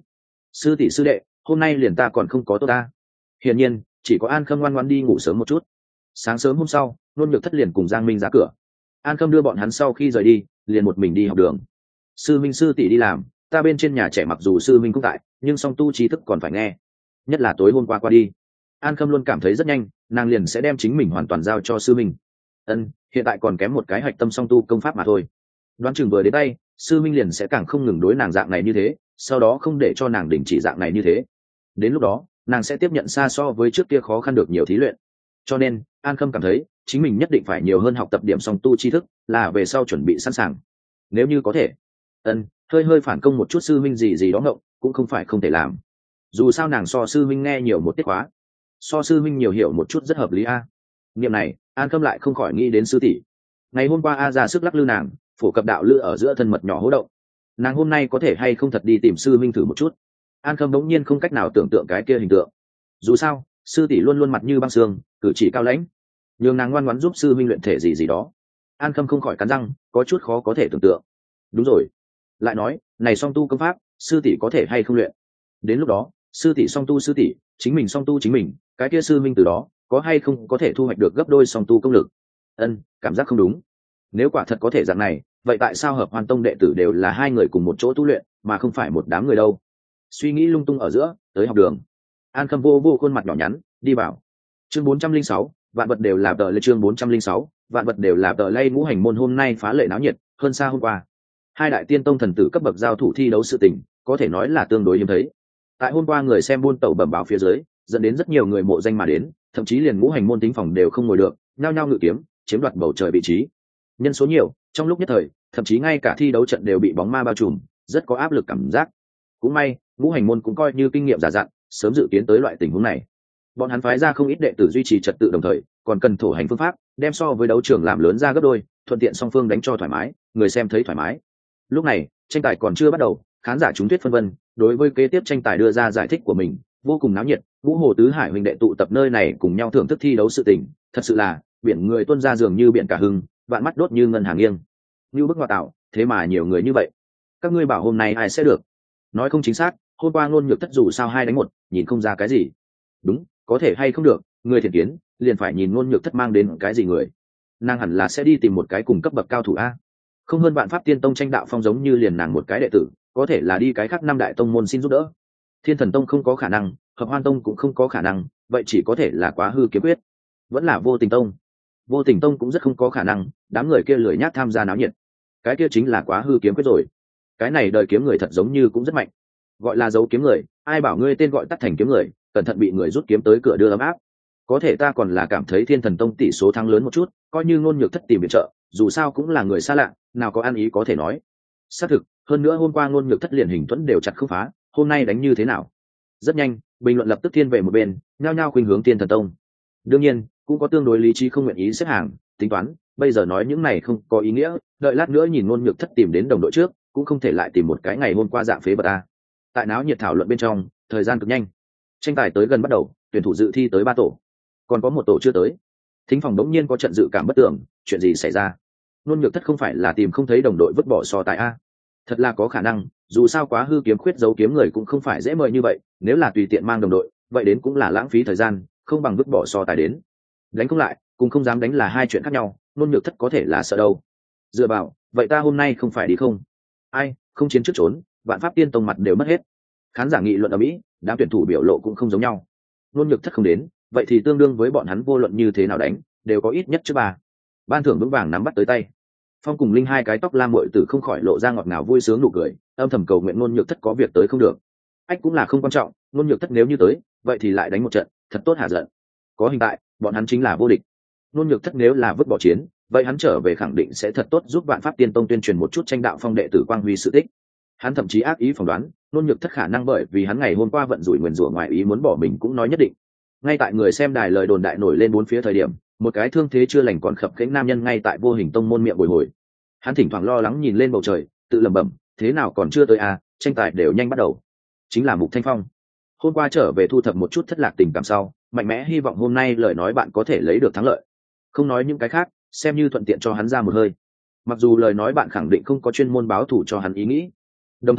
sư tỷ sư đệ, hôm nay liền ta còn không có tốt ta. Hiển nhiên chỉ có An Khâm ngoan ngoãn đi ngủ sớm một chút. Sáng sớm hôm sau, Nôn Nhược Thất liền cùng Giang Minh ra cửa. An Khâm đưa bọn hắn sau khi rời đi, liền một mình đi học đường. Sư Minh sư tỷ đi làm, ta bên trên nhà trẻ mặc dù sư Minh cũng tại, nhưng song tu trí thức còn phải nghe. Nhất là tối hôm qua qua đi, An Khâm luôn cảm thấy rất nhanh, nàng liền sẽ đem chính mình hoàn toàn giao cho sư Minh. Ân, hiện tại còn kém một cái hạch tâm song tu công pháp mà thôi. Đoán chừng vừa đến tay, sư Minh liền sẽ càng không ngừng đối nàng dạng này như thế, sau đó không để cho nàng đình chỉ dạng này như thế. Đến lúc đó, nàng sẽ tiếp nhận xa so với trước kia khó khăn được nhiều thí luyện. Cho nên An Khâm cảm thấy chính mình nhất định phải nhiều hơn học tập điểm song tu tri thức, là về sau chuẩn bị sẵn sàng. Nếu như có thể, ân hơi hơi phản công một chút sư minh gì gì đó ngộng cũng không phải không thể làm. Dù sao nàng so sư minh nghe nhiều một tiết khóa, so sư minh nhiều hiểu một chút rất hợp lý a. Niệm này An Khâm lại không khỏi nghĩ đến sư tỷ. Ngày hôm qua a ra sức lắc lư nàng, phổ cập đạo lữ ở giữa thân mật nhỏ hố động, nàng hôm nay có thể hay không thật đi tìm sư minh thử một chút. An Khâm đống nhiên không cách nào tưởng tượng cái kia hình tượng. Dù sao sư tỷ luôn luôn mặt như băng xương, cử chỉ cao lãnh, nhường nàng ngoan ngoãn giúp sư minh luyện thể gì gì đó. An Khâm không khỏi cắn răng, có chút khó có thể tưởng tượng. Đúng rồi, lại nói này song tu công pháp sư tỷ có thể hay không luyện. Đến lúc đó sư tỷ song tu sư tỷ, chính mình song tu chính mình, cái kia sư minh từ đó có hay không có thể thu hoạch được gấp đôi song tu công lực. Ân, cảm giác không đúng. Nếu quả thật có thể dạng này, vậy tại sao Hợp Hoan Tông đệ tử đều là hai người cùng một chỗ tu luyện, mà không phải một đám người đâu? Suy nghĩ lung tung ở giữa, tới học đường. An Khâm vô vô khuôn mặt nhỏ nhắn, đi vào. Chương bốn trăm linh sáu, vạn vật đều là tờ lây. Chương bốn trăm linh sáu, vạn vật đều là tờ lây. Ngũ hành môn hôm nay phá lệ náo nhiệt, hơn xa hôm qua. Hai đại tiên tông thần tử cấp bậc giao thủ thi đấu sự tình, có thể nói là tương đối hiếm thấy. Tại hôm qua người xem buôn tẩu bẩm báo phía dưới, dẫn đến rất nhiều người mộ danh mà đến, thậm chí liền ngũ hành môn tính phòng đều không ngồi được, nhao nhao ngự kiếm, chiếm đoạt bầu trời vị trí. Nhân số nhiều, trong lúc nhất thời, thậm chí ngay cả thi đấu trận đều bị bóng ma bao trùm, rất có áp lực cảm giác. Cũng may, ngũ hành môn cũng coi như kinh nghiệm già dặn, sớm dự kiến tới loại tình huống này. Bọn hắn phái ra không ít đệ tử duy trì trật tự đồng thời, còn cần thổ hành phương pháp, đem so với đấu trường làm lớn ra gấp đôi, thuận tiện song phương đánh cho thoải mái, người xem thấy thoải mái. Lúc này, tranh tài còn chưa bắt đầu, khán giả chúng thuyết phân vân, đối với kế tiếp tranh tài đưa ra giải thích của mình, vô cùng náo nhiệt. Ngũ Hồ Tứ Hải huynh đệ tụ tập nơi này cùng nhau thưởng thức thi đấu sự tình, thật sự là biển người tuôn ra dường như biển cả hưng, vạn mắt đốt như ngân hàng nghiêng. Như bức ngoại tạo, thế mà nhiều người như vậy. Các ngươi bảo hôm nay ai sẽ được? Nói không chính xác, hôm qua Nôn Nhược Thất dù sao hai đánh một, nhìn không ra cái gì. Đúng, có thể hay không được, người thiện kiến, liền phải nhìn Nôn Nhược Thất mang đến cái gì người. Nàng hẳn là sẽ đi tìm một cái cùng cấp bậc cao thủ a. Không hơn Vạn Pháp Tiên Tông tranh đạo phong giống như liền nàng một cái đệ tử, có thể là đi cái khác năm đại tông môn xin giúp đỡ. Thiên Thần Tông không có khả năng, Hợp Hoan Tông cũng không có khả năng, vậy chỉ có thể là Quá Hư Kiếm Quyết, vẫn là Vô Tình Tông. Vô Tình Tông cũng rất không có khả năng, đám người kia lười nhác tham gia náo nhiệt. Cái kia chính là Quá Hư Kiếm Quyết rồi. Cái này đời kiếm người thật giống như cũng rất mạnh. Gọi là dấu kiếm người, ai bảo ngươi tên gọi tắt thành kiếm người, cẩn thận bị người rút kiếm tới cửa đưa ấm áp. Có thể ta còn là cảm thấy Thiên Thần Tông tỷ số thắng lớn một chút, coi như Nôn Nhược Thất tìm viện trợ, dù sao cũng là người xa lạ, nào có ăn ý có thể nói. Xác thực, hơn nữa hôm qua Nôn Nhược Thất liền hình thuẫn đều chặt không phá, hôm nay đánh như thế nào? Rất nhanh, bình luận lập tức thiên về một bên, nhao nhao khuynh hướng Thiên Thần Tông. Đương nhiên, cũng có tương đối lý trí không nguyện ý xếp hàng, tính toán, bây giờ nói những này không có ý nghĩa, đợi lát nữa nhìn Nôn Nhược Thất tìm đến đồng đội trước, cũng không thể lại tìm một cái ngày hôm qua dạng phế vật a. Tại náo nhiệt thảo luận bên trong, thời gian cực nhanh. Tranh tài tới gần bắt đầu, tuyển thủ dự thi tới ba tổ, còn có một tổ chưa tới. Thính phòng đống nhiên có trận dự cảm bất tưởng, chuyện gì xảy ra? Nôn Nhược Thất không phải là tìm không thấy đồng đội vứt bỏ so tài a? Thật là có khả năng, dù sao Quá Hư Kiếm Khuyết giấu kiếm người cũng không phải dễ mời như vậy, nếu là tùy tiện mang đồng đội, vậy đến cũng là lãng phí thời gian, không bằng vứt bỏ so tài đến. Đánh không lại, cùng không dám đánh là hai chuyện khác nhau, Nôn Nhược Thất có thể là sợ đâu. Dựa vào, vậy ta hôm nay không phải đi không? Ai, không chiến trước trốn, Vạn Pháp Tiên Tông mặt đều mất hết. Khán giả nghị luận ở mỹ, đám tuyển thủ biểu lộ cũng không giống nhau. Nôn Nhược Thất không đến, vậy thì tương đương với bọn hắn vô luận như thế nào đánh, đều có ít nhất trước ba. Ban thưởng vững vàng nắm bắt tới tay. Phong cùng Linh hai cái tóc lam muội tử không khỏi lộ ra ngọt ngào vui sướng nụ cười, âm thầm cầu nguyện Nôn Nhược Thất có việc tới không được. Ách cũng là không quan trọng, Nôn Nhược Thất nếu như tới, vậy thì lại đánh một trận, thật tốt hạ giận. Có hình tại, bọn hắn chính là vô địch. Nôn Nhược Thất nếu là vứt bỏ chiến, vậy hắn trở về khẳng định sẽ thật tốt giúp Vạn Pháp Tiên Tông tuyên truyền một chút tranh đạo phong đệ tử quang huy sự tích. Hắn thậm chí ác ý phỏng đoán, Nôn Nhược Thất khả năng bởi vì hắn ngày hôm qua vận rủi nguyền rủa ngoài ý muốn bỏ mình cũng nói nhất định. Ngay tại người xem đài lời đồn đại nổi lên bốn phía thời điểm, một cái thương thế chưa lành còn khập khiễng nam nhân ngay tại Vô Hình Tông môn miệng bồi hồi. Hắn thỉnh thoảng lo lắng nhìn lên bầu trời, tự lẩm bẩm, thế nào còn chưa tới à, tranh tài đều nhanh bắt đầu. Chính là Mục Thanh Phong. Hôm qua trở về thu thập một chút thất lạc tình cảm sau, mạnh mẽ hy vọng hôm nay lời nói bạn có thể lấy được thắng lợi. Không nói những cái khác, xem như thuận tiện cho hắn ra một hơi. Mặc dù lời nói bạn khẳng định không có chuyên môn báo thù cho hắn ý nghĩ. Đồng thời,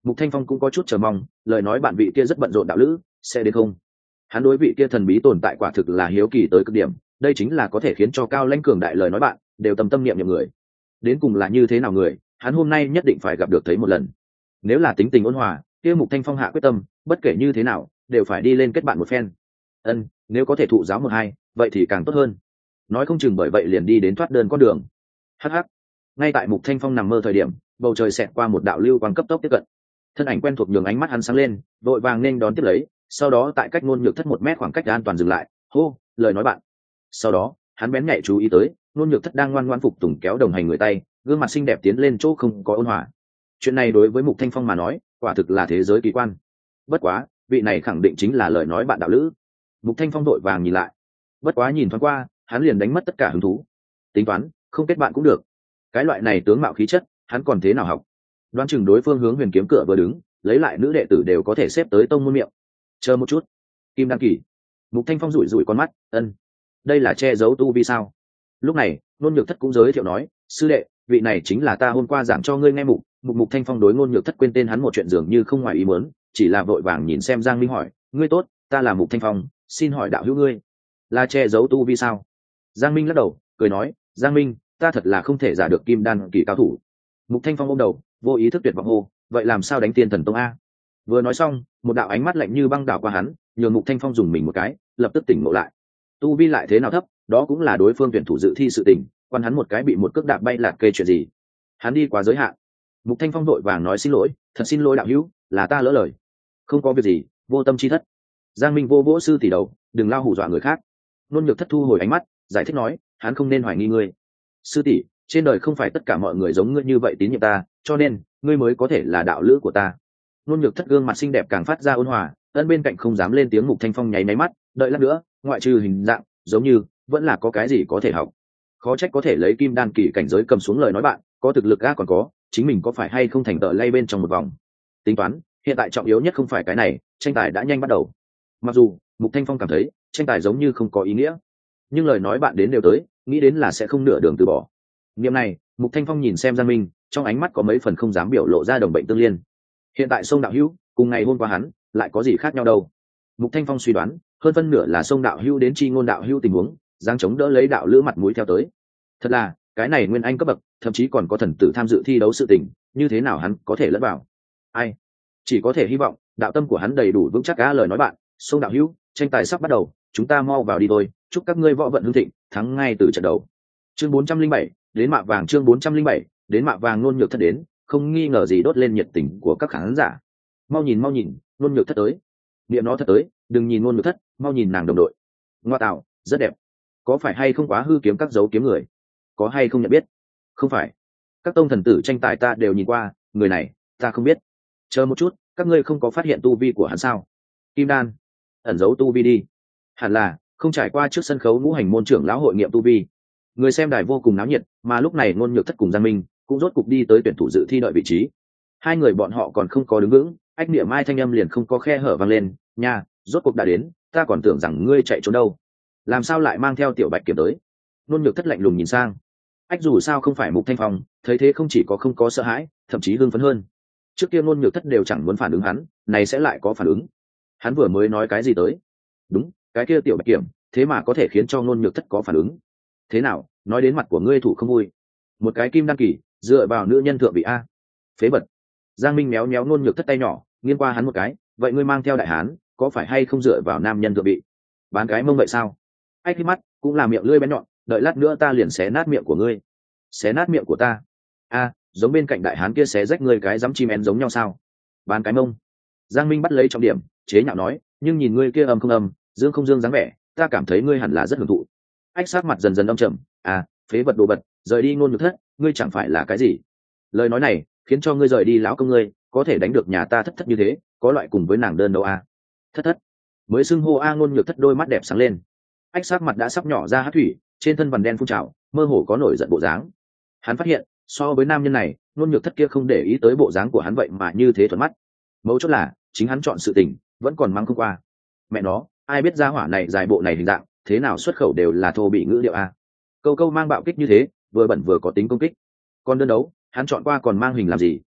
Mục Thanh Phong cũng có chút chờ mong, lời nói bạn vị kia rất bận rộn đạo lữ sẽ đến không. Hắn đối vị kia thần bí tồn tại quả thực là hiếu kỳ tới cực điểm, đây chính là có thể khiến cho cao lãnh cường đại lời nói bạn đều tâm tâm niệm niệm người. Đến cùng là như thế nào người, hắn hôm nay nhất định phải gặp được thấy một lần. Nếu là tính tình ôn hòa, kia Mục Thanh Phong hạ quyết tâm, bất kể như thế nào đều phải đi lên kết bạn một phen. Ân, nếu có thể thụ giáo một hai, vậy thì càng tốt hơn. Nói không chừng bởi vậy liền đi đến thoát đơn con đường. Hắc hắc. Ngay tại Mục Thanh Phong nằm mơ thời điểm, bầu trời xẹt qua một đạo lưu quang cấp tốc tiếp cận. Thân ảnh quen thuộc nhường ánh mắt hắn sáng lên, vội vàng nên đón tiếp lấy, sau đó tại cách ngôn nhược thất một mét khoảng cách an toàn dừng lại. Hô, lời nói bạn. Sau đó, hắn bén nhạy chú ý tới, ngôn nhược thất đang ngoan ngoãn phục tùng kéo đồng hành người tay, gương mặt xinh đẹp tiến lên chỗ không có ôn hòa. Chuyện này đối với Mục Thanh Phong mà nói, quả thực là thế giới kỳ quan. Bất quá, vị này khẳng định chính là lời nói bạn đạo lữ. Mục Thanh Phong đội vàng nhìn lại. Bất quá nhìn thoáng qua, hắn liền đánh mất tất cả hứng thú. Tính toán, không kết bạn cũng được. Cái loại này tướng mạo khí chất, hắn còn thế nào học? Đoán chừng đối phương hướng Huyền Kiếm cửa vừa đứng, lấy lại nữ đệ tử đều có thể xếp tới tông môn miệng. Chờ một chút. Kim Đăng Kỳ. Mục Thanh Phong rủi rủi con mắt, ân, đây là che giấu tu vi sao? Lúc này, Nôn Nhược Thất cũng giới thiệu nói, sư đệ, vị này chính là ta hôm qua giảng cho ngươi nghe mục. Mục Mục Thanh Phong đối Nôn Nhược Thất quên tên hắn một chuyện dường như không ngoài ý muốn, chỉ là vội vàng nhìn xem Giang Minh hỏi, ngươi tốt, ta là Mục Thanh Phong, xin hỏi đạo hữu ngươi là che giấu tu vi sao? Giang Minh lắc đầu, cười nói, Giang Minh, ta thật là không thể giả được Kim Đan Kỳ cao thủ. Mục Thanh Phong ôm đầu, vô ý thức tuyệt vọng hô, vậy làm sao đánh Tiên Thần Tông a? Vừa nói xong, một đạo ánh mắt lạnh như băng đảo qua hắn, nhường Mục Thanh Phong dùng mình một cái, lập tức tỉnh ngộ lại. Tu vi lại thế nào thấp, đó cũng là đối phương tuyển thủ dự thi sự tình, quan hắn một cái bị một cước đạp bay lạt kê chuyện gì? Hắn đi quá giới hạn. Mục Thanh Phong đội vàng nói xin lỗi, thật xin lỗi đạo hữu, là ta lỡ lời. Không có việc gì, vô tâm chi thất. Giang Minh vô vỗ sư tỷ đầu, đừng lao hù dọa người khác. Nôn Nhược Thất thu hồi ánh mắt, giải thích nói, hắn không nên hoài nghi ngươi. Sư tỷ, trên đời không phải tất cả mọi người giống ngươi như vậy tín nhiệm ta, cho nên ngươi mới có thể là đạo lữ của ta. Nôn Nhược Thất gương mặt xinh đẹp càng phát ra ôn hòa, ân bên cạnh không dám lên tiếng. Mục Thanh Phong nháy máy mắt, đợi lát nữa, ngoại trừ hình dạng, giống như vẫn là có cái gì có thể học. Khó trách có thể lấy Kim Đan Kỳ cảnh giới cầm xuống lời nói bạn, có thực lực a còn có, chính mình có phải hay không thành tợ lay bên trong một vòng. Tính toán, hiện tại trọng yếu nhất không phải cái này, tranh tài đã nhanh bắt đầu. Mặc dù Mục Thanh Phong cảm thấy tranh tài giống như không có ý nghĩa, nhưng lời nói bạn đến đều tới, nghĩ đến là sẽ không nửa đường từ bỏ. Niệm này, Mục Thanh Phong nhìn xem Giang Minh, trong ánh mắt có mấy phần không dám biểu lộ ra đồng bệnh tương liên. Hiện tại Sông đạo hữu cùng ngày hôm qua hắn lại có gì khác nhau đâu? Mục Thanh Phong suy đoán, hơn phân nửa là Sông đạo hữu đến chi ngôn đạo hữu tình huống, giang chống đỡ lấy đạo lữ mặt mũi theo tới. Thật là, cái này nguyên anh cấp bậc, thậm chí còn có thần tử tham dự thi đấu sự tình, như thế nào hắn có thể lẫn vào? Ai? Chỉ có thể hy vọng đạo tâm của hắn đầy đủ vững chắc. Cá lời nói bạn, Sông đạo hữu, tranh tài sắp bắt đầu, chúng ta mau vào đi thôi, chúc các ngươi võ vận hưng thịnh, thắng ngay từ trận đầu. Chương bốn trăm linh bảy, đến mạ vàng. Chương bốn trăm linh bảy, đến mạ vàng. Nôn Nhược Thất đến, không nghi ngờ gì đốt lên nhiệt tình của các khán giả. Mau nhìn mau nhìn, Nôn Nhược Thất tới. Niệm nó thật tới, đừng nhìn Nôn Nhược Thất, mau nhìn nàng đồng đội. Ngoa tạo, rất đẹp. Có phải hay không quá hư kiếm các dấu kiếm người? Có hay không nhận biết? Không phải. Các tông thần tử tranh tài ta đều nhìn qua, người này, ta không biết. Chờ một chút, các ngươi không có phát hiện tu vi của hắn sao? Kim Đan, ẩn giấu tu vi đi. Hẳn là không trải qua trước sân khấu ngũ hành môn trưởng lão hội nghiệm tu vi. Người xem đài vô cùng náo nhiệt, mà lúc này Nôn Nhược Thất cùng Giang Minh cũng rốt cục đi tới tuyển thủ dự thi đợi vị trí. Hai người bọn họ còn không có đứng vững, ách niệm mai thanh âm liền không có khe hở vang lên, nha, rốt cục đã đến, ta còn tưởng rằng ngươi chạy trốn đâu, làm sao lại mang theo tiểu bạch kiểm tới? Nôn Nhược Thất lạnh lùng nhìn sang. Ách dù sao không phải Mục Thanh Phong, thấy thế không chỉ có không có sợ hãi, thậm chí hưng phấn hơn. Trước kia Nôn Nhược Thất đều chẳng muốn phản ứng hắn, này sẽ lại có phản ứng. Hắn vừa mới nói cái gì tới? Đúng, cái kia tiểu bạch kiểm, thế mà có thể khiến cho Nôn Nhược Thất có phản ứng. Thế nào, nói đến mặt của ngươi thủ không vui? Một cái Kim Đan Kỳ, dựa vào nữ nhân thượng vị a. Phế vật. Giang Minh méo méo Nôn Nhược Thất tay nhỏ, nghiêng qua hắn một cái, vậy ngươi mang theo đại hán, có phải hay không dựa vào nam nhân thượng vị? Bán cái mông vậy sao? Ách mắt cũng là miệng lưỡi bén nhọn, đợi lát nữa ta liền xé nát miệng của ngươi. Xé nát miệng của ta? A, giống bên cạnh đại hán kia xé rách ngươi cái dám chim én giống nhau sao? Bán cái mông. Giang Minh bắt lấy trọng điểm, chế nhạo nói, nhưng nhìn ngươi kia âm không âm, dương không dương dáng vẻ, ta cảm thấy ngươi hẳn là rất hưởng thụ. Ách sát mặt dần dần âm trầm, à, phế vật đồ vật, rời đi Nôn Nhược Thất, ngươi chẳng phải là cái gì? Lời nói này khiến cho ngươi rời đi lão công ngươi, có thể đánh được nhà ta thất thất như thế, có loại cùng với nàng đơn đấu a. Thất thất. Mới xưng hô a. Nôn Nhược Thất đôi mắt đẹp sáng lên. Ách sát mặt đã sắp nhỏ ra hát thủy, trên thân vằn đen phun trào, mơ hồ có nổi giận bộ dáng. Hắn phát hiện, so với nam nhân này, Nôn Nhược Thất kia không để ý tới bộ dáng của hắn vậy mà như thế thuận mắt. Mấu chốt là, chính hắn chọn sự tình, vẫn còn mang không qua. Mẹ nó, ai biết ra hỏa này dài bộ này hình dạng, thế nào xuất khẩu đều là thô bị ngữ điệu a. Câu câu mang bạo kích như thế, vừa bẩn vừa có tính công kích. Còn đơn đấu, hắn chọn qua còn mang hình làm gì?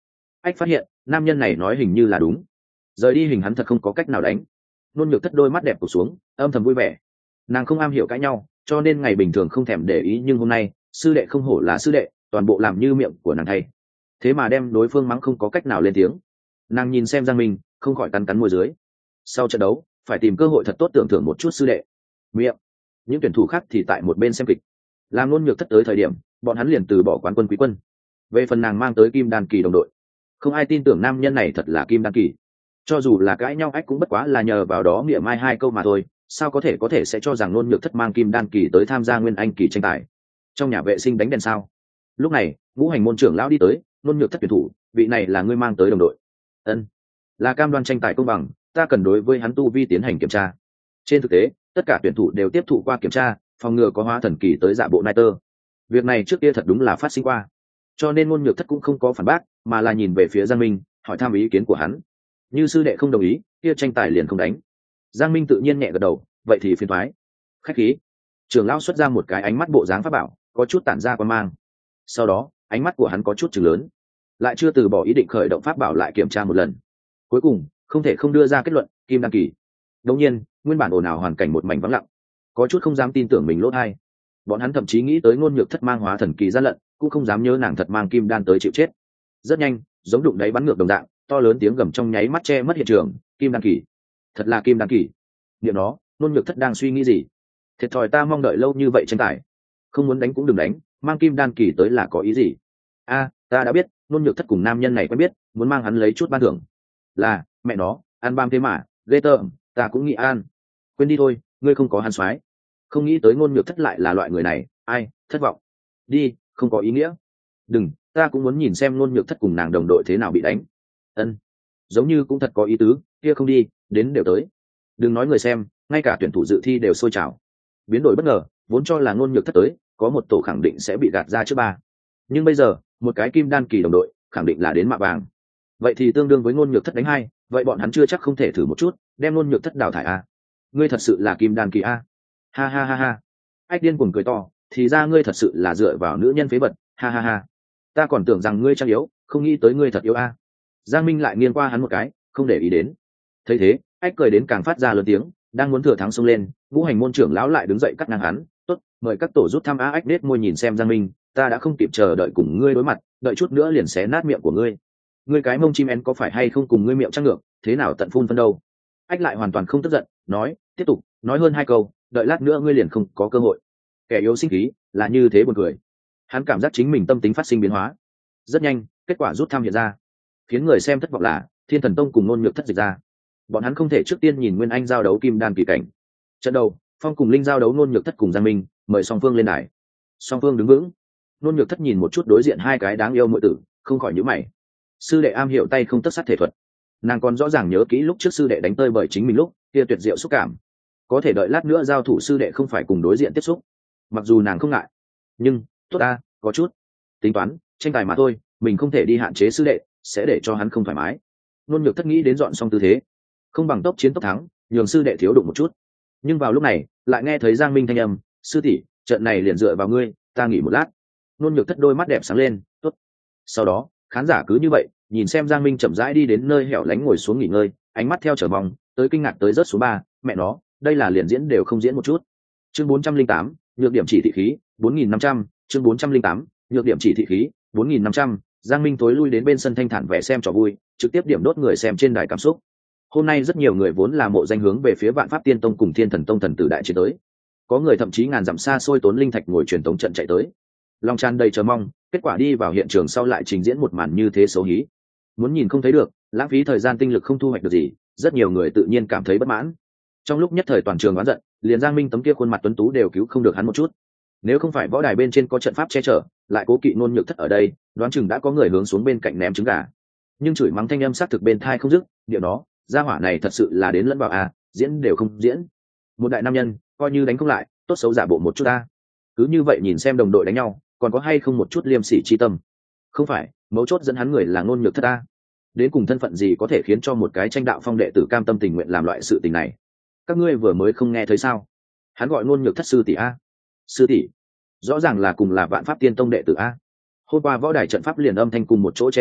Ách phát hiện nam nhân này nói hình như là đúng, rời đi hình hắn thật không có cách nào đánh. Nôn nhược thất đôi mắt đẹp cụp xuống, âm thầm vui vẻ. Nàng không am hiểu cãi nhau, cho nên ngày bình thường không thèm để ý, nhưng hôm nay sư đệ không hổ là sư đệ, toàn bộ làm như miệng của nàng thay, thế mà đem đối phương mắng không có cách nào lên tiếng. Nàng nhìn xem Giang Minh, không khỏi cắn cắn môi dưới. Sau trận đấu phải tìm cơ hội thật tốt tưởng thưởng một chút sư đệ. Miệng những tuyển thủ khác thì tại một bên xem kịch. Làm Nôn nhược thất tới thời điểm, bọn hắn liền từ bỏ quán quân quý quân. Về phần nàng mang tới kim đan kỳ đồng đội, không ai tin tưởng nam nhân này thật là kim đan kỳ. Cho dù là cãi nhau ách cũng bất quá là nhờ vào đó nghĩa mai hai câu mà thôi, sao có thể có thể sẽ cho rằng Nôn nhược thất mang kim đan kỳ tới tham gia nguyên anh kỳ tranh tài. Trong nhà vệ sinh đánh đèn sao? Lúc này ngũ hành môn trưởng lão đi tới. Nôn nhược thất tuyển thủ, vị này là ngươi mang tới đồng đội? Ân, là cam đoan tranh tài công bằng, ta cần đối với hắn tu vi tiến hành kiểm tra. Trên thực tế tất cả tuyển thủ đều tiếp thụ qua kiểm tra, phòng ngừa có hóa thần kỳ tới dạ bộ nai tơ. Việc này trước kia thật đúng là phát sinh qua, cho nên Nôn nhược thất cũng không có phản bác, mà là nhìn về phía Giang Minh, hỏi thăm ý kiến của hắn. Như sư đệ không đồng ý, kia tranh tài liền không đánh. Giang Minh tự nhiên nhẹ gật đầu, vậy thì phiền thoái. Khách khí. Trưởng lão xuất ra một cái ánh mắt bộ dáng pháp bảo, có chút tản ra quan mang. Sau đó ánh mắt của hắn có chút chừng lớn, lại chưa từ bỏ ý định khởi động pháp bảo lại kiểm tra một lần. Cuối cùng không thể không đưa ra kết luận, kim đan kỳ. Đương nhiên nguyên bản ồn ào hoàn cảnh một mảnh vắng lặng, có chút không dám tin tưởng mình lỗ tai. Bọn hắn thậm chí nghĩ tới Nôn nhược thất mang hóa thần kỳ gian lận, cũng không dám nhớ nàng thật mang kim đan tới chịu chết. Rất nhanh giống đụng đáy bắn ngược đồng dạng, to lớn tiếng gầm trong nháy mắt che mất hiện trường. Kim đan kỳ, thật là kim đan kỳ. Niệm nó, Nôn nhược thất đang suy nghĩ gì? Thiệt thòi ta mong đợi lâu như vậy tranh tài, không muốn đánh cũng đừng đánh, mang kim đan kỳ tới là có ý gì? A, ta đã biết, Nôn nhược thất cùng nam nhân này quen biết, muốn mang hắn lấy chút ban thưởng. Là, mẹ nó, ăn bam thế mà, ghê tởm, ta cũng nghĩ an. Quên đi thôi, ngươi không có hắn soái. Không nghĩ tới Nôn nhược thất lại là loại người này, ai, thất vọng. Đi, không có ý nghĩa. Đừng, ta cũng muốn nhìn xem Nôn nhược thất cùng nàng đồng đội thế nào bị đánh. Ân, giống như cũng thật có ý tứ, kia không đi, đến đều tới. Đừng nói người xem, ngay cả tuyển thủ dự thi đều sôi trào. Biến đổi bất ngờ, vốn cho là Nôn nhược thất tới, có một tổ khẳng định sẽ bị gạt ra trước ba, nhưng bây giờ một cái kim đan kỳ đồng đội khẳng định là đến mạ vàng. Vậy thì tương đương với Nôn nhược thất đánh hai, vậy bọn hắn chưa chắc không thể thử một chút, đem Nôn nhược thất đào thải a. Ngươi thật sự là kim đan kỳ a? Ha ha ha ha. Ách điên cuồng cười to, thì ra ngươi thật sự là dựa vào nữ nhân phế vật, ha ha ha. Ta còn tưởng rằng ngươi trang yếu, không nghĩ tới ngươi thật yếu a. Giang Minh lại nghiêng qua hắn một cái, không để ý đến. Thấy thế Ách cười đến càng phát ra lớn tiếng, đang muốn thừa thắng xông lên, ngũ hành môn trưởng lão lại đứng dậy cắt ngang hắn. Tốt, mời các tổ rút thăm a. Ách nết môi nhìn xem Giang Minh, ta đã không kịp chờ đợi cùng ngươi đối mặt, đợi chút nữa liền xé nát miệng của ngươi. Ngươi cái mông chim én có phải hay không cùng ngươi miệng trăng ngược, thế nào tận phun phân đâu. Ách lại hoàn toàn không tức giận, nói tiếp tục, nói hơn hai câu, đợi lát nữa ngươi liền không có cơ hội. Kẻ yếu sinh khí là như thế buồn cười. Hắn cảm giác chính mình tâm tính phát sinh biến hóa. Rất nhanh kết quả rút thăm hiện ra, khiến người xem thất vọng là Thiên Thần Tông cùng Nôn nhược thất dịch ra. Bọn hắn không thể trước tiên nhìn Nguyên Anh giao đấu kim đan kỳ cảnh. Trận đầu Phong cùng Linh giao đấu Nôn nhược thất cùng Giang Minh, mời song phương lên đài. Song phương đứng vững. Nôn nhược thất nhìn một chút đối diện hai cái đáng yêu muội tử, không khỏi nhíu mày. Sư đệ am hiểu tay không tất sát thể thuật, nàng còn rõ ràng nhớ kỹ lúc trước sư đệ đánh tơi bởi chính mình lúc kia tuyệt diệu xúc cảm. Có thể đợi lát nữa giao thủ sư đệ không phải cùng đối diện tiếp xúc, mặc dù nàng không ngại, nhưng tốt ta, có chút tính toán, tranh tài mà thôi, mình không thể đi hạn chế sư đệ, sẽ để cho hắn không thoải mái. Nôn nhược thất nghĩ đến dọn xong tư thế, không bằng tốc chiến tốc thắng, nhường sư đệ thiếu đụng một chút. Nhưng vào lúc này lại nghe thấy Giang Minh thanh âm, sư tỷ, trận này liền dựa vào ngươi, ta nghỉ một lát. Nôn nhược thất đôi mắt đẹp sáng lên, tốt. Sau đó khán giả cứ như vậy nhìn xem Giang Minh chậm rãi đi đến nơi hẻo lánh ngồi xuống nghỉ ngơi, ánh mắt theo trở vòng tới kinh ngạc tới rớt số ba, mẹ nó, đây là liền diễn đều không diễn một chút. Chương bốn trăm linh tám, nhược điểm chỉ thị khí, bốn nghìn năm trăm, chương bốn trăm linh tám, nhược điểm chỉ thị khí, bốn nghìn năm trăm. Giang Minh tối lui đến bên sân thanh thản vẻ xem trò vui, trực tiếp điểm đốt người xem trên đài cảm xúc. Hôm nay rất nhiều người vốn là mộ danh hướng về phía Vạn Pháp Tiên Tông cùng Thiên Thần Tông thần tử đại chiến tới. Có người thậm chí ngàn dặm xa xôi tốn linh thạch ngồi truyền tống trận chạy tới. Long tràn đầy chờ mong, kết quả đi vào hiện trường sau lại trình diễn một màn như thế xấu hí. Muốn nhìn không thấy được, lãng phí thời gian tinh lực không thu hoạch được gì, rất nhiều người tự nhiên cảm thấy bất mãn. Trong lúc nhất thời toàn trường oán giận, liền Giang Minh tấm kia khuôn mặt tuấn tú đều cứu không được hắn một chút. Nếu không phải võ đài bên trên có trận pháp che chở, lại cố kỵ Nôn nhược thất ở đây, đoán chừng đã có người hướng xuống bên cạnh ném trứng gà. Nhưng chửi mắng thanh âm xác thực bên thai không dứt, điệu đó, gia hỏa này thật sự là đến lẫn vào à, diễn đều không diễn. Một đại nam nhân, coi như đánh không lại, tốt xấu giả bộ một chút ta. Cứ như vậy nhìn xem đồng đội đánh nhau, còn có hay không một chút liêm sỉ chi tâm. Không phải, mấu chốt dẫn hắn người là Nôn nhược thất ta. Đến cùng thân phận gì có thể khiến cho một cái tranh đạo phong đệ tử cam tâm tình nguyện làm loại sự tình này? Các ngươi vừa mới không nghe thấy sao? Hắn gọi Nôn nhược thất sư tỷ a. Sư tỷ, rõ ràng là cùng là Vạn Pháp Tiên Tông đệ tử a. Hôm qua võ đài trận pháp liền âm thanh cùng một chỗ che giấu,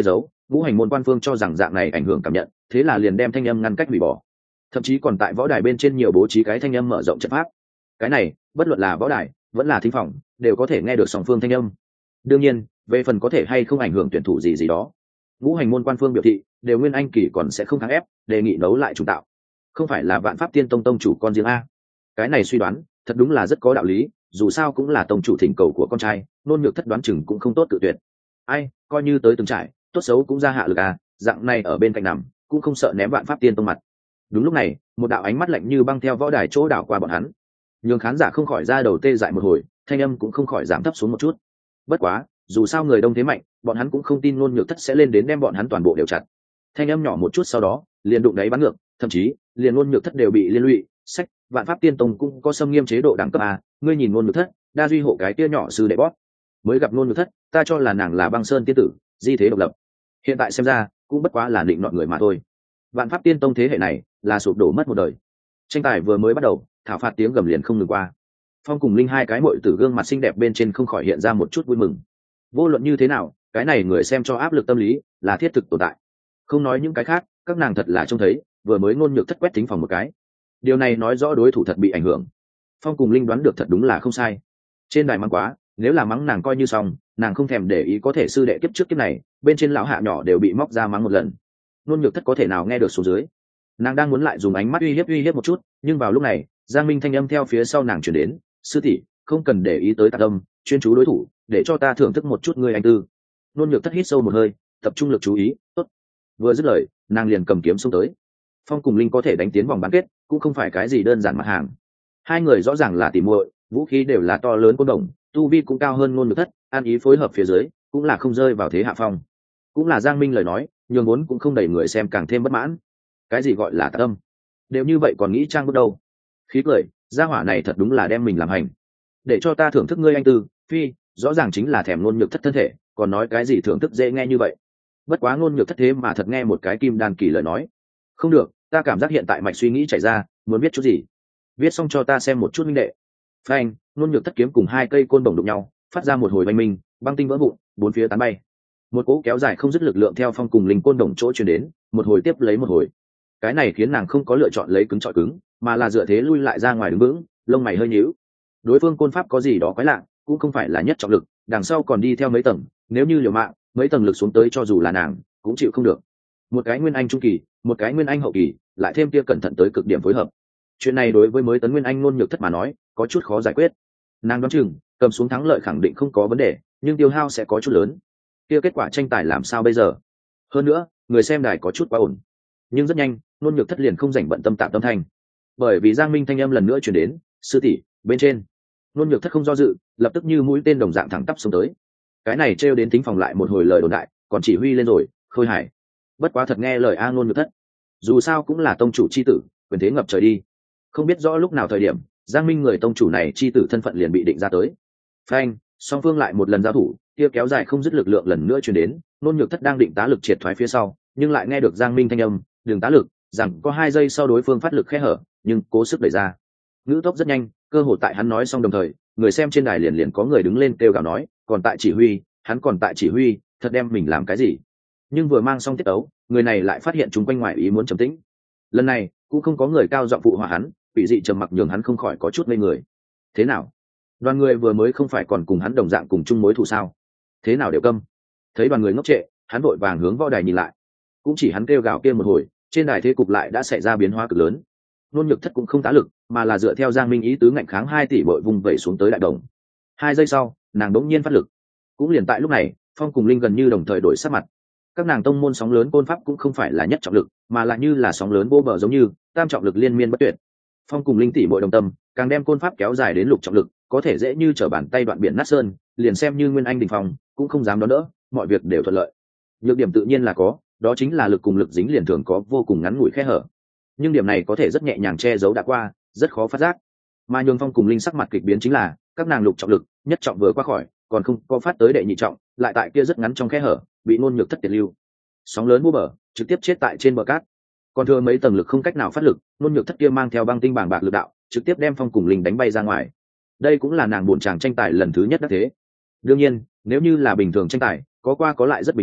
ngũ hành môn quan phương cho rằng dạng này ảnh hưởng cảm nhận, thế là liền đem thanh âm ngăn cách hủy bỏ, thậm chí còn tại võ đài bên trên nhiều bố trí cái thanh âm mở rộng trận pháp. Cái này bất luận là võ đài vẫn là thính phòng đều có thể nghe được song phương thanh âm. Đương nhiên về phần có thể hay không ảnh hưởng tuyển thủ gì gì đó, ngũ hành môn quan phương biểu thị đều nguyên anh kỳ còn sẽ không kháng ép, đề nghị nấu lại chủ tạo. Không phải là Vạn Pháp Tiên Tông tông chủ con riêng a? Cái này suy đoán thật đúng là rất có đạo lý, dù sao cũng là tông chủ thỉnh cầu của con trai, Nôn Nhược Thất đoán chừng cũng không tốt tự tuyệt. Ai coi như tới từng trải, tốt xấu cũng ra hạ lực à, dạng này ở bên cạnh nằm cũng không sợ ném Vạn Pháp Tiên Tông mặt. Đúng lúc này một đạo ánh mắt lạnh như băng theo võ đài chỗ đảo qua bọn hắn, nhường khán giả không khỏi ra đầu tê dại một hồi, thanh âm cũng không khỏi giảm thấp xuống một chút. Bất quá dù sao người đông thế mạnh, bọn hắn cũng không tin Nôn Nhược Thất sẽ lên đến đem bọn hắn toàn bộ đều chặt. Thanh âm nhỏ một chút sau đó liền đụng đáy bắn ngược, thậm chí liền Nôn Nhược Thất đều bị liên lụy. Sách Vạn Pháp Tiên Tông cũng có xâm nghiêm chế độ đẳng cấp à, ngươi nhìn Nôn Nhược Thất đa duy hộ cái tia nhỏ sư đệ bót, mới gặp Nôn Nhược Thất ta cho là nàng là băng sơn tiên tử, di thế độc lập, hiện tại xem ra cũng bất quá là định nọt người mà thôi. Vạn Pháp Tiên Tông thế hệ này là sụp đổ mất một đời. Tranh tài vừa mới bắt đầu, thảo phạt tiếng gầm liền không ngừng qua. Phong cùng Linh hai cái muội tử gương mặt xinh đẹp bên trên không khỏi hiện ra một chút vui mừng. Vô luận như thế nào, cái này người xem cho áp lực tâm lý là thiết thực tồn tại. Không nói những cái khác, các nàng thật là trông thấy vừa mới Nôn Nhược Thất quét thính phòng một cái, điều này nói rõ đối thủ thật bị ảnh hưởng. Phong cùng Linh đoán được thật đúng là không sai. Trên đài mắng quá, nếu là mắng nàng coi như xong, nàng không thèm để ý, có thể sư đệ kiếp trước kiếp này bên trên lão hạ nhỏ đều bị móc ra mắng một lần, Nôn Nhược Thất có thể nào nghe được xuống dưới. Nàng đang muốn lại dùng ánh mắt uy hiếp uy hiếp một chút, nhưng vào lúc này Giang Minh thanh âm theo phía sau nàng chuyển đến, sư tỷ không cần để ý tới Tạ Tâm, chuyên chú đối thủ, để cho ta thưởng thức một chút ngươi anh tư. Nôn Nhược Thất hít sâu một hơi, tập trung lực chú ý. Tốt. Vừa dứt lời nàng liền cầm kiếm xông tới. Phong cùng Linh có thể đánh tiến vòng bán kết cũng không phải cái gì đơn giản mặt hàng, hai người rõ ràng là tỉ muội, vũ khí đều là to lớn côn đồng, tu vi cũng cao hơn Nôn Nhược Thất, an ý phối hợp phía dưới cũng là không rơi vào thế hạ phong. Cũng là Giang Minh lời nói nhường vốn cũng không đẩy người xem càng thêm bất mãn. Cái gì gọi là Tạ Tâm, đều như vậy còn nghĩ trang bước đâu? Khí cười, gia hỏa này thật đúng là đem mình làm hành. Để cho ta thưởng thức ngươi anh tư, phi rõ ràng chính là thèm Nôn Nhược Thất thân thể, còn nói cái gì thưởng thức dễ nghe như vậy. Bất quá Nôn Nhược Thất thế mà thật nghe một cái kim đan kỳ lời nói. Không được, ta cảm giác hiện tại mạch suy nghĩ chảy ra, muốn biết chút gì, viết xong cho ta xem một chút minh đệ. Phanh, Nôn Nhược Thất kiếm cùng hai cây côn đồng đụng nhau, phát ra một hồi oanh minh, băng tinh vỡ vụn, bốn phía tán bay. Một cỗ kéo dài không dứt lực lượng theo Phong cùng Linh côn đồng chỗ truyền đến, một hồi tiếp lấy một hồi. Cái này khiến nàng không có lựa chọn lấy cứng trọi cứng, mà là dựa thế lui lại ra ngoài đứng vững, lông mày hơi nhíu. Đối phương côn pháp có gì đó quái lạ, cũng không phải là nhất trọng lực, đằng sau còn đi theo mấy tầng, nếu như liều mạng, mấy tầng lực xuống tới cho dù là nàng cũng chịu không được. Một cái nguyên anh trung kỳ, một cái nguyên anh hậu kỳ, lại thêm kia cẩn thận tới cực điểm phối hợp. Chuyện này đối với mới tấn nguyên anh Nôn Nhược Thất mà nói có chút khó giải quyết. Nàng đoán chừng cầm xuống thắng lợi khẳng định không có vấn đề, nhưng tiêu hao sẽ có chút lớn. Kia kết quả tranh tài làm sao bây giờ? Hơn nữa người xem đài có chút quá ổn. Nhưng rất nhanh Nôn Nhược Thất liền không rảnh bận tâm tạm tâm thanh, bởi vì Giang Minh thanh âm lần nữa truyền đến, sư tỷ bên trên. Nôn Nhược Thất không do dự, lập tức như mũi tên đồng dạng thẳng tắp xuống tới. Cái này trêu đến thính phòng lại một hồi lời đồn đại, còn chỉ huy lên rồi, Khôi Hải. Bất quá thật nghe lời a Nôn Nhược Thất, dù sao cũng là tông chủ chi tử, quyền thế ngập trời đi. Không biết rõ lúc nào thời điểm Giang Minh người tông chủ này chi tử thân phận liền bị định ra tới. Phanh, song phương lại một lần giao thủ, kia kéo dài không dứt lực lượng lần nữa truyền đến. Nôn Nhược Thất đang định tá lực triệt thoái phía sau, nhưng lại nghe được Giang Minh thanh âm, đừng tá lực, rằng có hai giây sau đối phương phát lực khe hở, nhưng cố sức đẩy ra. Ngữ tốc rất nhanh, cơ hội tại hắn nói xong đồng thời, người xem trên đài liền liền có người đứng lên kêu gào nói, còn tại chỉ huy, hắn còn tại chỉ huy, thật đem mình làm cái gì? Nhưng vừa mang xong tiết ấu, người này lại phát hiện chúng quanh ngoài ý muốn trầm tĩnh. Lần này cũng không có người cao giọng phụ họa hắn, bị dị trầm mặc nhường hắn không khỏi có chút ngây người. Thế nào? Đoàn người vừa mới không phải còn cùng hắn đồng dạng cùng chung mối thù sao? Thế nào đều câm? Thấy đoàn người ngốc trệ, hắn vội vàng hướng võ đài nhìn lại. Cũng chỉ hắn kêu gào kia một hồi, trên đài thế cục lại đã xảy ra biến hóa cực lớn. Nôn Nhược Thất cũng không tá lực, mà là dựa theo Giang Minh ý tứ ngạnh kháng hai tỷ bội vùng vẩy xuống tới đại đồng. Hai giây sau, nàng đống nhiên phát lực. Cũng liền tại lúc này, Phong cùng Linh gần như đồng thời đổi sắc mặt. Các nàng tông môn sóng lớn côn pháp cũng không phải là nhất trọng lực, mà là như là sóng lớn vô bờ giống như tam trọng lực liên miên bất tuyệt. Phong cùng Linh tỷ bội đồng tâm, càng đem côn pháp kéo dài đến lục trọng lực, có thể dễ như trở bàn tay đoạn biển nát sơn, liền xem như nguyên anh đỉnh phong cũng không dám đón đỡ, mọi việc đều thuận lợi. Nhược điểm tự nhiên là có, đó chính là lực cùng lực dính liền thường có vô cùng ngắn ngủi khe hở. Nhưng điểm này có thể rất nhẹ nhàng che giấu đã qua, rất khó phát giác. Mà nhường Phong cùng Linh sắc mặt kịch biến chính là, các nàng lục trọng lực, nhất trọng vừa qua khỏi, còn không có phát tới đệ nhị trọng, lại tại kia rất ngắn trong khe hở, bị Nôn Nhược Thất tiệt lưu. Sóng lớn vô bờ, trực tiếp chết tại trên bờ cát. Còn thừa mấy tầng lực không cách nào phát lực, Nôn Nhược Thất kia mang theo băng tinh bàng bạc lực đạo, trực tiếp đem Phong cùng Linh đánh bay ra ngoài. Đây cũng là nàng buồn chàng tranh tài lần thứ nhất đắc thế. Đương nhiên, nếu như là bình thường tranh tài, có qua có lại rất bình thường,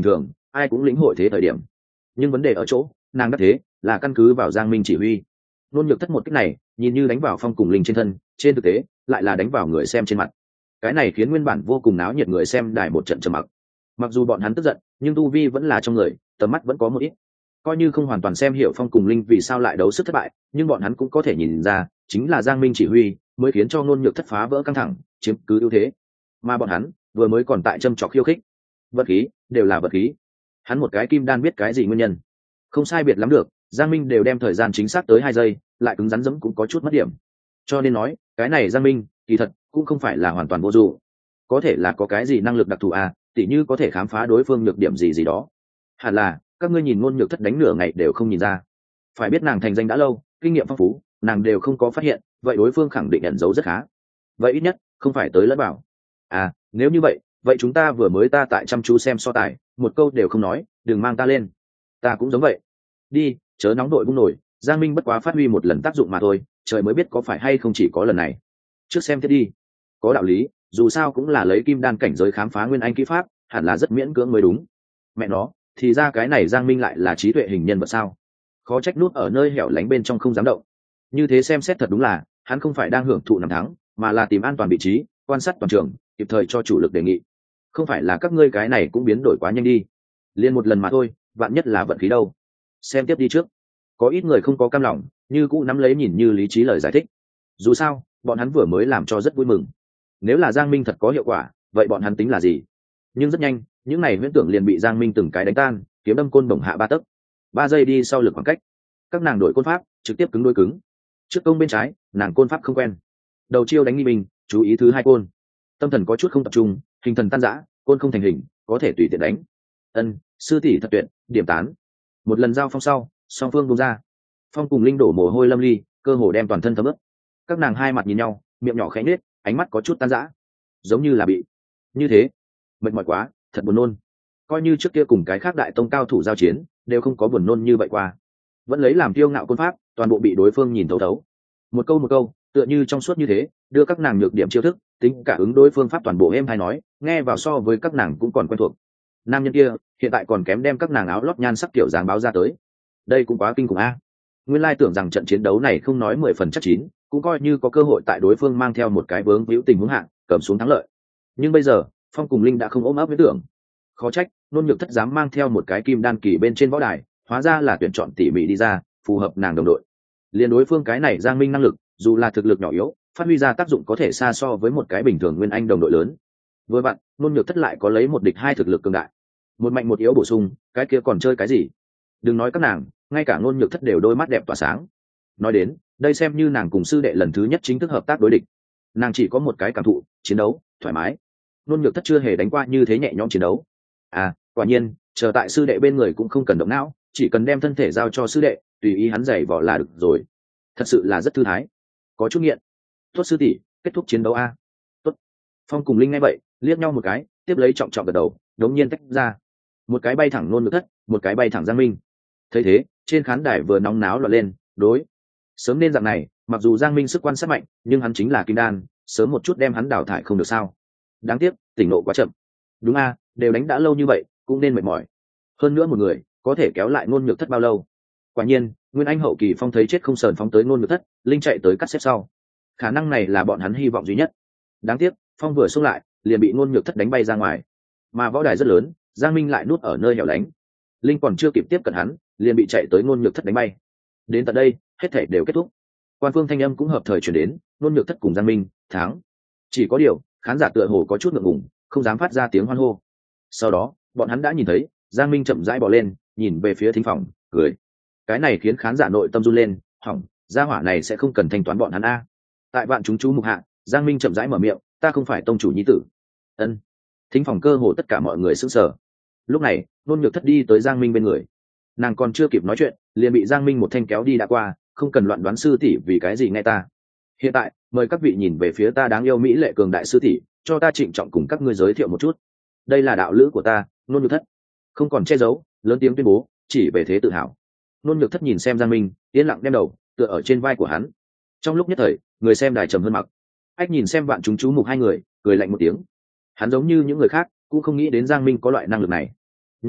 ai cũng lĩnh hội thế thời điểm. Nhưng vấn đề ở chỗ nàng đắc thế là căn cứ vào Giang Minh chỉ huy. Nôn nhược thất một cách này nhìn như đánh vào Phong cùng Linh trên thân, trên thực tế lại là đánh vào người xem trên mặt. Cái này khiến nguyên bản vô cùng náo nhiệt người xem đài một trận trầm mặc. Mặc dù bọn hắn tức giận, nhưng tu vi vẫn là trong người, tầm mắt vẫn có một ít. Coi như không hoàn toàn xem hiểu Phong cùng Linh vì sao lại đấu sức thất bại, nhưng bọn hắn cũng có thể nhìn ra chính là Giang Minh chỉ huy mới khiến cho Nôn nhược thất phá vỡ căng thẳng, chiếm cứ ưu thế. Mà bọn hắn vừa mới còn tại châm trọc khiêu khích. Vật khí đều là vật khí. Hắn một cái kim đan biết cái gì nguyên nhân? Không sai biệt lắm được, Giang Minh đều đem thời gian chính xác tới hai giây, lại cứng rắn dẫm cũng có chút mất điểm. Cho nên nói, cái này Giang Minh, kỳ thật cũng không phải là hoàn toàn vô dụng. Có thể là có cái gì năng lực đặc thù à, tỉ như có thể khám phá đối phương nhược điểm gì gì đó. Hẳn là các ngươi nhìn Ngôn nhược thất đánh nửa ngày đều không nhìn ra. Phải biết nàng thành danh đã lâu, kinh nghiệm phong phú, nàng đều không có phát hiện, vậy đối phương khẳng định ẩn giấu rất khá. Vậy ít nhất không phải tới lẫn bảo. À, nếu như vậy, vậy chúng ta vừa mới ta tại chăm chú xem so tài, một câu đều không nói, đừng mang ta lên. Ta cũng giống vậy. Đi, chớ nóng đội vung nổi, Giang Minh bất quá phát huy một lần tác dụng mà thôi, trời mới biết có phải hay không chỉ có lần này. Trước xem tiếp đi. Có đạo lý, dù sao cũng là lấy kim đan cảnh giới khám phá nguyên anh kỹ pháp, hẳn là rất miễn cưỡng mới đúng. Mẹ nó, thì ra cái này Giang Minh lại là trí tuệ hình nhân vật sao? Khó trách nút ở nơi hẻo lánh bên trong không dám động. Như thế xem xét thật đúng là, hắn không phải đang hưởng thụ năm tháng, mà là tìm an toàn vị trí, quan sát toàn trường, kịp thời cho chủ lực đề nghị. Không phải là các ngươi cái này cũng biến đổi quá nhanh đi. Liên một lần mà thôi, vạn nhất là vận khí đâu. Xem tiếp đi trước. Có ít người không có cam lòng, như cũ nắm lấy nhìn như lý trí lời giải thích. Dù sao, bọn hắn vừa mới làm cho rất vui mừng. Nếu là Giang Minh thật có hiệu quả, vậy bọn hắn tính là gì? Nhưng rất nhanh, những này huyễn tưởng liền bị Giang Minh từng cái đánh tan, kiếm đâm côn đồng hạ ba tấc. Ba giây đi sau lực khoảng cách. Các nàng đổi côn pháp, trực tiếp cứng đối cứng. Trước công bên trái, nàng côn pháp không quen. Đầu chiêu đánh nghi mình, chú ý thứ hai côn. Tâm thần có chút không tập trung, hình thần tan rã, côn không thành hình, có thể tùy tiện đánh. Ân, sư tỷ thật tuyệt, điểm tán. Một lần giao phong sau, song phương buông ra. Phong cùng Linh đổ mồ hôi lâm ly, cơ hồ đem toàn thân thấm ướt. Các nàng hai mặt nhìn nhau, miệng nhỏ khẽ nhếch, ánh mắt có chút tan rã, giống như là bị như thế mệt mỏi quá, thật buồn nôn. Coi như trước kia cùng cái khác đại tông cao thủ giao chiến, đều không có buồn nôn như vậy qua. Vẫn lấy làm kiêu ngạo côn pháp, toàn bộ bị đối phương nhìn thấu thấu. Một câu một câu, tựa như trong suốt như thế, đưa các nàng nhược điểm chiêu thức, tính cả ứng đối phương pháp toàn bộ êm hay nói, nghe vào so với các nàng cũng còn quen thuộc. Nam nhân kia, hiện tại còn kém đem các nàng áo lót nhan sắc kiểu dáng báo ra tới. Đây cũng quá kinh khủng a. Nguyên lai tưởng rằng trận chiến đấu này không nói mười phần chắc chín, cũng coi như có cơ hội tại đối phương mang theo một cái vướng víu tình huống hạng, cầm xuống thắng lợi. Nhưng bây giờ, Phong cùng Linh đã không ôm ấp với tưởng. Khó trách, Nôn nhược thất dám mang theo một cái kim đan kỳ bên trên võ đài, hóa ra là tuyển chọn tỉ mỉ đi ra, phù hợp nàng đồng đội. Liên đối phương cái này Giang Minh năng lực, dù là thực lực nhỏ yếu, phát huy ra tác dụng có thể xa so với một cái bình thường nguyên anh đồng đội lớn. Với bạn, Nôn nhược thất lại có lấy một địch hai thực lực cường đại. Một mạnh một yếu bổ sung, cái kia còn chơi cái gì? Đừng nói các nàng, ngay cả Nôn nhược thất đều đôi mắt đẹp tỏa sáng. Nói đến, đây xem như nàng cùng sư đệ lần thứ nhất chính thức hợp tác đối địch. Nàng chỉ có một cái cảm thụ, chiến đấu thoải mái. Nôn nhược thất chưa hề đánh qua như thế nhẹ nhõm chiến đấu. À, quả nhiên, chờ tại sư đệ bên người cũng không cần động não, chỉ cần đem thân thể giao cho sư đệ, tùy ý hắn giày vỏ là được rồi. Thật sự là rất thư thái. Có chút nghiện. Tốt sư tỷ, kết thúc chiến đấu a. Tốt. Phong cùng Linh nghe vậy, liếc nhau một cái, tiếp lấy trọng trọng gật đầu, đống nhiên tách ra. Một cái bay thẳng Nôn nhược thất, một cái bay thẳng Giang Minh. Thấy thế, trên khán đài vừa nóng náo loạn lên, đối. Sớm nên dạng này, mặc dù Giang Minh sức quan sát mạnh, nhưng hắn chính là kim đan, sớm một chút đem hắn đào thải không được sao? Đáng tiếc, tỉnh nộ quá chậm. Đúng a, đều đánh đã lâu như vậy, cũng nên mệt mỏi. Hơn nữa một người, có thể kéo lại Nôn nhược thất bao lâu? Quả nhiên, Nguyên Anh hậu kỳ Phong thấy chết không sờn phóng tới Nôn nhược thất, Linh chạy tới cắt xếp sau. Khả năng này là bọn hắn hy vọng duy nhất. Đáng tiếc, Phong vừa xông lại, liền bị Nôn nhược thất đánh bay ra ngoài. Mà võ đài rất lớn, Giang Minh lại núp ở nơi hẻo lánh. Linh còn chưa kịp tiếp cận hắn, liền bị chạy tới Nôn nhược thất đánh bay. Đến tận đây, hết thể đều kết thúc. Quan phương thanh âm cũng hợp thời chuyển đến, Nôn nhược thất cùng Giang Minh thắng. Chỉ có điều, khán giả tựa hồ có chút ngượng ngùng, không dám phát ra tiếng hoan hô. Sau đó, bọn hắn đã nhìn thấy Giang Minh chậm rãi bò lên, nhìn về phía thính phòng, cười. Cái này khiến khán giả nội tâm run lên, hỏng, gia hỏa này sẽ không cần thanh toán bọn hắn a. Tại vạn chúng chú mục hạ, Giang Minh chậm rãi mở miệng, ta không phải tông chủ nhi tử. Ân. Thính phòng cơ hồ tất cả mọi người sững sờ. Lúc này, Nôn nhược thất đi tới Giang Minh bên người. Nàng còn chưa kịp nói chuyện, liền bị Giang Minh một thanh kéo đi đã qua, không cần loạn đoán sư tỷ vì cái gì nghe ta. Hiện tại, mời các vị nhìn về phía ta đáng yêu mỹ lệ cường đại sư tỷ, cho ta trịnh trọng cùng các ngươi giới thiệu một chút. Đây là đạo lữ của ta, Nôn nhược thất. Không còn che giấu, lớn tiếng tuyên bố, chỉ về thế tự hào. Nôn nhược thất nhìn xem Giang Minh, yên lặng đem đầu tựa ở trên vai của hắn. Trong lúc nhất thời, người xem đài trầm hơn mặc. Ách nhìn xem vạn chúng chú mục hai người, cười lạnh một tiếng. Hắn giống như những người khác, cũng không nghĩ đến Giang Minh có loại năng lực này. Nhưng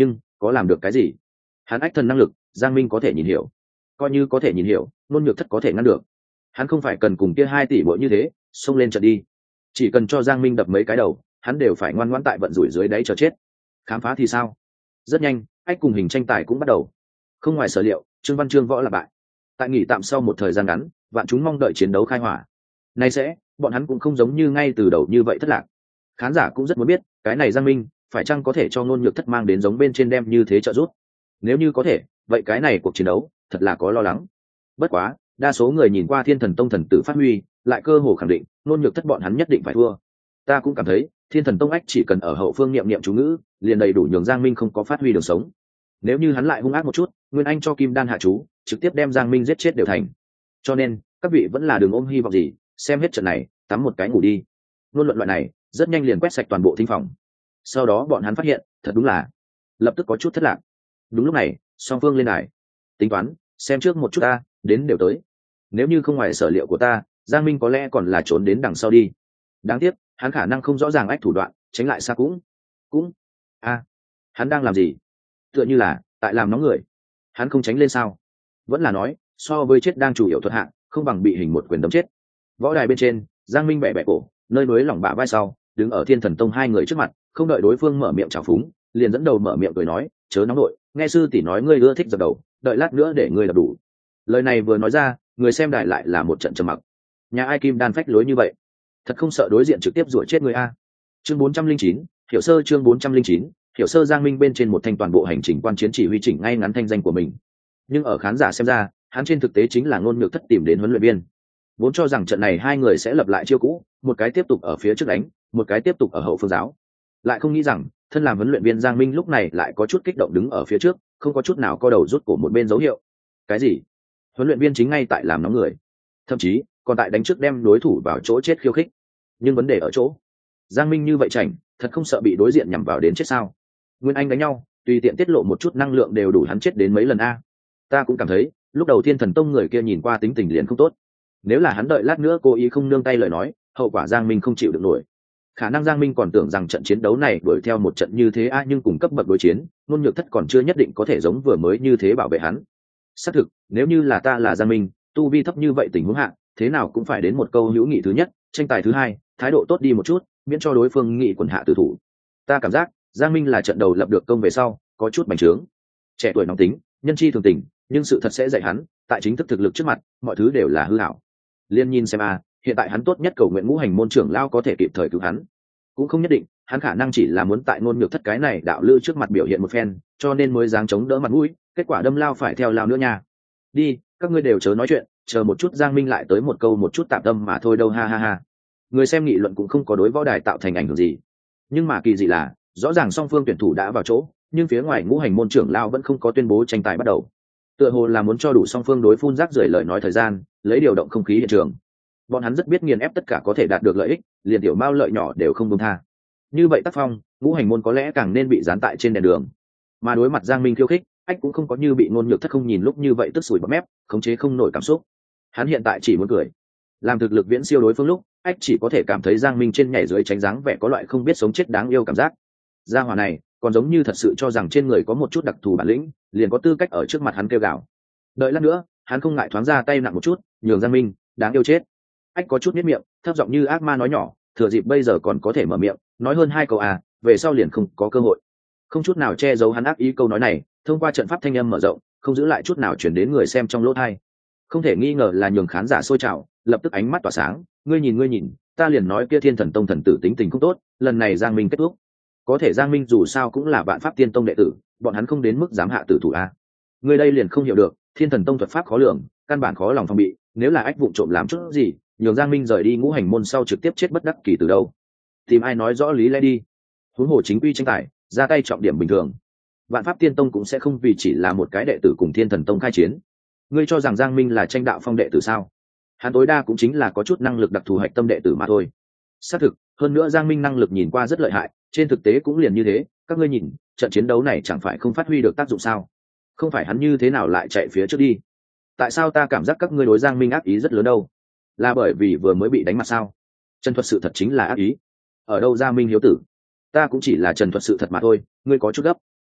có làm được cái gì? Hắn ách thần năng lực Giang Minh có thể nhìn hiểu, coi như có thể nhìn hiểu Nôn Nhược Thất có thể ngăn được. Hắn không phải cần cùng kia hai tỷ bội như thế xông lên trận đi, chỉ cần cho Giang Minh đập mấy cái đầu hắn đều phải ngoan ngoãn tại vận rủi dưới đáy chờ chết. Khám phá thì sao? Rất nhanh ách cùng hình tranh tài cũng bắt đầu. Không ngoài sở liệu, Trương Văn Trương Võ là bại. Tại nghỉ tạm sau một thời gian ngắn, vạn chúng mong đợi chiến đấu khai hỏa. Nay sẽ bọn hắn cũng không giống như ngay từ đầu như vậy thất lạc. Khán giả cũng rất muốn biết cái này Giang Minh phải chăng có thể cho Nôn Nhược Thất mang đến giống bên trên đem như thế trợ giúp. Nếu như có thể, vậy cái này cuộc chiến đấu thật là có lo lắng. Bất quá đa số người nhìn qua Thiên Thần Tông thần tử phát huy, lại cơ hồ khẳng định Nôn Nhược Thất bọn hắn nhất định phải thua. Ta cũng cảm thấy Thiên Thần Tông ách chỉ cần ở hậu phương niệm niệm chú ngữ liền đầy đủ nhường Giang Minh không có phát huy đường sống. Nếu như hắn lại hung ác một chút, Nguyên Anh cho kim đan hạ chú trực tiếp đem Giang Minh giết chết đều thành. Cho nên các vị vẫn là đừng ôm hy vọng gì, xem hết trận này tắm một cái ngủ đi. Luôn luận loại này rất nhanh liền quét sạch toàn bộ thính phòng. Sau đó bọn hắn phát hiện thật đúng là lập tức có chút thất lạc. Đúng lúc này song phương lên đài tính toán xem trước một chút ta, đến đều tới. Nếu như không ngoài sở liệu của ta, Giang Minh có lẽ còn là trốn đến đằng sau đi. Đáng tiếc hắn khả năng không rõ ràng ách thủ đoạn, tránh lại xa cũng cũng a à, hắn đang làm gì? Tựa như là tại làm nóng người. Hắn không tránh lên sao? Vẫn là nói so với chết đang chủ yếu thuật hạng, không bằng bị hình một quyền đấm chết. Võ đài bên trên Giang Minh bẻ bẻ cổ, nơi núi lỏng bả vai sau, đứng ở Thiên Thần Tông hai người trước mặt, không đợi đối phương mở miệng chào phúng, liền dẫn đầu mở miệng cười nói, chớ nóng nội, nghe sư tỷ nói ngươi ưa thích dập đầu, đợi lát nữa để ngươi đập đủ. Lời này vừa nói ra, người xem đài lại là một trận trầm mặc. Nhà ai kim đan phách lối như vậy, thật không sợ đối diện trực tiếp rủa chết người a. Chương bốn trăm linh chín, hiểu sơ chương bốn trăm linh chín, hiểu sơ. Giang Minh bên trên một thanh toàn bộ hành trình quan chiến chỉ huy chỉnh ngay ngắn thanh danh của mình, nhưng ở khán giả xem ra, hắn trên thực tế chính là Nôn Nhược Thất tìm đến huấn luyện viên. Vốn cho rằng trận này hai người sẽ lập lại chiêu cũ, một cái tiếp tục ở phía trước đánh, một cái tiếp tục ở hậu phương giáo. Lại không nghĩ rằng, thân làm huấn luyện viên Giang Minh lúc này lại có chút kích động đứng ở phía trước, không có chút nào co đầu rút cổ một bên dấu hiệu. Cái gì? Huấn luyện viên chính ngay tại làm nóng người, thậm chí còn tại đánh trước đem đối thủ vào chỗ chết khiêu khích. Nhưng vấn đề ở chỗ, Giang Minh như vậy chảnh, thật không sợ bị đối diện nhằm vào đến chết sao? Nguyên Anh đánh nhau, tùy tiện tiết lộ một chút năng lượng đều đủ hắn chết đến mấy lần a. Ta cũng cảm thấy, lúc đầu Thiên Thần Tông người kia nhìn qua tính tình liền không tốt. Nếu là hắn đợi lát nữa cố ý không nương tay lời nói, hậu quả Giang Minh không chịu được nổi. Khả năng Giang Minh còn tưởng rằng trận chiến đấu này đuổi theo một trận như thế a, nhưng cùng cấp bậc đối chiến, Nôn Nhược Thất còn chưa nhất định có thể giống vừa mới như thế bảo vệ hắn. Xác thực, nếu như là ta là Giang Minh, tu vi thấp như vậy tình huống hạ, thế nào cũng phải đến một câu hữu nghị thứ nhất, tranh tài thứ hai, thái độ tốt đi một chút, miễn cho đối phương nghị quần hạ tử thủ. Ta cảm giác, Giang Minh là trận đầu lập được công về sau, có chút bành trướng. Trẻ tuổi nóng tính, nhân chi thường tình, nhưng sự thật sẽ dạy hắn, tại chính thức thực lực trước mặt, mọi thứ đều là hư ảo. Liên nhìn xem a, hiện tại hắn tốt nhất cầu nguyện ngũ hành môn trưởng lao có thể kịp thời cứu hắn. Cũng không nhất định, hắn khả năng chỉ là muốn tại Nôn Nhược Thất cái này đạo lư trước mặt biểu hiện một phen, cho nên mới dáng chống đỡ mặt mũi, kết quả đâm lao phải theo lao nữa nha. Đi, các ngươi đều chớ nói chuyện, chờ một chút Giang Minh lại tới một câu một chút tạm tâm mà thôi đâu, ha ha ha. Người xem nghị luận cũng không có đối võ đài tạo thành ảnh hưởng gì. Nhưng mà kỳ dị là, rõ ràng song phương tuyển thủ đã vào chỗ, nhưng phía ngoài ngũ hành môn trưởng lao vẫn không có tuyên bố tranh tài bắt đầu. Tựa hồ là muốn cho đủ song phương đối phun rác rưởi lời nói thời gian, lấy điều động không khí hiện trường. Bọn hắn rất biết nghiền ép tất cả có thể đạt được lợi ích, liền tiểu mao lợi nhỏ đều không buông tha. Như vậy tác phong, ngũ hành môn có lẽ càng nên bị dán tại trên đèn đường. Mà đối mặt Giang Minh khiêu khích, ách cũng không có như bị Nôn Nhược Thất không nhìn lúc như vậy tức sủi bọt mép, khống chế không nổi cảm xúc. Hắn hiện tại chỉ muốn cười. Làm thực lực viễn siêu đối phương lúc, ách chỉ có thể cảm thấy Giang Minh trên nhảy dưới tránh dáng vẻ có loại không biết sống chết đáng yêu cảm giác. Gia hỏa này, còn giống như thật sự cho rằng trên người có một chút đặc thù bản lĩnh, liền có tư cách ở trước mặt hắn kêu gào. Đợi lát nữa, hắn không ngại thoáng ra tay nặng một chút, nhường Giang Minh đáng yêu chết. Ách có chút nhếch miệng, thấp giọng như ác ma nói nhỏ, thừa dịp bây giờ còn có thể mở miệng, nói hơn hai câu à, về sau liền không có cơ hội. Không chút nào che giấu hắn ác ý câu nói này, thông qua trận pháp thanh âm mở rộng, không giữ lại chút nào truyền đến người xem trong lỗ tai. Không thể nghi ngờ là nhường khán giả sôi trào, lập tức ánh mắt tỏa sáng, ngươi nhìn ngươi nhìn, ta liền nói kia Thiên Thần Tông thần tử tính tình không tốt, lần này Giang Minh kết thúc. Có thể Giang Minh dù sao cũng là Vạn Pháp Tiên Tông đệ tử, bọn hắn không đến mức dám hạ tử thủ a. Ngươi đây liền không hiểu được, Thiên Thần Tông thuật pháp khó lường, căn bản khó lòng phòng bị, nếu là ách vụng trộm làm chút gì, nhường Giang Minh rời đi ngũ hành môn sau trực tiếp chết bất đắc kỳ từ đâu. Tìm ai nói rõ lý lẽ đi. Huống hồ chính quy tranh tài, ra tay trọng điểm bình thường. Vạn Pháp Tiên Tông cũng sẽ không vì chỉ là một cái đệ tử cùng Thiên Thần Tông khai chiến. Ngươi cho rằng Giang Minh là tranh đạo phong đệ tử sao? Hắn tối đa cũng chính là có chút năng lực đặc thù hạch tâm đệ tử mà thôi. Xác thực, hơn nữa Giang Minh năng lực nhìn qua rất lợi hại, trên thực tế cũng liền như thế, các ngươi nhìn, trận chiến đấu này chẳng phải không phát huy được tác dụng sao? Không phải hắn như thế nào lại chạy phía trước đi? Tại sao ta cảm giác các ngươi đối Giang Minh ác ý rất lớn đâu? Là bởi vì vừa mới bị đánh mặt sao? Trần thuật sự thật chính là ác ý. Ở đâu Giang Minh hiếu tử? Ta cũng chỉ là trần thuật sự thật mà thôi, ngươi có chút gấp.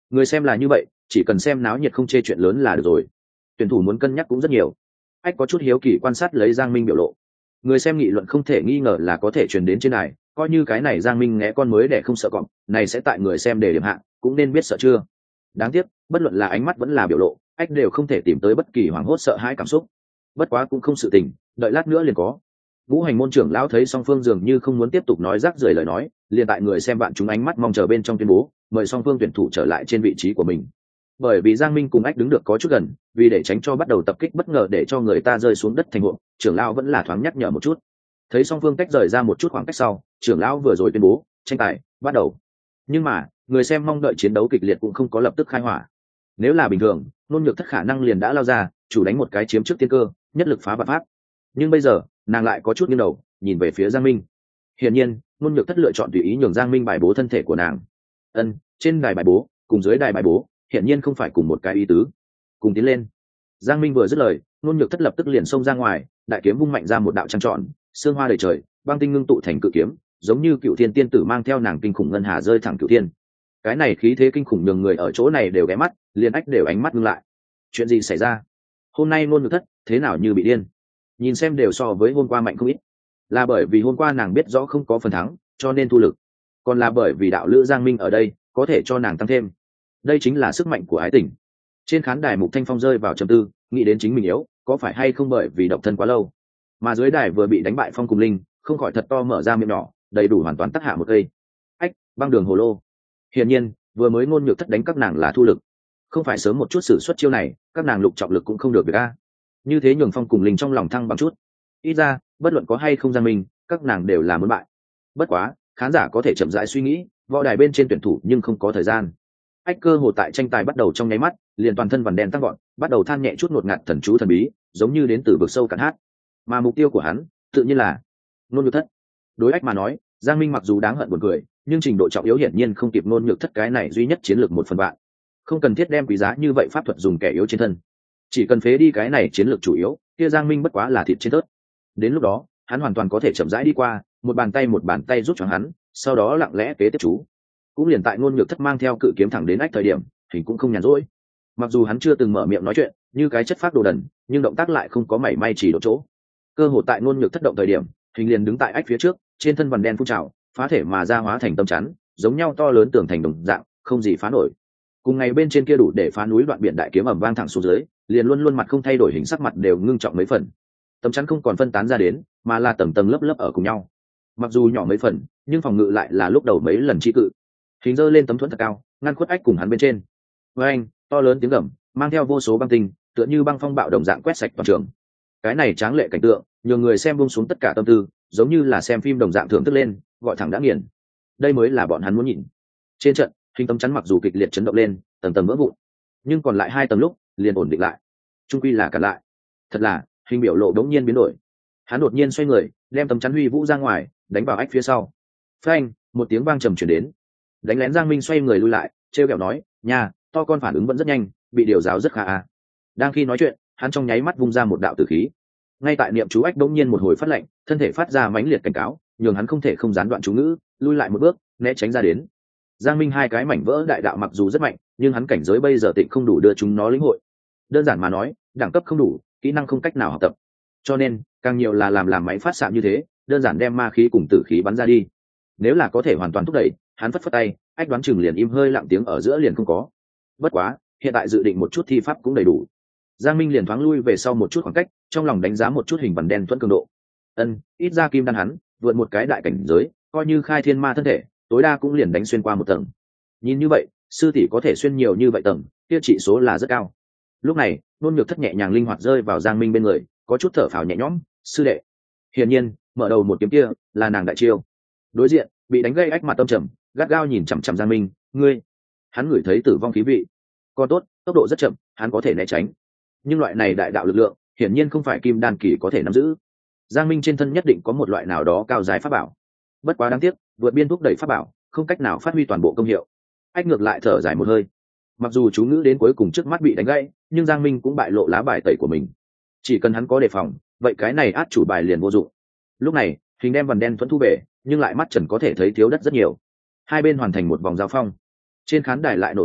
Người xem là như vậy, chỉ cần xem náo nhiệt không chê chuyện lớn là được rồi. Tuyển thủ muốn cân nhắc cũng rất nhiều. Ách có chút hiếu kỳ quan sát lấy Giang Minh biểu lộ. Người xem nghị luận không thể nghi ngờ là có thể truyền đến trên này, coi như cái này Giang Minh ngẽ con mới để không sợ cọp, này sẽ tại người xem để điểm hạng, cũng nên biết sợ chưa. Đáng tiếc, bất luận là ánh mắt vẫn là biểu lộ, Ách đều không thể tìm tới bất kỳ hoảng hốt sợ hãi cảm xúc. Bất quá cũng không sự tình, đợi lát nữa liền có. Vũ hành môn trưởng lão thấy song phương dường như không muốn tiếp tục nói rác rưởi lời nói, liền tại người xem bạn chúng ánh mắt mong chờ bên trong tuyên bố, mời song phương tuyển thủ trở lại trên vị trí của mình. Bởi vì Giang Minh cùng Ách đứng được có chút gần, vì để tránh cho bắt đầu tập kích bất ngờ để cho người ta rơi xuống đất thành hộp, trưởng lão vẫn là thoáng nhắc nhở một chút. Thấy song phương tách rời ra một chút khoảng cách sau, trưởng lão vừa rồi tuyên bố, tranh tài bắt đầu. Nhưng mà, người xem mong đợi chiến đấu kịch liệt cũng không có lập tức khai hỏa. Nếu là bình thường, Nôn Nhược Thất khả năng liền đã lao ra, chủ đánh một cái chiếm trước tiên cơ, nhất lực phá vạn pháp. Nhưng bây giờ, nàng lại có chút nghiêng đầu, nhìn về phía Giang Minh. Hiển nhiên, Nôn Nhược Thất lựa chọn tùy ý nhường Giang Minh bài bố thân thể của nàng. Ân, trên đài bài bố, cùng dưới đài bài bố, hiển nhiên không phải cùng một cái ý tứ. Cùng tiến lên. Giang Minh vừa dứt lời, Nôn Nhược Thất lập tức liền xông ra ngoài, đại kiếm vung mạnh ra một đạo trăng tròn, sương hoa đầy trời, băng tinh ngưng tụ thành cự kiếm, giống như cựu thiên tiên tử mang theo nàng kinh khủng ngân hà rơi thẳng cựu thiên. Cái này khí thế kinh khủng nhường người ở chỗ này đều ghé mắt, liền Ách đều ánh mắt ngưng lại. Chuyện gì xảy ra? Hôm nay Nôn Nhược Thất thế nào như bị điên? Nhìn xem đều so với hôm qua mạnh không ít. Là bởi vì hôm qua nàng biết rõ không có phần thắng, cho nên thu lực. Còn là bởi vì đạo lữ Giang Minh ở đây, có thể cho nàng tăng thêm. Đây chính là sức mạnh của ái tình. Trên khán đài Mục Thanh Phong rơi vào trầm tư, nghĩ đến chính mình yếu, có phải hay không bởi vì độc thân quá lâu. Mà dưới đài vừa bị đánh bại Phong cùng Linh, không khỏi thật to mở ra miệng nhỏ, đầy đủ hoàn toàn tắc hạ một cây. Ách, băng đường hồ lô. Hiển nhiên, vừa mới Ngôn Nhược Thất đánh các nàng là thu lực. Không phải sớm một chút sử xuất chiêu này, các nàng lục trọng lực cũng không được việc a. Như thế nhường Phong cùng Linh trong lòng thăng bằng chút. Ít ra, bất luận có hay không Giang Minh, các nàng đều là muốn bại. Bất quá, khán giả có thể chậm rãi suy nghĩ, võ đài bên trên tuyển thủ nhưng không có thời gian. Ách cơ hồ tại tranh tài bắt đầu trong nháy mắt, liền toàn thân vằn đen tăng gọn, bắt đầu than nhẹ chút ngột ngạt thần chú thần bí, giống như đến từ vực sâu cạn hát. Mà mục tiêu của hắn, tự nhiên là Nôn Nhược Thất. Đối Ách mà nói, Giang Minh mặc dù đáng hận buồn cười, nhưng trình độ trọng yếu hiển nhiên không kịp Nôn Nhược Thất cái này duy nhất chiến lược một phần vạn. Không cần thiết đem quý giá như vậy pháp thuật dùng kẻ yếu trên thân, chỉ cần phế đi cái này chiến lược chủ yếu, kia Giang Minh bất quá là thịt trên tớt. Đến lúc đó, hắn hoàn toàn có thể chậm rãi đi qua, một bàn tay một bàn tay rút cho hắn, sau đó lặng lẽ kế tiếp chú. Cũng liền tại Nôn Nhược Thất mang theo cự kiếm thẳng đến Ách thời điểm, hình cũng không nhàn rỗi. Mặc dù hắn chưa từng mở miệng nói chuyện, như cái chất phác đồ đần, nhưng động tác lại không có mảy may chỉ độ chỗ. Cơ hội tại Nôn Nhược Thất động thời điểm, hình liền đứng tại Ách phía trước, trên thân vằn đen phun trào, phá thể mà ra hóa thành tâm chắn, giống nhau to lớn tường thành đồng dạng, không gì phá nổi. Cùng ngày bên trên kia đủ để phá núi đoạn biển đại kiếm ầm vang thẳng xuống dưới, liền luôn luôn mặt không thay đổi hình sắc mặt đều ngưng trọng mấy phần. Tấm chắn không còn phân tán ra đến, mà là tầng tầng lớp lớp ở cùng nhau. Mặc dù nhỏ mấy phần, nhưng phòng ngự lại là lúc đầu mấy lần chi cự. Hình dơ lên tấm thuẫn thật cao, ngăn khuất Ách cùng hắn bên trên. Với anh, to lớn tiếng gầm, mang theo vô số băng tinh, tựa như băng phong bạo đồng dạng quét sạch toàn trường. Cái này tráng lệ cảnh tượng, nhiều người xem buông xuống tất cả tâm tư, giống như là xem phim đồng dạng thưởng thức lên, gọi thẳng đã nghiền. Đây mới là bọn hắn muốn nhìn. Trên trận, hình tấm chắn mặc dù kịch liệt chấn động lên, tầng tầng vỡ vụn, nhưng còn lại hai tầng lúc, liền ổn định lại. Trung quy là cả lại. Thật là, hình biểu lộ đống nhiên biến đổi. Hắn đột nhiên xoay người, đem tấm chắn huy vũ ra ngoài, đánh vào Ách phía sau. Phanh, một tiếng vang trầm truyền đến. Đánh lén Giang Minh xoay người lui lại, trêu ghẹo nói, "Nhà, to con phản ứng vẫn rất nhanh, bị điều giáo rất khá à." Đang khi nói chuyện, hắn trong nháy mắt vung ra một đạo tử khí. Ngay tại niệm chú Ách bỗng nhiên một hồi phát lệnh, thân thể phát ra mãnh liệt cảnh cáo, nhường hắn không thể không gián đoạn chú ngữ, lui lại một bước, né tránh ra đến. Giang Minh hai cái mảnh vỡ đại đạo mặc dù rất mạnh, nhưng hắn cảnh giới bây giờ tịnh không đủ đưa chúng nó lĩnh hội. Đơn giản mà nói, đẳng cấp không đủ, kỹ năng không cách nào học tập. Cho nên, càng nhiều là làm làm máy phát xạ như thế, đơn giản đem ma khí cùng tử khí bắn ra đi. Nếu là có thể hoàn toàn thúc đẩy, hắn phất phất tay, Ách đoán chừng liền im hơi lặng tiếng ở giữa liền không có. Bất quá, hiện tại dự định một chút thi pháp cũng đầy đủ. Giang Minh liền thoáng lui về sau một chút khoảng cách, trong lòng đánh giá một chút hình vằn đen thuẫn cường độ. Ân, ít ra kim đan hắn, vượt một cái đại cảnh giới, coi như khai thiên ma thân thể, tối đa cũng liền đánh xuyên qua một tầng. Nhìn như vậy, sư tỷ có thể xuyên nhiều như vậy tầng, kia trị số là rất cao. Lúc này, Nôn Nhược Thất nhẹ nhàng linh hoạt rơi vào Giang Minh bên người, có chút thở phào nhẹ nhõm, "Sư đệ." Hiển nhiên, mở đầu một kiếm kia là nàng đại chiêu. Đối diện, bị đánh gây Ách mặt tâm trầm, gắt gao nhìn chằm chằm Giang Minh, "Ngươi." Hắn ngửi thấy tử vong khí vị. Còn tốt, tốc độ rất chậm, hắn có thể né tránh. Nhưng loại này đại đạo lực lượng, hiển nhiên không phải kim đan kỳ có thể nắm giữ. Giang Minh trên thân nhất định có một loại nào đó cao dài pháp bảo. Bất quá đáng tiếc, vượt biên thúc đẩy pháp bảo, không cách nào phát huy toàn bộ công hiệu. Ách ngược lại thở dài một hơi. Mặc dù chú ngữ đến cuối cùng trước mắt bị đánh gãy, nhưng Giang Minh cũng bại lộ lá bài tẩy của mình. Chỉ cần hắn có đề phòng, vậy cái này át chủ bài liền vô dụng. Lúc này, hình đem vằn đen thuẫn thu về, nhưng lại mắt trần có thể thấy thiếu đất rất nhiều. Hai bên hoàn thành một vòng giao phong. Trên khán đài lại nổ tung,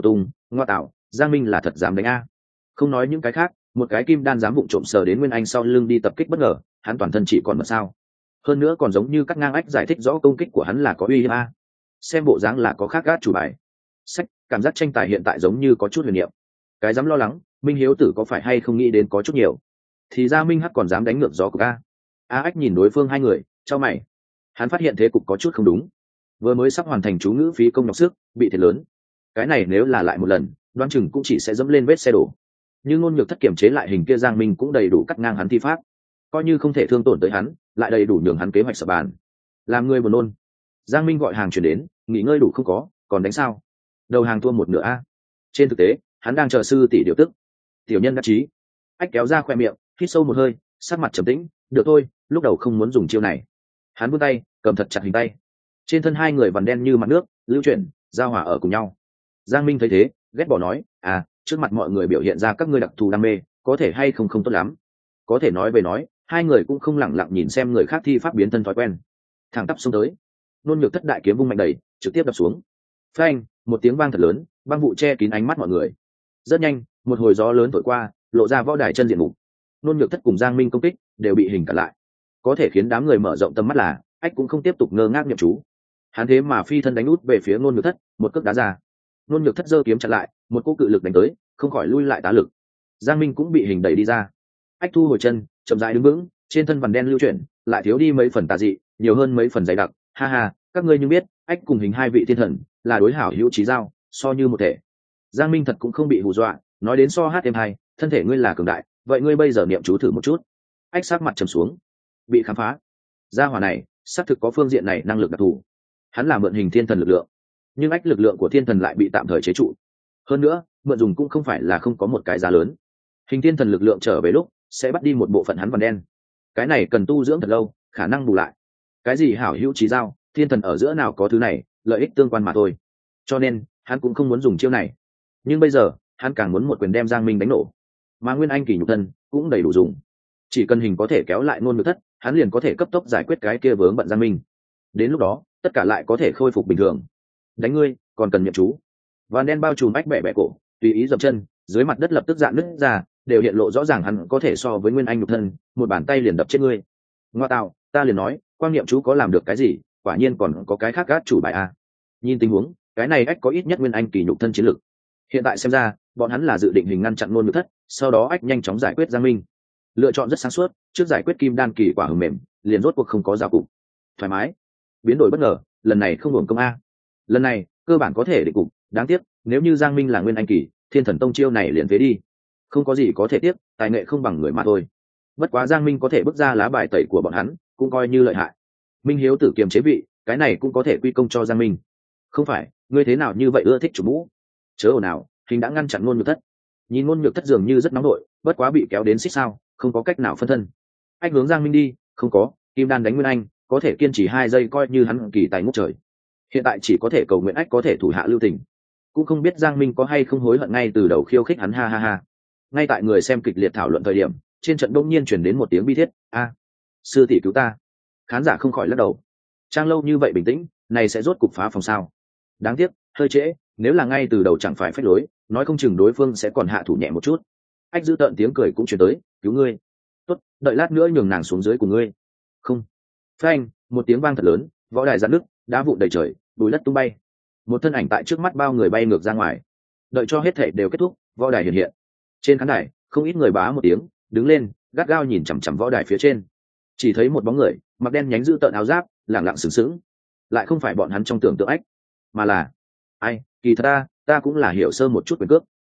ngoa tạo, Giang Minh là thật dám đánh a. Không nói những cái khác, một cái kim đan dám vụng trộm sờ đến Nguyên Anh sau lưng đi tập kích bất ngờ, hắn toàn thân chỉ còn một sao. Hơn nữa còn giống như cắt ngang ách giải thích rõ công kích của hắn là có uy hiếp a. Xem bộ dáng là có khác gác chủ bài. Sách, cảm giác tranh tài hiện tại giống như có chút huyền niệm. Cái dám lo lắng, Minh Hiếu Tử có phải hay không nghĩ đến có chút nhiều. Thì ra Minh Hắc còn dám đánh ngược gió của a. A Ách nhìn đối phương hai người, chau mày. Hắn phát hiện thế cục có chút không đúng. Vừa mới sắp hoàn thành chú ngữ phí công nhọc sức, bị thiệt lớn. Cái này nếu là lại một lần, đoán chừng cũng chỉ sẽ dẫm lên vết xe đổ. Nhưng ngôn nhược thất kiểm chế lại hình kia Giang Minh cũng đầy đủ cắt ngang hắn thi pháp, coi như không thể thương tổn tới hắn, lại đầy đủ nhường hắn kế hoạch sập bàn. Làm người buồn nôn. Giang Minh gọi hàng chuyển đến, nghỉ ngơi đủ không có, còn đánh sao? Đầu hàng thua một nửa a. Trên thực tế, hắn đang chờ sư tỷ điều tức. Tiểu nhân đắc chí. Ách kéo ra khoe miệng, hít sâu một hơi, sắc mặt trầm tĩnh. Được thôi, lúc đầu không muốn dùng chiêu này. Hắn vươn tay, cầm thật chặt hình tay. Trên thân hai người vằn đen như mặt nước, lưu chuyển, giao hòa ở cùng nhau. Giang Minh thấy thế, ghét bỏ nói, à, trước mặt mọi người biểu hiện ra các ngươi đặc thù đam mê, có thể hay không không tốt lắm. Có thể nói về nói, hai người cũng không lẳng lặng nhìn xem người khác thi pháp biến thân thói quen. Thẳng tắp xuống tới, nôn nhược thất đại kiếm vung mạnh đầy, trực tiếp đập xuống. Phanh, một tiếng vang thật lớn, băng vụ che kín ánh mắt mọi người. Rất nhanh, một hồi gió lớn thổi qua, lộ ra võ đài chân diện mục. Nôn nhược thất cùng Giang Minh công kích đều bị hình cản lại. Có thể khiến đám người mở rộng tầm mắt là, ách cũng không tiếp tục ngơ ngác niệm chú. Hắn thế mà phi thân đánh út về phía nôn nhược thất, một cước đá ra. Nôn nhược thất giơ kiếm chặn lại, một cú cự lực đánh tới, không khỏi lui lại tá lực. Giang Minh cũng bị hình đẩy đi ra. Ách thu hồi chân, chậm rãi đứng vững, trên thân vằn đen lưu chuyển, lại thiếu đi mấy phần tà dị, nhiều hơn mấy phần dày đặc. Ha ha, các ngươi như biết, ách cùng hình hai vị thiên thần là đối hảo hữu chí giao, so như một thể. Giang Minh thật cũng không bị hù dọa, nói đến so hát em hai, thân thể ngươi là cường đại, vậy ngươi bây giờ niệm chú thử một chút. Ách sát mặt trầm xuống, bị khám phá. Gia hỏa này, xác thực có phương diện này năng lực đặc thù. Hắn là mượn hình thiên thần lực lượng, nhưng ách lực lượng của thiên thần lại bị tạm thời chế trụ. Hơn nữa, mượn dùng cũng không phải là không có một cái giá lớn. Hình thiên thần lực lượng trở về lúc sẽ bắt đi một bộ phận hắn vằn đen. Cái này cần tu dưỡng thật lâu, khả năng bù lại. Cái gì hảo hữu chí giao, thiên thần ở giữa nào có thứ này, lợi ích tương quan mà thôi. Cho nên, hắn cũng không muốn dùng chiêu này. Nhưng bây giờ, hắn càng muốn một quyền đem Giang Minh đánh nổ. Mà Nguyên Anh kỳ nhục thân cũng đầy đủ dùng. Chỉ cần hình có thể kéo lại nôn nhược thất, hắn liền có thể cấp tốc giải quyết cái kia vướng bận Giang Minh. Đến lúc đó, tất cả lại có thể khôi phục bình thường. Đánh ngươi, còn cần nhậm chú. Vàn đen bao trùm ách bẻ bẻ cổ, tùy ý dập chân, dưới mặt đất lập tức dạn nứt ra, đều hiện lộ rõ ràng hắn có thể so với Nguyên Anh nhục thân, một bàn tay liền đập chết ngươi. Ngoa tạo, ta liền nói, quan niệm chú có làm được cái gì, quả nhiên còn có cái khác gác chủ bài a. Nhìn tình huống, cái này ách có ít nhất Nguyên Anh kỳ nhục thân chiến lực. Hiện tại xem ra, bọn hắn là dự định hình ngăn chặn nôn nhược thất, sau đó ách nhanh chóng giải quyết Giang Minh. Lựa chọn rất sáng suốt, trước giải quyết kim đan kỳ quả hờ mềm, liền rốt cuộc không có rào cục. Thoải mái. Biến đổi bất ngờ, lần này không hưởng công a. Lần này, cơ bản có thể định cục, đáng tiếc, nếu như Giang Minh là Nguyên Anh kỳ, Thiên Thần Tông chiêu này liền phế đi. Không có gì có thể tiếc, tài nghệ không bằng người mà thôi. Bất quá Giang Minh có thể bước ra lá bài tẩy của bọn hắn, cũng coi như lợi hại. Minh Hiếu Tử kiềm chế vị, cái này cũng có thể quy công cho Giang Minh. Không phải, ngươi thế nào như vậy ưa thích chủ mũ? Chớ ồn nào, hình đã ngăn chặn ngôn nhược thất. Nhìn ngôn nhược thất dường như rất nóng nổi, bất quá bị kéo đến xích sao, không có cách nào phân thân. Anh hướng Giang Minh đi, không có, Kim Đan đánh Nguyên Anh, có thể kiên trì hai giây coi như hắn kỳ tài ngút trời. Hiện tại chỉ có thể cầu nguyện ách có thể thủ hạ lưu tình. Cũng không biết Giang Minh có hay không hối hận ngay từ đầu khiêu khích hắn, ha ha ha. Ngay tại người xem kịch liệt thảo luận thời điểm, trên trận đông nhiên chuyển đến một tiếng bi thiết, a, sư tỷ cứu ta. Khán giả không khỏi lắc đầu. Trang lâu như vậy bình tĩnh, này sẽ rốt cục phá phòng sao? Đáng tiếc, hơi trễ, nếu là ngay từ đầu chẳng phải phách lối, nói không chừng đối phương sẽ còn hạ thủ nhẹ một chút. Ách giữ tợn tiếng cười cũng chuyển tới, cứu ngươi. Tốt, đợi lát nữa nhường nàng xuống dưới của ngươi. Không. Phanh, một tiếng vang thật lớn, võ đài giãn nước, đá vụn đầy trời, bùi đất tung bay. Một thân ảnh tại trước mắt bao người bay ngược ra ngoài. Đợi cho hết thể đều kết thúc, võ đài hiện hiện. Trên khán đài, không ít người bá một tiếng, đứng lên, gắt gao nhìn chằm chằm võ đài phía trên. Chỉ thấy một bóng người, mặc đen nhánh giữ tợn áo giáp, lẳng lặng sừng sững. Lại không phải bọn hắn trong tưởng tượng ách, mà là ai? Kỳ thật ta, ta cũng là hiểu sơ một chút quyền cước,